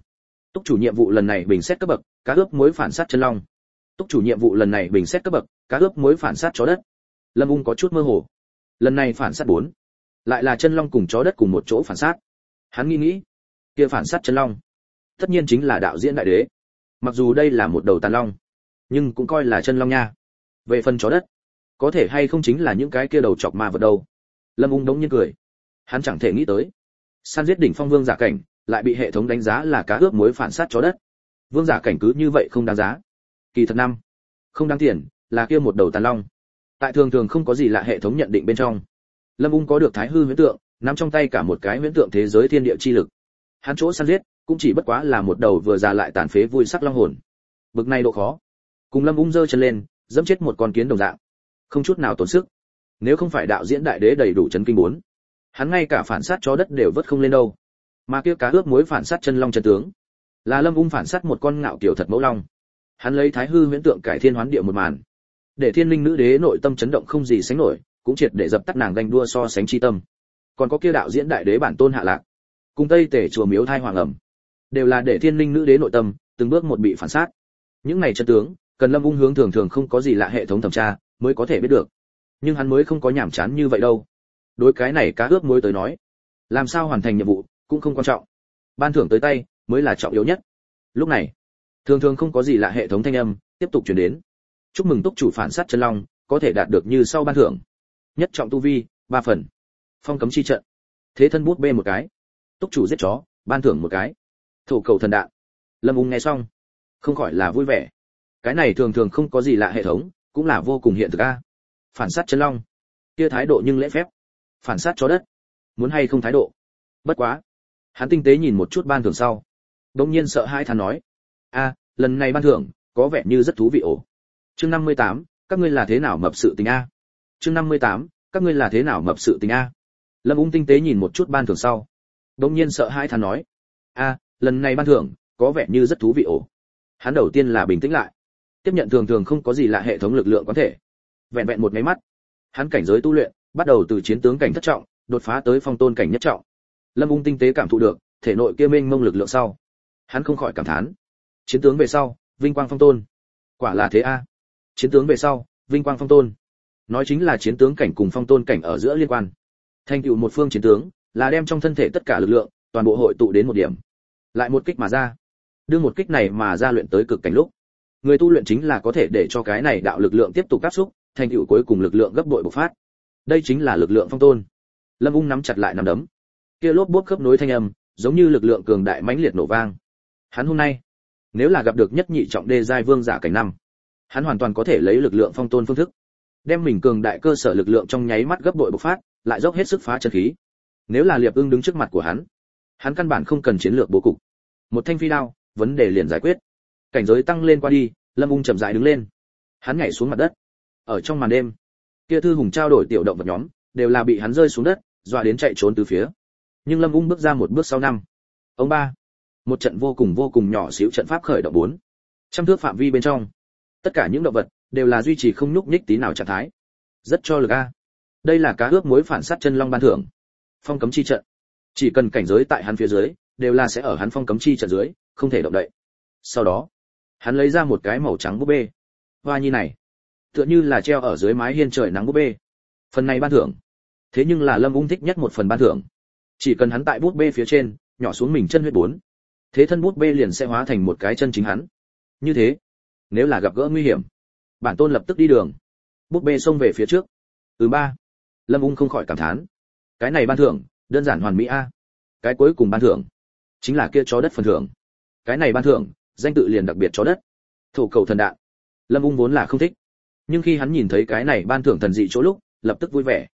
Túc chủ nhiệm vụ lần này bình xét cấp bậc, cá ướp muối phản sát chân long. Túc chủ nhiệm vụ lần này bình xét cấp bậc, cá ướp muối phản sát chó đất. Lâm Ung có chút mơ hồ. Lần này phản sát 4, lại là chân long cùng chó đất cùng một chỗ phản sát. Hắn nghĩ, kia phản sát chân long, tất nhiên chính là đạo diễn đại đế. Mặc dù đây là một đầu tàn long, nhưng cũng coi là chân long nha. Về phần chó đất, có thể hay không chính là những cái kia đầu chọc ma vật đâu. Lâm Ung đống nhiên cười. Hắn chẳng thể nghĩ tới, săn giết đỉnh phong vương giả cảnh, lại bị hệ thống đánh giá là cá ướp muối phản sát chó đất. Vương giả cảnh cứ như vậy không đáng giá. Kỳ thật năm, không đáng tiền, là kia một đầu tàn long. Tại thường thường không có gì lạ hệ thống nhận định bên trong. Lâm Ung có được thái hư huyễn tượng, nắm trong tay cả một cái huyễn tượng thế giới thiên địa chi lực. Hắn chỗ săn giết, cũng chỉ bất quá là một đầu vừa già lại tàn phế vui sắc long hồn. Bực này độ khó, cùng Lâm Ung giơ chân lên, dẫm chết một con kiến đồng dạng, không chút nào tốn sức. Nếu không phải đạo diễn đại đế đầy đủ chấn kinh 4, hắn ngay cả phản sát chó đất đều vớt không lên đâu. Mà kia cá ướp muối phản sát chân long chân tướng, là Lâm Ung phản sát một con ngạo kiều thật mẫu long. Hắn lấy thái hư huyễn tượng cải thiên hoán địa một màn, để thiên linh nữ đế nội tâm chấn động không gì sánh nổi, cũng triệt để dập tắt nàng ganh đua so sánh chi tâm. Còn có kia đạo diễn đại đế bản tôn hạ lạc, cùng tây tể chùa miếu thai hoàng ẩm, đều là để thiên linh nữ đế nội tâm từng bước một bị phản sát. Những này chân tướng, cần Lâm Ung hướng thường thường không có gì lạ hệ thống thẩm tra mới có thể biết được. Nhưng hắn mới không có nhảm chán như vậy đâu. Đối cái này cá ướp muối tới nói, làm sao hoàn thành nhiệm vụ cũng không quan trọng, ban thưởng tới tay mới là trọng yếu nhất. Lúc này, thường thường không có gì lạ hệ thống thanh âm tiếp tục truyền đến. Chúc mừng túc chủ phản sát chân long, có thể đạt được như sau ban thưởng: nhất trọng tu vi 3 phần, phong cấm chi trận, thế thân bút bê một cái, túc chủ giết chó, ban thưởng một cái, thổ cầu thần đạn. Lâm Ung nghe xong, không khỏi là vui vẻ. Cái này thường thường không có gì lạ hệ thống, cũng là vô cùng hiện thực a. Phản sát chân long, kia thái độ nhưng lễ phép. Phản sát chó đất, muốn hay không thái độ. Bất quá, hắn tinh tế nhìn một chút ban thưởng sau, đột nhiên sợ hãi thán nói: "A, lần này ban thưởng có vẻ như rất thú vị ổ." Chương 58, các ngươi là thế nào mập sự tình a? Chương 58, các ngươi là thế nào mập sự tình a? Lâm Ung tinh tế nhìn một chút ban thưởng sau, đột nhiên sợ hãi thán nói: "A, lần này ban thưởng có vẻ như rất thú vị ổ." Hắn đầu tiên là bình tĩnh lại, tiếp nhận thường thường không có gì lạ hệ thống lực lượng có thể. Vẹn vẹn một cái mắt, hắn cảnh giới tu luyện bắt đầu từ chiến tướng cảnh thất trọng, đột phá tới phong tôn cảnh nhất trọng. Lâm Ung tinh tế cảm thụ được thể nội kia mênh mông lực lượng sau, hắn không khỏi cảm thán: chiến tướng về sau, vinh quang phong tôn. Quả là thế a. Chiến tướng về sau, vinh quang phong tôn. Nói chính là chiến tướng cảnh cùng phong tôn cảnh ở giữa liên quan. Thành tựu một phương chiến tướng, là đem trong thân thể tất cả lực lượng, toàn bộ hội tụ đến một điểm, lại một kích mà ra. Đưa một kích này mà ra luyện tới cực cảnh lúc, người tu luyện chính là có thể để cho cái này đạo lực lượng tiếp tục áp xúc, thành tựu cuối cùng lực lượng gấp bội bộc phát. Đây chính là lực lượng phong tôn. Lâm Ung nắm chặt lại nắm đấm, kia lốp bốp khớp nối thanh âm, giống như lực lượng cường đại mãnh liệt nổ vang. Hắn hôm nay, nếu là gặp được nhất nhị trọng đê giai vương giả cảnh năm, hắn hoàn toàn có thể lấy lực lượng phong tôn phương thức, đem mình cường đại cơ sở lực lượng trong nháy mắt gấp bội bộc phát, lại dốc hết sức phá chân khí. Nếu là Liệp Ưng đứng trước mặt của hắn căn bản không cần chiến lược bố cục, một thanh phi đao, vấn đề liền giải quyết. Cảnh giới tăng lên qua đi, Lâm Ung chậm rãi đứng lên, hắn nhảy xuống mặt đất. Ở trong màn đêm, kia thư hùng trao đổi tiểu động vật nhóm, đều là bị hắn rơi xuống đất, dọa đến chạy trốn từ phía. Nhưng Lâm Ung bước ra một bước sau năm, ông ba, một trận vô cùng nhỏ xíu trận pháp khởi động 4 trăm thước phạm vi bên trong, tất cả những động vật đều là duy trì không nhúc nhích tí nào trạng thái, rất cho lực a. Đây là cá ướp muối phản sát chân long ban thưởng, phong cấm chi trận. Chỉ cần cảnh giới tại hắn phía dưới, đều là sẽ ở hắn phong cấm chi trận dưới, không thể động đậy. Sau đó, hắn lấy ra một cái màu trắng búp bê, hoa nhi này, tựa như là treo ở dưới mái hiên trời nắng búp bê. Phần này ban thưởng, thế nhưng là Lâm Ung thích nhất một phần ban thưởng. Chỉ cần hắn tại búp bê phía trên nhỏ xuống mình chân huyết 4, thế thân búp bê liền sẽ hóa thành một cái chân chính hắn. Như thế, nếu là gặp gỡ nguy hiểm, bản tôn lập tức đi đường. Búp bê xông về phía trước. Ba. Lâm Ung không khỏi cảm thán, cái này ban thưởng đơn giản hoàn mỹ a. Cái cuối cùng ban thưởng chính là kia chó đất phần thưởng. Cái này ban thưởng danh tự liền đặc biệt chó đất, thổ cầu thần đạn. Lâm Ung vốn là không thích, nhưng khi hắn nhìn thấy cái này ban thưởng thần dị chỗ lúc, lập tức vui vẻ.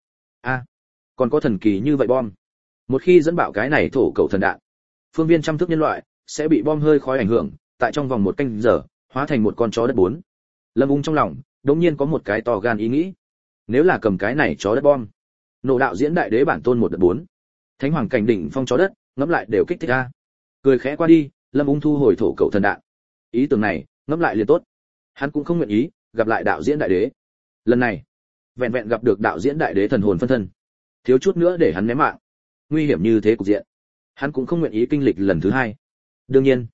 Còn có thần kỳ như vậy bom. Một khi dẫn bạo cái này thổ cầu thần đạn, phương viên trăm thước nhân loại sẽ bị bom hơi khói ảnh hưởng, tại trong vòng một canh giờ hóa thành một con chó đất 4. Lâm Ung trong lòng đột nhiên có một cái to gan ý nghĩ. Nếu là cầm cái này chó đất bom, nổ đạo diễn đại đế bản tôn một đợt 4, thánh hoàng cảnh đỉnh phong chó đất, ngẫm lại đều kích thích a. Cười khẽ qua đi, Lâm Ung thu hồi thổ cầu thần đạn. Ý tưởng này, ngẫm lại liền tốt. Hắn cũng không nguyện ý gặp lại đạo diễn đại đế. Lần này, vẹn vẹn gặp được đạo diễn đại đế thần hồn phân thân, thiếu chút nữa để hắn ném mạng. Nguy hiểm như thế cục diện, hắn cũng không nguyện ý kinh lịch lần thứ hai. Đương nhiên,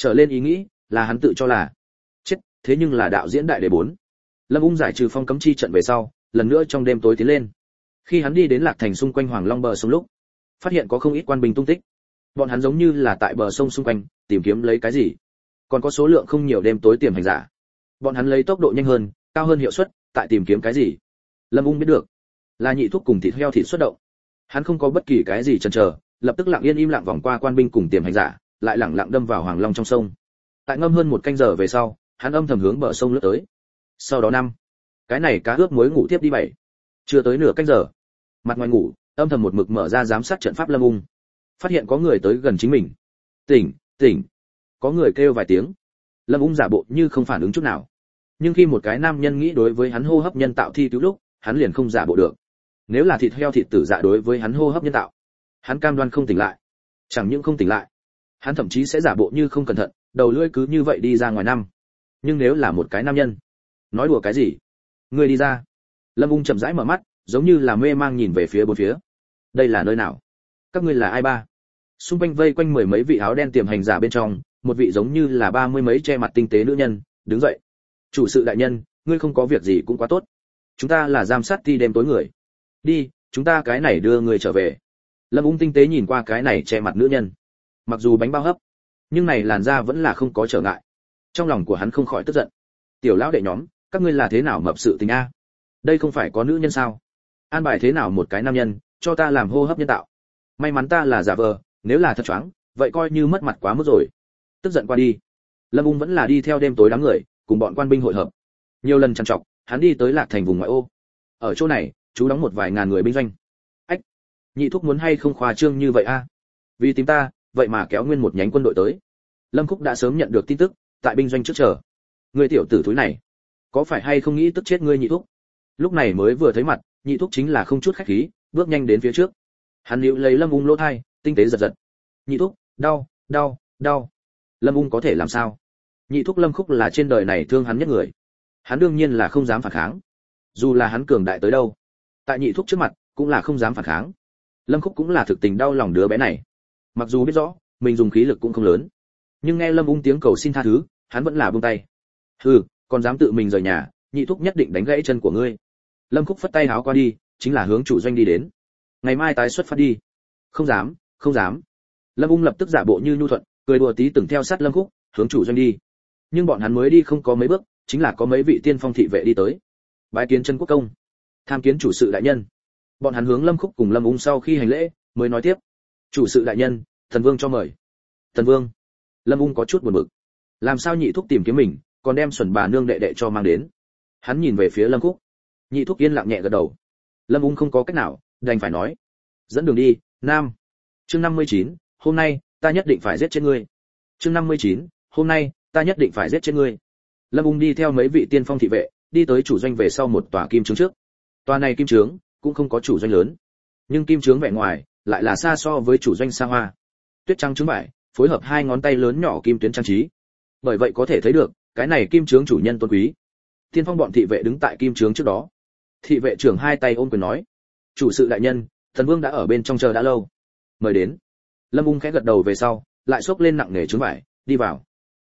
Trở lên ý nghĩ là hắn tự cho là chết, thế nhưng là đạo diễn đại đề 4. Lâm Ung giải trừ phong cấm chi trận về sau, lần nữa trong đêm tối tiến lên. Khi hắn đi đến Lạc Thành xung quanh Hoàng Long bờ sông lúc, phát hiện có không ít quan binh tung tích. Bọn hắn giống như là tại bờ sông xung quanh tìm kiếm lấy cái gì. Còn có số lượng không nhiều đêm tối tiềm hành giả. Bọn hắn lấy tốc độ nhanh hơn, cao hơn hiệu suất, tại tìm kiếm cái gì. Lâm Ung biết được, là nhị thuốc cùng thịt heo thịt xuất động. Hắn không có bất kỳ cái gì chần chờ, lập tức lặng yên im lặng vòng qua quan binh cùng tiềm hành giả, lại lẳng lặng đâm vào Hoàng Long trong sông. Tại ngâm hơn một canh giờ về sau, hắn âm thầm hướng bờ sông lướt tới. Sau đó năm, cái này cá ướp muối ngủ tiếp đi 7. Chưa tới nửa canh giờ, mặt ngoài ngủ, âm thầm một mực mở ra giám sát trận pháp Lâm Ung. Phát hiện có người tới gần chính mình. Tỉnh, tỉnh. Có người kêu vài tiếng. Lâm Ung giả bộ như không phản ứng chút nào. Nhưng khi một cái nam nhân nghĩ đối với hắn hô hấp nhân tạo thi cứu lúc, hắn liền không giả bộ được. Nếu là thịt heo thịt tử dạ đối với hắn hô hấp nhân tạo, hắn cam đoan không tỉnh lại. Chẳng những không tỉnh lại, hắn thậm chí sẽ giả bộ như không cẩn thận, đầu lưỡi cứ như vậy đi ra ngoài năm. Nhưng nếu là một cái nam nhân, nói đùa cái gì? Ngươi đi ra. Lâm Ung chậm rãi mở mắt, giống như là mê mang nhìn về phía bốn phía. Đây là nơi nào? Các ngươi là ai ba? Xung quanh vây quanh mười mấy vị áo đen tiềm hành giả bên trong, một vị giống như là 30 mấy che mặt tinh tế nữ nhân, đứng dậy. Chủ sự đại nhân, ngươi không có việc gì cũng quá tốt. Chúng ta là giám sát ti đêm tối người. Đi, chúng ta cái này đưa người trở về. Lâm Ung tinh tế nhìn qua cái này che mặt nữ nhân. Mặc dù bánh bao hấp, nhưng này làn da vẫn là không có trở ngại. Trong lòng của hắn không khỏi tức giận. Tiểu lão đệ nhóm, các ngươi là thế nào mập sự tình a? Đây không phải có nữ nhân sao? An bài thế nào một cái nam nhân, cho ta làm hô hấp nhân tạo. May mắn ta là giả vờ, nếu là thật choáng, vậy coi như mất mặt quá mức rồi. Tức giận qua đi, Lâm Ung vẫn là đi theo đêm tối đám người, cùng bọn quan binh hội hợp. Nhiều lần trằn trọc, hắn đi tới Lạc Thành vùng ngoại ô. Ở chỗ này, chú đóng một vài ngàn người binh doanh. Ách, nhị thúc muốn hay không khoa trương như vậy a? Vì tìm ta, vậy mà kéo nguyên một nhánh quân đội tới. Lâm Khúc đã sớm nhận được tin tức, tại binh doanh trước chờ. Người tiểu tử thúi này, có phải hay không nghĩ tức chết ngươi nhị thúc? Lúc này mới vừa thấy mặt, nhị thúc chính là không chút khách khí, bước nhanh đến phía trước. Hắn níu lấy Lâm Ung lỗ tai, tinh tế giật giật. Nhị thúc, đau, đau, đau. Lâm Ung có thể làm sao? Nhị thúc Lâm Khúc là trên đời này thương hắn nhất người. Hắn đương nhiên là không dám phản kháng. Dù là hắn cường đại tới đâu, tại nhị thúc trước mặt, cũng là không dám phản kháng. Lâm Khúc cũng là thực tình đau lòng đứa bé này. Mặc dù biết rõ, mình dùng khí lực cũng không lớn, nhưng nghe Lâm Ung tiếng cầu xin tha thứ, hắn vẫn là buông tay. Hừ, còn dám tự mình rời nhà, nhị thúc nhất định đánh gãy chân của ngươi. Lâm Khúc phất tay háo qua đi, chính là hướng chủ doanh đi đến. Ngày mai tái xuất phát đi. Không dám, không dám. Lâm Ung lập tức giả bộ như nhu thuận, cười đùa tí từng theo sát Lâm Khúc, hướng chủ doanh đi. Nhưng bọn hắn mới đi không có mấy bước, chính là có mấy vị tiên phong thị vệ đi tới. Bái kiến chân quốc công, tham kiến chủ sự đại nhân. Bọn hắn hướng Lâm Khúc cùng Lâm Ung sau khi hành lễ, mới nói tiếp. Chủ sự đại nhân, thần vương cho mời. Thần vương. Lâm Ung có chút buồn bực. Làm sao nhị thúc tìm kiếm mình, còn đem xuẩn bà nương đệ đệ cho mang đến. Hắn nhìn về phía Lâm Khúc. Nhị thúc yên lặng nhẹ gật đầu. Lâm Ung không có cách nào, đành phải nói. Dẫn đường đi, nam. Chương 59, hôm nay, ta nhất định phải giết chết ngươi. Chương 59, hôm nay, ta nhất định phải giết chết ngươi. Lâm Ung đi theo mấy vị tiên phong thị vệ, đi tới chủ doanh về sau một tòa kim trướng trước. Tòa này kim trướng cũng không có chủ doanh lớn, nhưng kim trướng vẻ ngoài lại là xa so với chủ doanh xa hoa. Tuyết trắng trứng vải, phối hợp hai ngón tay lớn nhỏ kim tuyến trang trí. Bởi vậy có thể thấy được, cái này kim trướng chủ nhân tôn quý. Tiên phong bọn thị vệ đứng tại kim trướng trước đó. Thị vệ trưởng hai tay ôm quyền nói: "Chủ sự đại nhân, thần vương đã ở bên trong chờ đã lâu, mời đến." Lâm Ung khẽ gật đầu về sau, lại xốc lên nặng nề trướng vải, đi vào.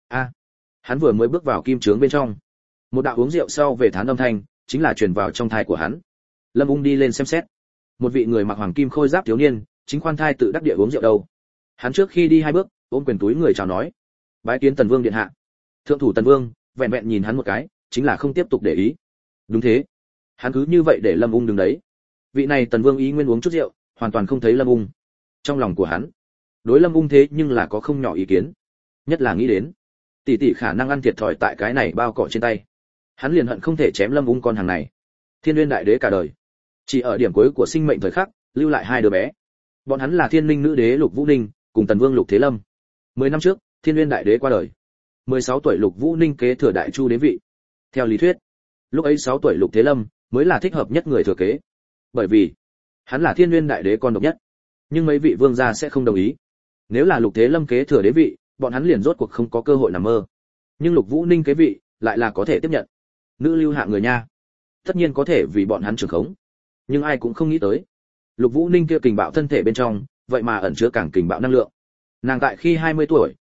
Hắn vừa mới bước vào kim trướng bên trong, một đạo uống rượu sau về thán âm thanh chính là truyền vào trong thai của hắn. Lâm Ung đi lên xem xét, một vị người mặc hoàng kim khôi giáp thiếu niên chính khoan thai tự đắc địa uống rượu đâu. Hắn trước khi đi hai bước, ôm quyền túi người chào nói: "Bái kiến Tần Vương điện hạ." Thượng thủ Tần Vương vẹn vẹn nhìn hắn một cái, chính là không tiếp tục để ý. Đúng thế, hắn cứ như vậy để Lâm Ung đứng đấy. Vị này Tần Vương ý nguyên uống chút rượu, hoàn toàn không thấy Lâm Ung. Trong lòng của hắn, đối Lâm Ung thế nhưng là có không nhỏ ý kiến, nhất là nghĩ đến tỷ tỷ khả năng ăn thiệt thòi tại cái này bao cỏ trên tay. Hắn liền hận không thể chém Lâm Ung con hàng này. Thiên Nguyên đại đế cả đời, chỉ ở điểm cuối của sinh mệnh thời khắc, lưu lại hai đứa bé. Bọn hắn là Thiên Linh nữ đế Lục Vũ Ninh cùng Tần Vương Lục Thế Lâm. 10 năm trước, Thiên Nguyên đại đế qua đời. 16 tuổi Lục Vũ Ninh kế thừa đại chu đế vị. Theo lý thuyết, lúc ấy 6 tuổi Lục Thế Lâm mới là thích hợp nhất người thừa kế. Bởi vì, hắn là Thiên Nguyên đại đế con độc nhất. Nhưng mấy vị vương gia sẽ không đồng ý. Nếu là Lục Thế Lâm kế thừa đế vị, bọn hắn liền rốt cuộc không có cơ hội nằm mơ. Nhưng Lục Vũ Ninh kế vị, lại là có thể tiếp nhận. Nữ lưu hạng người nha, tất nhiên có thể vì bọn hắn trường khống. Nhưng ai cũng không nghĩ tới, Lục Vũ Ninh kia kình bạo thân thể bên trong, vậy mà ẩn chứa càng kình bạo năng lượng. Nàng tại khi 20 tuổi,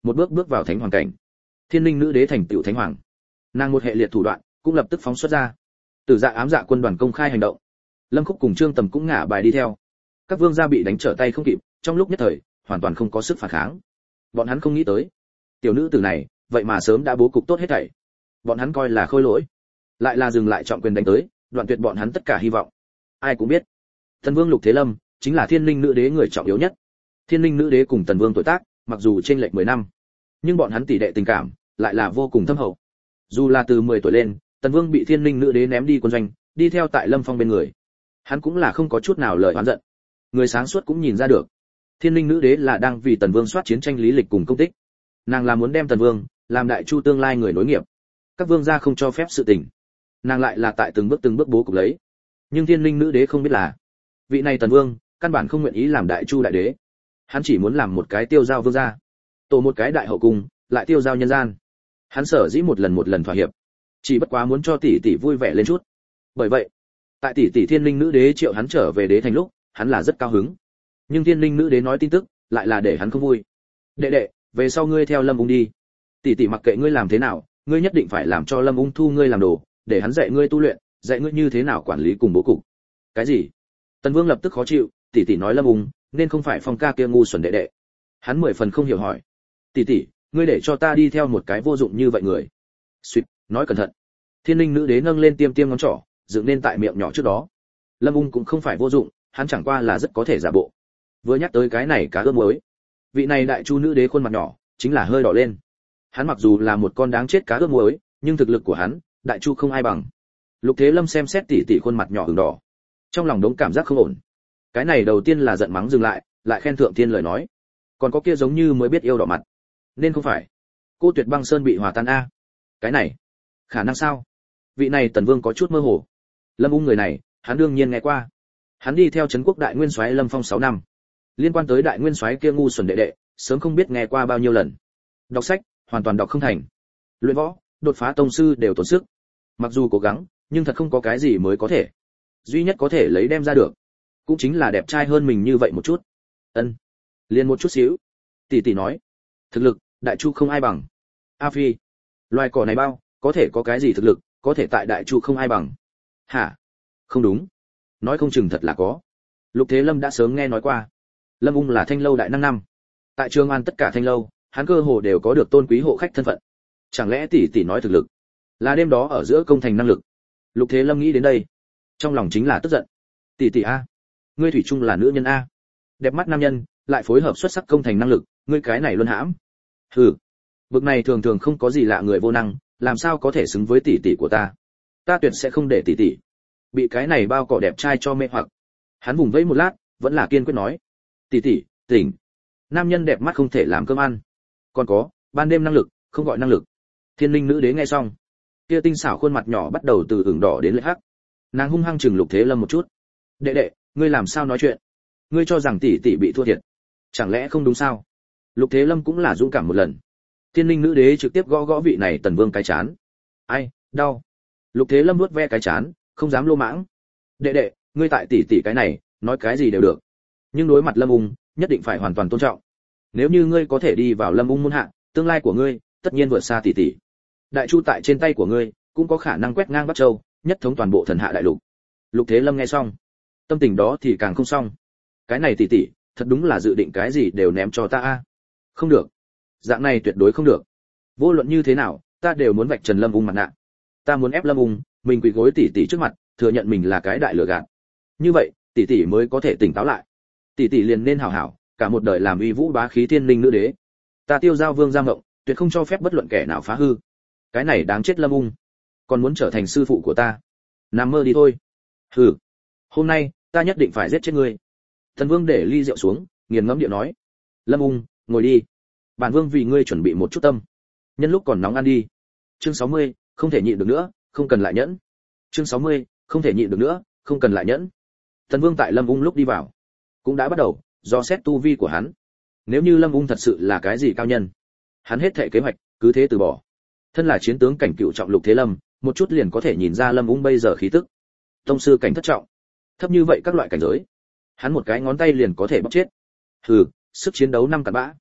một bước bước vào thánh hoàng cảnh. Thiên linh nữ đế thành tựu thánh hoàng, nàng một hệ liệt thủ đoạn cũng lập tức phóng xuất ra. Tử Dạ ám dạ quân đoàn công khai hành động, Lâm Khúc cùng Trương Tầm cũng ngả bài đi theo. Các vương gia bị đánh trở tay không kịp, trong lúc nhất thời hoàn toàn không có sức phản kháng. Bọn hắn không nghĩ tới, tiểu nữ tử này vậy mà sớm đã bố cục tốt hết thảy. Bọn hắn coi là khôi lỗi, lại là dừng lại trọng quyền đánh tới, đoạn tuyệt bọn hắn tất cả hy vọng. Ai cũng biết, Tần Vương Lục Thế Lâm chính là Thiên Linh Nữ Đế người trọng yếu nhất. Thiên Linh Nữ Đế cùng Tần Vương tuổi tác, mặc dù chênh lệch 10 năm, nhưng bọn hắn tỷ đệ tình cảm lại là vô cùng thâm hậu. Dù là từ 10 tuổi lên, Tần Vương bị Thiên Linh Nữ Đế ném đi quân doanh, đi theo tại Lâm Phong bên người, hắn cũng là không có chút nào lời oán giận. Người sáng suốt cũng nhìn ra được, Thiên Linh Nữ Đế là đang vì Tần Vương soát chiến tranh lý lịch cùng công tích. Nàng là muốn đem Tần Vương làm đại chu tương lai người nối nghiệp. Các vương gia không cho phép sự tình, nàng lại là tại từng bước bố cục lấy. Nhưng Thiên Linh Nữ Đế không biết là, vị này Tần Vương căn bản không nguyện ý làm đại chu đại đế, hắn chỉ muốn làm một cái tiêu giao vương gia, tổ một cái đại hậu cung, lại tiêu giao nhân gian. Hắn sở dĩ một lần thỏa hiệp, chỉ bất quá muốn cho tỷ tỷ vui vẻ lên chút. Bởi vậy, tại tỷ tỷ Thiên Linh Nữ Đế triệu hắn trở về đế thành lúc, hắn là rất cao hứng. Nhưng Thiên Linh Nữ Đế nói tin tức, lại là để hắn không vui. Đệ đệ, về sau ngươi theo Lâm Ung đi. Tỷ tỷ mặc kệ ngươi làm thế nào, ngươi nhất định phải làm cho Lâm Ung thu ngươi làm đồ, để hắn dạy ngươi tu luyện, dạy ngươi như thế nào quản lý cùng bố cục. Cái gì? Tần Vương lập tức khó chịu, tỷ tỷ nói Lâm Ung, nên không phải Phong ca kia ngu xuẩn đệ đệ. Hắn 10 phần không hiểu hỏi, tỷ tỷ, ngươi để cho ta đi theo một cái vô dụng như vậy người? Suýt, nói cẩn thận. Thiên Linh Nữ Đế nâng lên tiêm ngón trỏ, dựng lên tại miệng nhỏ trước đó. Lâm Ung cũng không phải vô dụng, hắn chẳng qua là rất có thể giả bộ. Vừa nhắc tới cái này cá ướp muối, vị này đại chu nữ đế khuôn mặt nhỏ chính là hơi đỏ lên. Hắn mặc dù là một con đáng chết cá ướp muối, nhưng thực lực của hắn, đại chu không ai bằng. Lục Thế Lâm xem xét tỷ tỷ khuôn mặt nhỏ ửng đỏ, trong lòng đống cảm giác không ổn. Cái này đầu tiên là giận mắng dừng lại khen thượng thiên lời nói. Còn có kia giống như mới biết yêu đỏ mặt, nên không phải cô Tuyệt Băng Sơn bị hòa tan a? Cái này khả năng sao? Vị này Tần Vương có chút mơ hồ. Lâm Ung người này, hắn đương nhiên nghe qua. Hắn đi theo trấn quốc đại nguyên soái Lâm Phong 6 năm. Liên quan tới đại nguyên soái kia ngu xuẩn đệ đệ, sớm không biết nghe qua bao nhiêu lần. Đọc sách, hoàn toàn đọc không thành. Luyện võ, đột phá tông sư đều tốn sức. Mặc dù cố gắng, nhưng thật không có cái gì mới có thể. Duy nhất có thể lấy đem ra được, cũng chính là đẹp trai hơn mình như vậy một chút. Ân, liền một chút xíu. Tỷ tỷ nói, thực lực, đại chu không ai bằng. A Phi, loài cỏ này bao, có thể có cái gì thực lực, có thể tại đại chu không ai bằng. Hả? Không đúng. Nói không chừng thật là có. Lục Thế Lâm đã sớm nghe nói qua. Lâm Ung là thanh lâu đại năng năm. Tại Trường An tất cả thanh lâu, hắn cơ hồ đều có được tôn quý hộ khách thân phận. Chẳng lẽ tỷ tỷ nói thực lực là đêm đó ở giữa công thành năng lực? Lục Thế Lâm nghĩ đến đây, trong lòng chính là tức giận. Tỷ tỷ a, ngươi thủy chung là nữ nhân a, đẹp mắt nam nhân, lại phối hợp xuất sắc công thành năng lực, ngươi cái này luân hãm. Hừ, bực này thường thường không có gì lạ người vô năng, làm sao có thể xứng với tỷ tỷ của ta? Ta tuyệt sẽ không để tỷ tỷ bị cái này bao cỏ đẹp trai cho mê hoặc. Hắn vùng vẫy một lát, vẫn là kiên quyết nói, tỷ tỷ, tỉnh. Nam nhân đẹp mắt không thể làm cơm ăn. Còn có, ban đêm năng lực, không gọi năng lực. Thiên Linh Nữ Đế nghe xong, kia tinh xảo khuôn mặt nhỏ bắt đầu từ ửng đỏ đến lệ hắc. Nàng hung hăng chừng Lục Thế Lâm một chút. Đệ đệ, ngươi làm sao nói chuyện? Ngươi cho rằng tỷ tỷ bị thua thiệt, chẳng lẽ không đúng sao? Lục Thế Lâm cũng là dũng cảm một lần. Thiên Linh Nữ Đế trực tiếp gõ gõ vị này Tần Vương cái chán. Ai, đau. Lục Thế Lâm nuốt ve cái chán, không dám lô mãng. Đệ đệ, ngươi tại tỷ tỷ cái này, nói cái gì đều được. Nhưng đối mặt Lâm Ung, nhất định phải hoàn toàn tôn trọng. Nếu như ngươi có thể đi vào Lâm Ung môn hạ, tương lai của ngươi tất nhiên vượt xa tỷ tỷ. Đại chu tại trên tay của ngươi, cũng có khả năng quét ngang Bắc Châu, nhất thống toàn bộ thần hạ đại lục. Lục Thế Lâm nghe xong, tâm tình đó thì càng không xong. Cái này tỷ tỷ, thật đúng là dự định cái gì đều ném cho ta a. Không được, dạng này tuyệt đối không được. Vô luận như thế nào, ta đều muốn vạch trần Lâm Ung mặt nạ. Ta muốn ép Lâm Ung, mình quỳ gối tỷ tỷ trước mặt, thừa nhận mình là cái đại lừa gạt. Như vậy, tỷ tỷ mới có thể tỉnh táo lại. Tỷ tỷ liền nên hảo hảo, cả một đời làm uy vũ bá khí Thiên Linh Nữ Đế. Ta Tiêu Giao Vương Giang Ngộng, tuyệt không cho phép bất luận kẻ nào phá hư. Cái này đáng chết Lâm Ung, còn muốn trở thành sư phụ của ta. Nằm mơ đi thôi. Hừ, hôm nay ta nhất định phải giết chết ngươi. Thần Vương để ly rượu xuống, nghiền ngẫm điệu nói. Lâm Ung, ngồi đi. Bản Vương vì ngươi chuẩn bị một chút tâm. Nhân lúc còn nóng ăn đi. Chương 60, không thể nhịn được nữa, không cần lại nhẫn. Chương 60, không thể nhịn được nữa, không cần lại nhẫn. Thần Vương tại Lâm Ung lúc đi vào, cũng đã bắt đầu do xét tu vi của hắn. Nếu như Lâm Ung thật sự là cái gì cao nhân, hắn hết thảy kế hoạch cứ thế từ bỏ. Thân là chiến tướng cảnh cựu trọng Lục Thế Lâm, một chút liền có thể nhìn ra Lâm Ung bây giờ khí tức. Tông sư cảnh thất trọng, thấp như vậy các loại cảnh giới, hắn một cái ngón tay liền có thể bóc chết. Hừ, sức chiến đấu năm cặn bã.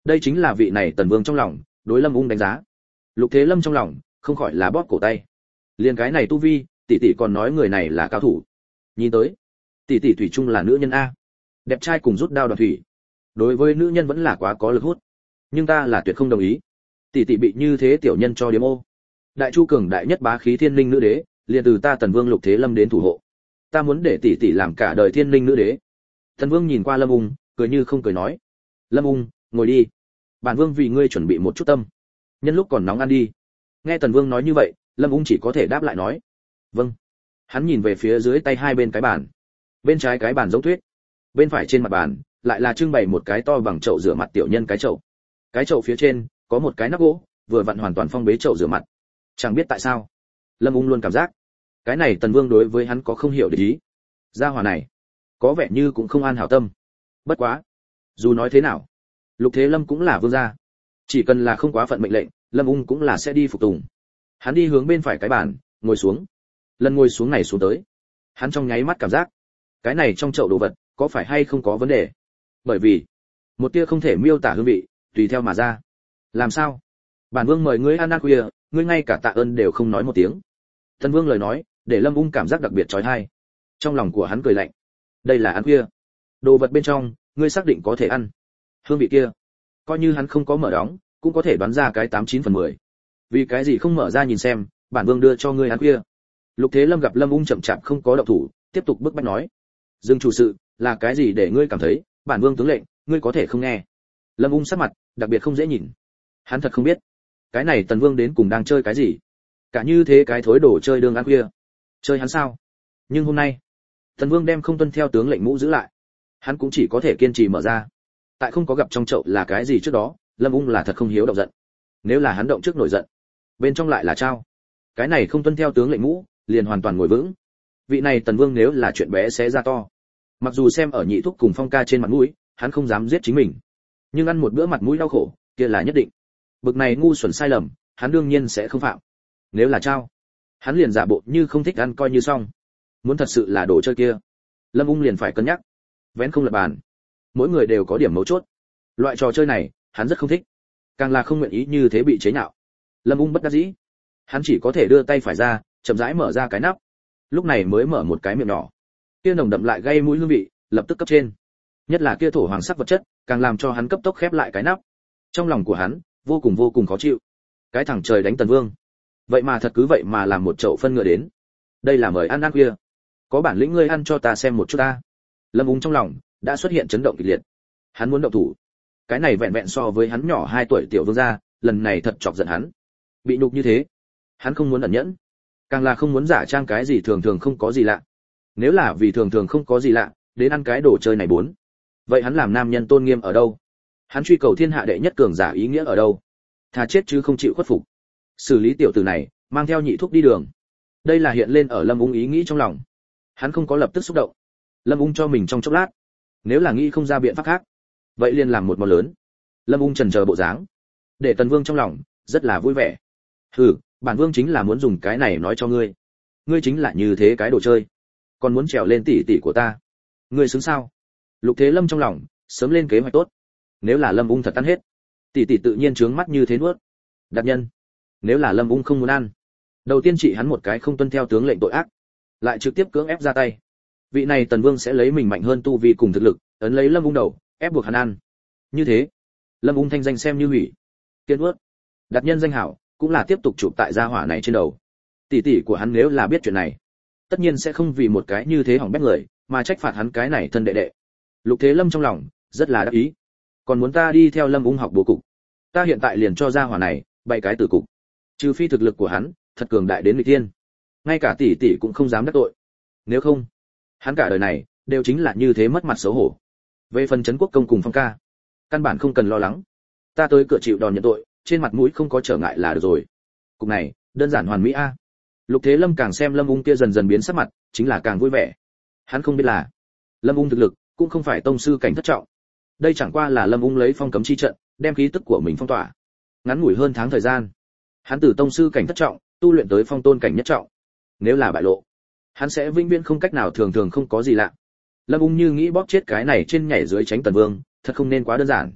Đây chính là vị này Tần Vương trong lòng đối Lâm Ung đánh giá. Lục Thế Lâm trong lòng không khỏi là bóp cổ tay. Liên cái này tu vi, tỷ tỷ còn nói người này là cao thủ. Nhìn tới, tỷ tỷ thủy chung là nữ nhân a. Đẹp trai cùng rút đao đoạt thủy. Đối với nữ nhân vẫn là quá có lực hút. Nhưng ta là tuyệt không đồng ý. Tỷ tỷ bị như thế tiểu nhân cho điếm ô. Đại Chu cường đại nhất bá khí thiên linh nữ đế, liền từ ta Tần Vương Lục Thế Lâm đến thủ hộ. Ta muốn để tỷ tỷ làm cả đời thiên linh nữ đế. Tần Vương nhìn qua Lâm Ung, cười như không cười nói: "Lâm Ung, ngồi đi. Bản Vương vì ngươi chuẩn bị một chút tâm. Nhân lúc còn nóng ăn đi." Nghe Tần Vương nói như vậy, Lâm Ung chỉ có thể đáp lại nói: "Vâng." Hắn nhìn về phía dưới tay hai bên cái bàn. Bên trái cái bàn giống thuyết, bên phải trên mặt bàn lại là trưng bày một cái to bằng chậu rửa mặt tiểu nhân cái chậu. Cái chậu phía trên có một cái nắp gỗ, vừa vặn hoàn toàn phong bế chậu rửa mặt. Chẳng biết tại sao, Lâm Ung luôn cảm giác cái này Tần Vương đối với hắn có không hiểu để ý. Gia hỏa này có vẻ như cũng không an hảo tâm. Bất quá, dù nói thế nào, Lục Thế Lâm cũng là vương gia, chỉ cần là không quá phận mệnh lệnh, Lâm Ung cũng là sẽ đi phục tùng. Hắn đi hướng bên phải cái bàn, ngồi xuống. Lần ngồi xuống này xuống tới, hắn trong nháy mắt cảm giác cái này trong chậu đồ vật có phải hay không có vấn đề, bởi vì một tia không thể miêu tả hương vị tùy theo mà ra. Làm sao? Bản Vương mời ngươi ăn ăn khuya, ngươi ngay cả tạ ơn đều không nói một tiếng. Tần Vương lời nói để Lâm Ung cảm giác đặc biệt chói tai. Trong lòng của hắn cười lạnh. Đây là ăn khuya, đồ vật bên trong ngươi xác định có thể ăn. Hương vị kia, coi như hắn không có mở đóng, cũng có thể đoán ra cái 89/10. Vì cái gì không mở ra nhìn xem, bản Vương đưa cho ngươi ăn khuya. Lục Thế Lâm gặp Lâm Ung chậm chạp không có động thủ, tiếp tục bức bách nói: "Dương chủ sự, là cái gì để ngươi cảm thấy, bản Vương tướng lệnh, ngươi có thể không nghe?" Lâm Ung sắc mặt đặc biệt không dễ nhìn. Hắn thật không biết, cái này Tần Vương đến cùng đang chơi cái gì. Cả như thế cái thối đồ chơi đường ăn khuya, chơi hắn sao? Nhưng hôm nay, Tần Vương đem không tuân theo tướng lệnh mũ giữ lại, hắn cũng chỉ có thể kiên trì mở ra. Tại không có gặp trong chậu là cái gì trước đó, Lâm Ung là thật không hiếu động giận. Nếu là hắn động trước nổi giận, bên trong lại là trao. Cái này không tuân theo tướng lệnh mũ, liền hoàn toàn ngồi vững. Vị này Tần Vương nếu là chuyện bé xé ra to. Mặc dù xem ở Nhị Thúc cùng Phong ca trên mặt mũi, hắn không dám giết chính mình, nhưng ăn một bữa mặt mũi đau khổ, kia là nhất định. Bực này ngu xuẩn sai lầm, hắn đương nhiên sẽ không phạm. Nếu là trao, hắn liền giả bộ như không thích ăn coi như xong. Muốn thật sự là đồ chơi kia, Lâm Ung liền phải cân nhắc. Vén không lật bàn. Mỗi người đều có điểm mấu chốt. Loại trò chơi này, hắn rất không thích. Càng là không nguyện ý như thế bị chế nhạo. Lâm Ung bất đắc dĩ. Hắn chỉ có thể đưa tay phải ra, chậm rãi mở ra cái nắp. Lúc này mới mở một cái miệng nhỏ. Kia nồng đậm lại gây mũi hương vị, lập tức cấp trên. Nhất là kia thổ hoàng sắc vật chất, càng làm cho hắn cấp tốc khép lại cái nắp. Trong lòng của hắn, vô cùng khó chịu. Cái thằng trời đánh Tần Vương, vậy mà thật cứ vậy mà làm một chậu phân ngựa đến. Đây là mời ăn ăn khuya. Có bản lĩnh ngươi ăn cho ta xem một chút ta. Lâm Ung trong lòng đã xuất hiện chấn động kịch liệt. Hắn muốn động thủ. Cái này vẹn vẹn so với hắn nhỏ 2 tuổi tiểu vương gia, lần này thật chọc giận hắn. Bị nhục như thế, hắn không muốn ẩn nhẫn, càng là không muốn giả trang cái gì thường thường không có gì lạ. Nếu là vì thường thường không có gì lạ, đến ăn cái đồ chơi này bốn, vậy hắn làm nam nhân tôn nghiêm ở đâu? Hắn truy cầu thiên hạ đệ nhất cường giả ý nghĩa ở đâu? Thà chết chứ không chịu khuất phục. Xử lý tiểu tử này, mang theo Nhị Thúc đi đường. Đây là hiện lên ở Lâm Ung ý nghĩ trong lòng. Hắn không có lập tức xúc động. Lâm Ung cho mình trong chốc lát. Nếu là nghĩ không ra biện pháp khác, vậy liền làm một món lớn. Lâm Ung chần chờ bộ dáng, để Tần Vương trong lòng rất là vui vẻ. Hừ, bản Vương chính là muốn dùng cái này nói cho ngươi. Ngươi chính là như thế cái đồ chơi, còn muốn trèo lên tỷ tỷ của ta. Ngươi xứng sao? Lục Thế Lâm trong lòng sớm lên kế hoạch tốt. Nếu là Lâm Ung thật ăn hết, tỷ tỷ tự nhiên trướng mắt như thế nuốt. Đặc nhân, nếu là Lâm Ung không muốn ăn, đầu tiên trị hắn một cái không tuân theo tướng lệnh tội ác, lại trực tiếp cưỡng ép ra tay. Vị này Tần Vương sẽ lấy mình mạnh hơn tu vi cùng thực lực, ấn lấy Lâm Ung đầu, ép buộc hắn ăn. Như thế, Lâm Ung thanh danh xem như hủy. Kiên nuốt, đặc nhân danh hảo cũng là tiếp tục chụp tại gia hỏa này trên đầu. Tỷ tỷ của hắn nếu là biết chuyện này, tất nhiên sẽ không vì một cái như thế hỏng bét người mà trách phạt hắn cái này thân đệ đệ. Lục Thế Lâm trong lòng rất là đắc ý. Còn muốn ta đi theo Lâm Ung học bố cục, ta hiện tại liền cho gia hỏa này bày cái tử cục. Trừ phi thực lực của hắn thật cường đại đến nghịch tiên, ngay cả tỷ tỷ cũng không dám đắc tội. Nếu không, hắn cả đời này đều chính là như thế mất mặt xấu hổ. Về phần Trấn Quốc công cùng Phong ca, căn bản không cần lo lắng. Ta tới cửa chịu đòn nhận tội, trên mặt mũi không có trở ngại là được rồi. Cục này đơn giản hoàn mỹ a. Lục Thế Lâm càng xem Lâm Ung kia dần dần biến sắc mặt, chính là càng vui vẻ. Hắn không biết là Lâm Ung thực lực cũng không phải tông sư cảnh thất trọng. Đây chẳng qua là Lâm Ung lấy phong cấm chi trận, đem khí tức của mình phong tỏa. Ngắn ngủi hơn tháng thời gian, hắn từ tông sư cảnh thất trọng tu luyện tới phong tôn cảnh nhất trọng. Nếu là bại lộ, hắn sẽ vĩnh viễn không cách nào thường thường không có gì lạ. Lâm Ung như nghĩ bóp chết cái này trên nhảy dưới tránh Tần Vương, thật không nên quá đơn giản.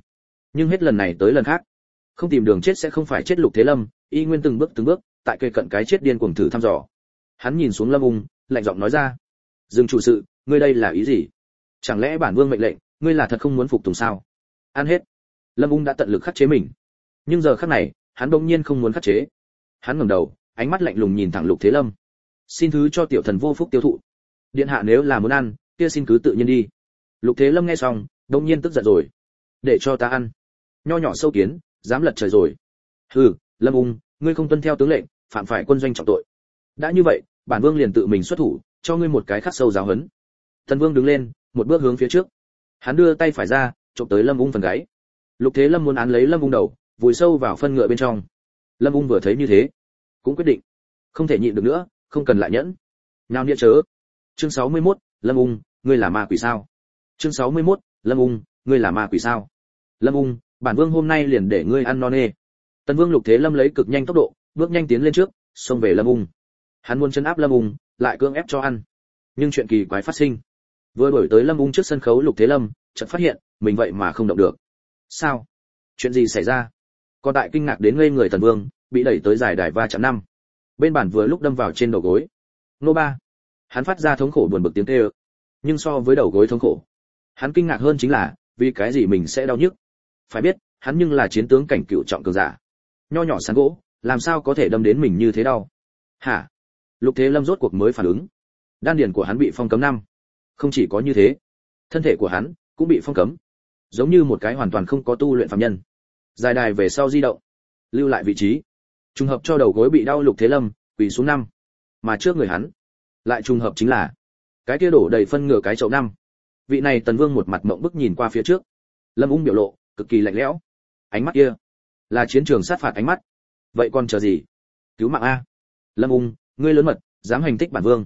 Nhưng hết lần này tới lần khác, không tìm đường chết sẽ không phải chết Lục Thế Lâm, y nguyên từng bước tại kề cận cái chết điên cuồng thử thăm dò. Hắn nhìn xuống Lâm Ung, lạnh giọng nói ra: "Dương chủ sự, ngươi đây là ý gì? Chẳng lẽ bản vương mệnh lệnh, ngươi là thật không muốn phục tùng sao?" Ăn hết. Lâm Ung đã tận lực khắc chế mình, nhưng giờ khắc này, hắn bỗng nhiên không muốn khắc chế. Hắn ngẩng đầu, ánh mắt lạnh lùng nhìn thẳng Lục Thế Lâm. "Xin thứ cho tiểu thần vô phúc tiêu thụ. Điện hạ nếu là muốn ăn, kia xin cứ tự nhiên đi." Lục Thế Lâm nghe xong, bỗng nhiên tức giận rồi. "Để cho ta ăn? Nho nhỏ sâu kiến, dám lật trời rồi." "Hừ, Lâm Ung, ngươi không tuân theo tướng lệnh, phạm phải quân doanh trọng tội. Đã như vậy, bản vương liền tự mình xuất thủ, cho ngươi một cái khắc sâu giáo huấn." Tần Vương đứng lên, một bước hướng phía trước. Hắn đưa tay phải ra, chộp tới Lâm Ung phần gáy. Lục Thế Lâm muốn án lấy Lâm Ung đầu, vùi sâu vào phân ngựa bên trong. Lâm Ung vừa thấy như thế, cũng quyết định, không thể nhịn được nữa, không cần lại nhẫn. Nào nghĩa chớ. Chương 61, Lâm Ung, ngươi là ma quỷ sao? Chương 61, Lâm Ung, ngươi là ma quỷ sao? Lâm Ung, bản vương hôm nay liền để ngươi ăn no nê. Tần Vương Lục Thế Lâm lấy cực nhanh tốc độ, bước nhanh tiến lên trước, xông về Lâm Ung. Hắn muốn trấn áp Lâm Ung, lại cưỡng ép cho ăn. Nhưng chuyện kỳ quái phát sinh. Vừa đuổi tới Lâm Ung trước sân khấu Lục Thế Lâm, chợt phát hiện, mình vậy mà không động được. Sao? Chuyện gì xảy ra? Còn tại kinh ngạc đến ngây người Tần Vương, bị đẩy tới giải đài va chạm năm. Bên bàn vừa lúc đâm vào trên đầu gối. Nô ba. Hắn phát ra thống khổ buồn bực tiếng kêu. Nhưng so với đầu gối thống khổ, hắn kinh ngạc hơn chính là, vì cái gì mình sẽ đau nhức. Phải biết, hắn nhưng là chiến tướng cảnh cựu trọng cường giả. Nho nhỏ sán gỗ, làm sao có thể đâm đến mình như thế đau? Hả? Lục Thế Lâm rốt cuộc mới phản ứng. Đan điền của hắn bị phong cấm năm. Không chỉ có như thế, thân thể của hắn cũng bị phong cấm, giống như một cái hoàn toàn không có tu luyện phàm nhân. Dài đài về sau di động, lưu lại vị trí. Trùng hợp cho đầu gối bị đau Lục Thế Lâm quỳ xuống năm, mà trước người hắn lại trùng hợp chính là cái kia đổ đầy phân ngựa cái chậu năm. Vị này Tần Vương một mặt mộng bức nhìn qua phía trước. Lâm Ung biểu lộ cực kỳ lạnh lẽo, ánh mắt kia là chiến trường sát phạt ánh mắt. Vậy còn chờ gì? Cứu mạng a! Lâm Ung, ngươi lớn mật, dám hành thích bản vương.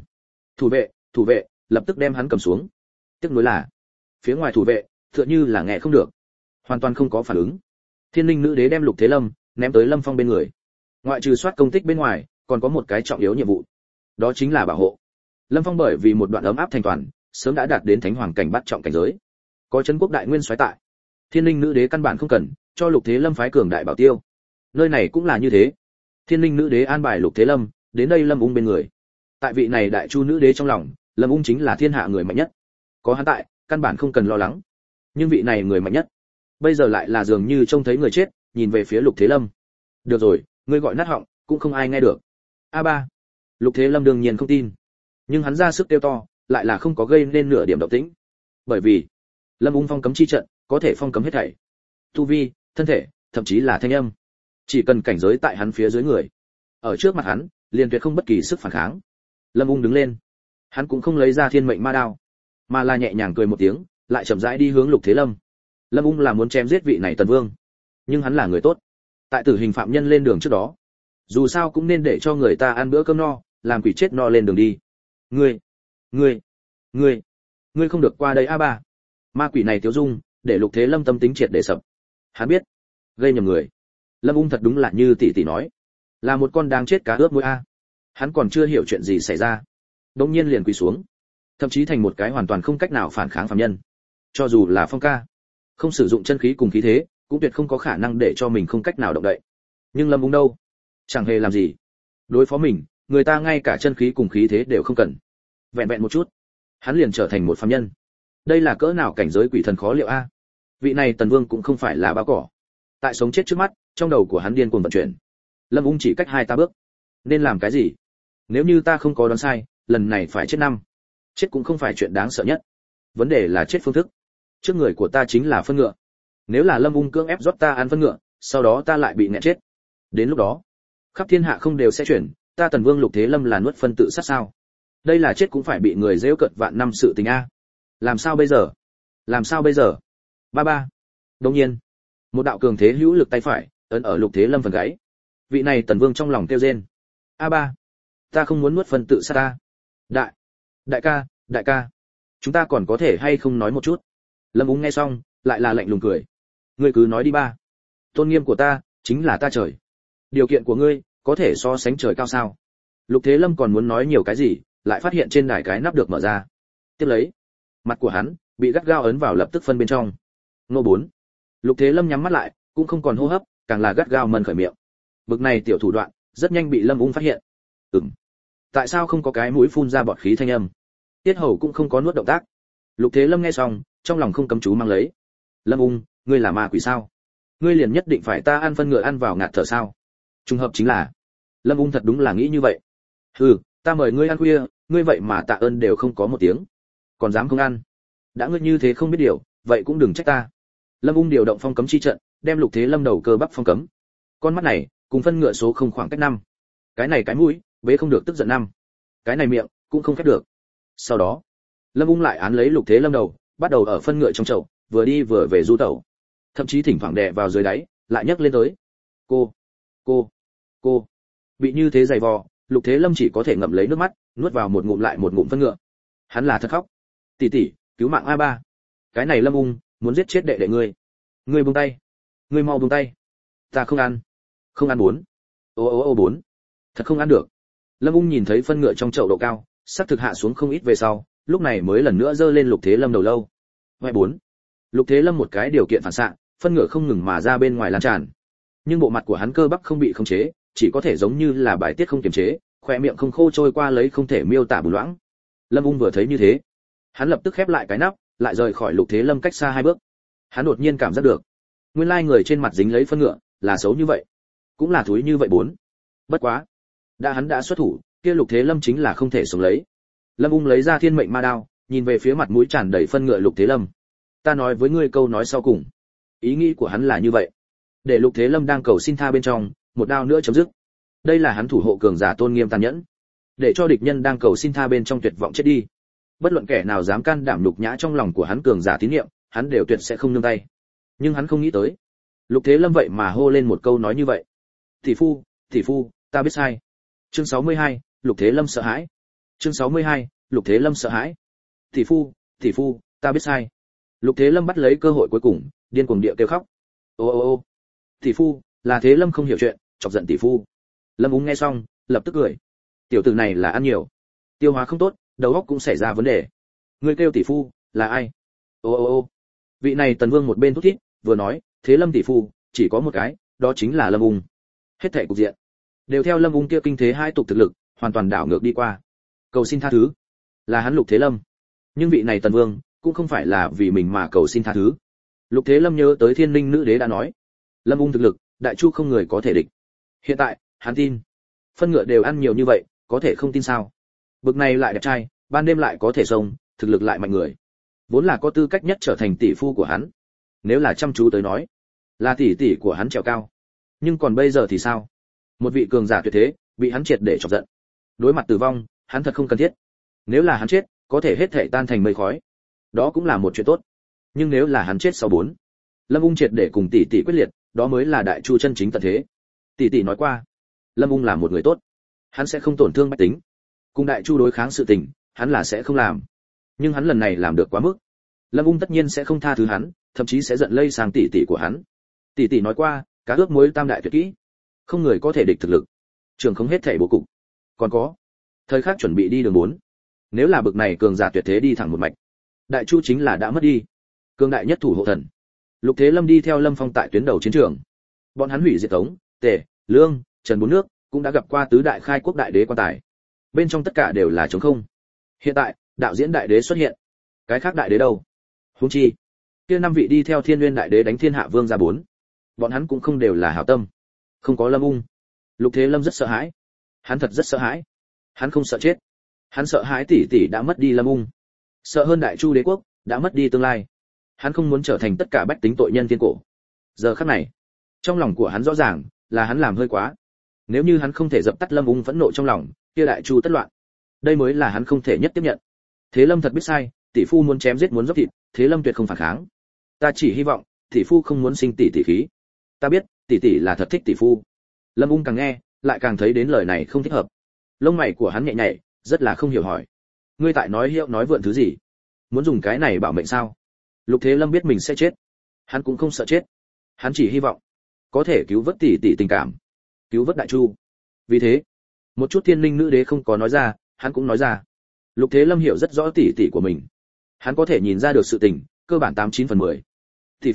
Thủ vệ, lập tức đem hắn cầm xuống. Tiếc nuối là, phía ngoài thủ vệ tựa như là nghe không được, hoàn toàn không có phản ứng. Thiên Linh Nữ Đế đem Lục Thế Lâm ném tới Lâm Phong bên người. Ngoại trừ soát công tích bên ngoài, còn có một cái trọng yếu nhiệm vụ, đó chính là bảo hộ. Lâm Phong bởi vì một đoạn ấm áp thành toàn, sớm đã đạt đến thánh hoàng cảnh bắt trọng cảnh giới. Có Trấn Quốc đại nguyên soái tại, Thiên Linh Nữ Đế căn bản không cần cho Lục Thế Lâm phái cường đại bảo tiêu. Nơi này cũng là như thế. Thiên Linh Nữ Đế an bài Lục Thế Lâm đến đây Lâm Ung bên người. Tại vị này đại chu nữ đế trong lòng, Lâm Ung chính là thiên hạ người mạnh nhất. Có hắn tại, căn bản không cần lo lắng. Nhưng vị này người mạnh nhất, bây giờ lại là dường như trông thấy người chết, nhìn về phía Lục Thế Lâm. Được rồi, ngươi gọi nát họng, cũng không ai nghe được. A3. Lục Thế Lâm đương nhiên không tin, nhưng hắn ra sức kêu to, lại là không có gây nên nửa điểm động tĩnh. Bởi vì, Lâm Ung phong cấm chi trận, có thể phong cấm hết thảy. Tu vi, thân thể, thậm chí là thanh âm. Chỉ cần cảnh giới tại hắn phía dưới người, ở trước mặt hắn, liền tuyệt không bất kỳ sức phản kháng. Lâm Ung đứng lên, hắn cũng không lấy ra thiên mệnh ma đao, mà là nhẹ nhàng cười một tiếng, lại chậm rãi đi hướng Lục Thế Lâm. Lâm Ung là muốn chém giết vị này Tần Vương, nhưng hắn là người tốt. Tại tử hình phạm nhân lên đường trước đó, dù sao cũng nên để cho người ta ăn bữa cơm no, làm quỷ chết no lên đường đi. Ngươi không được qua đây A3. Ma quỷ này Tiếu Dung, để Lục Thế Lâm tâm tính triệt để sập. Hắn biết, gây nhầm người. Lâm Ung thật đúng là như tỷ tỷ nói, là một con đang chết cá ướp mũi a. Hắn còn chưa hiểu chuyện gì xảy ra, đột nhiên liền quỳ xuống, thậm chí thành một cái hoàn toàn không cách nào phản kháng phàm nhân. Cho dù là Phong ca, không sử dụng chân khí cùng khí thế, cũng tuyệt không có khả năng để cho mình không cách nào động đậy. Nhưng Lâm Ung đâu, chẳng hề làm gì. Đối phó mình, người ta ngay cả chân khí cùng khí thế đều không cần. Vẹn vẹn một chút, hắn liền trở thành một phàm nhân. Đây là cỡ nào cảnh giới quỷ thần khó liệu a. Vị này Tần Vương cũng không phải là báo cỏ. Tại sống chết trước mắt, trong đầu của hắn điên cuồng vận chuyển. Lâm Ung chỉ cách 2 bước. Nên làm cái gì? Nếu như ta không có đoán sai, lần này phải chết năm. Chết cũng không phải chuyện đáng sợ nhất. Vấn đề là chết phương thức. Trước người của ta chính là phân ngựa. Nếu là Lâm Ung cưỡng ép rót ta ăn phân ngựa, sau đó ta lại bị nghẹn chết. Đến lúc đó, khắp thiên hạ không đều sẽ chuyển, ta Tần Vương Lục Thế Lâm là nuốt phân tự sát sao? Đây là chết cũng phải bị người giễu cợt vạn năm sự tình a. Làm sao bây giờ? Ba. Đương nhiên, một đạo cường thế hữu lực tay phải ấn ở Lục Thế Lâm phần gáy. Vị này Tần Vương trong lòng kêu rên. A3, ta không muốn nuốt phân tự sát ta. Đại ca, chúng ta còn có thể hay không nói một chút? Lâm Ung nghe xong, lại là lạnh lùng cười. Ngươi cứ nói đi ba. Tôn nghiêm của ta chính là ta trời. Điều kiện của ngươi có thể so sánh trời cao sao? Lục Thế Lâm còn muốn nói nhiều cái gì, lại phát hiện trên đài cái nắp được mở ra. Tiếp lấy, mặt của hắn bị gắt gao ấn vào lập tức phân bên trong. Nô 4. Lục Thế Lâm nhắm mắt lại, cũng không còn hô hấp, càng là gắt gao mân khởi miệng. Bực này tiểu thủ đoạn, rất nhanh bị Lâm Ung phát hiện. Tại sao không có cái mũi phun ra bọt khí thanh âm? Tiết Hầu cũng không có nuốt động tác. Lục Thế Lâm nghe xong, trong lòng không cấm chú mang lấy. Lâm Ung, ngươi là ma quỷ sao? Ngươi liền nhất định phải ta ăn phân ngựa ăn vào ngạt thở sao? Trùng hợp chính là, Lâm Ung thật đúng là nghĩ như vậy. Hừ, ta mời ngươi ăn khuya, ngươi vậy mà tạ ơn đều không có một tiếng, còn dám không ăn? Đã ngươi như thế không biết điều, vậy cũng đừng trách ta. Lâm Ung điều động phong cấm chi trận, đem Lục Thế Lâm đầu cơ bắp phong cấm. Con mắt này, cùng phân ngựa số không khoảng cách 5. Cái này cái mũi, bế không được tức giận 5. Cái này miệng, cũng không khép được. Sau đó, Lâm Ung lại án lấy Lục Thế Lâm đầu, bắt đầu ở phân ngựa trong chậu, vừa đi vừa về du tẩu. Thậm chí thỉnh thoảng đè vào dưới đáy, lại nhấc lên tới. Cô. Bị như thế dày vò, Lục Thế Lâm chỉ có thể ngậm lấy nước mắt, nuốt vào một ngụm lại một ngụm phân ngựa. Hắn là thật khóc. Tỷ tỷ, cứu mạng a ba. Cái này Lâm Ung, muốn giết chết đệ đệ ngươi. Ngươi buông tay. Ngươi mau buông tay. Ta không ăn. Không ăn 4. Ô 4. Thật không ăn được. Lâm Ung nhìn thấy phân ngựa trong chậu độ cao, sắp thực hạ xuống không ít về sau, lúc này mới lần nữa giơ lên Lục Thế Lâm đầu lâu. Ngoại 4. Lục Thế Lâm một cái điều kiện phản xạ, phân ngựa không ngừng mà ra bên ngoài lan tràn. Nhưng bộ mặt của hắn cơ bắp không bị khống chế, chỉ có thể giống như là bài tiết không kiềm chế, khóe miệng không khô trôi qua lấy không thể miêu tả bùn loãng. Lâm Ung vừa thấy như thế, hắn lập tức khép lại cái nắp, lại rời khỏi Lục Thế Lâm cách xa 2 bước. Hắn đột nhiên cảm giác được, nguyên lai người trên mặt dính lấy phân ngựa, là xấu như vậy, cũng là thúi như vậy 4. Bất quá, hắn đã xuất thủ, kia Lục Thế Lâm chính là không thể sống lấy. Lâm Ung lấy ra Thiên Mệnh Ma Đao, nhìn về phía mặt mũi tràn đầy phân ngựa Lục Thế Lâm. Ta nói với ngươi câu nói sau cùng. Ý nghĩ của hắn là như vậy, để Lục Thế Lâm đang cầu xin tha bên trong, một đao nữa chấm dứt. Đây là hắn thủ hộ cường giả tôn nghiêm tàn nhẫn, để cho địch nhân đang cầu xin tha bên trong tuyệt vọng chết đi. Bất luận kẻ nào dám can đảm nhục nhã trong lòng của hắn cường giả tín nhiệm, hắn đều tuyệt sẽ không nương tay. Nhưng hắn không nghĩ tới, Lục Thế Lâm vậy mà hô lên một câu nói như vậy. Tỷ phu, ta biết sai. Chương 62, Lục Thế Lâm sợ hãi. Chương 62, Lục Thế Lâm sợ hãi. Tỷ phu, ta biết sai. Lục Thế Lâm bắt lấy cơ hội cuối cùng, điên cuồng địa kêu khóc. Ô. Tỷ phu, là Thế Lâm không hiểu chuyện, chọc giận tỷ phu. Lâm Ung nghe xong, lập tức cười. Tiểu tử này là ăn nhiều, tiêu hóa không tốt, đầu óc cũng xảy ra vấn đề. Ngươi kêu tỷ phu, là ai? Ô. Vị này Tần Vương một bên thúc thít, vừa nói, Thế Lâm tỷ phu, chỉ có một cái, đó chính là Lâm Ung. Hết thảy cục diện đều theo Lâm Ung kia kinh thế hai tục thực lực, hoàn toàn đảo ngược đi qua. Cầu xin tha thứ, là hắn Lục Thế Lâm. Nhưng vị này Tần Vương, cũng không phải là vì mình mà cầu xin tha thứ. Lục Thế Lâm nhớ tới Thiên Linh Nữ Đế đã nói, Lâm Ung thực lực, đại chu không người có thể địch. Hiện tại, hắn tin, phân ngựa đều ăn nhiều như vậy, có thể không tin sao? Bực này lại đẹp trai, ban đêm lại có thể xông, thực lực lại mạnh người, vốn là có tư cách nhất trở thành tỷ phu của hắn. Nếu là chăm chú tới nói, là tỷ tỷ của hắn trèo cao. Nhưng còn bây giờ thì sao? Một vị cường giả tuyệt thế, bị hắn triệt để chọc giận. Đối mặt tử vong, hắn thật không cần thiết. Nếu là hắn chết, có thể hết thảy tan thành mây khói, đó cũng là một chuyện tốt. Nhưng nếu là hắn chết sau 4, Lâm Ung triệt để cùng tỷ tỷ quyết liệt, đó mới là đại chu chân chính tận thế. Tỷ tỷ nói qua, Lâm Ung là một người tốt, hắn sẽ không tổn thương bách tính. Cùng đại chu đối kháng sự tình, hắn là sẽ không làm. Nhưng hắn lần này làm được quá mức. Lâm Ung tất nhiên sẽ không tha thứ hắn, thậm chí sẽ giận lây sang tỷ tỷ của hắn. Tỷ tỷ nói qua, cá ước muối tam đại tuyệt kỹ, không người có thể địch thực lực. Trường không hết thảy bố cục. Còn có, thời khắc chuẩn bị đi đường 4. Nếu là bực này cường giả tuyệt thế đi thẳng một mạch, đại chu chính là đã mất đi cường đại nhất thủ hộ thần. Lục Thế Lâm đi theo Lâm Phong tại tuyến đầu chiến trường. Bọn hắn hủy diệt Tống, Tề, Lương, Trần 4 nước, cũng đã gặp qua tứ đại khai quốc đại đế quan tài. Bên trong tất cả đều là trống không. Hiện tại, đạo diễn đại đế xuất hiện. Cái khác đại đế đâu? Huống chi, kia 5 vị đi theo Thiên Nguyên đại đế đánh Thiên Hạ Vương ra 4. Bọn hắn cũng không đều là hảo tâm. Không có Lâm Ung, Lục Thế Lâm rất sợ hãi. Hắn thật rất sợ hãi. Hắn không sợ chết. Hắn sợ hãi tỷ tỷ đã mất đi Lâm Ung. Sợ hơn đại chu đế quốc đã mất đi tương lai. Hắn không muốn trở thành tất cả bách tính tội nhân thiên cổ. Giờ khắc này, trong lòng của hắn rõ ràng là hắn làm hơi quá. Nếu như hắn không thể dập tắt Lâm Ung phẫn nộ trong lòng, kia đại chu tất loạn. Đây mới là hắn không thể nhất tiếp nhận. Thế Lâm thật biết sai, tỷ phu muốn chém giết muốn dốc thịt, Thế Lâm tuyệt không phản kháng. Ta chỉ hy vọng tỷ phu không muốn sinh tỷ tỷ khí. Ta biết, tỷ tỷ là thật thích tỷ phu. Lâm Ung càng nghe, lại càng thấy đến lời này không thích hợp. Lông mày của hắn nhẹ nhảy, rất là không hiểu hỏi. Ngươi tại nói hiệu nói vượn thứ gì? Muốn dùng cái này bảo mệnh sao? Lục Thế Lâm biết mình sẽ chết, hắn cũng không sợ chết. Hắn chỉ hy vọng có thể cứu vớt tỷ tỷ tình cảm, cứu vớt đại chu. Vì thế, một chút Thiên Linh Nữ Đế không có nói ra, hắn cũng nói ra. Lục Thế Lâm hiểu rất rõ tỷ tỷ của mình, hắn có thể nhìn ra được sự tình, cơ bản 89/10.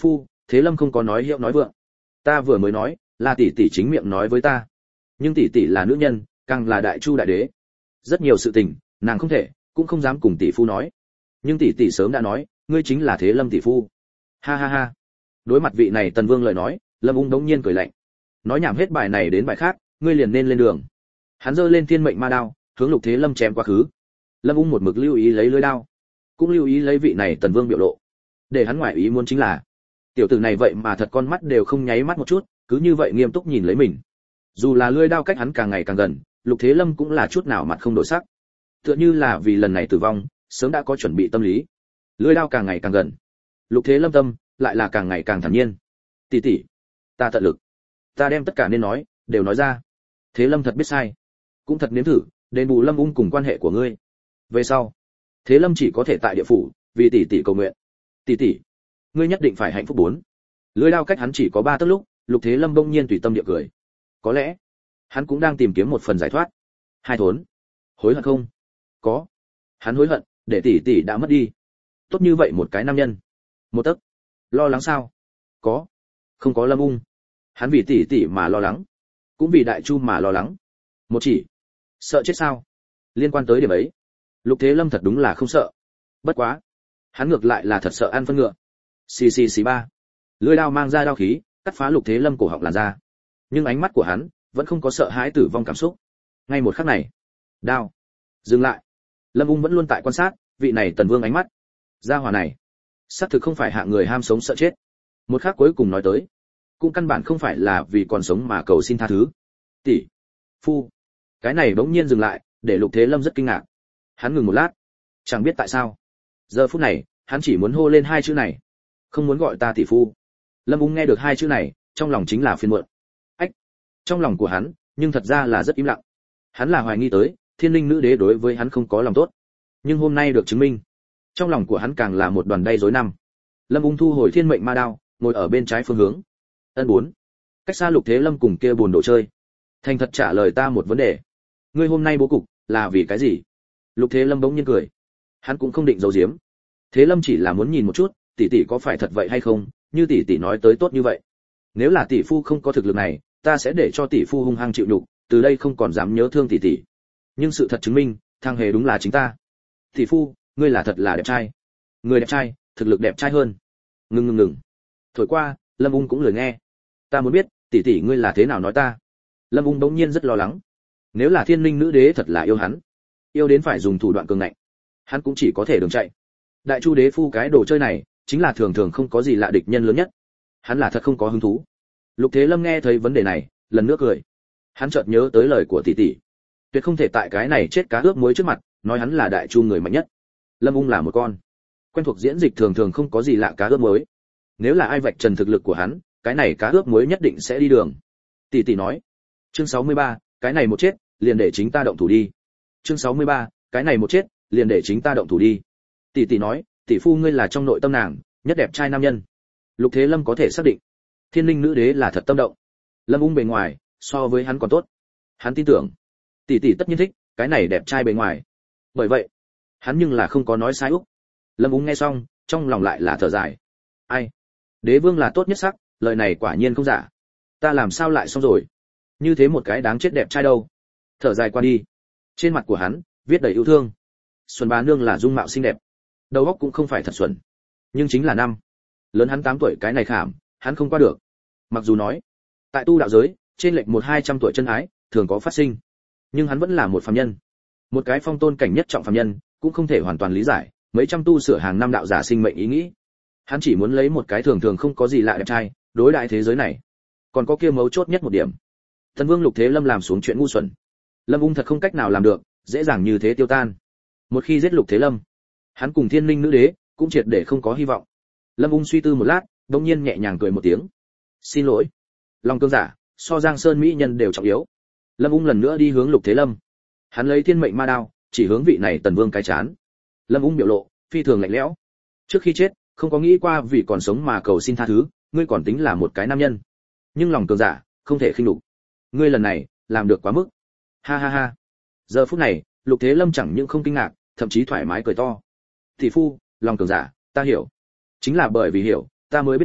Thế Lâm không có nói hiệu nói vượng. Ta vừa mới nói, là tỷ tỷ chính miệng nói với ta. Nhưng tỷ tỷ là nữ nhân, càng là đại chu đại đế. Rất nhiều sự tình, nàng không thể, cũng không dám cùng tỷ phu nói. Nhưng tỷ tỷ sớm đã nói, ngươi chính là Thế Lâm tỷ phu. Ha ha ha. Đối mặt vị này Tần Vương lời nói, Lâm Ung đống nhiên cười lạnh. Nói nhảm hết bài này đến bài khác, ngươi liền nên lên đường. Hắn giơ lên thiên mệnh ma đao, hướng Lục Thế Lâm chém quá khứ. Lâm Ung một mực lưu ý lấy lưỡi đao, cũng lưu ý lấy vị này Tần Vương biểu lộ. Để hắn ngoại ý muốn chính là, tiểu tử này vậy mà thật con mắt đều không nháy mắt một chút, cứ như vậy nghiêm túc nhìn lấy mình. Dù là lưỡi đao cách hắn càng ngày càng gần, Lục Thế Lâm cũng là chút nào mặt không đổi sắc. Tựa như là vì lần này tử vong, sớm đã có chuẩn bị tâm lý. Lưỡi đao càng ngày càng gần, Lục Thế Lâm tâm lại là càng ngày càng thản nhiên. Tỷ tỷ, ta tận lực, ta đem tất cả nên nói đều nói ra. Thế Lâm thật biết sai, cũng thật nếm thử đền bù Lâm Ung cùng quan hệ của ngươi. Về sau, Thế Lâm chỉ có thể tại địa phủ vì tỷ tỷ cầu nguyện. Tỷ tỷ, ngươi nhất định phải hạnh phúc bốn. Lưỡi đao cách hắn chỉ có 3 tấc lúc, Lục Thế Lâm bỗng nhiên tùy tâm địa cười. Có lẽ hắn cũng đang tìm kiếm một phần giải thoát. Hai thốn, hối hận không? Có. Hắn hối hận để tỷ tỷ đã mất đi tốt như vậy một cái nam nhân. Một tấc, lo lắng sao? Có. Không có Lâm Ung, hắn vì tỷ tỷ mà lo lắng, cũng vì đại chu mà lo lắng. Một chỉ, sợ chết sao? Liên quan tới điểm ấy, Lục Thế Lâm thật đúng là không sợ. Bất quá, hắn ngược lại là thật sợ ăn phân ngựa. Xì xì xì ba. Lưỡi đao mang ra đao khí, cắt phá Lục Thế Lâm cổ họng làn ra. Nhưng ánh mắt của hắn vẫn không có sợ hãi tử vong cảm xúc. Ngay một khắc này, đao dừng lại. Lâm Ung vẫn luôn tại quan sát vị này Tần Vương ánh mắt. Gia hỏa này, xác thực không phải hạ người ham sống sợ chết. Một khắc cuối cùng nói tới, cũng căn bản không phải là vì còn sống mà cầu xin tha thứ. Tỷ phu, cái này bỗng nhiên dừng lại, để Lục Thế Lâm rất kinh ngạc. Hắn ngừng một lát, chẳng biết tại sao, giờ phút này hắn chỉ muốn hô lên 2 chữ này, không muốn gọi ta tỷ phu. Lâm Ung nghe được 2 chữ này, trong lòng chính là phiền muộn. Ách, trong lòng của hắn nhưng thật ra là rất im lặng. Hắn là hoài nghi tới Thiên Linh Nữ Đế đối với hắn không có lòng tốt, nhưng hôm nay được chứng minh, trong lòng của hắn càng là một đoàn đay rối năm. Lâm Ung thu hồi thiên mệnh ma đao, ngồi ở bên trái phương hướng. Ân 4. Cách xa Lục Thế Lâm cùng kia buồn đồ chơi. Thành thật trả lời ta một vấn đề. Ngươi hôm nay bố cục là vì cái gì? Lục Thế Lâm bỗng nhiên cười. Hắn cũng không định giấu giếm. Thế Lâm chỉ là muốn nhìn một chút, tỷ tỷ có phải thật vậy hay không, như tỷ tỷ nói tới tốt như vậy. Nếu là tỷ phu không có thực lực này, ta sẽ để cho tỷ phu hung hăng chịu nhục, từ đây không còn dám nhớ thương tỷ tỷ. Nhưng sự thật chứng minh, thằng hề đúng là chính ta. Tỷ phu, ngươi là thật là đẹp trai. Người đẹp trai, thực lực đẹp trai hơn. Ngừng. Thổi qua, Lâm Ung cũng lười nghe. Ta muốn biết, tỷ tỷ ngươi là thế nào nói ta. Lâm Ung bỗng nhiên rất lo lắng. Nếu là Thiên Linh Nữ Đế thật là yêu hắn, yêu đến phải dùng thủ đoạn cường ngạnh, hắn cũng chỉ có thể đường chạy. Đại Chu đế phu cái đồ chơi này, chính là thường thường không có gì lạ địch nhân lớn nhất. Hắn là thật không có hứng thú. Lục Thế Lâm nghe thấy vấn đề này, lần nữa cười. Hắn chợt nhớ tới lời của tỷ tỷ, tuyệt không thể tại cái này chết cá ướp muối trước mặt, nói hắn là Đại Chu người mạnh nhất. Lâm Ung là một con quen thuộc diễn dịch thường thường không có gì lạ cá ướp muối. Nếu là ai vạch trần thực lực của hắn, cái này cá ướp muối nhất định sẽ đi đường. Tỷ tỷ nói. Chương 63, cái này một chết, liền để chính ta động thủ đi. Chương 63, cái này một chết, liền để chính ta động thủ đi. Tỷ tỷ nói, tỷ phu ngươi là trong nội tâm nàng nhất đẹp trai nam nhân. Lục Thế Lâm có thể xác định, Thiên Linh Nữ Đế là thật tâm động. Lâm Ung bề ngoài so với hắn còn tốt. Hắn tin tưởng, tỷ tỷ tất nhiên thích cái này đẹp trai bề ngoài. Bởi vậy, hắn nhưng là không có nói sai úc. Lâm Ung nghe xong, trong lòng lại là thở dài. Ai? Đế vương là tốt nhất sắc, lời này quả nhiên không giả. Ta làm sao lại xong rồi? Như thế một cái đáng chết đẹp trai đâu. Thở dài qua đi. Trên mặt của hắn viết đầy yêu thương. Xuân Bá Nương là dung mạo xinh đẹp, đầu óc cũng không phải thật xuẩn, nhưng chính là năm lớn hắn 8 tuổi cái này khảm, hắn không qua được. Mặc dù nói, tại tu đạo giới, trên lệch 100-200 tuổi chân ái thường có phát sinh, nhưng hắn vẫn là một phàm nhân, một cái phong tôn cảnh nhất trọng phàm nhân, cũng không thể hoàn toàn lý giải mấy trăm tu sửa hàng năm đạo giả sinh mệnh ý nghĩ. Hắn chỉ muốn lấy một cái thường thường không có gì lạ đẹp trai đối đại thế giới này. Còn có kia mấu chốt nhất một điểm, Thần Vương Lục Thế Lâm làm xuống chuyện ngu xuẩn, Lâm Ung thật không cách nào làm được dễ dàng như thế tiêu tan. Một khi giết Lục Thế Lâm, hắn cùng Thiên Linh Nữ Đế cũng triệt để không có hy vọng. Lâm Ung suy tư một lát, đột nhiên nhẹ nhàng cười một tiếng. Xin lỗi, lòng cương giả so Giang Sơn mỹ nhân đều trọng yếu. Lâm Ung lần nữa đi hướng Lục Thế Lâm. Hắn lấy thiên mệnh ma đao chỉ hướng vị này Tần Vương cái chán. Lâm Ung biểu lộ phi thường lạnh lẽo. Trước khi chết, không có nghĩ qua vì còn sống mà cầu xin tha thứ, ngươi còn tính là một cái nam nhân. Nhưng lòng cường giả không thể khinh nhục. Ngươi lần này làm được quá mức. Ha ha ha. Giờ phút này, Lục Thế Lâm chẳng những không kinh ngạc, thậm chí thoải mái cười to. Tỷ phu, lòng cường giả, ta hiểu. Chính là bởi vì hiểu, ta mới biết được,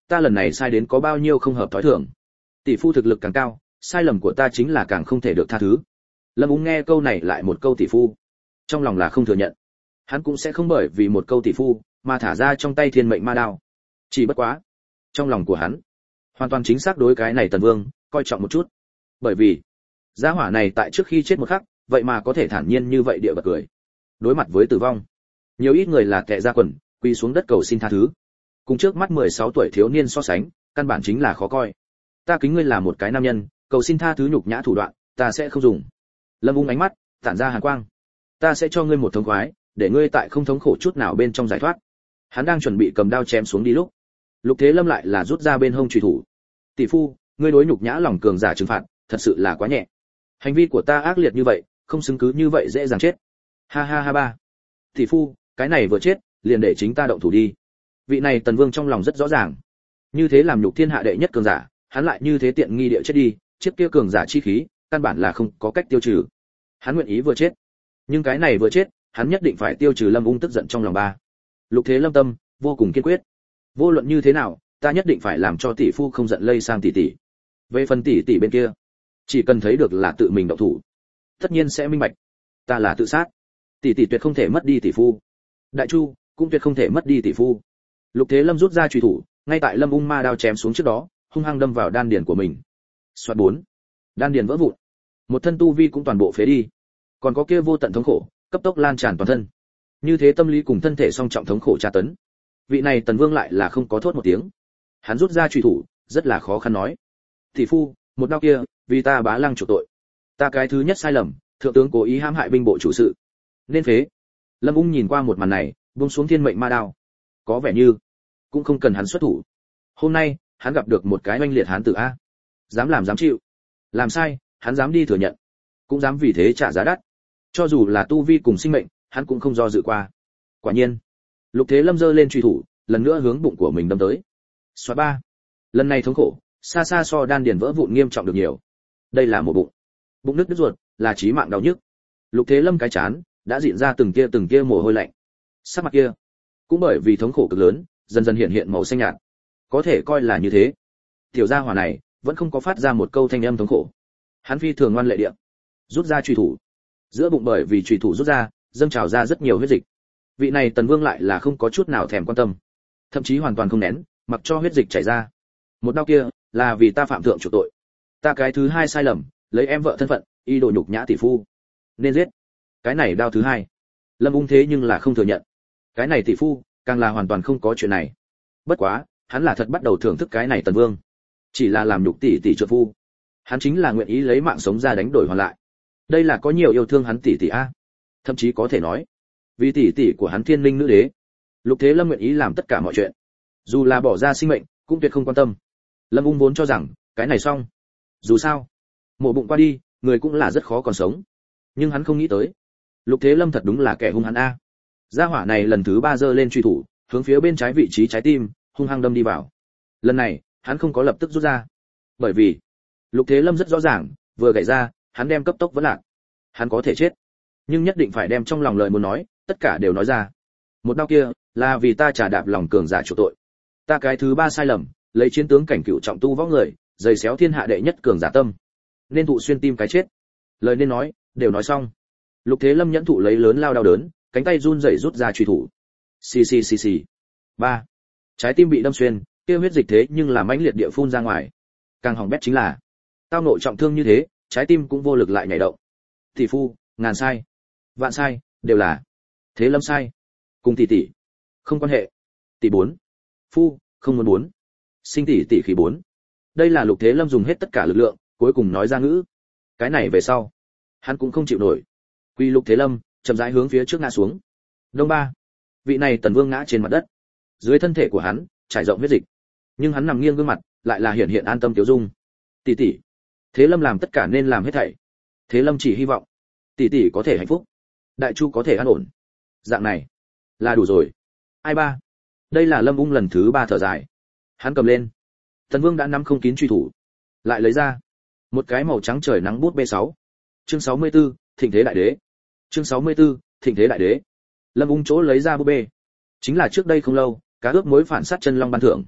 ta lần này sai đến có bao nhiêu không hợp thói thường. Tỷ phu thực lực càng cao, sai lầm của ta chính là càng không thể được tha thứ. Lâm Ung nghe câu này lại một câu tỷ phu, trong lòng là không thừa nhận. Hắn cũng sẽ không bởi vì một câu tỷ phu mà thả ra trong tay thiên mệnh ma đao. Chỉ bất quá, trong lòng của hắn hoàn toàn chính xác đối cái này Tần Vương coi trọng một chút. Bởi vì gia hỏa này tại trước khi chết một khắc, vậy mà có thể thản nhiên như vậy địa bật cười. Đối mặt với tử vong, nhiều ít người là kẻ ra quần, quỳ xuống đất cầu xin tha thứ. Cùng trước mắt 16 tuổi thiếu niên so sánh, căn bản chính là khó coi. Ta kính ngươi là một cái nam nhân, cầu xin tha thứ nhục nhã thủ đoạn, ta sẽ không dùng. Lâm Ung ánh mắt tản ra hàn quang. Ta sẽ cho ngươi một thống khoái, để ngươi tại không thống khổ chút nào bên trong giải thoát. Hắn đang chuẩn bị cầm đao chém xuống đi lúc, Lục Thế Lâm lại là rút ra bên hông chùy thủ. Tỷ phu, ngươi đối nhục nhã lòng cường giả trừng phạt, thật sự là quá nhẹ. Hành vi của ta ác liệt như vậy, không xứng cứ như vậy dễ dàng chết. Ha ha ha ba. Tỷ phu, cái này vừa chết, liền để chính ta động thủ đi. Vị này Tần Vương trong lòng rất rõ ràng. Như thế làm nhục thiên hạ đệ nhất cường giả, hắn lại như thế tiện nghi địa chết đi, chiếc kia cường giả chi khí, căn bản là không có cách tiêu trừ. Hắn nguyện ý vừa chết, nhưng cái này vừa chết, hắn nhất định phải tiêu trừ Lâm Ung tức giận trong lòng ba. Lục Thế Lâm tâm vô cùng kiên quyết. Vô luận như thế nào, ta nhất định phải làm cho tỷ phu không giận lây sang tỷ tỷ. Về phần tỷ tỷ bên kia, chỉ cần thấy được là tự mình động thủ, tất nhiên sẽ minh bạch, ta là tự sát. Tỷ tỷ tuyệt không thể mất đi tỷ phu. Đại Chu cũng tuyệt không thể mất đi tỷ phu. Lục Thế Lâm rút ra chùy thủ, ngay tại Lâm Ung ma đao chém xuống trước đó, hung hăng đâm vào đan điền của mình. Soạt 4. Đan điền vỡ vụn. Một thân tu vi cũng toàn bộ phế đi. Còn có kia vô tận thống khổ, cấp tốc lan tràn toàn thân. Như thế tâm lý cùng thân thể song trọng thống khổ tra tấn. Vị này Tần Vương lại là không có thốt một tiếng. Hắn rút ra chùy thủ, rất là khó khăn nói: "Tỷ phu, một đao kia, vì ta Bá Lăng chuộc tội. Ta cái thứ nhất sai lầm, thượng tướng cố ý hãm hại binh bộ chủ sự, nên phế." Lâm Ung nhìn qua một màn này, buông xuống thiên mệnh ma đao. Có vẻ như cũng không cần hắn xuất thủ. Hôm nay, hắn gặp được một cái oanh liệt hán tử a. Dám làm dám chịu. Làm sai, hắn dám đi thừa nhận, cũng dám vì thế trả giá đắt. Cho dù là tu vi cùng sinh mệnh, hắn cũng không do dự qua. Quả nhiên, Lục Thế Lâm giơ lên truy thủ, lần nữa hướng bụng của mình đâm tới. Xoá ba. Lần này thống khổ, xa xa so đan điền vỡ vụn nghiêm trọng được nhiều. Đây là một bụng nứt đứt ruột, là chí mạng đau nhức. Lục Thế Lâm cái chán đã rịn ra từng kia mồ hôi lạnh. Sắc mặt kia cũng bởi vì thống khổ cực lớn, dần dần hiện màu xanh nhạt. Có thể coi là như thế. Tiểu gia hỏa này vẫn không có phát ra một câu thanh âm thống khổ. Hắn phi thường ngoan lệ địa, rút ra chùy thủ. Giữa bụng bởi vì chùy thủ rút ra, dâng trào ra rất nhiều huyết dịch. Vị này Tần Vương lại là không có chút nào thèm quan tâm, thậm chí hoàn toàn không nén, mặc cho huyết dịch chảy ra. Một đao kia là vì ta phạm thượng chủ tội. Ta cái thứ hai sai lầm, lấy em vợ thân phận, y đồ nhục nhã tỷ phu, nên giết. Cái này đao thứ hai. Lâm Ung thế nhưng là không thừa nhận. Cái này tỷ phu, càng là hoàn toàn không có chuyện này. Bất quá, hắn là thật bắt đầu thưởng thức cái này Tần Vương. Chỉ là làm nhục tỷ tỷ trợ phu. Hắn chính là nguyện ý lấy mạng sống ra đánh đổi hoàn lại. Đây là có nhiều yêu thương hắn tỷ tỷ a. Thậm chí có thể nói, vì tỷ tỷ của hắn Thiên Linh nữ đế, Lục Thế Lâm nguyện ý làm tất cả mọi chuyện. Dù là bỏ ra sinh mệnh, cũng tuyệt không quan tâm. Lâm Ung vốn cho rằng, cái này xong. Dù sao, mổ bụng qua đi, người cũng là rất khó còn sống. Nhưng hắn không nghĩ tới, Lục Thế Lâm thật đúng là kẻ hung hãn a. Gia hỏa này lần thứ 3 giơ lên truy thủ, hướng phía bên trái vị trí trái tim, hung hăng đâm đi vào. Lần này, hắn không có lập tức rút ra. Bởi vì, Lục Thế Lâm rất rõ ràng, vừa gãy ra, hắn đem cấp tốc vẫn lạc. Hắn có thể chết, nhưng nhất định phải đem trong lòng lời muốn nói, tất cả đều nói ra. Một đao kia, là vì ta trả đạp lòng cường giả chủ tội. Ta cái thứ 3 sai lầm, lấy chiến tướng cảnh cựu trọng tu võ người, giày xéo thiên hạ đệ nhất cường giả tâm, nên thụ xuyên tim cái chết. Lời nên nói, đều nói xong. Lục Thế Lâm nhẫn thụ lấy lớn lao đau đớn, cánh tay run rẩy rút ra truy thủ. Xì xì xì xì. 3. Trái tim bị đâm xuyên, kia huyết dịch thế nhưng là mãnh liệt địa phun ra ngoài. Càng hỏng bét chính là, tao nội trọng thương như thế, trái tim cũng vô lực lại nhảy động. Tỷ phu, ngàn sai, vạn sai, đều là Thế Lâm sai. Cùng tỷ tỷ không quan hệ. Tỷ 4. Phu, không muốn 4. Sinh tỷ tỷ khí 4. Đây là Lục Thế Lâm dùng hết tất cả lực lượng, cuối cùng nói ra ngữ. Cái này về sau, hắn cũng không chịu nổi. Quy Lục Thế Lâm chậm rãi hướng phía trước ngã xuống. Đông ba. Vị này Tần Vương ngã trên mặt đất. Dưới thân thể của hắn trải rộng huyết dịch, nhưng hắn nằm nghiêng gương mặt, lại là hiện an tâm tiêu dung. Tỷ tỷ. Thế Lâm làm tất cả nên làm hết thảy. Thế Lâm chỉ hy vọng tỷ tỷ có thể hạnh phúc, Đại Chu có thể an ổn. Dạng này là đủ rồi. Ai ba? Đây là Lâm Ung lần thứ 3 thở dài. Hắn cầm lên. Tần Vương đã nắm không kín truy thủ, lại lấy ra một cái màu trắng trời nắng bút B6. Chương 64, Thịnh thế đại đế. Chương 64, Thịnh thế đại đế. Lâm Ung chỗ lấy ra bút bê, chính là trước đây không lâu, cá ướp muối phản sát chân long ban thưởng.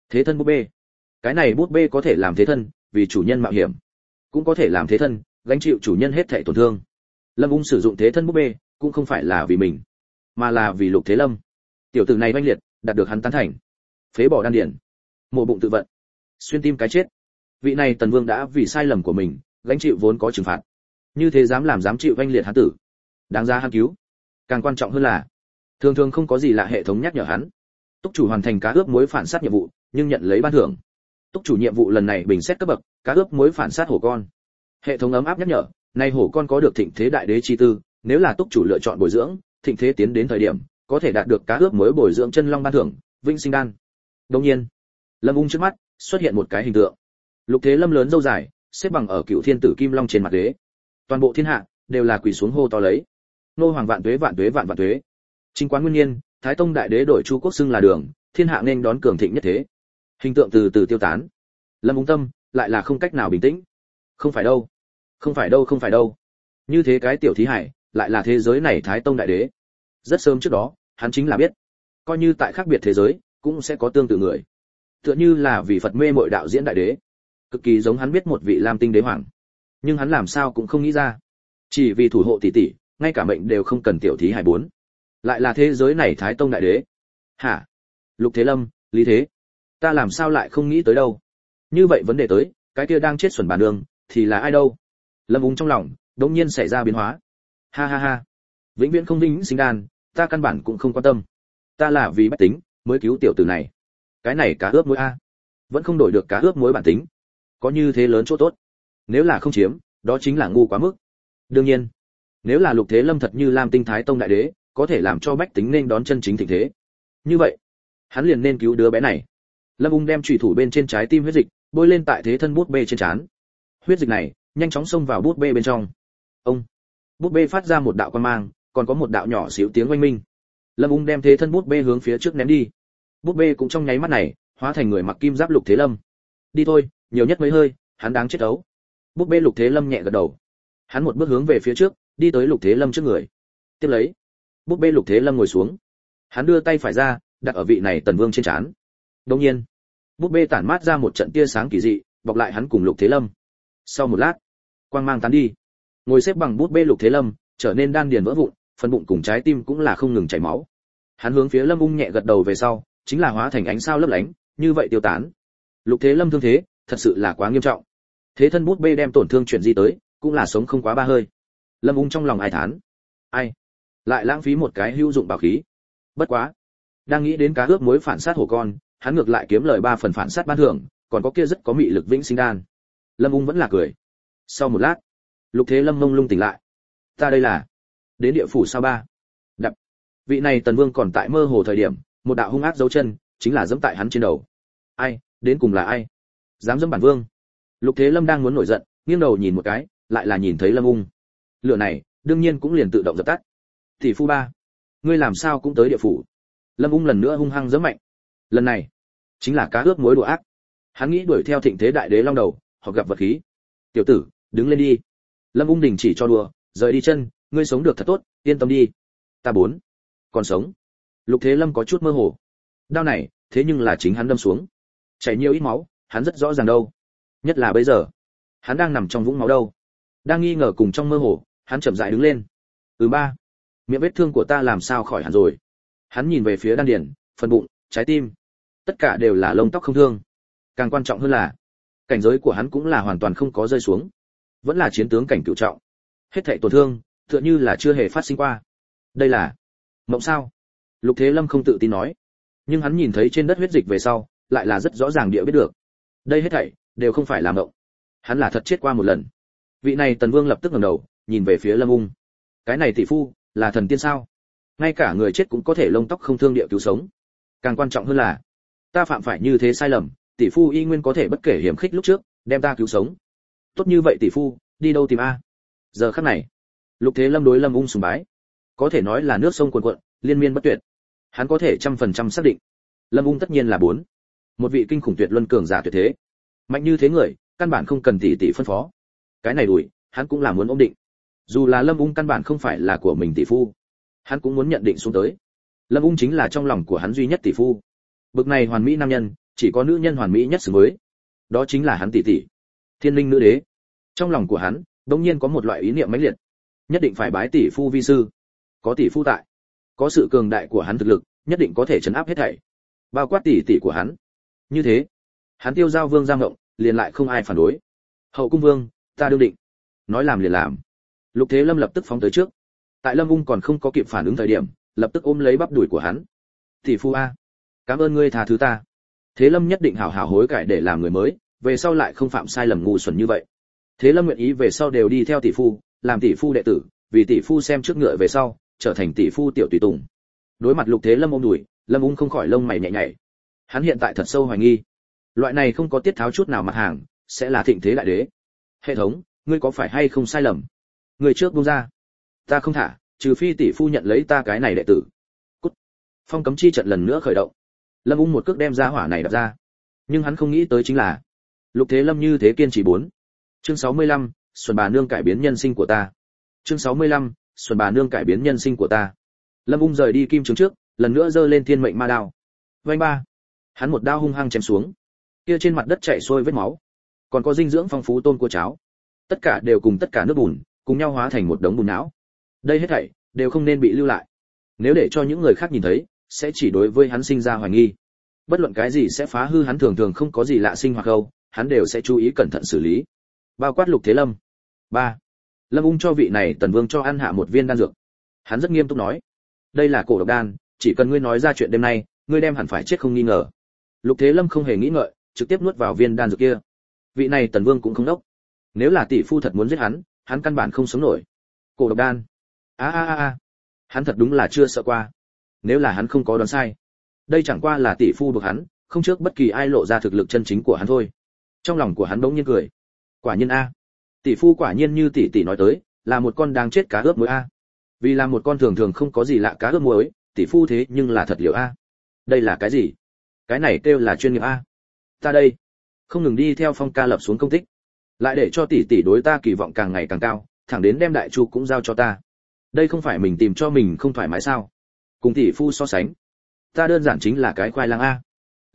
Thế thân búp bê. Cái này búp bê có thể làm thế thân, vì chủ nhân mạo hiểm, cũng có thể làm thế thân, gánh chịu chủ nhân hết thảy tổn thương. Lâm Ung sử dụng thế thân búp bê, cũng không phải là vì mình, mà là vì Lục Thế Lâm. Tiểu tử này oanh liệt, đạt được hắn tán thành. Phế bỏ đan điển, mổ bụng tự vận, xuyên tim cái chết. Vị này Tần Vương đã vì sai lầm của mình, gánh chịu vốn có trừng phạt. Như thế dám chịu oanh liệt hắn tử, đáng ra hắn cứu. Càng quan trọng hơn là, thường thường không có gì lạ hệ thống nhắc nhở hắn. Túc chủ hoàn thành cá ướp muối phản sát nhiệm vụ, nhưng nhận lấy ban thưởng. Túc chủ nhiệm vụ lần này bình xét cấp bậc, cá ướp muối phản sát hổ con. Hệ thống ấm áp nhắc nhở, nay hổ con có được thịnh thế đại đế chi tư, nếu là túc chủ lựa chọn bồi dưỡng, thịnh thế tiến đến thời điểm, có thể đạt được cá ướp muối bồi dưỡng chân long ban thưởng, vinh sinh đan. Đương nhiên, Lâm Ung trước mắt xuất hiện một cái hình tượng. Lục Thế Lâm lớn râu dài, xếp bằng ở Cựu Thiên Tử Kim Long trên mặt ghế. Toàn bộ thiên hạ đều là quỳ xuống hô to lấy. Nô hoàng vạn tuế vạn tuế vạn vạn tuế. Chính quán nguyên nhiên, Thái Tông đại đế đổi Chu Quốc xưng là đường, thiên hạ nên đón cường thịnh nhất thế. Hình tượng từ từ tiêu tán. Lâm Ung tâm lại là không cách nào bình tĩnh. Không phải đâu, không phải đâu, không phải đâu. Như thế cái tiểu thí hải, lại là thế giới này Thái Tông đại đế. Rất sớm trước đó, hắn chính là biết, coi như tại khác biệt thế giới, cũng sẽ có tương tự người. Tựa như là vì Phật mê muội đạo diễn đại đế, cực kỳ giống hắn biết một vị Lam Tinh đế hoàng. Nhưng hắn làm sao cũng không nghĩ ra, chỉ vì thủ hộ tỷ tỷ, ngay cả mệnh đều không cần tiểu thí hải bốn. Lại là thế giới này Thái Tông đại đế. Hả? Lục Thế Lâm, Lý Thế, ta làm sao lại không nghĩ tới đâu? Như vậy vấn đề tới, cái kia đang chết xuẩn bản đường, thì là ai đâu? Lâm Ung trong lòng đột nhiên xảy ra biến hóa. Ha ha ha, vĩnh viễn không vĩnh sinh đan, ta căn bản cũng không quan tâm. Ta là vì bách tính mới cứu tiểu tử này. Cái này cá ướp muối a, vẫn không đổi được cá ướp muối bản tính. Có như thế lớn chỗ tốt, nếu là không chiếm, đó chính là ngu quá mức. Đương nhiên, nếu là Lục Thế Lâm thật như Lam Tinh Thái Tông đại đế, có thể làm cho bách tính nên đón chân chính thịnh thế, như vậy, hắn liền nên cứu đứa bé này. Lâm Ung đem chủy thủ bên trên trái tim huyết dịch bôi lên tại thế thân bút bê trên trán. Huyết dịch này nhanh chóng xông vào bút bê bên trong. Ông, bút bê phát ra một đạo quang mang, còn có một đạo nhỏ xíu tiếng oanh minh. Lâm Ung đem thế thân bút bê hướng phía trước ném đi. Bút bê cũng trong nháy mắt này hóa thành người mặc kim giáp Lục Thế Lâm. Đi thôi, nhiều nhất mấy hơi, hắn đáng chết ấu. Bút bê Lục Thế Lâm nhẹ gật đầu. Hắn một bước hướng về phía trước, đi tới Lục Thế Lâm trước người. Tiếp lấy, bút bê Lục Thế Lâm ngồi xuống. Hắn đưa tay phải ra, đặt ở vị này Tần Vương trên trán. Đương nhiên, bút bê tản mát ra một trận tia sáng kỳ dị, bọc lại hắn cùng Lục Thế Lâm. Sau một lát, quang mang tán đi. Ngồi xếp bằng bút bê Lục Thế Lâm trở nên đan điền vỡ vụn, phần bụng cùng trái tim cũng là không ngừng chảy máu. Hắn hướng phía Lâm Ung nhẹ gật đầu về sau, chính là hóa thành ánh sao lấp lánh, như vậy tiêu tán. Lục Thế Lâm thương thế, thật sự là quá nghiêm trọng. Thế thân bút bê đem tổn thương chuyển di tới, cũng là sống không quá ba hơi. Lâm Ung trong lòng ai thán, ai lại lãng phí một cái hữu dụng bảo khí. Bất quá, đang nghĩ đến cá ướp muối phản sát hổ con, hắn ngược lại kiếm lời 3 phần phản sát ban thưởng, còn có kia rất có mị lực vĩnh sinh đan. Lâm Ung vẫn là cười. Sau một lát, Lục Thế Lâm mông lung tỉnh lại. Ta đây là đến địa phủ sao ba? Đập. Vị này Tần Vương còn tại mơ hồ thời điểm, một đạo hung ác dấu chân, chính là giẫm tại hắn trên đầu. Ai, đến cùng là ai? Dám giẫm bản vương? Lục Thế Lâm đang muốn nổi giận, nghiêng đầu nhìn một cái, lại là nhìn thấy Lâm Ung. Lửa này, đương nhiên cũng liền tự động dập tắt. Tỷ phu ba, ngươi làm sao cũng tới địa phủ? Lâm Ung lần nữa hung hăng giẫm mạnh. Lần này, chính là cá ướp muối đùa ác. Hắn nghĩ đuổi theo thịnh thế đại đế long đầu, hoặc gặp vật khí. Tiểu tử, đứng lên đi. Lâm Ung đình chỉ cho đùa, rời đi chân, ngươi sống được thật tốt, yên tâm đi. Ta bốn, còn sống. Lục Thế Lâm có chút mơ hồ. Đao này, thế nhưng là chính hắn đâm xuống. Chảy nhiều ít máu, hắn rất rõ ràng đâu. Nhất là bây giờ, hắn đang nằm trong vũng máu đâu. Đang nghi ngờ cùng trong mơ hồ, hắn chậm rãi đứng lên. Ba, miệng vết thương của ta làm sao khỏi hẳn rồi. Hắn nhìn về phía đan điền, phần bụng, trái tim, tất cả đều là lông tóc không thương. Càng quan trọng hơn là, cảnh giới của hắn cũng là hoàn toàn không có rơi xuống, vẫn là chiến tướng cảnh cửu trọng. Hết thảy tổn thương, tựa như là chưa hề phát sinh qua. Đây là mộng sao? Lục Thế Lâm không tự tin nói, nhưng hắn nhìn thấy trên đất huyết dịch về sau, lại là rất rõ ràng địa biết được, đây hết thảy đều không phải là mộng. Hắn là thật chết qua một lần. Vị này Tần Vương lập tức ngẩng đầu, nhìn về phía Lâm Ung. Cái này tỷ phu, là thần tiên sao? Ngay cả người chết cũng có thể lông tóc không thương địa cứu sống. Càng quan trọng hơn là, ta phạm phải như thế sai lầm, tỷ phu y nguyên có thể bất kể hiểm khích lúc trước, đem ta cứu sống. Tốt như vậy tỷ phu, đi đâu tìm a? Giờ khắc này, Lục Thế Lâm đối Lâm Ung sùng bái, có thể nói là nước sông cuồn cuộn, liên miên bất tuyệt. Hắn có thể 100% xác định, Lâm Ung tất nhiên là bốn, một vị kinh khủng tuyệt luân cường giả tuyệt thế. Mạnh như thế người, căn bản không cần tỷ tỷ phân phó. Cái này đuổi, hắn cũng là muốn ổn định. Dù là Lâm Ung căn bản không phải là của mình tỷ phu, hắn cũng muốn nhận định xuống tới. Lâm Ung chính là trong lòng của hắn duy nhất tỷ phu. Bực này hoàn mỹ nam nhân, chỉ có nữ nhân hoàn mỹ nhất xứng với, đó chính là hắn tỷ tỷ, Thiên Linh nữ đế. Trong lòng của hắn đột nhiên có một loại ý niệm mãnh liệt, nhất định phải bái tỷ phu vi sư. Có tỷ phu tại, có sự cường đại của hắn thực lực, nhất định có thể trấn áp hết thảy, bao quát tỷ tỷ của hắn. Như thế, hắn tiêu giao vương giang ngộng, liền lại không ai phản đối. Hậu cung vương, ta đương định. Nói làm liền làm. Lục Thế Lâm lập tức phóng tới trước. Tại Lâm Ung còn không có kịp phản ứng thời điểm, lập tức ôm lấy bắp đùi của hắn. Tỷ phu a, cảm ơn ngươi tha thứ ta. Thế Lâm nhất định hảo hảo hối cải để làm người mới, về sau lại không phạm sai lầm ngu xuẩn như vậy. Thế Lâm nguyện ý về sau đều đi theo tỷ phu, làm tỷ phu đệ tử, vì tỷ phu xem trước ngựa về sau, trở thành tỷ phu tiểu tùy tùng. Đối mặt Lục Thế Lâm ôm đùi, Lâm Ung không khỏi lông mày nhẹ nhảy. Hắn hiện tại thật sâu hoài nghi, loại này không có tiết tháo chút nào mặt hàng, sẽ là thịnh thế đại đế. Hệ thống, ngươi có phải hay không sai lầm? Ngươi trước buông ra. Ta không thả, trừ phi tỷ phu nhận lấy ta cái này đệ tử. Cút. Phong cấm chi trận lần nữa khởi động. Lâm Ung một cước đem ra hỏa này đập ra. Nhưng hắn không nghĩ tới chính là, Lục Thế Lâm như thế kiên trì 4. Chương 65, Xuân bà nương cải biến nhân sinh của ta. Chương 65, Xuân bà nương cải biến nhân sinh của ta. Lâm Ung rời đi kim trướng trước, lần nữa giơ lên thiên mệnh ma đao. Vành ba. Hắn một đao hung hăng chém xuống. Kia trên mặt đất chảy xuôi vết máu, còn có dinh dưỡng phong phú tôm cua cháo, tất cả đều cùng tất cả nước bùn cùng nhau hóa thành một đống bùn não. Đây hết thảy đều không nên bị lưu lại. Nếu để cho những người khác nhìn thấy, sẽ chỉ đối với hắn sinh ra hoài nghi. Bất luận cái gì sẽ phá hư hắn thường thường không có gì lạ sinh hoạt đâu, hắn đều sẽ chú ý cẩn thận xử lý. Bao quát Lục Thế Lâm. 3. Lâm Ung cho vị này Tần Vương cho ăn hạ một viên đan dược. Hắn rất nghiêm túc nói, đây là cổ độc đan, chỉ cần ngươi nói ra chuyện đêm nay, ngươi đem hẳn phải chết không nghi ngờ. Lục Thế Lâm không hề nghĩ ngợi, trực tiếp nuốt vào viên đan dược kia. Vị này Tần Vương cũng không đốc. Nếu là tỷ phu thật muốn giết hắn căn bản không sống nổi. Cổ độc đan. Hắn thật đúng là chưa sợ qua. Nếu là hắn không có đoán sai, đây chẳng qua là tỷ phu buộc hắn, không trước bất kỳ ai lộ ra thực lực chân chính của hắn thôi. Trong lòng của hắn bỗng nhiên cười. Quả nhiên a, tỷ phu quả nhiên như tỷ tỷ nói tới, là một con đang chết cá ướp muối a. Vì là một con thường thường không có gì lạ cá ướp muối, tỷ phu thế nhưng là thật liệu a. Đây là cái gì? Cái này kêu là chuyên nghiệp a. Ta đây, không ngừng đi theo Phong ca lập xuống công tích, lại để cho tỷ tỷ đối ta kỳ vọng càng ngày càng cao, thẳng đến đem đại chu cũng giao cho ta. Đây không phải mình tìm cho mình không thoải mái sao? Cùng tỷ phu so sánh, ta đơn giản chính là cái khoai lang a.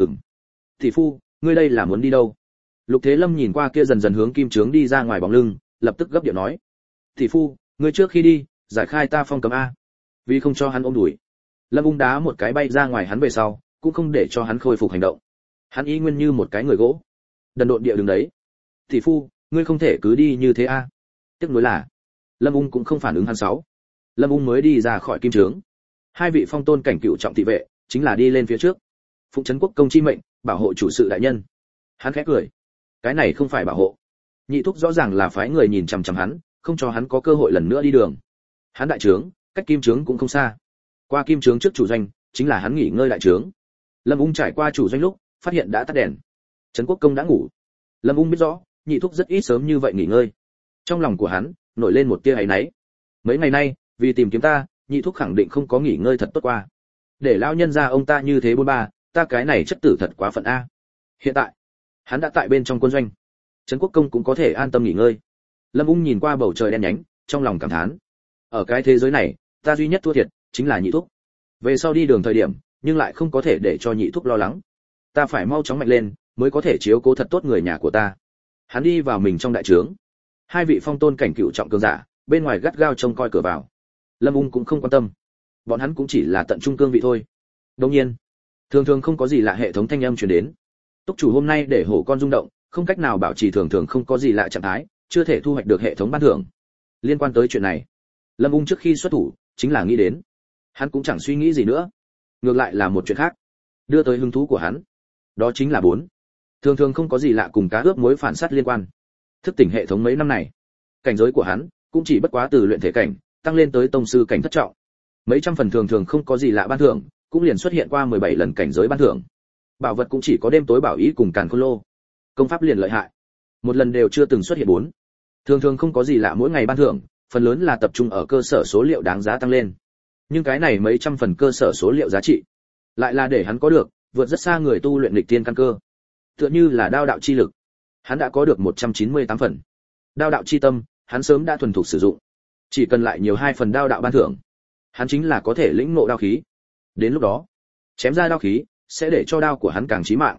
Tỷ phu, ngươi đây là muốn đi đâu? Lục Thế Lâm nhìn qua kia dần dần hướng kim trướng đi ra ngoài bóng lưng, lập tức gấp điệu nói: tỷ phu, ngươi trước khi đi, giải khai ta phong cấm a. Vì không cho hắn ôm đuổi, Lâm Ung đá một cái bay ra ngoài hắn về sau, cũng không để cho hắn khôi phục hành động. Hắn y nguyên như một cái người gỗ, đần độn địa đứng đấy. Tỷ phu, ngươi không thể cứ đi như thế a. Tiếc nuối là, Lâm Ung cũng không phản ứng hắn. 6. Lâm Ung mới đi ra khỏi kim trướng, hai vị phong tôn cảnh cựu trọng thị vệ chính là đi lên phía trước. Phụng trấn quốc công chi mệnh, bảo hộ chủ sự đại nhân. Hắn khẽ cười, cái này không phải bảo hộ, nhị thúc rõ ràng là phái người nhìn chằm chằm hắn, không cho hắn có cơ hội lần nữa đi đường. Hắn đại trướng cách kim trướng cũng không xa, qua kim trướng trước chủ doanh chính là hắn nghỉ ngơi đại trướng. Lâm Ung trải qua chủ doanh lúc phát hiện đã tắt đèn, trấn quốc công đã ngủ. Lâm Ung biết rõ nhị thúc rất ít sớm như vậy nghỉ ngơi, trong lòng của hắn nổi lên một tia áy náy. Mấy ngày nay vì tìm kiếm ta, nhị thúc khẳng định không có nghỉ ngơi thật tốt qua, để lão nhân gia ông ta như thế bôn ba, ta cái này chất tử thật quá phận a. Hiện tại hắn đã tại bên trong quân doanh, trấn quốc công cũng có thể an tâm nghỉ ngơi. Lâm Ung nhìn qua bầu trời đen nhánh, trong lòng cảm thán, ở cái thế giới này ta duy nhất thua thiệt chính là nhị thúc. Về sau đi đường thời điểm nhưng lại không có thể để cho nhị thúc lo lắng, ta phải mau chóng mạnh lên mới có thể chiếu cố thật tốt người nhà của ta. Hắn đi vào mình trong đại trướng, hai vị phong tôn cảnh cựu trọng cường giả bên ngoài gắt gao trông coi cửa vào. Lâm Ung cũng không quan tâm, bọn hắn cũng chỉ là tận trung cương vị thôi. Đương nhiên, thường thường không có gì lạ hệ thống thanh âm truyền đến. Túc chủ hôm nay để hổ con rung động, không cách nào bảo trì thường thường không có gì lạ trạng thái, chưa thể thu hoạch được hệ thống ban thưởng. Liên quan tới chuyện này, Lâm Ung trước khi xuất thủ chính là nghĩ đến, hắn cũng chẳng suy nghĩ gì nữa, ngược lại là một chuyện khác đưa tới hứng thú của hắn, đó chính là 4. Thường thường không có gì lạ cùng cá ướp muối phản sát liên quan. Thức tỉnh hệ thống mấy năm này, cảnh giới của hắn cũng chỉ bất quá từ luyện thể cảnh tăng lên tới tông sư cảnh thất trọng. Mấy trăm phần thường thường không có gì lạ ban thưởng, cũng liền xuất hiện qua 17 lần cảnh giới ban thưởng. Bảo vật cũng chỉ có đêm tối bảo ý cùng càn khôn lô. Công pháp liền lợi hại, một lần đều chưa từng xuất hiện 4. Thường thường không có gì lạ mỗi ngày ban thưởng, phần lớn là tập trung ở cơ sở số liệu đáng giá tăng lên. Nhưng cái này mấy trăm phần cơ sở số liệu giá trị, lại là để hắn có được vượt rất xa người tu luyện nghịch tiên căn cơ. Tựa như là đao đạo chi lực, hắn đã có được 198 phần. Đao đạo chi tâm, hắn sớm đã thuần thục sử dụng. Chỉ cần lại nhiều 2 phần đao đạo ban thưởng, hắn chính là có thể lĩnh ngộ đao khí. Đến lúc đó, chém ra đao khí sẽ để cho đao của hắn càng chí mạng.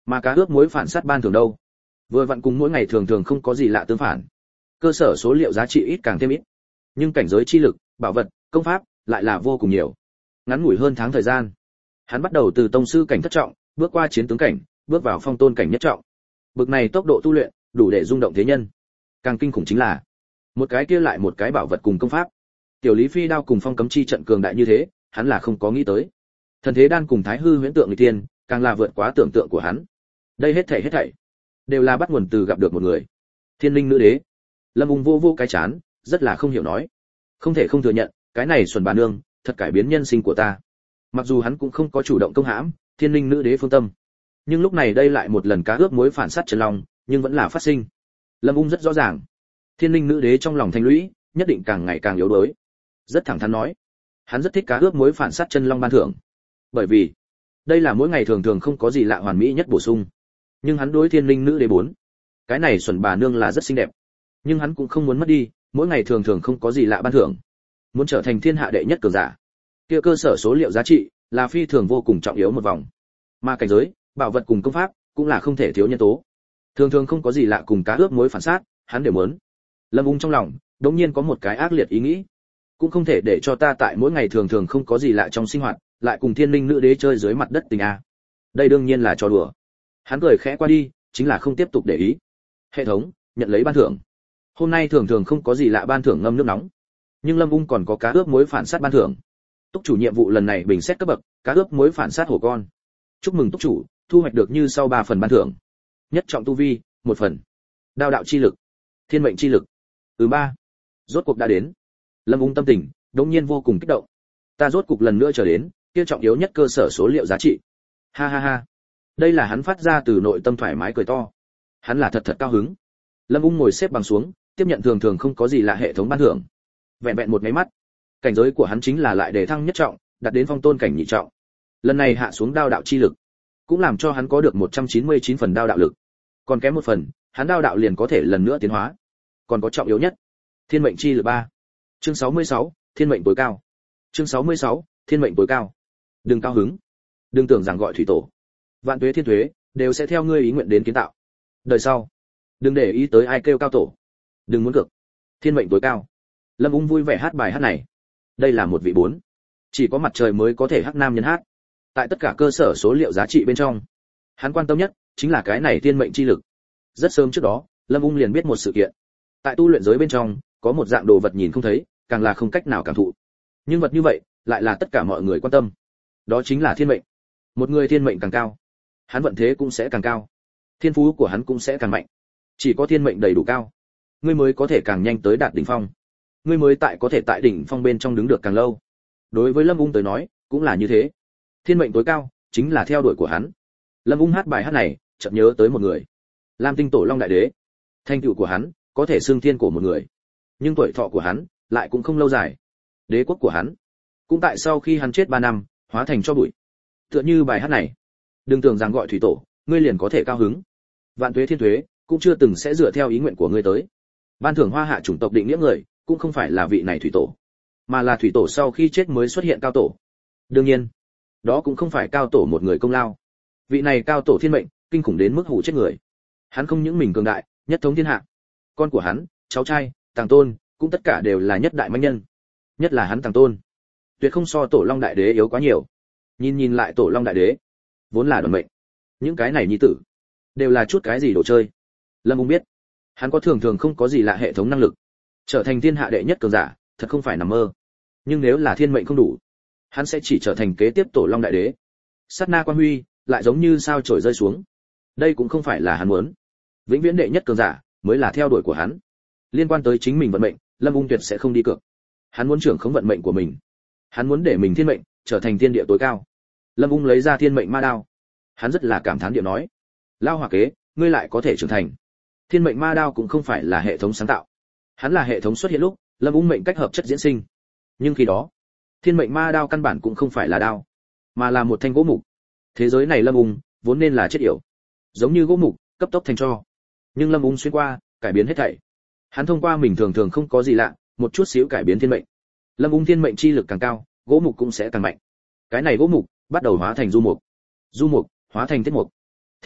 Mà cá ướp muối phản sát ban thường đâu? Vừa vặn cùng mỗi ngày thường thường không có gì lạ tương phản. Cơ sở số liệu giá trị ít càng thêm ít, nhưng cảnh giới chi lực, bảo vật, công pháp lại là vô cùng nhiều. Ngắn ngủi hơn tháng thời gian, hắn bắt đầu từ tông sư cảnh thất trọng, bước qua chiến tướng cảnh, bước vào phong tôn cảnh nhất trọng. Bực này tốc độ tu luyện, đủ để rung động thế nhân. Càng kinh khủng chính là, một cái kia lại một cái bảo vật cùng công pháp. Tiểu Lý Phi đao cùng phong cấm chi trận cường đại như thế, hắn là không có nghĩ tới. Thần thế đan cùng thái hư huyễn tượng người tiên, càng là vượt quá tưởng tượng của hắn. Đây hết thảy đều là bắt nguồn từ gặp được một người. Thiên Linh nữ đế. Lâm Ung vô vô cái chán, rất là không hiểu nói. Không thể không thừa nhận, cái này Xuân bà nương, thật cải biến nhân sinh của ta. Mặc dù hắn cũng không có chủ động công hãm Thiên Linh nữ đế phương tâm, nhưng lúc này đây lại một lần cá ướp muối phản sát chân long, nhưng vẫn là phát sinh. Lâm Ung rất rõ ràng, Thiên Linh nữ đế trong lòng thanh lũy, nhất định càng ngày càng yếu đuối. Rất thẳng thắn nói, hắn rất thích cá ướp muối phản sát chân long ban thưởng, bởi vì đây là mỗi ngày thường thường không có gì lạ hoàn mỹ nhất bổ sung. Nhưng hắn đối Thiên Linh nữ đế 4, cái này Xuân bà nương là rất xinh đẹp, nhưng hắn cũng không muốn mất đi mỗi ngày thường thường không có gì lạ ban thưởng. Muốn trở thành thiên hạ đệ nhất cường giả, kia cơ sở số liệu giá trị là phi thường vô cùng trọng yếu một vòng, mà cảnh giới, bảo vật cùng công pháp cũng là không thể thiếu nhân tố. Thường thường không có gì lạ cùng cá ướp muối phản sát, hắn đều muốn. Lâm Ung trong lòng đống nhiên có một cái ác liệt ý nghĩ, cũng không thể để cho ta tại mỗi ngày thường thường không có gì lạ trong sinh hoạt, lại cùng Thiên Linh nữ đế chơi dưới mặt đất tình a. Đây đương nhiên là trò đùa. Hắn cười khẽ qua đi, chính là không tiếp tục để ý. Hệ thống nhận lấy ban thưởng. Hôm nay thường thường không có gì lạ ban thưởng ngâm nước nóng, nhưng Lâm Ung còn có cá ướp muối phản sát ban thưởng. Túc chủ nhiệm vụ lần này bình xét cấp bậc, cá ướp muối phản sát hổ con. Chúc mừng túc chủ, thu hoạch được như sau 3 phần ban thưởng. Nhất trọng tu vi, 1 phần. Đao đạo chi lực, thiên mệnh chi lực. 3. Rốt cuộc đã đến. Lâm Ung tâm tình đột nhiên vô cùng kích động. Ta rốt cuộc lần nữa trở đến, kia trọng yếu nhất cơ sở số liệu giá trị. Ha ha ha. Đây là hắn phát ra từ nội tâm thoải mái cười to. Hắn là thật cao hứng. Lâm Ung ngồi xếp bằng xuống, tiếp nhận thường thường không có gì lạ hệ thống ban thưởng. Vẹn vẹn một cái mắt, cảnh giới của hắn chính là lại đề thăng nhất trọng, đạt đến phong tôn cảnh nhị trọng. Lần này hạ xuống đao đạo chi lực, cũng làm cho hắn có được 199 phần đao đạo lực. Còn kém 1 phần, hắn đao đạo liền có thể lần nữa tiến hóa. Còn có trọng yếu nhất, thiên mệnh chi lực 3. Chương 66, thiên mệnh tối cao. Chương 66, thiên mệnh tối cao. Đừng cao hứng, đừng tưởng rằng gọi thủy tổ, vạn tuế thiên tuế đều sẽ theo ngươi ý nguyện đến kiến tạo. Đời sau, đừng để ý tới ai kêu cao tổ, đừng muốn cược. Thiên mệnh tối cao. Lâm Ung vui vẻ hát bài hát này. Đây là một vị 4, chỉ có mặt trời mới có thể hát nam nhân hát. Tại tất cả cơ sở số liệu giá trị bên trong, hắn quan tâm nhất chính là cái này thiên mệnh chi lực. Rất sớm trước đó, Lâm Ung liền biết một sự kiện. Tại tu luyện giới bên trong, có một dạng đồ vật nhìn không thấy, càng là không cách nào cảm thụ. Nhưng vật như vậy, lại là tất cả mọi người quan tâm. Đó chính là thiên mệnh. Một người thiên mệnh càng cao, hắn vận thế cũng sẽ càng cao. Thiên phú của hắn cũng sẽ càng mạnh. Chỉ có thiên mệnh đầy đủ cao, ngươi mới có thể càng nhanh tới đạt đỉnh phong. Ngươi mới có thể tại đỉnh phong bên trong đứng được càng lâu. Đối với Lâm Ung tới nói, cũng là như thế. Thiên mệnh tối cao chính là theo đuổi của hắn. Lâm Ung hát bài hát này, chợt nhớ tới một người. Lam Tinh Tổ Long đại đế. Thành tựu của hắn có thể xưng thiên của một người, nhưng tuổi thọ của hắn lại cũng không lâu dài. Đế quốc của hắn cũng tại sau khi hắn chết 3 năm, hóa thành cho bụi. Tựa như bài hát này, đừng tưởng rằng gọi thủy tổ, ngươi liền có thể cao hứng. Vạn tuế thiên tuế cũng chưa từng sẽ dựa theo ý nguyện của ngươi tới. Ban thưởng hoa hạ chủng tộc định nghĩa người, cũng không phải là vị này thủy tổ, mà là thủy tổ sau khi chết mới xuất hiện cao tổ. Đương nhiên, đó cũng không phải cao tổ một người công lao. Vị này cao tổ thiên mệnh kinh khủng đến mức hủ chết người. Hắn không những mình cường đại, nhất thống thiên hạ, con của hắn, cháu trai, Tàng Tôn cũng tất cả đều là nhất đại mãnh nhân. Nhất là hắn Tàng Tôn, tuyệt không so Tổ Long đại đế yếu quá nhiều. Nhìn lại Tổ Long đại đế, vốn là đoàn mệnh, những cái này nhi tử đều là chút cái gì đồ chơi. Lâm Ung biết, hắn có thường thường không có gì lạ hệ thống năng lực, trở thành thiên hạ đệ nhất cường giả, thật không phải nằm mơ. Nhưng nếu là thiên mệnh không đủ, hắn sẽ chỉ trở thành kế tiếp Tổ Long đại đế. Sát na quan huy, lại giống như sao chổi rơi xuống. Đây cũng không phải là hắn muốn. Vĩnh viễn đệ nhất cường giả mới là theo đuổi của hắn. Liên quan tới chính mình vận mệnh, Lâm Ung tuyệt sẽ không đi cược. Hắn muốn trưởng khống vận mệnh của mình. Hắn muốn để mình thiên mệnh trở thành thiên địa tối cao. Lâm Ung lấy ra thiên mệnh ma đao. Hắn rất là cảm thán điệu nói: "Lao Hòa kế, ngươi lại có thể trưởng thành." Thiên mệnh ma đao cũng không phải là hệ thống sáng tạo. Hắn là hệ thống xuất hiện lúc, Lâm Ung mệnh cách hợp chất diễn sinh. Nhưng khi đó, thiên mệnh ma đao căn bản cũng không phải là đao, mà là một thanh gỗ mục. Thế giới này Lâm Ung vốn nên là chết yểu, giống như gỗ mục, cấp tốc thành tro. Nhưng Lâm Ung xuyên qua, cải biến hết thảy. Hắn thông qua mình thường thường không có gì lạ, một chút xíu cải biến thiên mệnh. Lâm Ung thiên mệnh chi lực càng cao, gỗ mục cũng sẽ càng mạnh. Cái này gỗ mục bắt đầu hóa thành du mục, du mục hóa thành thiết mục, thiết mục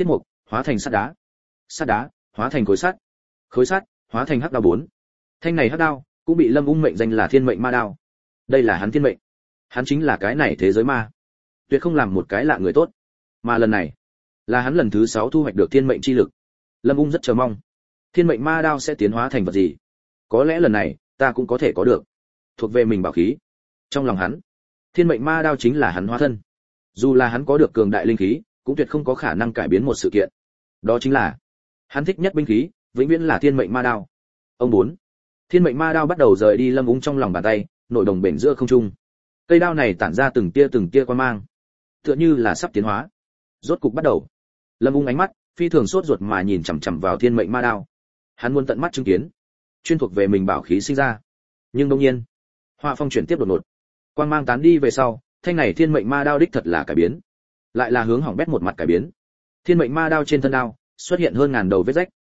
hóa thành sắt đá hóa thành khối sắt hóa thành hắc đao 4. Thanh này hắc đao cũng bị Lâm Ung mệnh danh là Thiên Mệnh Ma Đao. Đây là hắn thiên mệnh, hắn chính là cái này thế giới ma, tuyệt không làm một cái lạ người tốt. Mà lần này là hắn lần thứ 6 thu hoạch được thiên mệnh chi lực. Lâm Ung rất chờ mong, Thiên Mệnh Ma Đao sẽ tiến hóa thành vật gì? Có lẽ lần này ta cũng có thể có được thuộc về mình bảo khí. Trong lòng hắn, Thiên Mệnh Ma Đao chính là hắn hóa thân. Dù là hắn có được cường đại linh khí, cũng tuyệt không có khả năng cải biến một sự kiện. Đó chính là hắn thích nhất binh khí, vĩnh viễn là Thiên Mệnh Ma Đao. Ông 4. Thiên Mệnh Ma Đao bắt đầu rời đi Lâm Ung trong lòng bàn tay, nổi đồng bền giữa không trung. Cây đao này tản ra từng tia quang mang, tựa như là sắp tiến hóa. Rốt cục bắt đầu. Lâm Ung ánh mắt phi thường sốt ruột mà nhìn chằm chằm vào Thiên Mệnh Ma Đao. Hắn muốn tận mắt chứng kiến chuyên thuộc về mình bảo khí sinh ra. Nhưng đương nhiên, họa phong chuyển tiếp đột ngột. Quang mang tán đi về sau, thanh này Thiên Mệnh Ma Đao đích thật là cải biến, lại là hướng hỏng bét một mặt cải biến. Thiên Mệnh Ma Đao trên thân đao xuất hiện hơn ngàn đầu vết rách.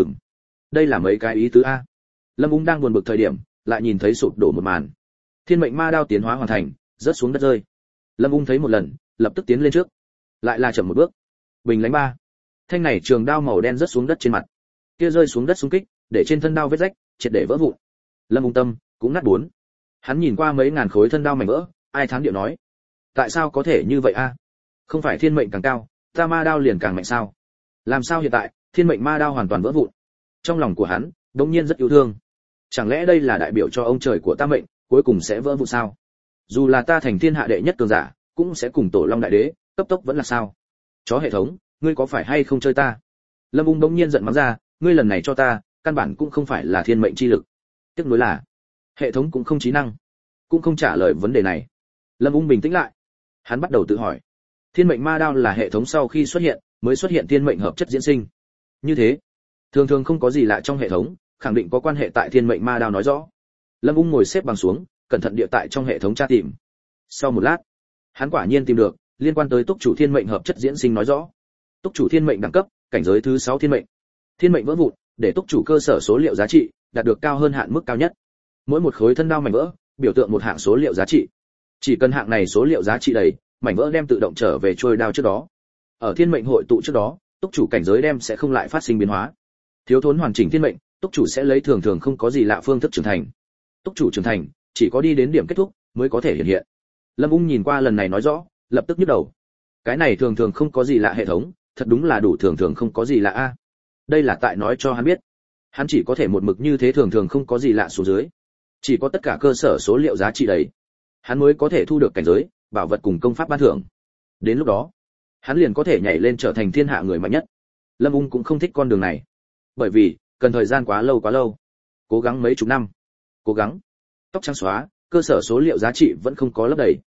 Đây là mấy cái ý tứ a. Lâm Ung đang buồn bực thời điểm, lại nhìn thấy sụp đổ một màn. Thiên Mệnh Ma Đao tiến hóa hoàn thành, rớt xuống đất rơi. Lâm Ung thấy một lần, lập tức tiến lên trước, lại là chậm một bước. Bình lánh 3. Thanh này trường đao màu đen rớt xuống đất trên mặt. Kia rơi xuống đất xung kích, để trên thân đao vết rách triệt để vỡ vụn. Lâm Ung tâm cũng nát 4. Hắn nhìn qua mấy ngàn khối thân đao mảnh vỡ, ai thán điệu nói: tại sao có thể như vậy a? Không phải thiên mệnh càng cao, ta ma đao liền càng mạnh sao? Làm sao hiện tại, Thiên Mệnh Ma Đao hoàn toàn vỡ vụn? Trong lòng của hắn đột nhiên rất yêu thương. Chẳng lẽ đây là đại biểu cho ông trời của ta mệnh cuối cùng sẽ vỡ vụn sao? Dù là ta thành thiên hạ đệ nhất cường giả, cũng sẽ cùng Tổ Long đại đế cấp tốc vẫn là sao? Chó hệ thống, ngươi có phải hay không chơi ta? Lâm Ung đống nhiên giận mắng ra, ngươi lần này cho ta, căn bản cũng không phải là thiên mệnh chi lực. Tiếc nuối là hệ thống cũng không trí năng, cũng không trả lời vấn đề này. Lâm Ung bình tĩnh lại, hắn bắt đầu tự hỏi, Thiên Mệnh Ma Đao là hệ thống sau khi xuất hiện mới xuất hiện thiên mệnh hợp chất diễn sinh. Như thế, thường thường không có gì lạ trong hệ thống, khẳng định có quan hệ tại Thiên Mệnh Ma Đao nói rõ. Lâm Ung ngồi xếp bằng xuống, cẩn thận địa tại trong hệ thống tra tìm. Sau một lát, hắn quả nhiên tìm được liên quan tới túc chủ thiên mệnh hợp chất diễn sinh nói rõ. Túc chủ thiên mệnh đẳng cấp, cảnh giới thứ 6 thiên mệnh. Thiên mệnh vỡ vụn, để túc chủ cơ sở số liệu giá trị đạt được cao hơn hạn mức cao nhất. Mỗi một khối thân đao mảnh vỡ, biểu tượng một hạng số liệu giá trị. Chỉ cần hạng này số liệu giá trị đầy, mảnh vỡ đem tự động trở về trôi đao trước đó. Ở thiên mệnh hội tụ trước đó, túc chủ cảnh giới đem sẽ không lại phát sinh biến hóa. Thiếu thốn hoàn chỉnh thiên mệnh, túc chủ sẽ lấy thường thường không có gì lạ phương thức trưởng thành. Túc chủ trưởng thành, chỉ có đi đến điểm kết thúc mới có thể hiện hiện. Lâm Ung nhìn qua lần này nói rõ, lập tức nhức đầu. Cái này thường thường không có gì lạ hệ thống, thật đúng là đủ thường thường không có gì lạ a. Đây là tại nói cho hắn biết, hắn chỉ có thể một mực như thế thường thường không có gì lạ xuống dưới. Chỉ có tất cả cơ sở số liệu giá trị đấy, hắn mới có thể thu được cảnh giới, bảo vật cùng công pháp ban thưởng. Đến lúc đó, hắn liền có thể nhảy lên trở thành thiên hạ người mạnh nhất. Lâm Ung cũng không thích con đường này, bởi vì cần thời gian quá lâu. Cố gắng mấy chục năm, cố gắng tóc trắng xóa, cơ sở số liệu giá trị vẫn không có lấp đầy.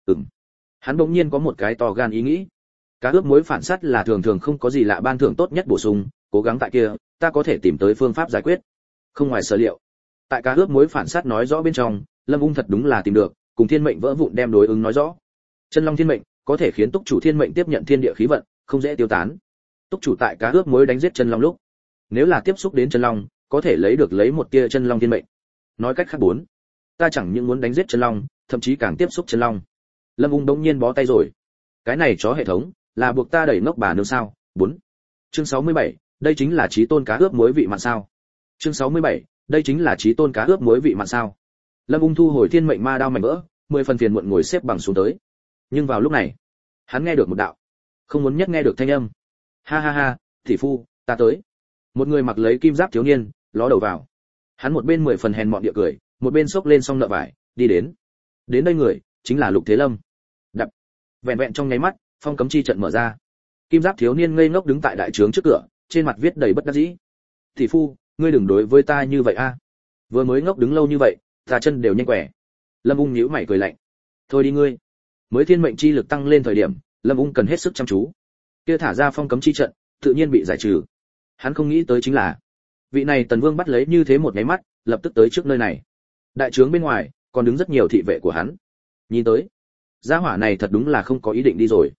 Hắn bỗng nhiên có một cái to gan ý nghĩ. Cá ướp muối phản sát là thường thường không có gì lạ ban thưởng tốt nhất bổ sung, cố gắng tại kia, ta có thể tìm tới phương pháp giải quyết. Không ngoài sở liệu, tại cá ướp muối phản sát nói rõ bên trong, Lâm Ung thật đúng là tìm được, cùng thiên mệnh vỡ vụn đem đối ứng nói rõ. Chân long thiên mệnh có thể khiến túc chủ thiên mệnh tiếp nhận thiên địa khí vận, không dễ tiêu tán. Túc chủ tại cá ướp muối đánh giết chân long lúc, nếu là tiếp xúc đến chân long, có thể lấy một tia chân long thiên mệnh. Nói cách khác 4, ta chẳng những muốn đánh giết chân long, thậm chí càng tiếp xúc chân long. Lâm Ung đống nhiên bó tay rồi. Cái này chó hệ thống, là buộc ta đẩy ngốc bà nương sao? 4. Chương 67, đây chính là chí tôn cá ướp muối vị mặn sao? Chương 67, đây chính là chí tôn cá ướp muối vị mặn sao? Lâm Ung thu hồi thiên mệnh ma đao mảnh vỡ, 10 phần phiền muộn ngồi xếp bằng xuống tới. Nhưng vào lúc này, hắn nghe được một đạo không muốn nhất nghe được thanh âm. Ha ha ha, tỷ phu, ta tới. Một người mặc lấy kim giáp thiếu niên ló đầu vào. Hắn một bên 10 phần hèn mọn địa cười, một bên xốc lên xong nợ vải, đi đến. Đến đây người chính là Lục Thế Lâm. Đập. Vẹn vẹn trong nháy mắt, phong cấm chi trận mở ra. Kim giáp thiếu niên ngây ngốc đứng tại đại trướng trước cửa, trên mặt viết đầy bất đắc dĩ. Tỷ phu, ngươi đừng đối với ta như vậy a. Vừa mới ngốc đứng lâu như vậy, ta chân đều nhanh quẻ. Lâm Ung nhíu mày cười lạnh. Thôi đi ngươi. Mới thiên mệnh chi lực tăng lên thời điểm, Lâm Ung cần hết sức chăm chú. Kia thả ra phong cấm chi trận, tự nhiên bị giải trừ. Hắn không nghĩ tới chính là, vị này Tần Vương bắt lấy như thế một cái mắt, lập tức tới trước nơi này. Đại trướng bên ngoài, còn đứng rất nhiều thị vệ của hắn. Nhìn tới, gia hỏa này thật đúng là không có ý định đi rồi.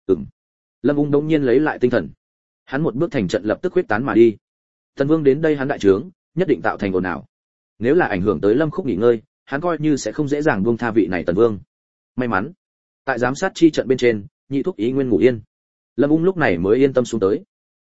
Lâm Ung đống nhiên lấy lại tinh thần. Hắn một bước thành trận lập tức huyết tán mà đi. Tần Vương đến đây hắn đại trướng, nhất định tạo thành ồn ào. Nếu là ảnh hưởng tới Lâm Khúc nghỉ ngơi, hắn coi như sẽ không dễ dàng buông tha vị này Tần Vương. May mắn, tại giám sát chi trận bên trên, nhị thúc ý nguyên ngủ yên. Lâm Ung lúc này mới yên tâm xuống tới.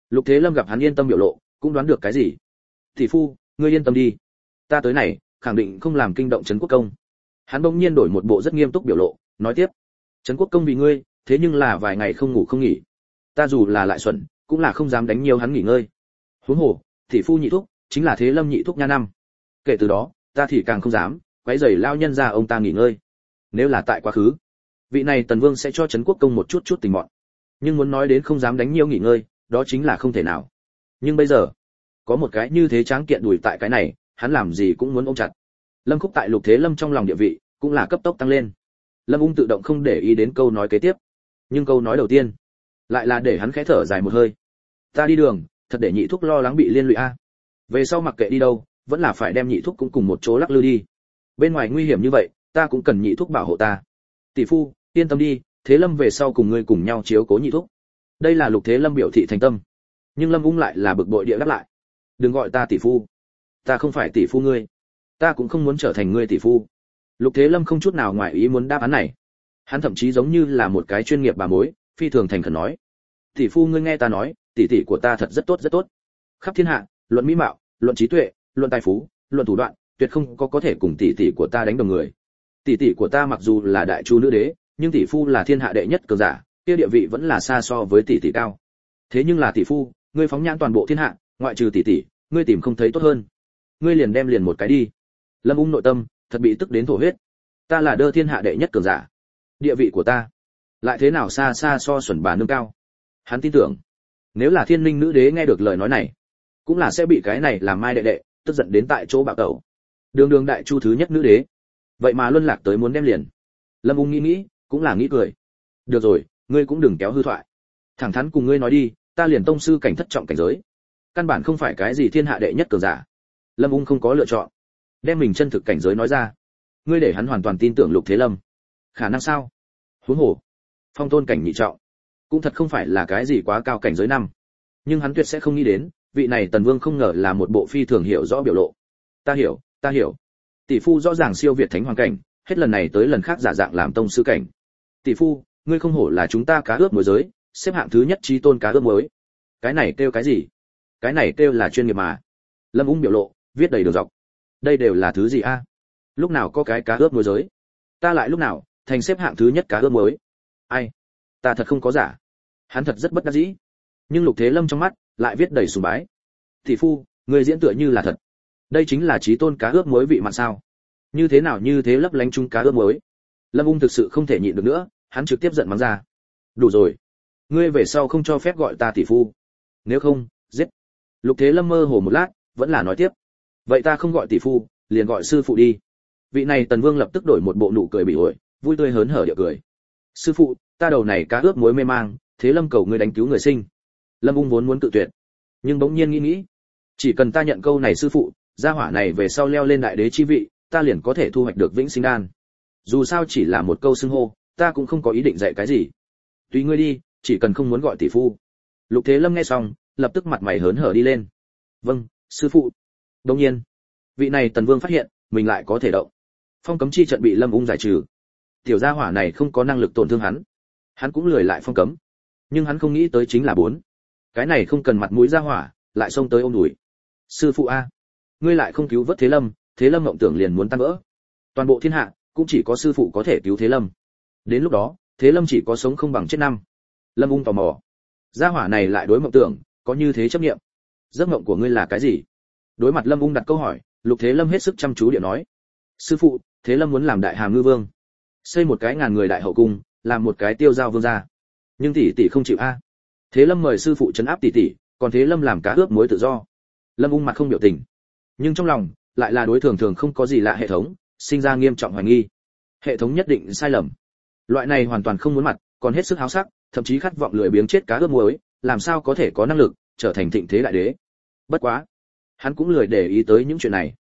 Lục Thế Lâm gặp hắn yên tâm biểu lộ, cũng đoán được cái gì. Tỷ phu, ngươi yên tâm đi, ta tới này khẳng định không làm kinh động trấn quốc công. Hắn bỗng nhiên đổi một bộ rất nghiêm túc biểu lộ, nói tiếp, trấn quốc công vì ngươi, thế nhưng là vài ngày không ngủ không nghỉ, ta dù là lại xuẩn cũng là không dám đánh nhiều hắn nghỉ ngơi. Huống hồ tỷ phu nhị thúc chính là Thế Lâm nhị thúc nha năm, kể từ đó ta thì càng không dám quấy rầy lao nhân ra ông ta nghỉ ngơi. Nếu là tại quá khứ, vị này Tần Vương sẽ cho trấn quốc công một chút tình mọn, nhưng muốn nói đến không dám đánh nhiều nghỉ ngơi, đó chính là không thể nào. Nhưng bây giờ có một cái như thế tráng kiện đùi tại cái này, hắn làm gì cũng muốn ôm chặt. Lâm Khúc tại Lục Thế Lâm trong lòng địa vị cũng là cấp tốc tăng lên. Lâm Ung tự động không để ý đến câu nói kế tiếp, nhưng câu nói đầu tiên lại là để hắn khẽ thở dài một hơi. Ta đi đường, thật để nhị thúc lo lắng bị liên lụy a. Về sau mặc kệ đi đâu, vẫn là phải đem nhị thúc cũng cùng một chỗ lắc lư đi. Bên ngoài nguy hiểm như vậy, ta cũng cần nhị thúc bảo hộ ta. Tỷ phu, yên tâm đi, Thế Lâm về sau cùng ngươi cùng nhau chiếu cố nhị thúc. Đây là Lục Thế Lâm biểu thị thành tâm, nhưng Lâm Ung lại là bực bội địa đáp lại. Đừng gọi ta tỷ phu, ta không phải tỷ phu ngươi, ta cũng không muốn trở thành ngươi tỷ phu. Lục Thế Lâm không chút nào ngoài ý muốn đáp án này, hắn thậm chí giống như là một cái chuyên nghiệp bà mối, phi thường thành khẩn nói, tỷ phu ngươi nghe ta nói, tỷ tỷ của ta thật rất tốt rất tốt. Khắp thiên hạ, luận mỹ mạo, luận trí tuệ, luận tài phú, luận thủ đoạn, tuyệt không có thể cùng tỷ tỷ của ta đánh đồng người. Tỷ tỷ của ta mặc dù là đại chu nữ đế, nhưng tỷ phu là thiên hạ đệ nhất cường giả, kia địa vị vẫn là xa so với tỷ tỷ cao. Thế nhưng là tỷ phu, ngươi phóng nhãn toàn bộ thiên hạ, ngoại trừ tỷ tỷ, ngươi tìm không thấy tốt hơn. Ngươi liền đem liền một cái đi. Lâm Ung nội tâm thật bị tức đến thổ huyết. Ta là đơ thiên hạ đệ nhất cường giả, địa vị của ta lại thế nào xa xa so xuẩn bà nương cao. Hắn tin tưởng, nếu là Thiên Linh nữ đế nghe được lời nói này, cũng là sẽ bị cái này làm mai đệ đệ tức giận đến tại chỗ bạo tẩu. Đường đại chu thứ nhất nữ đế, vậy mà luân lạc tới muốn đem liền. Lâm Ung nghĩ, cũng là nghĩ cười. Được rồi, ngươi cũng đừng kéo hư thoại. Thẳng thắn cùng ngươi nói đi, ta liền tông sư cảnh thất trọng cảnh giới, căn bản không phải cái gì thiên hạ đệ nhất cường giả. Lâm Ung không có lựa chọn, đem mình chân thực cảnh giới nói ra. Ngươi để hắn hoàn toàn tin tưởng Lục Thế Lâm, khả năng sao? Huống hồ, phong tôn cảnh nhị trọng, cũng thật không phải là cái gì quá cao cảnh giới năm. Nhưng hắn tuyệt sẽ không nghĩ đến, vị này Tần Vương không ngờ là một bộ phi thường hiểu rõ biểu lộ. Ta hiểu. Tỷ phu rõ ràng siêu việt thánh hoàng cảnh, hết lần này tới lần khác giả dạng làm tông sư cảnh. Tỷ phu, ngươi không hổ là chúng ta cá ướp muối giới, xếp hạng thứ nhất chí tôn cá ướp muối. Cái này kêu cái gì? Cái này kêu là chuyên nghiệp mà. Lâm Ung biểu lộ viết đầy đường dọc. Đây đều là thứ gì a? Lúc nào có cái cá ướp muối giới? Ta lại lúc nào thành xếp hạng thứ nhất cá ướp muối? Ai? Ta thật không có giả. Hắn thật rất bất đắc dĩ. Nhưng Lục Thế Lâm trong mắt lại viết đầy sùng bái. Tỷ phu, người diễn tựa như là thật. Đây chính là chí tôn cá ướp muối vị mặn sao? Như thế nào như thế lấp lánh chung cá ướp muối? Lâm Ung thực sự không thể nhịn được nữa, hắn trực tiếp giận mắng ra. Đủ rồi, ngươi về sau không cho phép gọi ta tỷ phu, nếu không giết. Lục Thế Lâm mơ hồ một lát, vẫn là nói tiếp, vậy ta không gọi tỷ phu, liền gọi sư phụ đi. Vị này Tần Vương lập tức đổi một bộ nụ cười bị ổi, vui tươi hớn hở địa cười. Sư phụ, ta đầu này cá ướp muối mê mang, Thế Lâm cầu ngươi đánh cứu người sinh. Lâm Ung vốn muốn cự tuyệt, nhưng bỗng nhiên nghĩ, chỉ cần ta nhận câu này sư phụ, gia hỏa này về sau leo lên đại đế chi vị, ta liền có thể thu hoạch được vĩnh sinh đan. Dù sao chỉ là một câu xưng hô, ta cũng không có ý định dạy cái gì. Tùy ngươi đi, chỉ cần không muốn gọi tỷ phu. Lục Thế Lâm nghe xong, lập tức mặt mày hớn hở đi lên. Vâng, sư phụ. Đương nhiên, vị này Tần Vương phát hiện mình lại có thể động. Phong cấm chi trận bị Lâm Ung giải trừ. Tiểu gia hỏa này không có năng lực tổn thương hắn cũng lười lại phong cấm. Nhưng hắn không nghĩ tới chính là cái này không cần mặt mũi gia hỏa, lại xông tới ôm đùi. Sư phụ a, ngươi lại không cứu vớt Thế Lâm, Thế Lâm mộng tưởng liền muốn tan vỡ. Toàn bộ thiên hạ cũng chỉ có sư phụ có thể cứu Thế Lâm. Đến lúc đó, Thế Lâm chỉ có sống không bằng chết năm. Lâm Ung tò mò, gia hỏa này lại đối mộng tưởng có như thế chấp niệm. Giấc mộng của ngươi là cái gì? Đối mặt Lâm Ung đặt câu hỏi, Lục Thế Lâm hết sức chăm chú địa nói, sư phụ, Thế Lâm muốn làm đại hàm ngư vương, xây một cái ngàn người đại hậu cung, làm một cái tiêu giao vương gia. Nhưng tỷ tỷ không chịu a. Thế Lâm mời sư phụ trấn áp tỷ tỷ, còn Thế Lâm làm cá ướp muối tự do. Lâm Ung mặt không biểu tình, nhưng trong lòng lại là đối thường không có gì lạ hệ thống, sinh ra nghiêm trọng hoài nghi. Hệ thống nhất định sai lầm. Loại này hoàn toàn không muốn mặt, còn hết sức háo sắc, thậm chí khát vọng lười biếng chết cá ướp muối, làm sao có thể có năng lực trở thành thịnh thế đại đế. Bất quá, hắn cũng lười để ý tới những chuyện này.